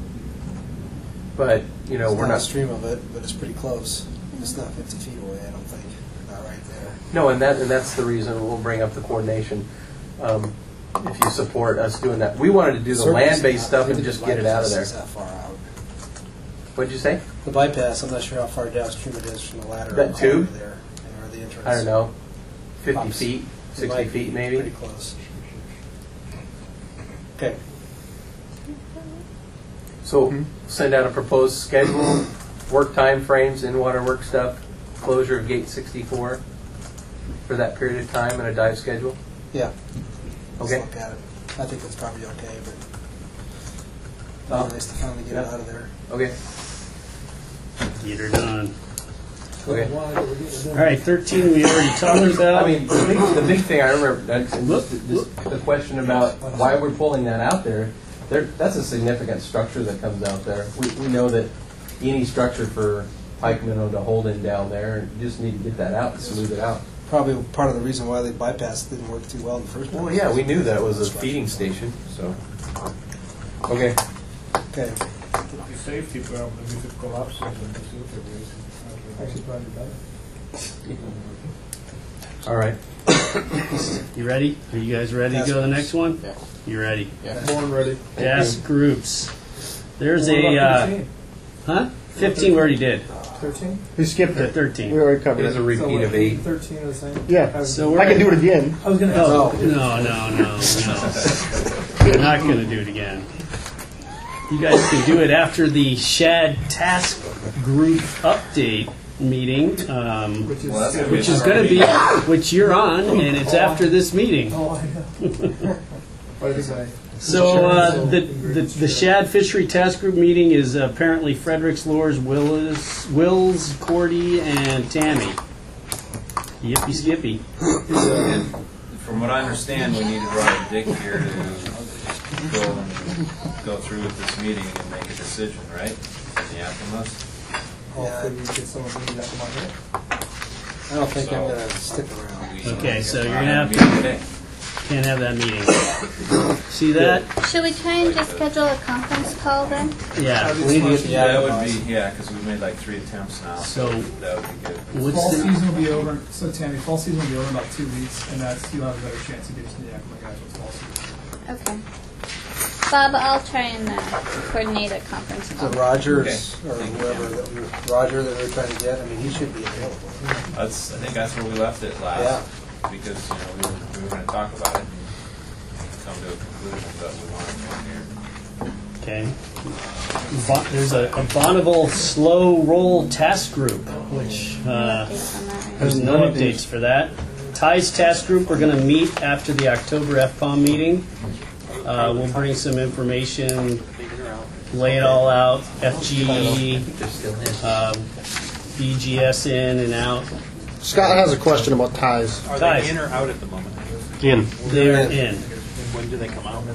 Speaker 3: But you know
Speaker 15: It's
Speaker 3: we're not.
Speaker 15: downstream of it, but it's pretty close. It's not fifty feet away, I don't think. Not right there.
Speaker 3: No, and that and that's the reason we'll bring up the coordination. Um, if you support us doing that, we wanted to do the
Speaker 15: Circle's
Speaker 3: land-based
Speaker 15: not-
Speaker 3: stuff and
Speaker 15: maybe
Speaker 3: just
Speaker 15: the
Speaker 3: get it out of
Speaker 15: bypass
Speaker 3: there.
Speaker 15: is that far out.
Speaker 3: What'd you say?
Speaker 15: The bypass, I'm not sure how far downstream it is from the ladder.
Speaker 3: That tube?
Speaker 15: over there, or the entrance.
Speaker 3: I don't know, fifty
Speaker 15: Pops.
Speaker 3: feet,
Speaker 15: It
Speaker 3: sixty
Speaker 15: might be
Speaker 3: feet, maybe.
Speaker 15: Pretty close. Okay.
Speaker 3: So send out a proposed schedule, work time frames, in-water work stuff, closure of gate sixty-four for that period of time, and a dive schedule.
Speaker 15: Yeah. Let's
Speaker 3: Okay.
Speaker 15: look at it. I think it's probably okay, but
Speaker 3: Oh.
Speaker 15: it'd be nice to finally get it
Speaker 3: Yeah.
Speaker 15: out of there.
Speaker 3: Okay.
Speaker 19: Get her done.
Speaker 3: Okay.
Speaker 19: All right, thirteen we already talked about.
Speaker 3: I mean, the big, the big thing I remember, that's just, just the question about why we're pulling that out there. There, that's a significant structure that comes out there. We, we know that any structure for pike minnow to hold in down there, you just need to get that out and smooth it out.
Speaker 15: Probably part of the reason why the bypass didn't work too well in the first place.
Speaker 3: Well, yeah, we knew that was a feeding station, so. Okay.
Speaker 15: Okay.
Speaker 11: The safety problem, if it collapses and the filter breaks. Actually, probably better.
Speaker 3: All right.
Speaker 19: You ready? Are you guys ready to go to the next one?
Speaker 3: Yeah.
Speaker 19: You ready?
Speaker 3: Yeah. Born ready.
Speaker 19: Gas groups. There's
Speaker 18: What
Speaker 19: a,
Speaker 18: about
Speaker 19: uh,
Speaker 18: fifteen?
Speaker 19: huh? fifteen we already did.
Speaker 18: thirteen?
Speaker 14: We skipped
Speaker 19: The
Speaker 14: it.
Speaker 19: thirteen.
Speaker 14: We already covered
Speaker 3: It is
Speaker 14: it.
Speaker 3: a repeat
Speaker 18: So what,
Speaker 3: of eight.
Speaker 18: thirteen are the same?
Speaker 14: Yeah.
Speaker 19: So we're
Speaker 14: I can do it again.
Speaker 18: I was going to
Speaker 19: No,
Speaker 18: ask.
Speaker 19: no, no, no, no. We're not going to do it again. You guys can do it after the Shad Task Group update meeting, um,
Speaker 18: Which is,
Speaker 20: Well, that's gonna be
Speaker 19: which is going to be, which you're on, and it's after this meeting.
Speaker 18: oh, I know. What did he say?
Speaker 19: So uh, the, the the Shad Fishery Task Group meeting is apparently Fredericks, Lors, Willis, Wills, Cordy, and Tammy. Yippee skippy.
Speaker 20: And from what I understand, we needed Robert Dick here to go and go through with this meeting and make a decision, right? In the Yakimas?
Speaker 18: Hopefully we get someone from the Yakima here.
Speaker 15: I don't think I'm going to stick around.
Speaker 19: Okay, so you're
Speaker 20: Our
Speaker 19: going to
Speaker 20: meeting
Speaker 19: have
Speaker 20: today.
Speaker 19: to, can't have that meeting. See that?
Speaker 1: Should we try and just schedule a conference call then?
Speaker 19: Yeah.
Speaker 15: We need to get the
Speaker 20: That
Speaker 15: Yakima.
Speaker 20: would be, yeah, because we've made like three attempts now, so
Speaker 19: So-
Speaker 20: that would be good.
Speaker 19: What's
Speaker 18: Fall
Speaker 19: the,
Speaker 18: season will be over. So Tammy, fall season will be over in about two weeks, and that's you'll have a better chance to get to the Yakima guys with fall season.
Speaker 1: Okay. Bob, I'll try and uh, coordinate a conference
Speaker 15: So
Speaker 1: call.
Speaker 15: Rogers, or whoever, that we, Roger that we're trying to get, I mean, he should be available.
Speaker 20: That's, I think that's where we left it last.
Speaker 15: Yeah.
Speaker 20: because, you know, we were, we were gonna talk about it and come to a conclusion that we wanted to come here.
Speaker 19: Okay. Bo- There's a, a Bonneville Slow Roll Task Group, which uh, there's no updates for that. Ties Task Group, we're going to meet after the October F POM meeting. Uh, we'll bring some information, lay it all out, F G E, um, B G S in and out.
Speaker 14: Scott has a question about ties.
Speaker 17: Are
Speaker 19: Ties.
Speaker 17: they in or out at the moment?
Speaker 14: In.
Speaker 19: They're in.
Speaker 17: When do they come out?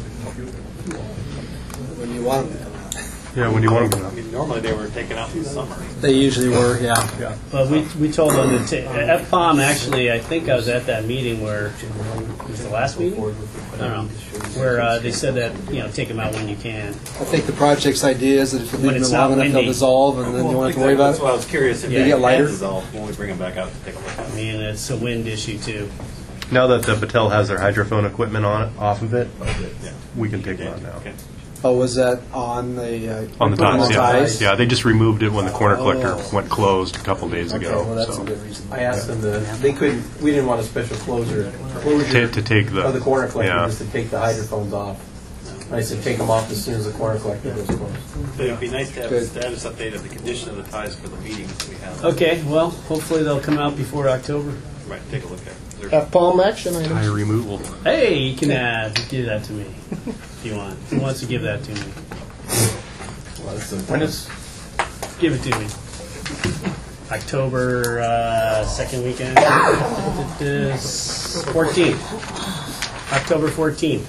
Speaker 15: When you want them to come out.
Speaker 5: Yeah, when do you want them
Speaker 17: I mean, normally they were taken out in the summer.
Speaker 15: They usually were, yeah.
Speaker 19: Yeah. But we, we told them to take, F POM actually, I think I was at that meeting where, it was the last meeting? I don't know. Where uh, they said that, you know, take them out when you can.
Speaker 15: I think the project's idea is that if you
Speaker 19: When
Speaker 15: leave
Speaker 19: it's
Speaker 15: them long
Speaker 19: not
Speaker 15: enough, they'll
Speaker 19: windy.
Speaker 15: dissolve, and then you won't have to worry about
Speaker 17: That's
Speaker 15: it.
Speaker 17: why I was curious if
Speaker 15: They
Speaker 17: they
Speaker 15: get
Speaker 17: can
Speaker 15: lighter.
Speaker 17: dissolve when we bring them back out to take a look at
Speaker 19: I
Speaker 17: it.
Speaker 19: mean, it's a wind issue too.
Speaker 5: Now that the Battelle has their hydrophone equipment on it, off of it,
Speaker 17: Yeah.
Speaker 5: we can take them out now.
Speaker 17: Okay.
Speaker 15: Oh, was that on the uh,
Speaker 5: On the ties, yeah.
Speaker 15: ties?
Speaker 5: Yeah, they just removed it when the corner collector
Speaker 15: Oh.
Speaker 5: went closed a couple days
Speaker 15: Okay,
Speaker 5: ago.
Speaker 15: well, that's
Speaker 5: so.
Speaker 15: a good reason.
Speaker 3: I asked them to, they couldn't, we didn't want a special closure,
Speaker 5: To,
Speaker 3: closure
Speaker 5: to take the,
Speaker 3: of the corner collector,
Speaker 5: yeah.
Speaker 3: just to take the hydrophones off. And I said, take them off as soon as the corner collector goes closed.
Speaker 17: But it'd be nice to have a
Speaker 15: Good.
Speaker 17: status update of the condition of the ties for the meetings we have.
Speaker 19: Okay, well, hopefully they'll come out before October.
Speaker 17: Right, take a look at it. There-
Speaker 14: F POM action items.
Speaker 5: Tire removal.
Speaker 19: Hey, you can uh, give that to me if you want. Who wants to give that to me?
Speaker 3: When is,
Speaker 19: Give it to me. October uh, second weekend. fourteenth. October fourteenth.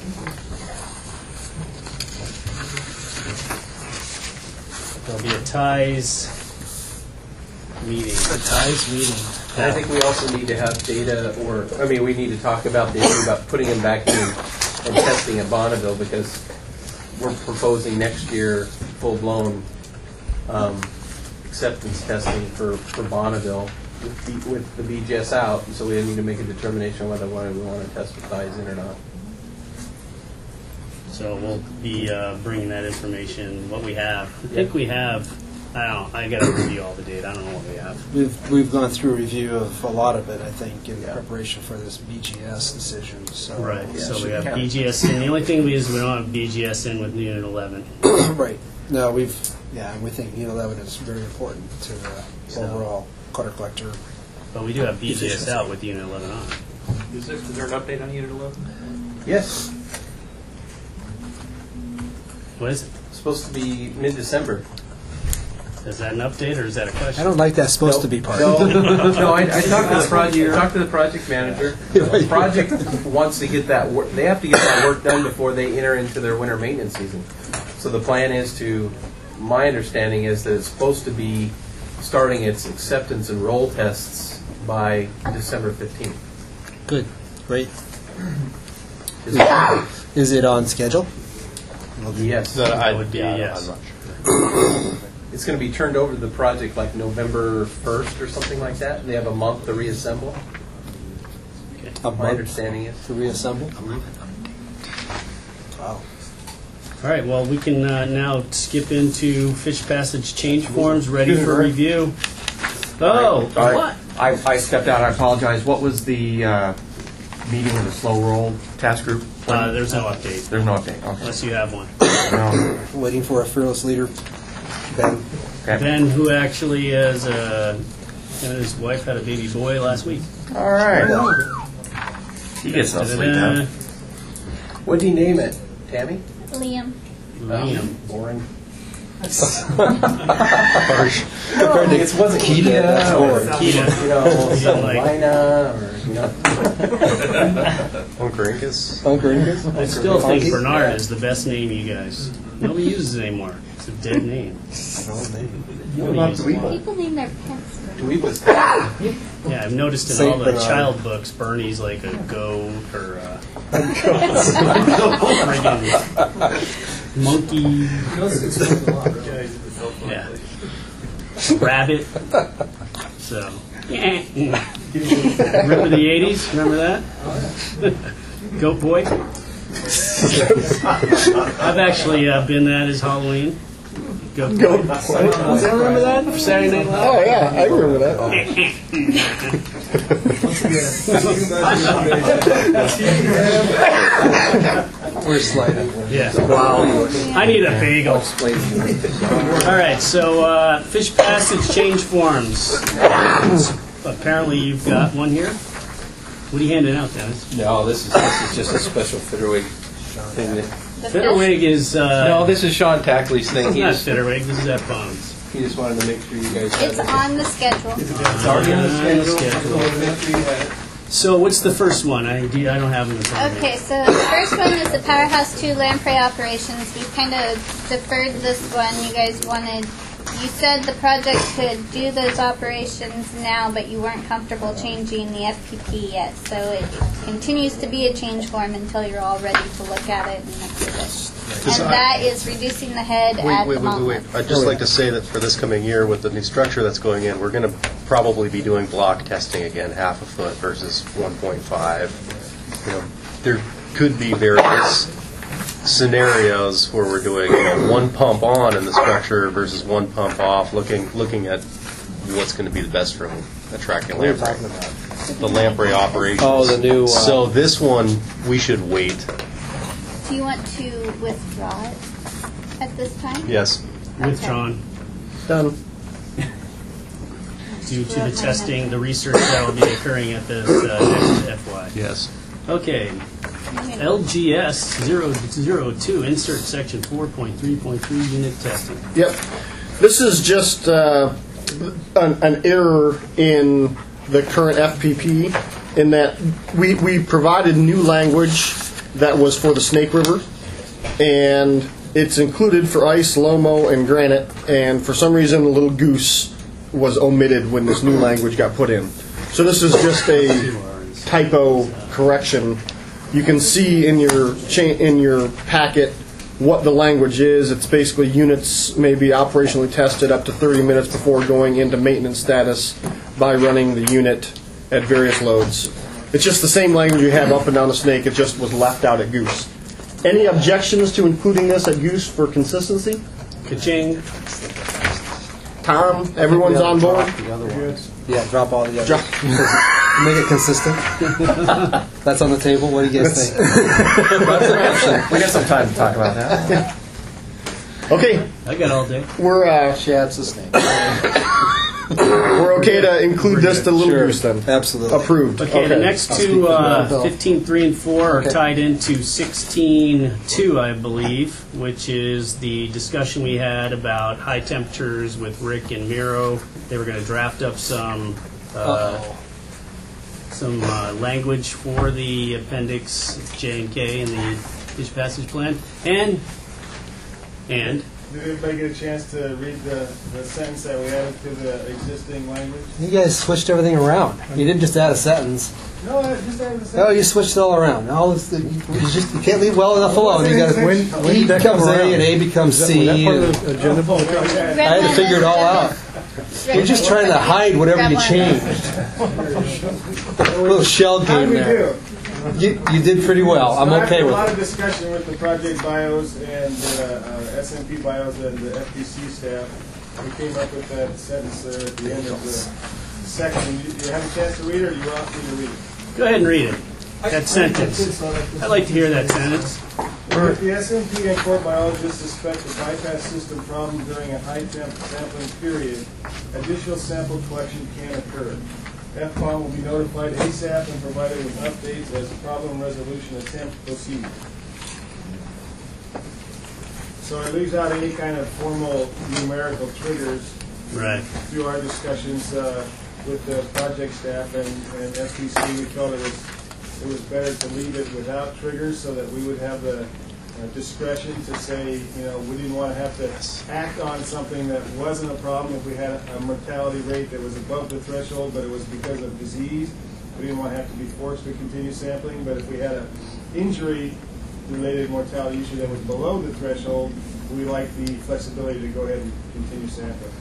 Speaker 19: There'll be a ties meeting.
Speaker 15: A ties meeting.
Speaker 3: and I think we also need to have data, or, I mean, we need to talk about the issue about putting them back in and testing at Bonneville, because we're proposing next year full-blown um, acceptance testing for, for Bonneville with, the- with the B G S out, and so we need to make a determination whether we want to test with ties in or not.
Speaker 19: So we'll be uh, bringing that information, what we have. I think we have, I don't know, I got to review all the data. I don't know what we have.
Speaker 15: We've we've gone through a review of a lot of it, I think, in preparation for this B G S decision. So
Speaker 19: Right,
Speaker 15: yeah,
Speaker 19: so
Speaker 15: should
Speaker 19: we have
Speaker 15: count.
Speaker 19: B G S in. The only thing we is we don't have B G S in with Unit eleven.
Speaker 15: Right. No, we've yeah, we think Unit eleven is very important to the overall Carter collector.
Speaker 19: But we do have B G S out with Unit eleven on.
Speaker 17: Is there, is there an update on Unit eleven?
Speaker 3: Yes,
Speaker 19: What is it?
Speaker 3: it's supposed to be mid-December.
Speaker 19: Is that an update or is that a question?
Speaker 15: I don't like that supposed to be part.
Speaker 3: No, no, I, I talked to the project. I talked to the project manager. The project wants to get that work. They have to get that work done before they enter into their winter maintenance season. So the plan is to. My understanding is that it's supposed to be starting its acceptance and roll tests by December fifteenth.
Speaker 15: Good, great. Is it, is it on schedule?
Speaker 3: Yes,
Speaker 19: That would be a yes.
Speaker 3: it's going to be turned over to the project like November first or something like that. They have a month to reassemble.
Speaker 15: A
Speaker 3: My
Speaker 15: month
Speaker 3: understanding is.
Speaker 15: to reassemble. Wow.
Speaker 19: All right, well, we can uh, now skip into fish passage change forms ready for review. Oh,
Speaker 10: I-
Speaker 19: what?
Speaker 10: I, I stepped out, I apologize. What was the uh, meeting of the slow roll task group?
Speaker 19: Uh, there's no update,
Speaker 10: There's no update, okay.
Speaker 19: unless you have one.
Speaker 10: No.
Speaker 15: Waiting for a fearless leader, Ben.
Speaker 10: Okay.
Speaker 19: Ben, who actually is, uh, him and his wife had a baby boy last week.
Speaker 10: All right. He gets no sleep now.
Speaker 19: Da-da-da.
Speaker 3: What did he name it? Tammy?
Speaker 1: Liam.
Speaker 19: Liam.
Speaker 3: Boring.
Speaker 15: Harsh.
Speaker 3: Compared to it wasn't Kita,
Speaker 15: that's
Speaker 3: or,
Speaker 15: boring.
Speaker 19: Kita.
Speaker 3: you know,
Speaker 19: You don't like-
Speaker 3: Salina, or you know.
Speaker 5: Uncarinkus?
Speaker 15: Uncarinkus?
Speaker 19: I still think Bernard is the best name, you guys. Nobody uses it anymore. It's a dead name. Nobody uses it.
Speaker 1: People name their pets.
Speaker 3: Dweebus.
Speaker 19: Yeah, I've noticed in
Speaker 15: Saint
Speaker 19: all the
Speaker 15: Bernard.
Speaker 19: child books, Bernie's like a goat or a friggin' monkey. Yeah. Rabbit. So. Rip of the eighties, remember that? Goat Boy. I've actually uh, been that as Halloween. Go.
Speaker 14: Go.
Speaker 19: Does anyone remember that for Saturday Night Live?
Speaker 14: Oh yeah, I remember that.
Speaker 6: We're sliding.
Speaker 19: Yeah. Wow. I need a bagel. All right. So uh, fish passage change forms. Apparently, you've got one here. What are you handing out, Dennis?
Speaker 3: No, this is this is just a special Fitterwig thing. That,
Speaker 19: Fitterwig is. Uh,
Speaker 3: no, this is Sean Tackley's thing.
Speaker 19: It's
Speaker 3: He
Speaker 19: not
Speaker 3: just,
Speaker 19: Fitterwig. This is F Bones.
Speaker 3: he just wanted to make sure you guys. had
Speaker 1: It's
Speaker 3: it.
Speaker 1: on the schedule.
Speaker 3: It's already on the
Speaker 19: On the
Speaker 3: schedule.
Speaker 19: schedule. So what's the first one? I, do, I don't have them in front of me.
Speaker 1: Okay, so the first one is the Powerhouse two lamprey operations. We kind of deferred this one. You guys wanted, you said the project could do those operations now, but you weren't comfortable changing the F P P yet. So it continues to be a change form until you're all ready to look at it and approve it. And that is reducing the head
Speaker 14: Wait,
Speaker 1: at
Speaker 14: wait,
Speaker 1: the
Speaker 14: wait,
Speaker 1: moment.
Speaker 14: wait, wait. I'd just like to say that for this coming year, with the new structure that's going in, we're going to probably be doing block testing again, half a foot versus one point five. You know, there could be various scenarios where we're doing, you know, one pump on in the structure versus one pump off, looking looking at what's going to be the best for attracting
Speaker 6: What are you
Speaker 14: lamprey.
Speaker 6: talking about?
Speaker 14: The lamprey operations.
Speaker 6: Oh, the new, uh,
Speaker 14: So this one, we should wait.
Speaker 1: Do you want to withdraw it at this time?
Speaker 14: Yes.
Speaker 19: Withdrawn.
Speaker 14: Done.
Speaker 19: Due to the testing, the research that will be occurring at this uh, next F Y.
Speaker 14: Yes.
Speaker 19: Okay. L G S zero zero two, insert section four point three point three, unit testing.
Speaker 14: Yep. This is just uh, an, an error in the current F P P in that we, we provided new language that was for the Snake River, and it's included for ice, lomo, and granite, and for some reason the little goose was omitted when this new language got put in. So this is just a typo correction. You can see in your cha- in your packet what the language is. It's basically units may be operationally tested up to thirty minutes before going into maintenance status by running the unit at various loads. It's just the same language you have up and down the Snake. It just was left out at Goose. Any objections to including this at Goose for consistency?
Speaker 19: Ka-ching.
Speaker 14: Tom, everyone's on board?
Speaker 6: Yeah, drop all the others.
Speaker 14: Drop.
Speaker 6: Make it consistent. That's on the table. What do you guys think?
Speaker 10: We got some time to talk about that.
Speaker 14: Okay.
Speaker 19: I got all day.
Speaker 14: We're uh,
Speaker 6: Shad's the Snake.
Speaker 14: we're okay to include this to Little
Speaker 6: Sure.
Speaker 14: Goose then.
Speaker 6: Absolutely.
Speaker 14: Approved.
Speaker 19: Okay, the next
Speaker 6: I'll speak
Speaker 19: two,
Speaker 6: for
Speaker 19: uh,
Speaker 6: Bill.
Speaker 19: fifteen three and four, are
Speaker 6: Okay.
Speaker 19: tied into sixteen two, I believe, which is the discussion we had about high temperatures with Rick and Miro. They were going to draft up some uh, some uh, language for the appendix J and K in the fish passage plan, and and.
Speaker 16: Did everybody get a chance to read the, the sentence that we added to the existing language?
Speaker 6: You guys switched everything around. You didn't just add a sentence.
Speaker 16: No, I just added the sentence.
Speaker 6: Oh, you switched it all around. All this, you, you just you can't leave well enough alone. You got
Speaker 4: When- when
Speaker 6: E
Speaker 4: did that come
Speaker 6: becomes
Speaker 4: around?
Speaker 6: A and A becomes
Speaker 4: Is that-
Speaker 6: C.
Speaker 4: was that part
Speaker 6: and-
Speaker 4: of the agenda for the project?
Speaker 6: I had to figure it all out. You're just trying to hide whatever you changed. A little shell
Speaker 16: How
Speaker 6: game
Speaker 16: did we
Speaker 6: there.
Speaker 16: do?
Speaker 6: You, you did pretty well. I'm
Speaker 16: So
Speaker 6: okay
Speaker 16: after
Speaker 6: with
Speaker 16: a lot
Speaker 6: it.
Speaker 16: of discussion with the project bios and uh, uh, S M P bios and the F P C staff, we came up with that sentence there at the end of the section. You, you have a chance to read it, or you want me to read it?
Speaker 19: Go ahead and read it. That sentence. I'd like to hear that sentence.
Speaker 16: If the S M P and core biologists suspect a bypass system problem during a high temp sampling period, additional sample collection can occur. F B O M will be notified ASAP and provided with updates as problem resolution attempt proceeds. So it leaves out any kind of formal numerical triggers.
Speaker 19: Right.
Speaker 16: Through our discussions uh, with the project staff and, and S P C, we felt it was it was better to leave it without triggers so that we would have the uh, discretion to say, you know, we didn't want to have to act on something that wasn't a problem if we had a mortality rate that was above the threshold, but it was because of disease. We didn't want to have to be forced to continue sampling, but if we had an injury-related mortality issue that was below the threshold, we like the flexibility to go ahead and continue sampling.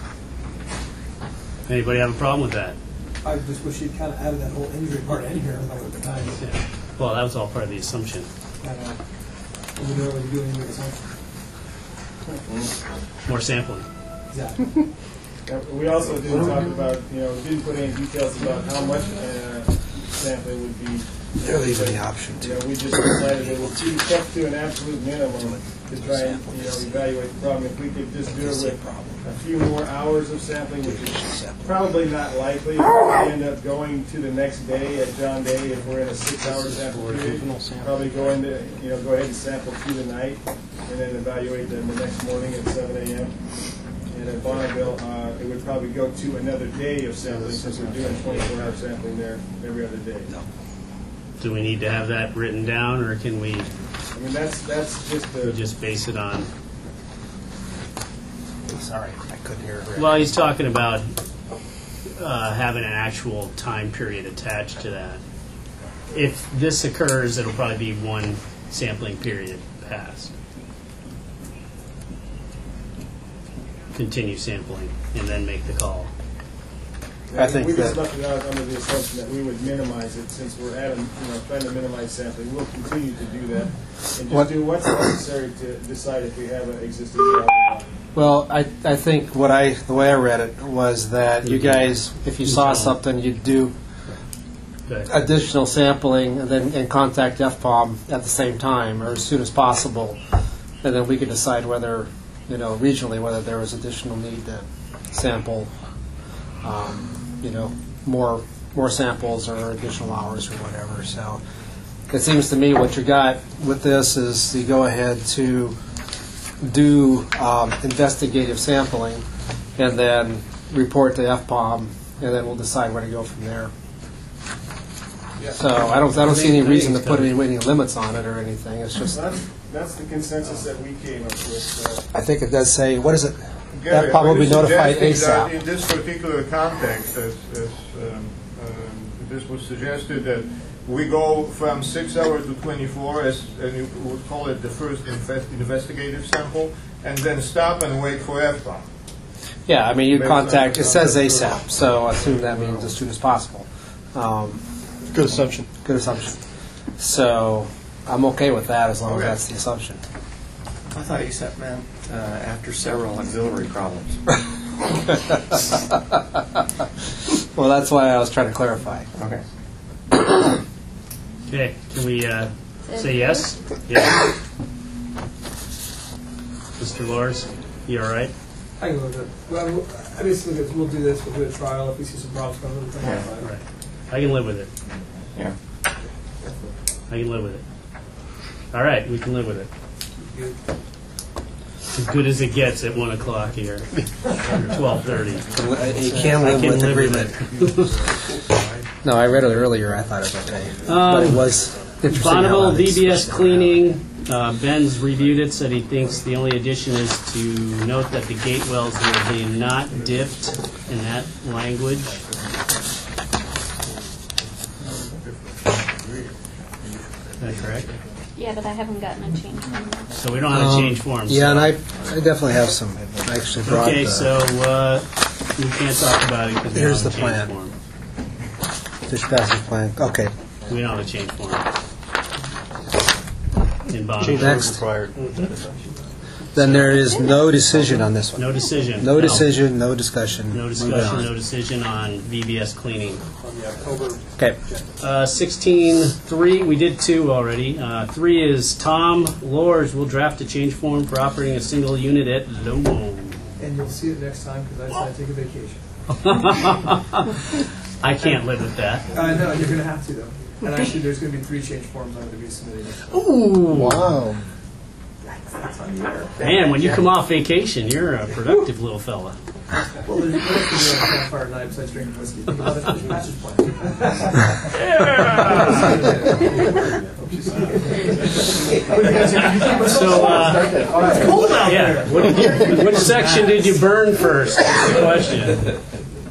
Speaker 19: Anybody have a problem with that?
Speaker 7: I just wish you'd kind of added that whole injury part in here. That would have been nice.
Speaker 19: Yeah. Well, that was all part of the assumption.
Speaker 7: I know. We don't really do any assumption.
Speaker 19: More sampling.
Speaker 16: Exactly. Uh, We also didn't talk about, you know, didn't put any details about how much uh, sampling would be.
Speaker 15: They're leaving the option
Speaker 16: You know, we just decided it would be kept to an absolute minimum to try and, you know, evaluate the problem. If we could just do it with a few more hours of sampling, which is probably not likely. If we end up going to the next day at John Day, if we're in a six-hour sample period, probably go into, you know, go ahead and sample through the night, and then evaluate them the next morning at seven a.m. And at Bonneville, uh, it would probably go to another day of sampling, since we're doing twenty-four hour sampling there every other day.
Speaker 19: Do we need to have that written down, or can we?
Speaker 16: I mean, that's that's just
Speaker 19: we
Speaker 16: the.
Speaker 19: just base it on?
Speaker 15: Sorry, I couldn't hear it.
Speaker 19: Well, he's talking about uh, having an actual time period attached to that. If this occurs, it'll probably be one sampling period passed. Continue sampling and then make the call.
Speaker 16: I think we just left it out under the assumption that we would minimize it, since we're at, a, you know, trying to minimize sampling. We'll continue to do that, and just
Speaker 15: What-
Speaker 16: do what's necessary to decide if we have an existing problem or not.
Speaker 15: Well, I, I think what I, the way I read it was that you guys, if you saw something, you'd do additional sampling and then and contact F POM at the same time or as soon as possible, and then we could decide whether, you know, regionally whether there was additional need to sample, um, you know, more more samples or additional hours or whatever. So it seems to me what you got with this is you go ahead to do um, investigative sampling and then report to F POM, and then we'll decide where to go from there. So I don't I don't see any reason to put any, any limits on it or anything. It's just
Speaker 16: That's, that's the consensus that we came up with. So.
Speaker 15: I think it does say what is it?
Speaker 11: Gary,
Speaker 15: F POM will
Speaker 11: are you
Speaker 15: be notified
Speaker 11: suggesting that
Speaker 15: ASAP.
Speaker 11: in this particular context, as, as um, um, this was suggested, that we go from six hours to twenty-four, as and you would call it the first invest, investigative sample, and then stop and wait for F POM.
Speaker 15: Yeah, I mean you
Speaker 11: Based
Speaker 15: contact.
Speaker 11: on-
Speaker 15: It says ASAP, so I assume that means as soon as possible. Um,
Speaker 14: Good assumption.
Speaker 15: Good assumption. So I'm okay with that as long
Speaker 10: Okay.
Speaker 15: as that's the assumption.
Speaker 10: I thought you said, man, uh, after several auxiliary problems.
Speaker 15: Well, that's why I was trying to clarify.
Speaker 10: Okay.
Speaker 19: Okay, can we uh, say yes? Yeah. Mister Lors, you all right?
Speaker 18: I can live with it. Well, we'll- I basically, we'll do this, we'll do a trial, if we see some problems coming, we'll come
Speaker 19: Yeah,
Speaker 18: back.
Speaker 19: right. I can live with it.
Speaker 10: Yeah.
Speaker 19: I can live with it. All right, we can live with it. As good as it gets at one o'clock here, twelve thirty.
Speaker 15: You can live with agreement. No, I read it earlier. I thought it was okay, but it was interesting. how
Speaker 19: Bonneville
Speaker 15: it's-
Speaker 19: V B S cleaning. Uh, Ben's reviewed it. Said he thinks the only addition is to note that the gate wells will be not dipped in that language. Is that correct?
Speaker 1: Yeah, but I haven't gotten a change from them.
Speaker 19: So we don't have a
Speaker 15: Um,
Speaker 19: change form.
Speaker 15: Yeah,
Speaker 19: so-
Speaker 15: and I, I definitely have some. I actually brought.
Speaker 19: Okay,
Speaker 15: the,
Speaker 19: so uh, we can't talk about it because we don't
Speaker 15: Here's
Speaker 19: have
Speaker 15: the
Speaker 19: a change
Speaker 15: plan.
Speaker 19: form.
Speaker 15: Fish passage plan. Okay.
Speaker 19: We don't have a change form. In bond.
Speaker 15: Change Next. required. Then there is no decision on this one.
Speaker 19: No decision.
Speaker 15: No decision. No discussion.
Speaker 19: No
Speaker 15: Move
Speaker 19: discussion,
Speaker 15: on.
Speaker 19: no decision on V B S cleaning.
Speaker 15: Okay.
Speaker 19: Uh, sixteen three, we did two already. Uh, three is Tom Lors will draft a change form for operating a single unit at Lowell.
Speaker 18: And you'll see it next time, because I decided to take a vacation.
Speaker 19: I can't live with that.
Speaker 18: I know, you're going to have to, though. And actually, there's going to be three change forms I'm going to be submitting.
Speaker 19: Ooh.
Speaker 15: Wow.
Speaker 19: Man, when you come off vacation, you're a productive little fella.
Speaker 18: Well, there's what else to do on a campfire night besides drinking whiskey? Think about the fish passage plan.
Speaker 19: So, uh,
Speaker 18: It's cold out
Speaker 19: yeah,
Speaker 18: there.
Speaker 19: what did you, which section did you burn first? That's the question.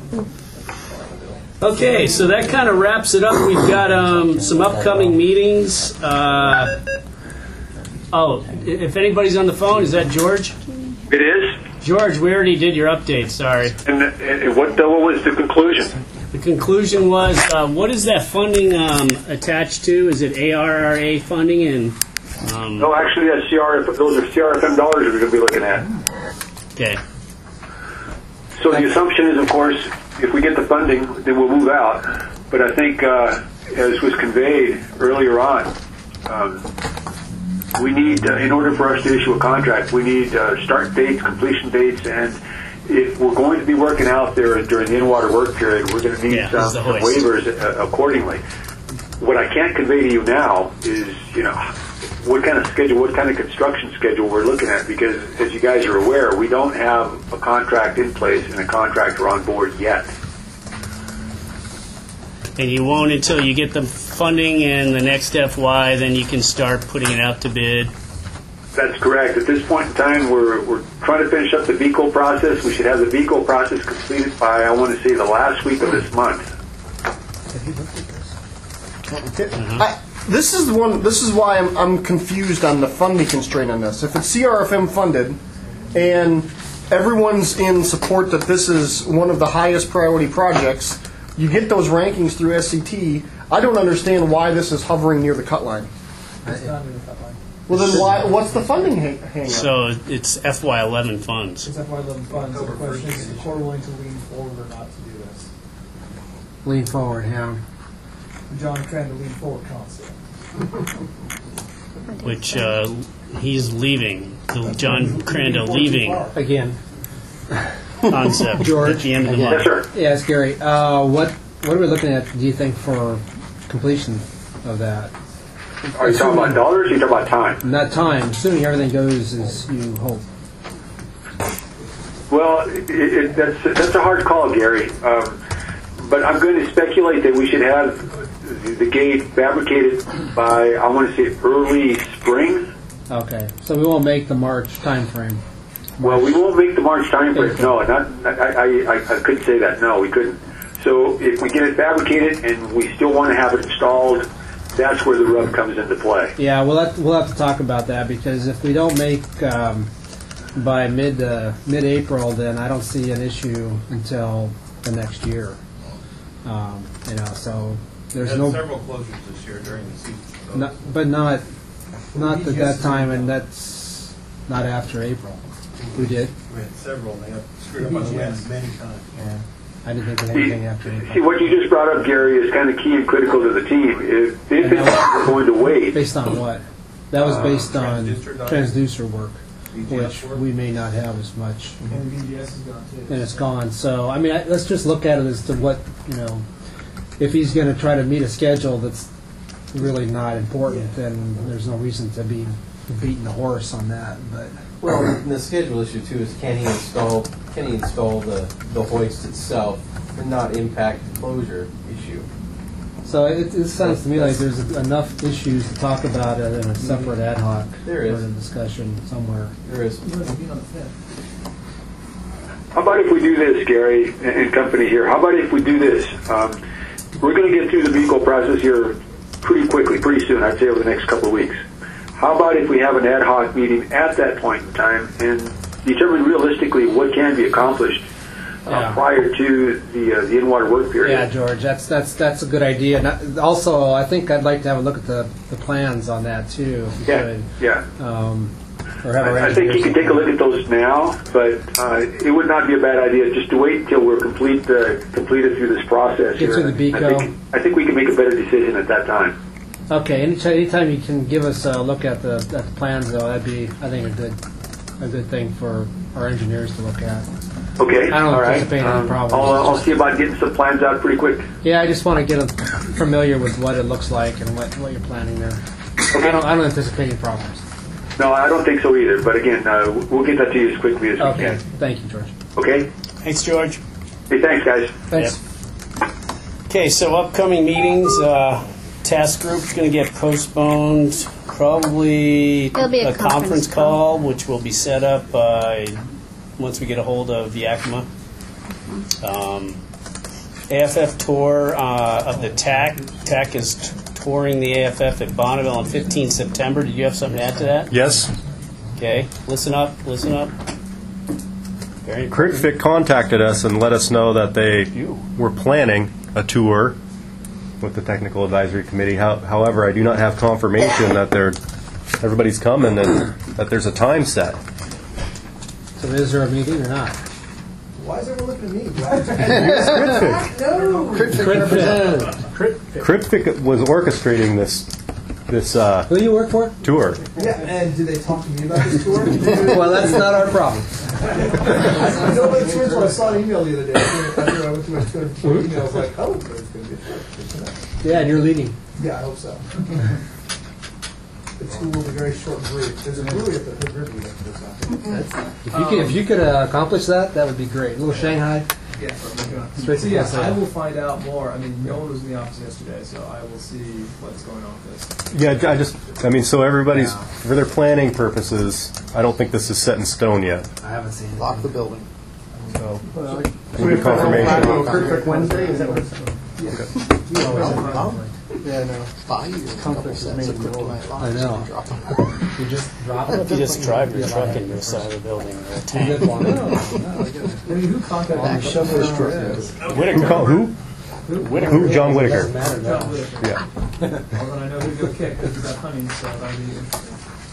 Speaker 19: Okay, so that kind of wraps it up. We've got um, some upcoming meetings. Uh, oh, if anybody's on the phone, is that George?
Speaker 9: It is.
Speaker 19: George, we already did your update, sorry.
Speaker 9: And, and what, what was the conclusion?
Speaker 19: The conclusion was, uh, what is that funding um, attached to? Is it A R R A funding? And Um,
Speaker 9: No, actually, that's C R F. Those are C R F M dollars that we're going to be looking at.
Speaker 19: okay.
Speaker 9: So the assumption is, of course, if we get the funding, then we'll move out. But I think, uh, as was conveyed earlier on, um, we need, uh, in order for us to issue a contract, we need uh, start dates, completion dates, and if we're going to be working out there during the in-water work period, we're going to need
Speaker 19: Yeah,
Speaker 9: some,
Speaker 19: this is the
Speaker 9: some
Speaker 19: hoist.
Speaker 9: waivers uh, accordingly. What I can't convey to you now is, you know, what kind of schedule, what kind of construction schedule we're looking at, because as you guys are aware, we don't have a contract in place and a contractor on board yet.
Speaker 19: And you won't until you get the funding in the next F Y, then you can start putting it out to bid.
Speaker 9: That's correct. At this point in time, we're, we're trying to finish up the V C O process. We should have the V C O process completed by, I want to say, the last week of this month.
Speaker 14: I, this is one. This is why I'm, I'm confused on the funding constraint on this. If it's C R F M funded, and everyone's in support that this is one of the highest priority projects, you get those rankings through S C T. I don't understand why this is hovering near the cut line.
Speaker 18: It's not in the cut line.
Speaker 14: Well, then why? What's the funding hang, hang up?
Speaker 19: So it's F Y eleven funds.
Speaker 18: It's F Y eleven funds. The question is, is the court willing to lean forward or not to do this?
Speaker 15: Lean forward, yeah.
Speaker 18: The John Crandall lean forward concept.
Speaker 19: Which uh, he's leaving. The John Crandall leaving
Speaker 15: Again.
Speaker 19: concept
Speaker 15: George,
Speaker 19: at the end of the
Speaker 15: again.
Speaker 19: month.
Speaker 9: Yes, sir.
Speaker 15: Yes, Gary. Uh, what what are we looking at, do you think, for completion of that?
Speaker 9: Are you talking about dollars or are you talking about time?
Speaker 15: Not time, assuming everything goes as you hope.
Speaker 9: Well, it, it, that's, that's a hard call, Gary. Um, but I'm going to speculate that we should have the, the gate fabricated by, I want to say, early spring.
Speaker 15: Okay, so we won't make the March time frame.
Speaker 9: Well, we won't make the March time frame. No, not, I, I, I, I couldn't say that. No, we couldn't. So if we get it fabricated and we still want to have it installed, that's where the rub comes into play.
Speaker 15: Yeah, we'll have, we'll have to talk about that, because if we don't make um, by mid uh, mid April, then I don't see an issue until the next year. Um, you know, so there's
Speaker 17: We had
Speaker 15: no,
Speaker 17: several closures this year during the season. So
Speaker 15: not, but not not at that time, and that's not after April. We did.
Speaker 17: we had several, and they got screwed up on the winds many times.
Speaker 15: Yeah. I didn't think of
Speaker 9: See,
Speaker 15: anything after April.
Speaker 9: see, what you just brought up, Gary, is kind of key and critical to the team. If, if it's going to wait,
Speaker 15: Based on what? That was
Speaker 9: Uh,
Speaker 15: based on
Speaker 17: transducer diet.
Speaker 15: transducer work,
Speaker 17: V G S
Speaker 15: which
Speaker 17: work.
Speaker 15: we may not have as much.
Speaker 18: And V G S is gone too.
Speaker 15: And it's gone. So, I mean, I, let's just look at it as to what, you know, if he's going to try to meet a schedule that's really not important, then there's no reason to be beating the horse on that. But
Speaker 3: Well, and the schedule issue too is can he install can he install the, the hoist itself and not impact the closure issue?
Speaker 15: so it, it sounds to me like there's enough issues to talk about it in a separate ad hoc
Speaker 3: There is.
Speaker 15: sort of discussion somewhere.
Speaker 3: There is.
Speaker 18: You must be on the fence.
Speaker 9: how about if we do this, Gary and, and company here? How about if we do this? Um, we're going to get through the V C O process here pretty quickly, pretty soon. I'd say over the next couple of weeks. How about if we have an ad hoc meeting at that point in time and determine realistically what can be accomplished uh,
Speaker 15: Yeah.
Speaker 9: prior to the uh, the in-water work period?
Speaker 15: Yeah, George, that's that's that's a good idea. Not, also, I think I'd like to have a look at the, the plans on that too. If you
Speaker 9: Yeah,
Speaker 15: could.
Speaker 9: yeah.
Speaker 15: Um, or have our
Speaker 9: I, I think you can take a look at those now, but uh, it would not be a bad idea just to wait until we're complete uh, completed through this process.
Speaker 15: Get
Speaker 9: here.
Speaker 15: through the B C O.
Speaker 9: I think, I think we can make a better decision at that time.
Speaker 15: Okay, anytime, anytime you can give us a look at the at the plans, though, that'd be, I think, a good a good thing for our engineers to look at.
Speaker 9: Okay,
Speaker 15: I don't
Speaker 9: all right.
Speaker 15: anticipate any
Speaker 9: Um,
Speaker 15: problems.
Speaker 9: I'll, uh, I'll see about getting some plans out pretty quick.
Speaker 15: Yeah, I just want to get a, familiar with what it looks like and what, what you're planning there. I don't I don't anticipate any problems.
Speaker 9: No, I don't think so either. But again, uh, we'll get that to you as quickly as we
Speaker 15: Okay,
Speaker 9: can.
Speaker 15: thank you, George.
Speaker 9: Okay.
Speaker 19: Thanks, George.
Speaker 9: Hey, thanks, guys.
Speaker 15: Thanks.
Speaker 19: Okay, so upcoming meetings, uh, task group's going to get postponed. Probably
Speaker 1: There'll be a
Speaker 19: conference
Speaker 1: conference
Speaker 19: call, which will be set up uh, once we get a hold of Yakima. Um, A F F tour uh, of the T A C. T A C is t- touring the A F F at Bonneville on fifteenth September. Did you have something to add to that?
Speaker 5: Yes.
Speaker 19: Okay, listen up, listen up. Very
Speaker 5: CritFit contacted us and let us know that they were planning a tour with the technical advisory committee. How, however, I do not have confirmation that they're everybody's coming and that there's a time set.
Speaker 15: So is there a meeting or not?
Speaker 7: Why is everyone looking at me?
Speaker 14: No.
Speaker 5: Cryptic was orchestrating this this uh,
Speaker 15: Who you work for?
Speaker 5: tour.
Speaker 7: Yeah, and did they talk to me about this tour?
Speaker 15: Well, that's not our problem.
Speaker 7: I know about the tours when I saw an email the other day. After I went through my two hundred forty emails, I was like, oh, it's going to be a trip.
Speaker 15: Yeah, and you're leading.
Speaker 7: Yeah, I hope so. The tour will be very short and brief. There's a brewery at the Hood River we have to go to.
Speaker 15: If you could, if you could uh, accomplish that, that would be great. A little Shanghai.
Speaker 18: Yeah.
Speaker 15: Straight
Speaker 18: So
Speaker 15: to
Speaker 18: yes,
Speaker 15: the
Speaker 18: I will find out more. I mean, no one was in the office yesterday, so I will see what's going on with this.
Speaker 5: Yeah, I just, I mean, so everybody's, for their planning purposes, I don't think this is set in stone yet.
Speaker 15: I haven't seen it.
Speaker 14: Lock the building.
Speaker 5: So,
Speaker 14: Well,
Speaker 5: we get confirmation.
Speaker 14: Cryptic Wednesday, is that what it's?
Speaker 15: Yeah, no.
Speaker 14: Buy you a couple sets of kryptonite
Speaker 15: I know. You just drop it.
Speaker 19: If you just drive your truck into the side of the building or a
Speaker 15: You
Speaker 19: tank.
Speaker 15: get one.
Speaker 18: I mean, who contacted me?
Speaker 5: Who? call- Who? Who? John Whitaker.
Speaker 15: Doesn't matter,
Speaker 18: John
Speaker 15: though.
Speaker 18: Whitaker.
Speaker 5: Yeah.
Speaker 18: Well, then I know who to go kick because we got hunting, so that'll be interesting.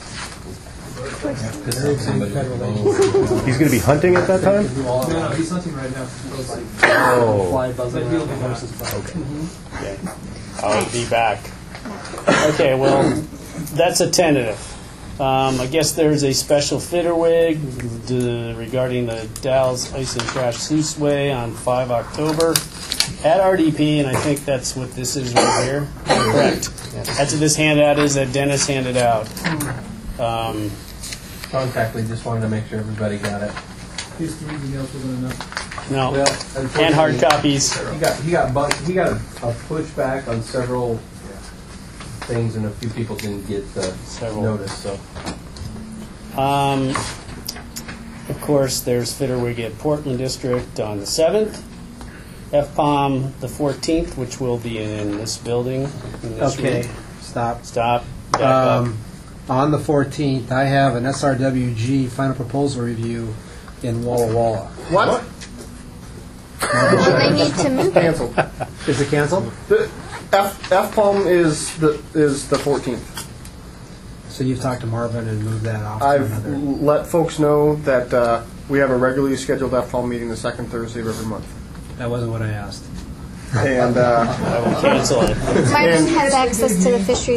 Speaker 5: He's going to be hunting at that time?
Speaker 18: No, no, he's hunting right now. Supposedly.
Speaker 5: Oh.
Speaker 15: Fly
Speaker 18: But
Speaker 15: buzzing
Speaker 18: he'll
Speaker 15: around
Speaker 18: be
Speaker 15: the
Speaker 18: back.
Speaker 15: horses.
Speaker 19: Okay. I'll be back. Okay, well, that's a tentative. Um, I guess there's a special fitter wig d- regarding the Dalles Ice and Trash Sluice Way on five October at R D P, and I think that's what this is right here. Correct. That's what this handout is that Dennis handed out. Um,
Speaker 3: Contact, we just wanted to make sure everybody got it.
Speaker 18: His three emails wasn't enough.
Speaker 19: no,
Speaker 3: Well,
Speaker 19: and hard copies.
Speaker 3: He got he got bunk, he got a, a pushback on several things, and a few people didn't get the
Speaker 19: Several.
Speaker 3: notice. So
Speaker 19: Um, of course, there's Fitterwig at Portland District on the seventh. F POM the fourteenth, which will be in this building. In this
Speaker 15: Okay,
Speaker 19: room.
Speaker 15: stop.
Speaker 19: Stop. Back up.
Speaker 15: Um, on the fourteenth, I have an S R W G final proposal review in Walla Walla.
Speaker 14: What?
Speaker 1: Well, they need to move it.
Speaker 14: Canceled.
Speaker 15: Is it canceled?
Speaker 14: The F FPalm is the is the fourteenth.
Speaker 15: So you've talked to Marvin and moved that off to
Speaker 14: I've
Speaker 15: another.
Speaker 14: let folks know that uh, we have a regularly scheduled FPalm meeting the second Thursday of every month.
Speaker 15: That wasn't what I asked.
Speaker 14: And uh,
Speaker 19: I will cancel it.
Speaker 1: Marvin has access to the fisheries